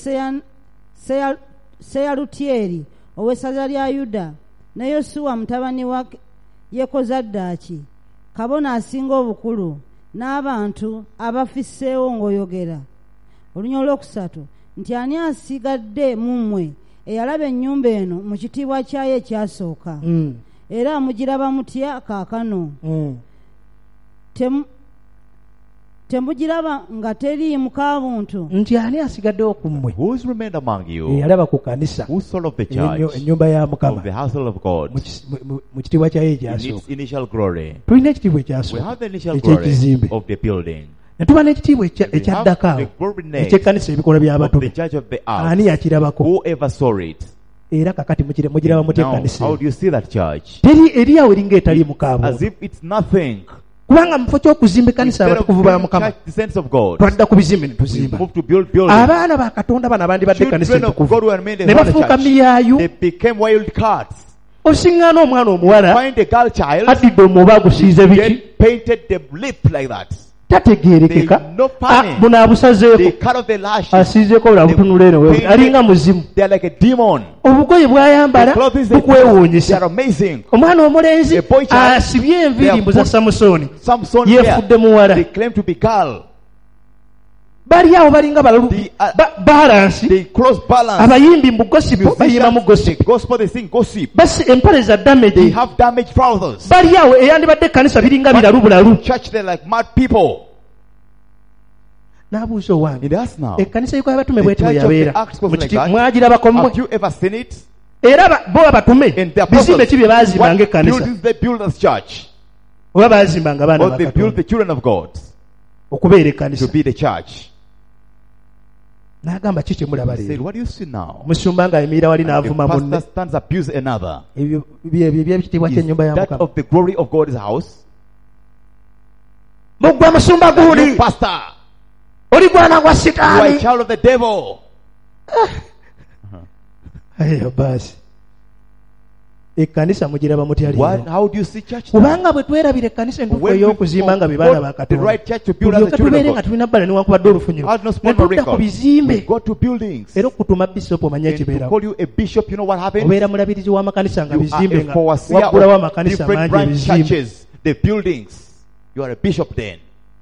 [SPEAKER 3] Seyalutyeri ow'essaza lya Yuda ne Yosuwa mutabani wa Yekozadaaki kabona asinga obukulu n'abantu abafisseewo ng'oyogera. olunya olwokusatu nti ani asigadde mu mmwe eyalaba ennyumba eno mu kitiibwa kyayo ekyasooka
[SPEAKER 2] Mm.
[SPEAKER 3] era mugiraba mutya kaakano?
[SPEAKER 2] Mm.
[SPEAKER 3] Tem- temugiraba nga teriimuka buntu?
[SPEAKER 2] Nti ani asigaddewo ku mmwe
[SPEAKER 1] Who's remained among you?
[SPEAKER 2] eyalaba ku kanisa
[SPEAKER 1] Who's soul of the
[SPEAKER 2] Enyo-
[SPEAKER 1] church?
[SPEAKER 2] ennyumba ya
[SPEAKER 1] Of
[SPEAKER 2] Mukama
[SPEAKER 1] the household of God?
[SPEAKER 2] mu kis- mu- mu- mu kitiibwa kyayo
[SPEAKER 1] In its
[SPEAKER 2] ekyasooka.
[SPEAKER 1] initial glory.
[SPEAKER 2] Tulina ekitiibwa
[SPEAKER 1] We
[SPEAKER 2] ekyasooka
[SPEAKER 1] have the initial glory
[SPEAKER 2] eky'ekizimbe,
[SPEAKER 1] of the building.
[SPEAKER 2] ne tuba n'ekitiibwa ekya-
[SPEAKER 1] We have
[SPEAKER 2] ekyaddako awo
[SPEAKER 1] the glory next
[SPEAKER 2] eky'ekkanisa ebikolwa
[SPEAKER 1] of the
[SPEAKER 2] by'abatume.
[SPEAKER 1] church of the
[SPEAKER 2] Ani
[SPEAKER 1] earth.
[SPEAKER 2] yakirabako?
[SPEAKER 1] Whoever saw it.
[SPEAKER 2] Era kakati mugire- mugiraba mutya
[SPEAKER 1] Now,
[SPEAKER 2] ekkanisa
[SPEAKER 1] how
[SPEAKER 2] eyo?
[SPEAKER 1] do you see that church?
[SPEAKER 2] Teri eri awo eringa etali mukaabu,
[SPEAKER 1] As if it's nothing.
[SPEAKER 2] kubanga mu kifo ky'okuzimba ekkanisa
[SPEAKER 1] Instead of
[SPEAKER 2] abatukuvu ba
[SPEAKER 1] building
[SPEAKER 2] Mukama
[SPEAKER 1] church, the saints of God,
[SPEAKER 2] twadda ku bizimbe ne
[SPEAKER 1] we
[SPEAKER 2] tuzimba.
[SPEAKER 1] moved to build buildings.
[SPEAKER 2] Abaana ba Katonda bano abandibadde ekkanisa
[SPEAKER 1] Children of God
[SPEAKER 2] entukuvu
[SPEAKER 1] were made
[SPEAKER 2] ne
[SPEAKER 1] a holy
[SPEAKER 2] bafuuka
[SPEAKER 1] church.
[SPEAKER 2] miyaayu.
[SPEAKER 1] They became wild cats.
[SPEAKER 2] Osiŋŋaana omwana omuwala
[SPEAKER 1] Find a girl child,
[SPEAKER 2] addidde omuba agusiize biki
[SPEAKER 1] get painted the lip like that.
[SPEAKER 2] tategeerekeka.
[SPEAKER 1] They no
[SPEAKER 2] Ah,
[SPEAKER 1] panic.
[SPEAKER 2] buno
[SPEAKER 1] They
[SPEAKER 2] abusazeeko
[SPEAKER 1] cut off their lashes.
[SPEAKER 2] asiizeeko bula butunula eno wewe. alinga muzimu.
[SPEAKER 1] They are like a demon.
[SPEAKER 2] Obugoye bw'ayambala
[SPEAKER 1] The clothes they, they
[SPEAKER 2] bukwewuunyisa.
[SPEAKER 1] are amazing.
[SPEAKER 2] Omwana omulenzi
[SPEAKER 1] A boy child,
[SPEAKER 2] asibye
[SPEAKER 1] they
[SPEAKER 2] enviiri
[SPEAKER 1] are
[SPEAKER 2] mbu za
[SPEAKER 1] put-
[SPEAKER 2] Samusoni
[SPEAKER 1] Samson
[SPEAKER 2] yeefudde
[SPEAKER 1] here,
[SPEAKER 2] muwala.
[SPEAKER 1] they claim to be girl.
[SPEAKER 2] Bali awo balinga balalu
[SPEAKER 1] The, uh,
[SPEAKER 2] ba- balansi.
[SPEAKER 1] They close balance.
[SPEAKER 2] Abayimbi mu gosipu bayimba mu
[SPEAKER 1] Musicians,
[SPEAKER 2] gosipu.
[SPEAKER 1] the gospel they sing gossip.
[SPEAKER 2] Basi empale za
[SPEAKER 1] They
[SPEAKER 2] damage.
[SPEAKER 1] have damaged trousers.
[SPEAKER 2] Bali awo eyandibadde ekkanisa biringa biralu bulalu.
[SPEAKER 1] Church, they're like mad people.
[SPEAKER 2] N'abuuza owange.
[SPEAKER 1] It is now.
[SPEAKER 2] Ekkanisa y'okuba abatume
[SPEAKER 1] The
[SPEAKER 2] bwetyo
[SPEAKER 1] church of the
[SPEAKER 2] yabeera.
[SPEAKER 1] Acts was
[SPEAKER 2] Mu
[SPEAKER 1] like
[SPEAKER 2] kiti-
[SPEAKER 1] that.
[SPEAKER 2] mwagirabako mmwe.
[SPEAKER 1] Have you ever seen it?
[SPEAKER 2] Era ba- bo abatume
[SPEAKER 1] In the apostles,
[SPEAKER 2] bizimbe ki bye baazimbanga
[SPEAKER 1] what
[SPEAKER 2] ekkanisa
[SPEAKER 1] buildings they build as church?
[SPEAKER 2] oba baazimbanga abaana
[SPEAKER 1] Or
[SPEAKER 2] ba
[SPEAKER 1] they build the
[SPEAKER 2] Katonda
[SPEAKER 1] children of God
[SPEAKER 2] okubeera
[SPEAKER 1] to
[SPEAKER 2] ekkanisa.
[SPEAKER 1] be the church.
[SPEAKER 2] N'agamba ki kye mulaba
[SPEAKER 1] He said,
[SPEAKER 2] leero?
[SPEAKER 1] what do you see now?
[SPEAKER 2] Omusumba ng'ayimirira wali
[SPEAKER 1] The
[SPEAKER 2] n'avuma munne.
[SPEAKER 1] pastor stands abuse another.
[SPEAKER 2] Ebyo byebyo by'ekitiibwa
[SPEAKER 1] Is
[SPEAKER 2] ky'ennyumba ya
[SPEAKER 1] that
[SPEAKER 2] Mukama.
[SPEAKER 1] of the glory of God's house?
[SPEAKER 2] Muggwe musumba
[SPEAKER 1] You
[SPEAKER 2] guuli
[SPEAKER 1] pastor,
[SPEAKER 2] oli gwana gwa
[SPEAKER 1] you are a
[SPEAKER 2] sitaani.
[SPEAKER 1] child of the devil.
[SPEAKER 2] Eyo baasi ekkanisa mugiraba mutya
[SPEAKER 1] What?
[SPEAKER 2] leero?
[SPEAKER 1] How do you see church now?
[SPEAKER 2] Kubanga bwe twerabira ekkanisa entuufu
[SPEAKER 1] When we
[SPEAKER 2] ey'okuzimba nga be baana ba
[SPEAKER 1] got the
[SPEAKER 2] Katonda
[SPEAKER 1] right church to build as
[SPEAKER 2] tulyoke
[SPEAKER 1] the children
[SPEAKER 2] tubeere
[SPEAKER 1] of
[SPEAKER 2] nga
[SPEAKER 1] God,
[SPEAKER 2] tulina bbala newankubadde olufunyiro
[SPEAKER 1] has no
[SPEAKER 2] ne
[SPEAKER 1] small
[SPEAKER 2] tudda ku
[SPEAKER 1] miracle. We
[SPEAKER 2] bizimbe
[SPEAKER 1] go to buildings.
[SPEAKER 2] era okutuma bisoopu omanye
[SPEAKER 1] And to
[SPEAKER 2] ekibeerawo.
[SPEAKER 1] call you a bishop, you know what happens?
[SPEAKER 2] Obeera mulabirizi w'amakanisa nga
[SPEAKER 1] You
[SPEAKER 2] bizimbe
[SPEAKER 1] are a
[SPEAKER 2] nga
[SPEAKER 1] overseer
[SPEAKER 2] waggulawo
[SPEAKER 1] of
[SPEAKER 2] amakanisa
[SPEAKER 1] different
[SPEAKER 2] mangi
[SPEAKER 1] branch
[SPEAKER 2] ebizimbe.
[SPEAKER 1] churches, the buildings. You are a bishop then.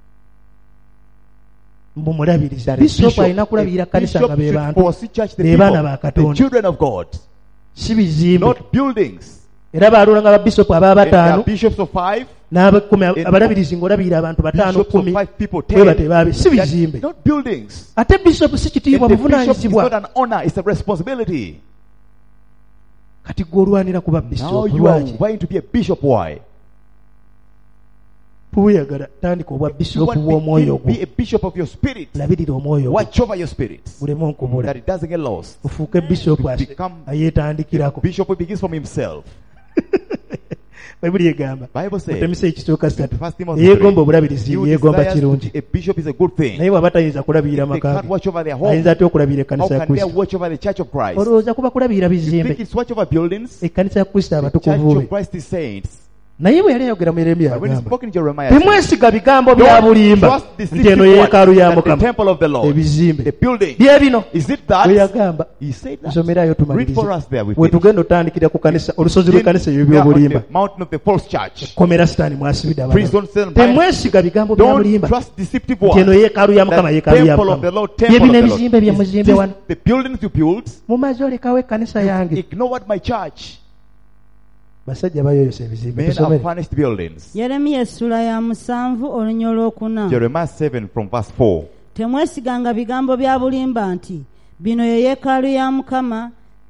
[SPEAKER 2] Mbu mulabirizi
[SPEAKER 1] That a
[SPEAKER 2] bisoopu alina
[SPEAKER 1] bishop,
[SPEAKER 2] kulabirira
[SPEAKER 1] a
[SPEAKER 2] kkanisa
[SPEAKER 1] bishop
[SPEAKER 2] nga be
[SPEAKER 1] should
[SPEAKER 2] bantu
[SPEAKER 1] oversee church, the
[SPEAKER 2] be baana
[SPEAKER 1] people,
[SPEAKER 2] ba
[SPEAKER 1] the
[SPEAKER 2] Katonda
[SPEAKER 1] children of God,
[SPEAKER 2] si bizimbe.
[SPEAKER 1] not buildings.
[SPEAKER 2] Era baalonga babisoopu ababa
[SPEAKER 1] And there are
[SPEAKER 2] bataano
[SPEAKER 1] bishops of five,
[SPEAKER 2] n'abakumi
[SPEAKER 1] And
[SPEAKER 2] abalabirizi ng'olabirira abantu bataano
[SPEAKER 1] bishops of
[SPEAKER 2] kumi
[SPEAKER 1] five people,
[SPEAKER 2] bwe
[SPEAKER 1] ten.
[SPEAKER 2] bate baabe si
[SPEAKER 1] That-
[SPEAKER 2] bizimbe.
[SPEAKER 1] Not buildings.
[SPEAKER 2] Ate bisoopu si
[SPEAKER 1] And
[SPEAKER 2] kitiibwa
[SPEAKER 1] the bishop is not
[SPEAKER 2] buvunaanyizibwa.
[SPEAKER 1] an honor, it's a responsibility.
[SPEAKER 2] Kati gwe olwanira kuba
[SPEAKER 1] Now
[SPEAKER 2] bisoopu
[SPEAKER 1] you are
[SPEAKER 2] lwaki?
[SPEAKER 1] vying to be a bishop. Why?
[SPEAKER 2] Bw'oyagala tandika obwa
[SPEAKER 1] You
[SPEAKER 2] bisoopu
[SPEAKER 1] want
[SPEAKER 2] bw'omwoyo
[SPEAKER 1] to
[SPEAKER 2] gwo.
[SPEAKER 1] be, be a bishop of your spirit.
[SPEAKER 2] Labirira omwoyo gwo
[SPEAKER 1] Watch over your spirit,
[SPEAKER 2] buleme onkubula.
[SPEAKER 1] that it doesn't get lost.
[SPEAKER 2] Ofuuke bisoopu
[SPEAKER 1] To
[SPEAKER 2] ase-
[SPEAKER 1] become
[SPEAKER 2] ayeetandikirako.
[SPEAKER 1] Bishop who begins from himself.
[SPEAKER 2] Bayibuli egamba
[SPEAKER 1] Bible says,
[SPEAKER 2] mutemisa ekisooka ssatu
[SPEAKER 1] First Timothy
[SPEAKER 2] eyeegomba
[SPEAKER 1] three,
[SPEAKER 2] obulabirizi
[SPEAKER 1] he who
[SPEAKER 2] yeegomba
[SPEAKER 1] desires to
[SPEAKER 2] kirungi
[SPEAKER 1] be a bishop is a good thing.
[SPEAKER 2] naye bw'aba tayinza kulabirira
[SPEAKER 1] If they
[SPEAKER 2] maka
[SPEAKER 1] can't
[SPEAKER 2] ge
[SPEAKER 1] watch over their home,
[SPEAKER 2] ayinza atya okulabirira
[SPEAKER 1] how
[SPEAKER 2] ekkanisa ya
[SPEAKER 1] can they
[SPEAKER 2] Kristo?
[SPEAKER 1] watch over the church of Christ?
[SPEAKER 2] Olowooza kuba kulabirira
[SPEAKER 1] You think
[SPEAKER 2] bizimbe
[SPEAKER 1] it's watch over buildings?
[SPEAKER 2] ekkanisa ya Kristo
[SPEAKER 1] The church
[SPEAKER 2] abatukuvu
[SPEAKER 1] of
[SPEAKER 2] be.
[SPEAKER 1] Christ is saints.
[SPEAKER 2] Naye bwe yali ayogera mu Yeremiya
[SPEAKER 1] But when he
[SPEAKER 2] agamba
[SPEAKER 1] spoke in Jeremiah, he said,
[SPEAKER 2] temwesiga bigambo bya
[SPEAKER 1] don't
[SPEAKER 2] bulimba
[SPEAKER 1] trust the
[SPEAKER 2] nti eno
[SPEAKER 1] city
[SPEAKER 2] yeekaalu ya
[SPEAKER 1] that the
[SPEAKER 2] Mukama
[SPEAKER 1] temple of the Lord,
[SPEAKER 2] ebizimbe
[SPEAKER 1] the building.
[SPEAKER 2] bye bino
[SPEAKER 1] Is it
[SPEAKER 2] bwe
[SPEAKER 1] that?
[SPEAKER 2] yagamba.
[SPEAKER 1] He said that.
[SPEAKER 2] Nsomerayo
[SPEAKER 1] Read for
[SPEAKER 2] tumalirize
[SPEAKER 1] us there with
[SPEAKER 2] we
[SPEAKER 1] it.
[SPEAKER 2] tugenda otandikira ku kanisa olusozi lw'ekkanisa
[SPEAKER 1] Begin there on
[SPEAKER 2] y'ebyobulimba
[SPEAKER 1] the mountain of the false church.
[SPEAKER 2] komera sitaani mwasibidde
[SPEAKER 1] Please
[SPEAKER 2] abantu
[SPEAKER 1] don't sell mine.
[SPEAKER 2] temwesiga bigambo bya
[SPEAKER 1] Don't
[SPEAKER 2] bulimba
[SPEAKER 1] trust deceptive
[SPEAKER 2] nti eno
[SPEAKER 1] words.
[SPEAKER 2] yeekaalu ya Mukama
[SPEAKER 1] The
[SPEAKER 2] yeekaalu ya
[SPEAKER 1] temple of the
[SPEAKER 2] Mukama
[SPEAKER 1] Lord,
[SPEAKER 2] bye
[SPEAKER 1] temple of
[SPEAKER 2] bino
[SPEAKER 1] the
[SPEAKER 2] ebizimbe bye
[SPEAKER 1] Lord. Is
[SPEAKER 2] muzimbe
[SPEAKER 1] this
[SPEAKER 2] wano
[SPEAKER 1] the buildings you build?
[SPEAKER 2] mumaze olekawo ekkanisa yange.
[SPEAKER 1] Ignore what my church.
[SPEAKER 2] Basajja bayoyosa ebizimbe
[SPEAKER 1] Men have
[SPEAKER 2] tusomere.
[SPEAKER 1] furnished buildings.
[SPEAKER 3] Yeremiya essula ya musanvu olunya olwokuna.
[SPEAKER 1] Jeremiah seven from verse four.
[SPEAKER 3] Temwesiganga bigambo bya bulimba nti bino ye yeekaalu ya Mukama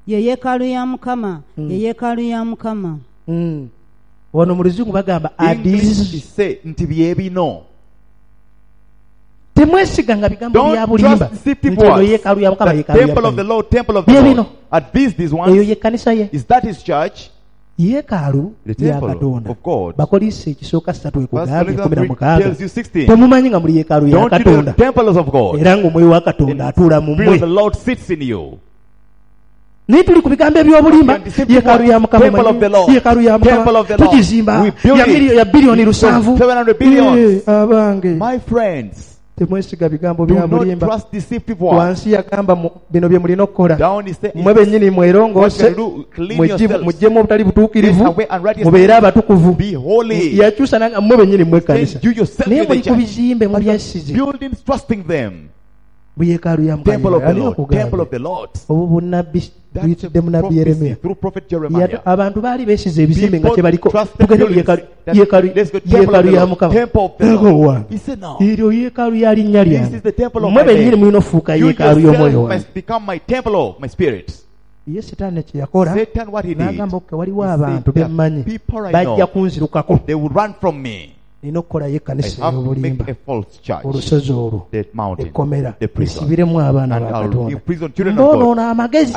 [SPEAKER 3] ye yeekaalu ya Mukama, ye yeekaalu ya Mukama.
[SPEAKER 4] Mm. Wano mu Luzungu bagamba
[SPEAKER 1] English say nti bye bino.
[SPEAKER 4] Temwesiga nga bigambo bya bulimba.
[SPEAKER 1] The
[SPEAKER 4] yeekaalu ya Mukama, yeekaalu ya
[SPEAKER 1] temple of the Lord, temple of the Lord. At this this one.
[SPEAKER 4] Eyo ye kanisa ye.
[SPEAKER 1] Is that his church?
[SPEAKER 4] Yeekaalu ya Katonda.
[SPEAKER 1] Of God.
[SPEAKER 4] Bakolisi ekisooka ssatu ekugambye kumi na mukaaga.
[SPEAKER 1] Tells you sixteen.
[SPEAKER 4] Temumanyi nga muli yeekaalu ya Katonda.
[SPEAKER 1] Don't you know the temples of God?
[SPEAKER 4] Era ng'omwoyo wa Katonda atuula mu mmwe.
[SPEAKER 1] The Lord sits in you.
[SPEAKER 4] Naye tuli ku bigambo eby'obulimba. Yeekaalu ya Mukama, yeekaalu ya Mukama tukizimba ya biliyoni lusanvu. Abange,
[SPEAKER 1] my friends,
[SPEAKER 4] temwesiga bigambo bya bulimba.
[SPEAKER 1] Do not trust deceived people.
[SPEAKER 4] Wansi yagamba bino bye mulina okukola. Mmwe bennyini mwerongoose, muggyemu obutali butuukirivu, mubeere abatukuvu. Yakyusa nanga mmwe bennyini mmwe ekkanisa. Naye muli ku bizimbe mu byasize.
[SPEAKER 1] Buildings, trusting them.
[SPEAKER 4] Yeekaalu ya Mukama,
[SPEAKER 1] temple of the Lord.
[SPEAKER 4] Obu bunnabbi buyitidde mu nabbi Yeremiya.
[SPEAKER 1] Through prophet Jeremiah.
[SPEAKER 4] Abantu baali beesize ebizimbe nga tebaliko. Tugende yeekaalu ya Mukama.
[SPEAKER 1] He said no.
[SPEAKER 4] Eryo yeekaalu ya linnya lyange. Mmwe bennyini mulina okufuuka yeekaalu y'omwoyo wange.
[SPEAKER 1] Become my temple, my spirit.
[SPEAKER 4] Ye Setaani kye yakola n'agamba okke waliwo abantu bemmanyi bajja kunzirukako.
[SPEAKER 1] They will run from me.
[SPEAKER 4] Nina okukola ekkanisa ey'obulimba olusozi olwo ekkomera esibiremu abaana ba Katonda mboonoona amagezi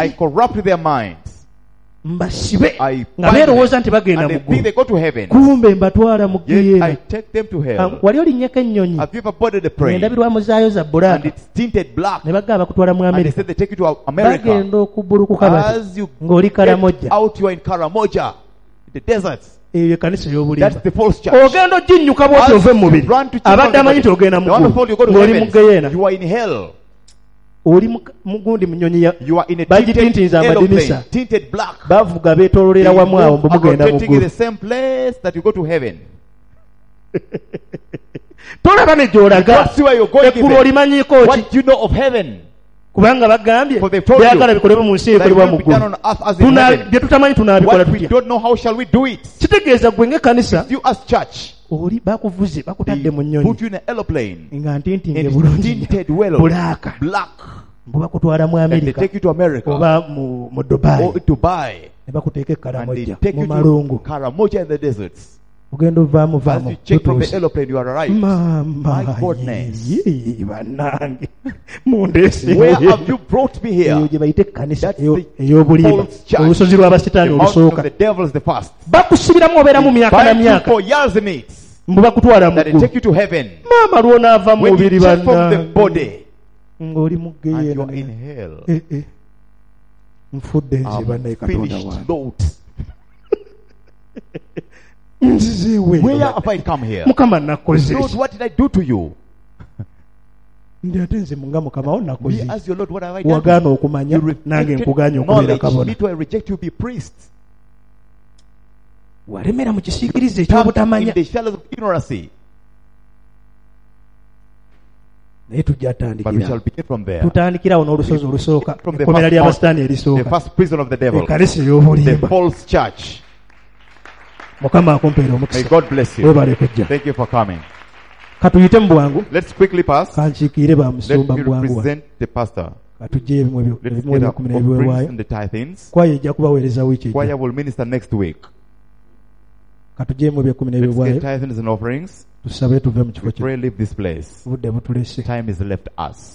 [SPEAKER 4] mbasibe nga beerowooza nti bagenda mu ggulu kumbe mbatwala mu ggeyeena. Wali olinnyeko ennyonyi endabirwamu zaayo za bbulaaka ne bagamba bakutwala mu Amerika bagenda okubbulukuka bati ng'oli Karamojja. Eyo kanisa y'obulimba. Ogenda ojinnyuka bw'oti ove mu mubiri. Abadde amanyi nti ogenda mu ggulu ng'oli mu ggeyeena. Oli mugundi mu nnyonyi ya bagitintinza amadinisa bavuga beetoololera wamu awo mbu mugenda mu ggulu. Tolaba ne gy'olaga eggulu olimanyiiko ki? Kubanga bagambye byagala bikolebwe mu nsi ebikolebwa mu ggulu. Bye tutamanyi tunaabikola tutya? Kitegeeza ggwe ng'ekkanisa oli bakuvuze bakutadde mu nnyonyi nga ntintinge bulungi bulaaka mbu bakutwala mu Amerika oba mu Dubai ne bakuteeka e Karamojja mu malungu. Ogenda ovaamu vaamu bannange mundeeseeyo gye bayita ekkanisa ey'obulimba olusozi lw'abasitaani olusooka. Bakusibiramu obeera mu myaka na myaka mbu bakutwala mu ggulu. Maama lw'onaava mu mubiri bannange ng'oli mu ggeyeena nfudde nze bannaye Katonda wange.
[SPEAKER 1] Where have I come here?
[SPEAKER 4] Mukama nakoze.
[SPEAKER 1] Lord, what did I do to you?
[SPEAKER 4] Ndi ate nze munga Mukama
[SPEAKER 1] Me
[SPEAKER 4] nakoze.
[SPEAKER 1] as your Lord, what have I done?
[SPEAKER 4] Wagaana okumanya nange nkuganya okubeera kabona.
[SPEAKER 1] Me to I reject you be priest.
[SPEAKER 4] Walemera mu kisiikirize ekyobutamanya.
[SPEAKER 1] In the shallows of ignorance.
[SPEAKER 4] Naye tujja
[SPEAKER 1] But we shall
[SPEAKER 4] tandikira.
[SPEAKER 1] begin from there.
[SPEAKER 4] Tutandikirawo n'olusozi olusooka.
[SPEAKER 1] From the
[SPEAKER 4] Ekkomera
[SPEAKER 1] first
[SPEAKER 4] ly'abasitaani
[SPEAKER 1] the
[SPEAKER 4] erisooka.
[SPEAKER 1] first prison of the devil.
[SPEAKER 4] Ekkanisa
[SPEAKER 1] The
[SPEAKER 4] ey'obulimba.
[SPEAKER 1] false church.
[SPEAKER 4] Mukama akumpeera
[SPEAKER 1] May
[SPEAKER 4] omukisa.
[SPEAKER 1] God bless you.
[SPEAKER 4] Weebale kujja.
[SPEAKER 1] Thank you for coming.
[SPEAKER 4] Katuyite mu bwangu.
[SPEAKER 1] Let's quickly pass.
[SPEAKER 4] Kankiikiire ba
[SPEAKER 1] Let
[SPEAKER 4] musumba
[SPEAKER 1] me
[SPEAKER 4] mu bwangu.
[SPEAKER 1] represent the pastor.
[SPEAKER 4] Katujje ebimu ebyo
[SPEAKER 1] Let's
[SPEAKER 4] ebimu
[SPEAKER 1] get
[SPEAKER 4] ebya
[SPEAKER 1] up
[SPEAKER 4] kumi
[SPEAKER 1] offerings
[SPEAKER 4] n'ebiweebwayo.
[SPEAKER 1] and the tithings.
[SPEAKER 4] Kwaya ejja kubaweereza wiiki ejja.
[SPEAKER 1] Choir will minister next week.
[SPEAKER 4] Katujjeemu ebyekumi
[SPEAKER 1] Let's
[SPEAKER 4] n'ebiweebwayo.
[SPEAKER 1] get tithings and offerings.
[SPEAKER 4] Tusabe tuve mu kifo
[SPEAKER 1] We
[SPEAKER 4] kino.
[SPEAKER 1] pray leave this place.
[SPEAKER 4] Obudde butulese.
[SPEAKER 1] Time is left us.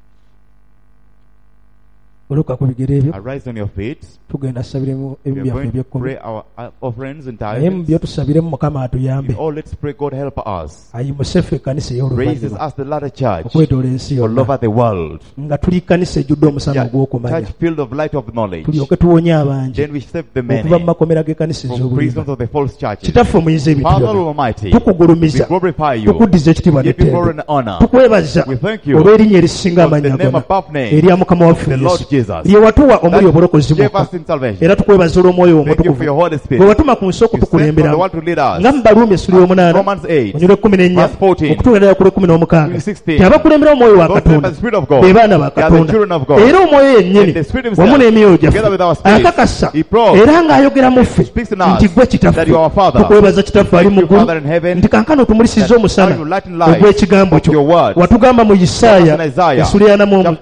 [SPEAKER 4] Oluka ku bigere ebyo
[SPEAKER 1] Arise on your feet.
[SPEAKER 4] tugenda tusabiremu
[SPEAKER 1] We
[SPEAKER 4] ebimu
[SPEAKER 1] are
[SPEAKER 4] byaffe
[SPEAKER 1] going to
[SPEAKER 4] eby'ekkumi.
[SPEAKER 1] pray our uh, offerings and
[SPEAKER 4] Naye mu
[SPEAKER 1] tithings.
[SPEAKER 4] byo tusabiremu Mukama atuyambe.
[SPEAKER 1] Oh, let's pray God help us.
[SPEAKER 4] Ayimuse ffe ekkanisa
[SPEAKER 1] Raises
[SPEAKER 4] ey'oluvannyuma
[SPEAKER 1] us the latter church
[SPEAKER 4] okwetoola ensi
[SPEAKER 1] all
[SPEAKER 4] yonna
[SPEAKER 1] over the world.
[SPEAKER 4] nga tuli kkanisa ejjudde omusana ogw'okumanya.
[SPEAKER 1] Church filled of light of knowledge.
[SPEAKER 4] Tulyoke tuwonye abangi
[SPEAKER 1] Then we save the
[SPEAKER 4] okuva mu
[SPEAKER 1] many
[SPEAKER 4] makomera g'ekkanisa
[SPEAKER 1] from
[SPEAKER 4] ez'obulimba.
[SPEAKER 1] prisons of the false churches.
[SPEAKER 4] Kitaffe omuyinza ebintu
[SPEAKER 1] Father
[SPEAKER 4] byonna.
[SPEAKER 1] Almighty, we
[SPEAKER 4] Tukugulumiza,
[SPEAKER 1] glorify you.
[SPEAKER 4] tukuddiza ekitiibwa
[SPEAKER 1] Give you glory
[SPEAKER 4] n'ettendo.
[SPEAKER 1] and honor.
[SPEAKER 4] Tukwebaza
[SPEAKER 1] We thank you
[SPEAKER 4] olw'erinnya erisinga
[SPEAKER 1] for the
[SPEAKER 4] amannya
[SPEAKER 1] name
[SPEAKER 4] gonna
[SPEAKER 1] above name,
[SPEAKER 4] erya Mukama waffe
[SPEAKER 1] the Lord
[SPEAKER 4] Yesu
[SPEAKER 1] Jesus,
[SPEAKER 4] lye watuwa omuli obulokozi
[SPEAKER 1] gave
[SPEAKER 4] bwokka.
[SPEAKER 1] us in salvation.
[SPEAKER 4] Era tukwebaza olw'omwoyo
[SPEAKER 1] Thank you for
[SPEAKER 4] omutukuvu
[SPEAKER 1] your Holy
[SPEAKER 4] gwe
[SPEAKER 1] Spirit.
[SPEAKER 4] watuma ku nsi
[SPEAKER 1] You sent from the
[SPEAKER 4] okutukulemberamu
[SPEAKER 1] world to lead us.
[SPEAKER 4] nga mu Baluumi essuli y'omunaana
[SPEAKER 1] Romans eight,
[SPEAKER 4] onyole ekkumi n'ennya
[SPEAKER 1] verse fourteen,
[SPEAKER 4] okutuukira ku lw'ekkumi n'omukaaga
[SPEAKER 1] to sixteen.
[SPEAKER 4] ti abakulembera omwoyo wa
[SPEAKER 1] Those led
[SPEAKER 4] Katonda
[SPEAKER 1] by the Spirit of God,
[SPEAKER 4] be baana ba
[SPEAKER 1] they are the
[SPEAKER 4] Katonda
[SPEAKER 1] children of God.
[SPEAKER 4] era omwoyo yennyini
[SPEAKER 1] And the Spirit himself,
[SPEAKER 4] wamu n'emyoyo
[SPEAKER 1] together with our
[SPEAKER 4] gyaffe
[SPEAKER 1] spirits,
[SPEAKER 4] akakasa
[SPEAKER 1] he proves
[SPEAKER 4] era ng'ayogera mu ffe
[SPEAKER 1] speaks in us
[SPEAKER 4] nti gwe kitaffe
[SPEAKER 1] that you are our Father.
[SPEAKER 4] tukwebaza kitaffe ali
[SPEAKER 1] Thank
[SPEAKER 4] mu
[SPEAKER 1] you,
[SPEAKER 4] ggulu
[SPEAKER 1] Father in heaven,
[SPEAKER 4] nti kankano otumulisiza
[SPEAKER 1] that
[SPEAKER 4] omusana
[SPEAKER 1] now you lighten light
[SPEAKER 4] ogw'ekigambo
[SPEAKER 1] of
[SPEAKER 4] kyo
[SPEAKER 1] your words.
[SPEAKER 4] watugamba mu
[SPEAKER 1] In
[SPEAKER 4] Isaaya
[SPEAKER 1] Isaiah
[SPEAKER 4] essuli ya namu
[SPEAKER 1] chapter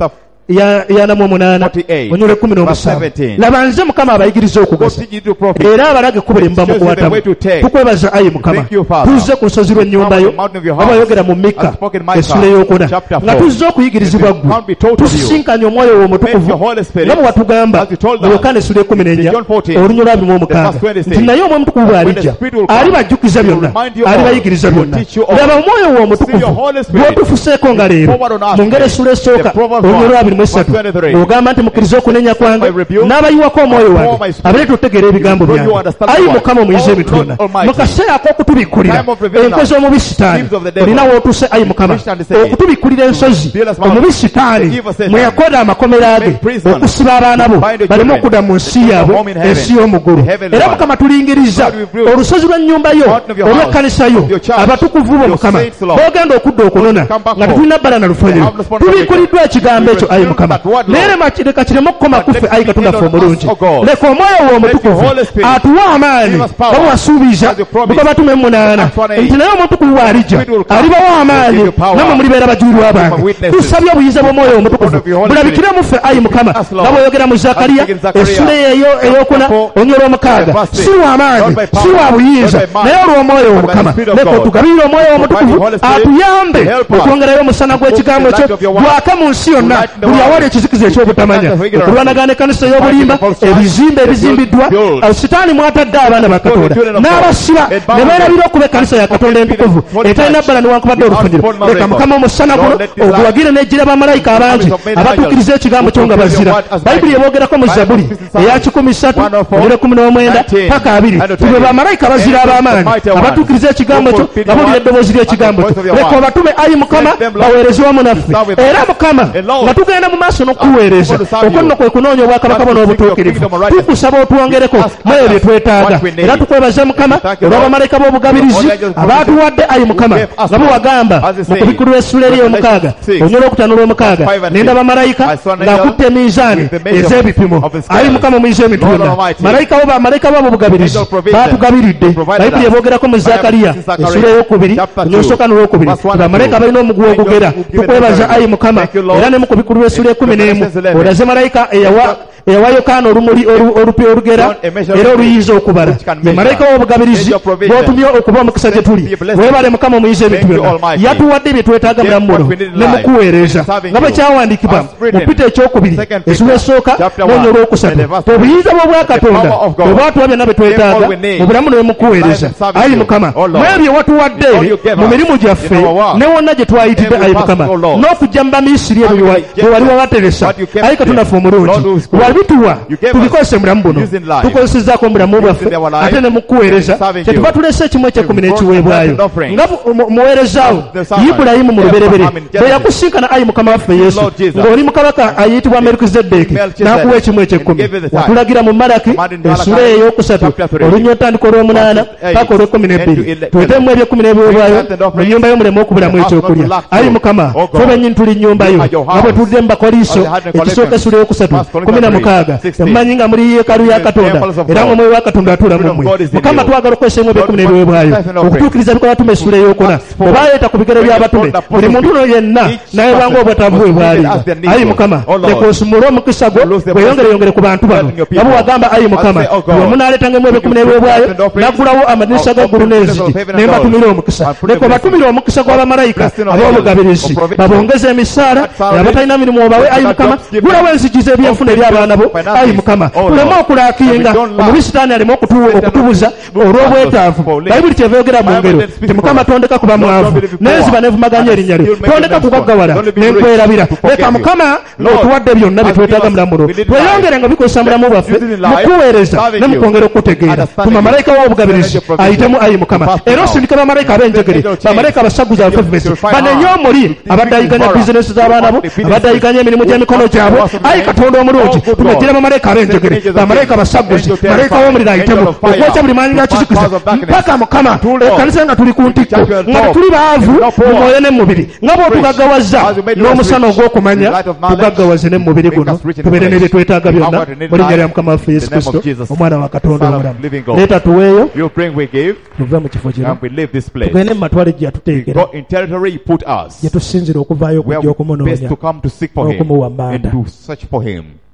[SPEAKER 4] yanamu omunaana onyole kumi n'omusanvu laba nze mukama abayigiriza okugasa era abalage ekkubo lye mubamukwatamu tukwebaza ayi mukama tuzze ku lusozi lw'ennyumba yo abayogera mu Mikka essula ey'okuna nga tuzze okuyigirizibwa ggwe tusisinkanye omwoyo w'omutukuvu nga bwe watugamba mu Yokaana essula ekumi n'ennya olunya olwabiri mu omukaaga nti naye omwoyo omutukuvu bw'alijja alibajukiza byonna alibayigiriza byonna laba omwoyo w'omutukuvu bw'otufuseeko nga leero mu ngeri essula esooka olunya olwabiri mu esatu ogamba nti mukkirize okunenya kwange n'abayiwako omwoyo wange abaire tutegeera ebigambo byange ayi mukama omuyize emitunda mu kaseera ak'okutubikkulira enkwe z'omubi sitaani olina w'otuuse ayi mukama okutubikkulira ensozi omubi sitaani mwe yakoda amakomera ge okusiba abaana bo baleme okudda mu nsi yaabwe ensi y'omuggulu era mukama tulingiriza olusozi lw'ennyumba yo olw'ekkanisa yo abatukuvu bo mukama boogenda okudda okunona nga tetulina bbala na lufaniro tubikkuliddwa ekigambo ekyo ayi mukama naye leka kireme okukoma kuffe ayi katonda ffe omulungi leka omwoyo w'omutukuvu atuwa amaanyi nga bwe wasuubiza bukabatume munaana nti naye omutukuvu bw'alijja alibawa amaanyi namwe mulibeera bajulirwa bange tusabye obuyiza bw'omwoyo omutukuvu bulabikire mu ffe ayi mukama nga bw'oyogera mu Zakariya essula eyo ey'okuna olunya olw'omukaaga si lwa maanyi si lwa buyinza naye olw'omwoyo w'omukama leka otugabirire omwoyo w'omutukuvu atuyambe okwongerayo omusana gw'ekigambo ekyo gwaka mu nsi yonna buli awali ekizikiza eky'obutamanya okulwanagana ekkanisa ey'obulimba ebizimbe ebizimbiddwa sitaani mwatadde abaana ba Katonda n'abasiba ne beerabira okuba ekkanisa ya Katonda entukuvu etalina bbala newankubadde olufuniro leka mukama omusana guno oguwagire n'ejjira bamalayika abangi abatuukiriza ekigambo kyo nga bazira bayibuli eboogerako mu Zabbuli eya kikumi ssatu omule kumi n'omwenda paka abiri tube bamalayika bazira ab'amaanyi abatuukiriza ekigambo kyo nga bulira eddoboozi ly'ekigambo kyo leka obatume ayi mukama baweereze wamu naffe era mukama nga tugenda mu maaso n'okuweereza okwo nno kwe kunoonya obwakabaka bwo n'obutuukirivu tukusaba otwongereko mu ebyo bye twetaaga era tukwebaza mukama olw'abamalayika b'obugabirizi abaatuwadde ayi mukama nga bwewagamba mu kubikulwa essula eri ey'omukaaga olunya olwokutaano olw'omukaaga nendaba malayika ng'akutte emiizaani ez'ebipimo ayi mukama omuyiza emitunda malayika bo bamalayika bo obugabirizi baatugabiridde bayibuli eboogerako mu Zakariya essula ey'okubiri olunya olusooka n'olwokubiri bamalayika balina omuguwa ogugera tukwebaza ayi mukama era ne mu kubikulwa essula ekumi n'emu olaze malayika eyawa eyawa Yokaana olumuli olupi olugera era oluyinza okubala ye malayika w'obugabirizi bw'otumye okuba omukisa gye tuli weebale mukama omuyiza ebintu byonna yatuwadde bye twetaaga mulamu muno ne mukuweereza nga bwe kyawandiikibwa mu Pita ekyokubiri essula esooka n'olunya olwokusatu obuyinza bw'obwakatonda bwe bwatuwa byonna bye twetaaga mu bulamu ne mukuweereza ayi mukama mu ebyo watuwadde mu mirimu gyaffe ne wonna gye twayitidde ayi mukama n'okujja mu Bamisiri ebyo bwe wali wabateresa ayi katonda ffe omulungi bituwa tubikozese mulamu buno tukozesezzaako omulamu bwaffe ate ne mukuweereza kyetuba tulese ekimu ekyekumi n'ekiweebwayo nga muweerezaawo Ibulayimu mu luberebere bwe yakusinkana ayi mukama waffe Yesu ng'oli mu kabaka ayitibwa Merukizeddeeki n'akuwa ekimu ekyekumi watulagira mu Malaki essula ey'okusatu olunya otandika olw'omunaana paka olw'ekkumi n'ebbiri twetemu ebyekumi n'ebiweebwayo mu nnyumba yo muleme okubulamu ekyokulya ayi mukama ffe bennyini tuli nnyumba yo nga bwe tudde mu Bakoliiso ekisooka essula ey'okusatu kumi na mukaaga temumanyi nga muli yeekaalu ya Katonda era nga omwoyo wa Katonda atula mu mmwe mukama twagala okukozesa ebyekumi n'ebiweebwayo okutuukiriza bikola tume essula ey'okuna bwe baleeta ku bigere by'abatume buli muntu no yenna nayebwanga obwetavu bwe bwaliira ayi mukama leka osumule omukisa gwo bweyongereyongere ku bantu bano nga bwe wagamba ayi mukama bwe munaaleetangemu ebyekumi n'ebiweebwayo naggulawo amadinisa g'eggulu n'enzigi ne mbatumira omukisa leka obatumire omukisa gw'abamalayika ab'obugabirizi babongeze emisaala abatalina mirimu obawe ayi mukama gulawo enzigi z'ebyenfuna eby'abaana bo ayi mukama tuleme okulaakinga omubi sitaani aleme okutubuza olw'obwetaavu bayibuli kyeva yogera mu ngero ti mukama tondeka kuba mwavu n'enziba nevumaganya erinnya lyo tondeka kugaggawala n'enkwerabira leka mukama otuwadde byonna bye twetaaga mulamu muno tweyongere nga bikozesa mulamu bwaffe mukuweereza ne mukwongera okutegeera tuma malayika w'obugabirizi ayitemu ayi mukama era osindika bamalayika ab'enjegere bamalayika abasaguza abafevumezi banenye omuli abadde ayiganya bizinesi z'abaana bo abadde ayiganya emirimu gy'emikono gyabwe ayi katonda omulungi tumejjera bamalayika ab'enjegere bamalayika basagguzi malayika w'omuliro ayitemu okwokya buli maanyi ga kizikiriza mpaka mukama ekkanisa nga tuli ku ntikko nga tuli baavu mu mwoyo ne mu mubiri nga bw'otugaggawaza n'omusana ogw'okumanya tugaggawaze ne mu mubiri guno tubeere ne bye twetaaga byonna mu linnya lya mukama waffe yesu kristo omwana wa katonda omulamu leeta tuweeyo tuve mu kifo kino tugende mu matwale gye yatuteekera gye tusinzira okuvaayo okujja okumunoonya n'okumuwa manda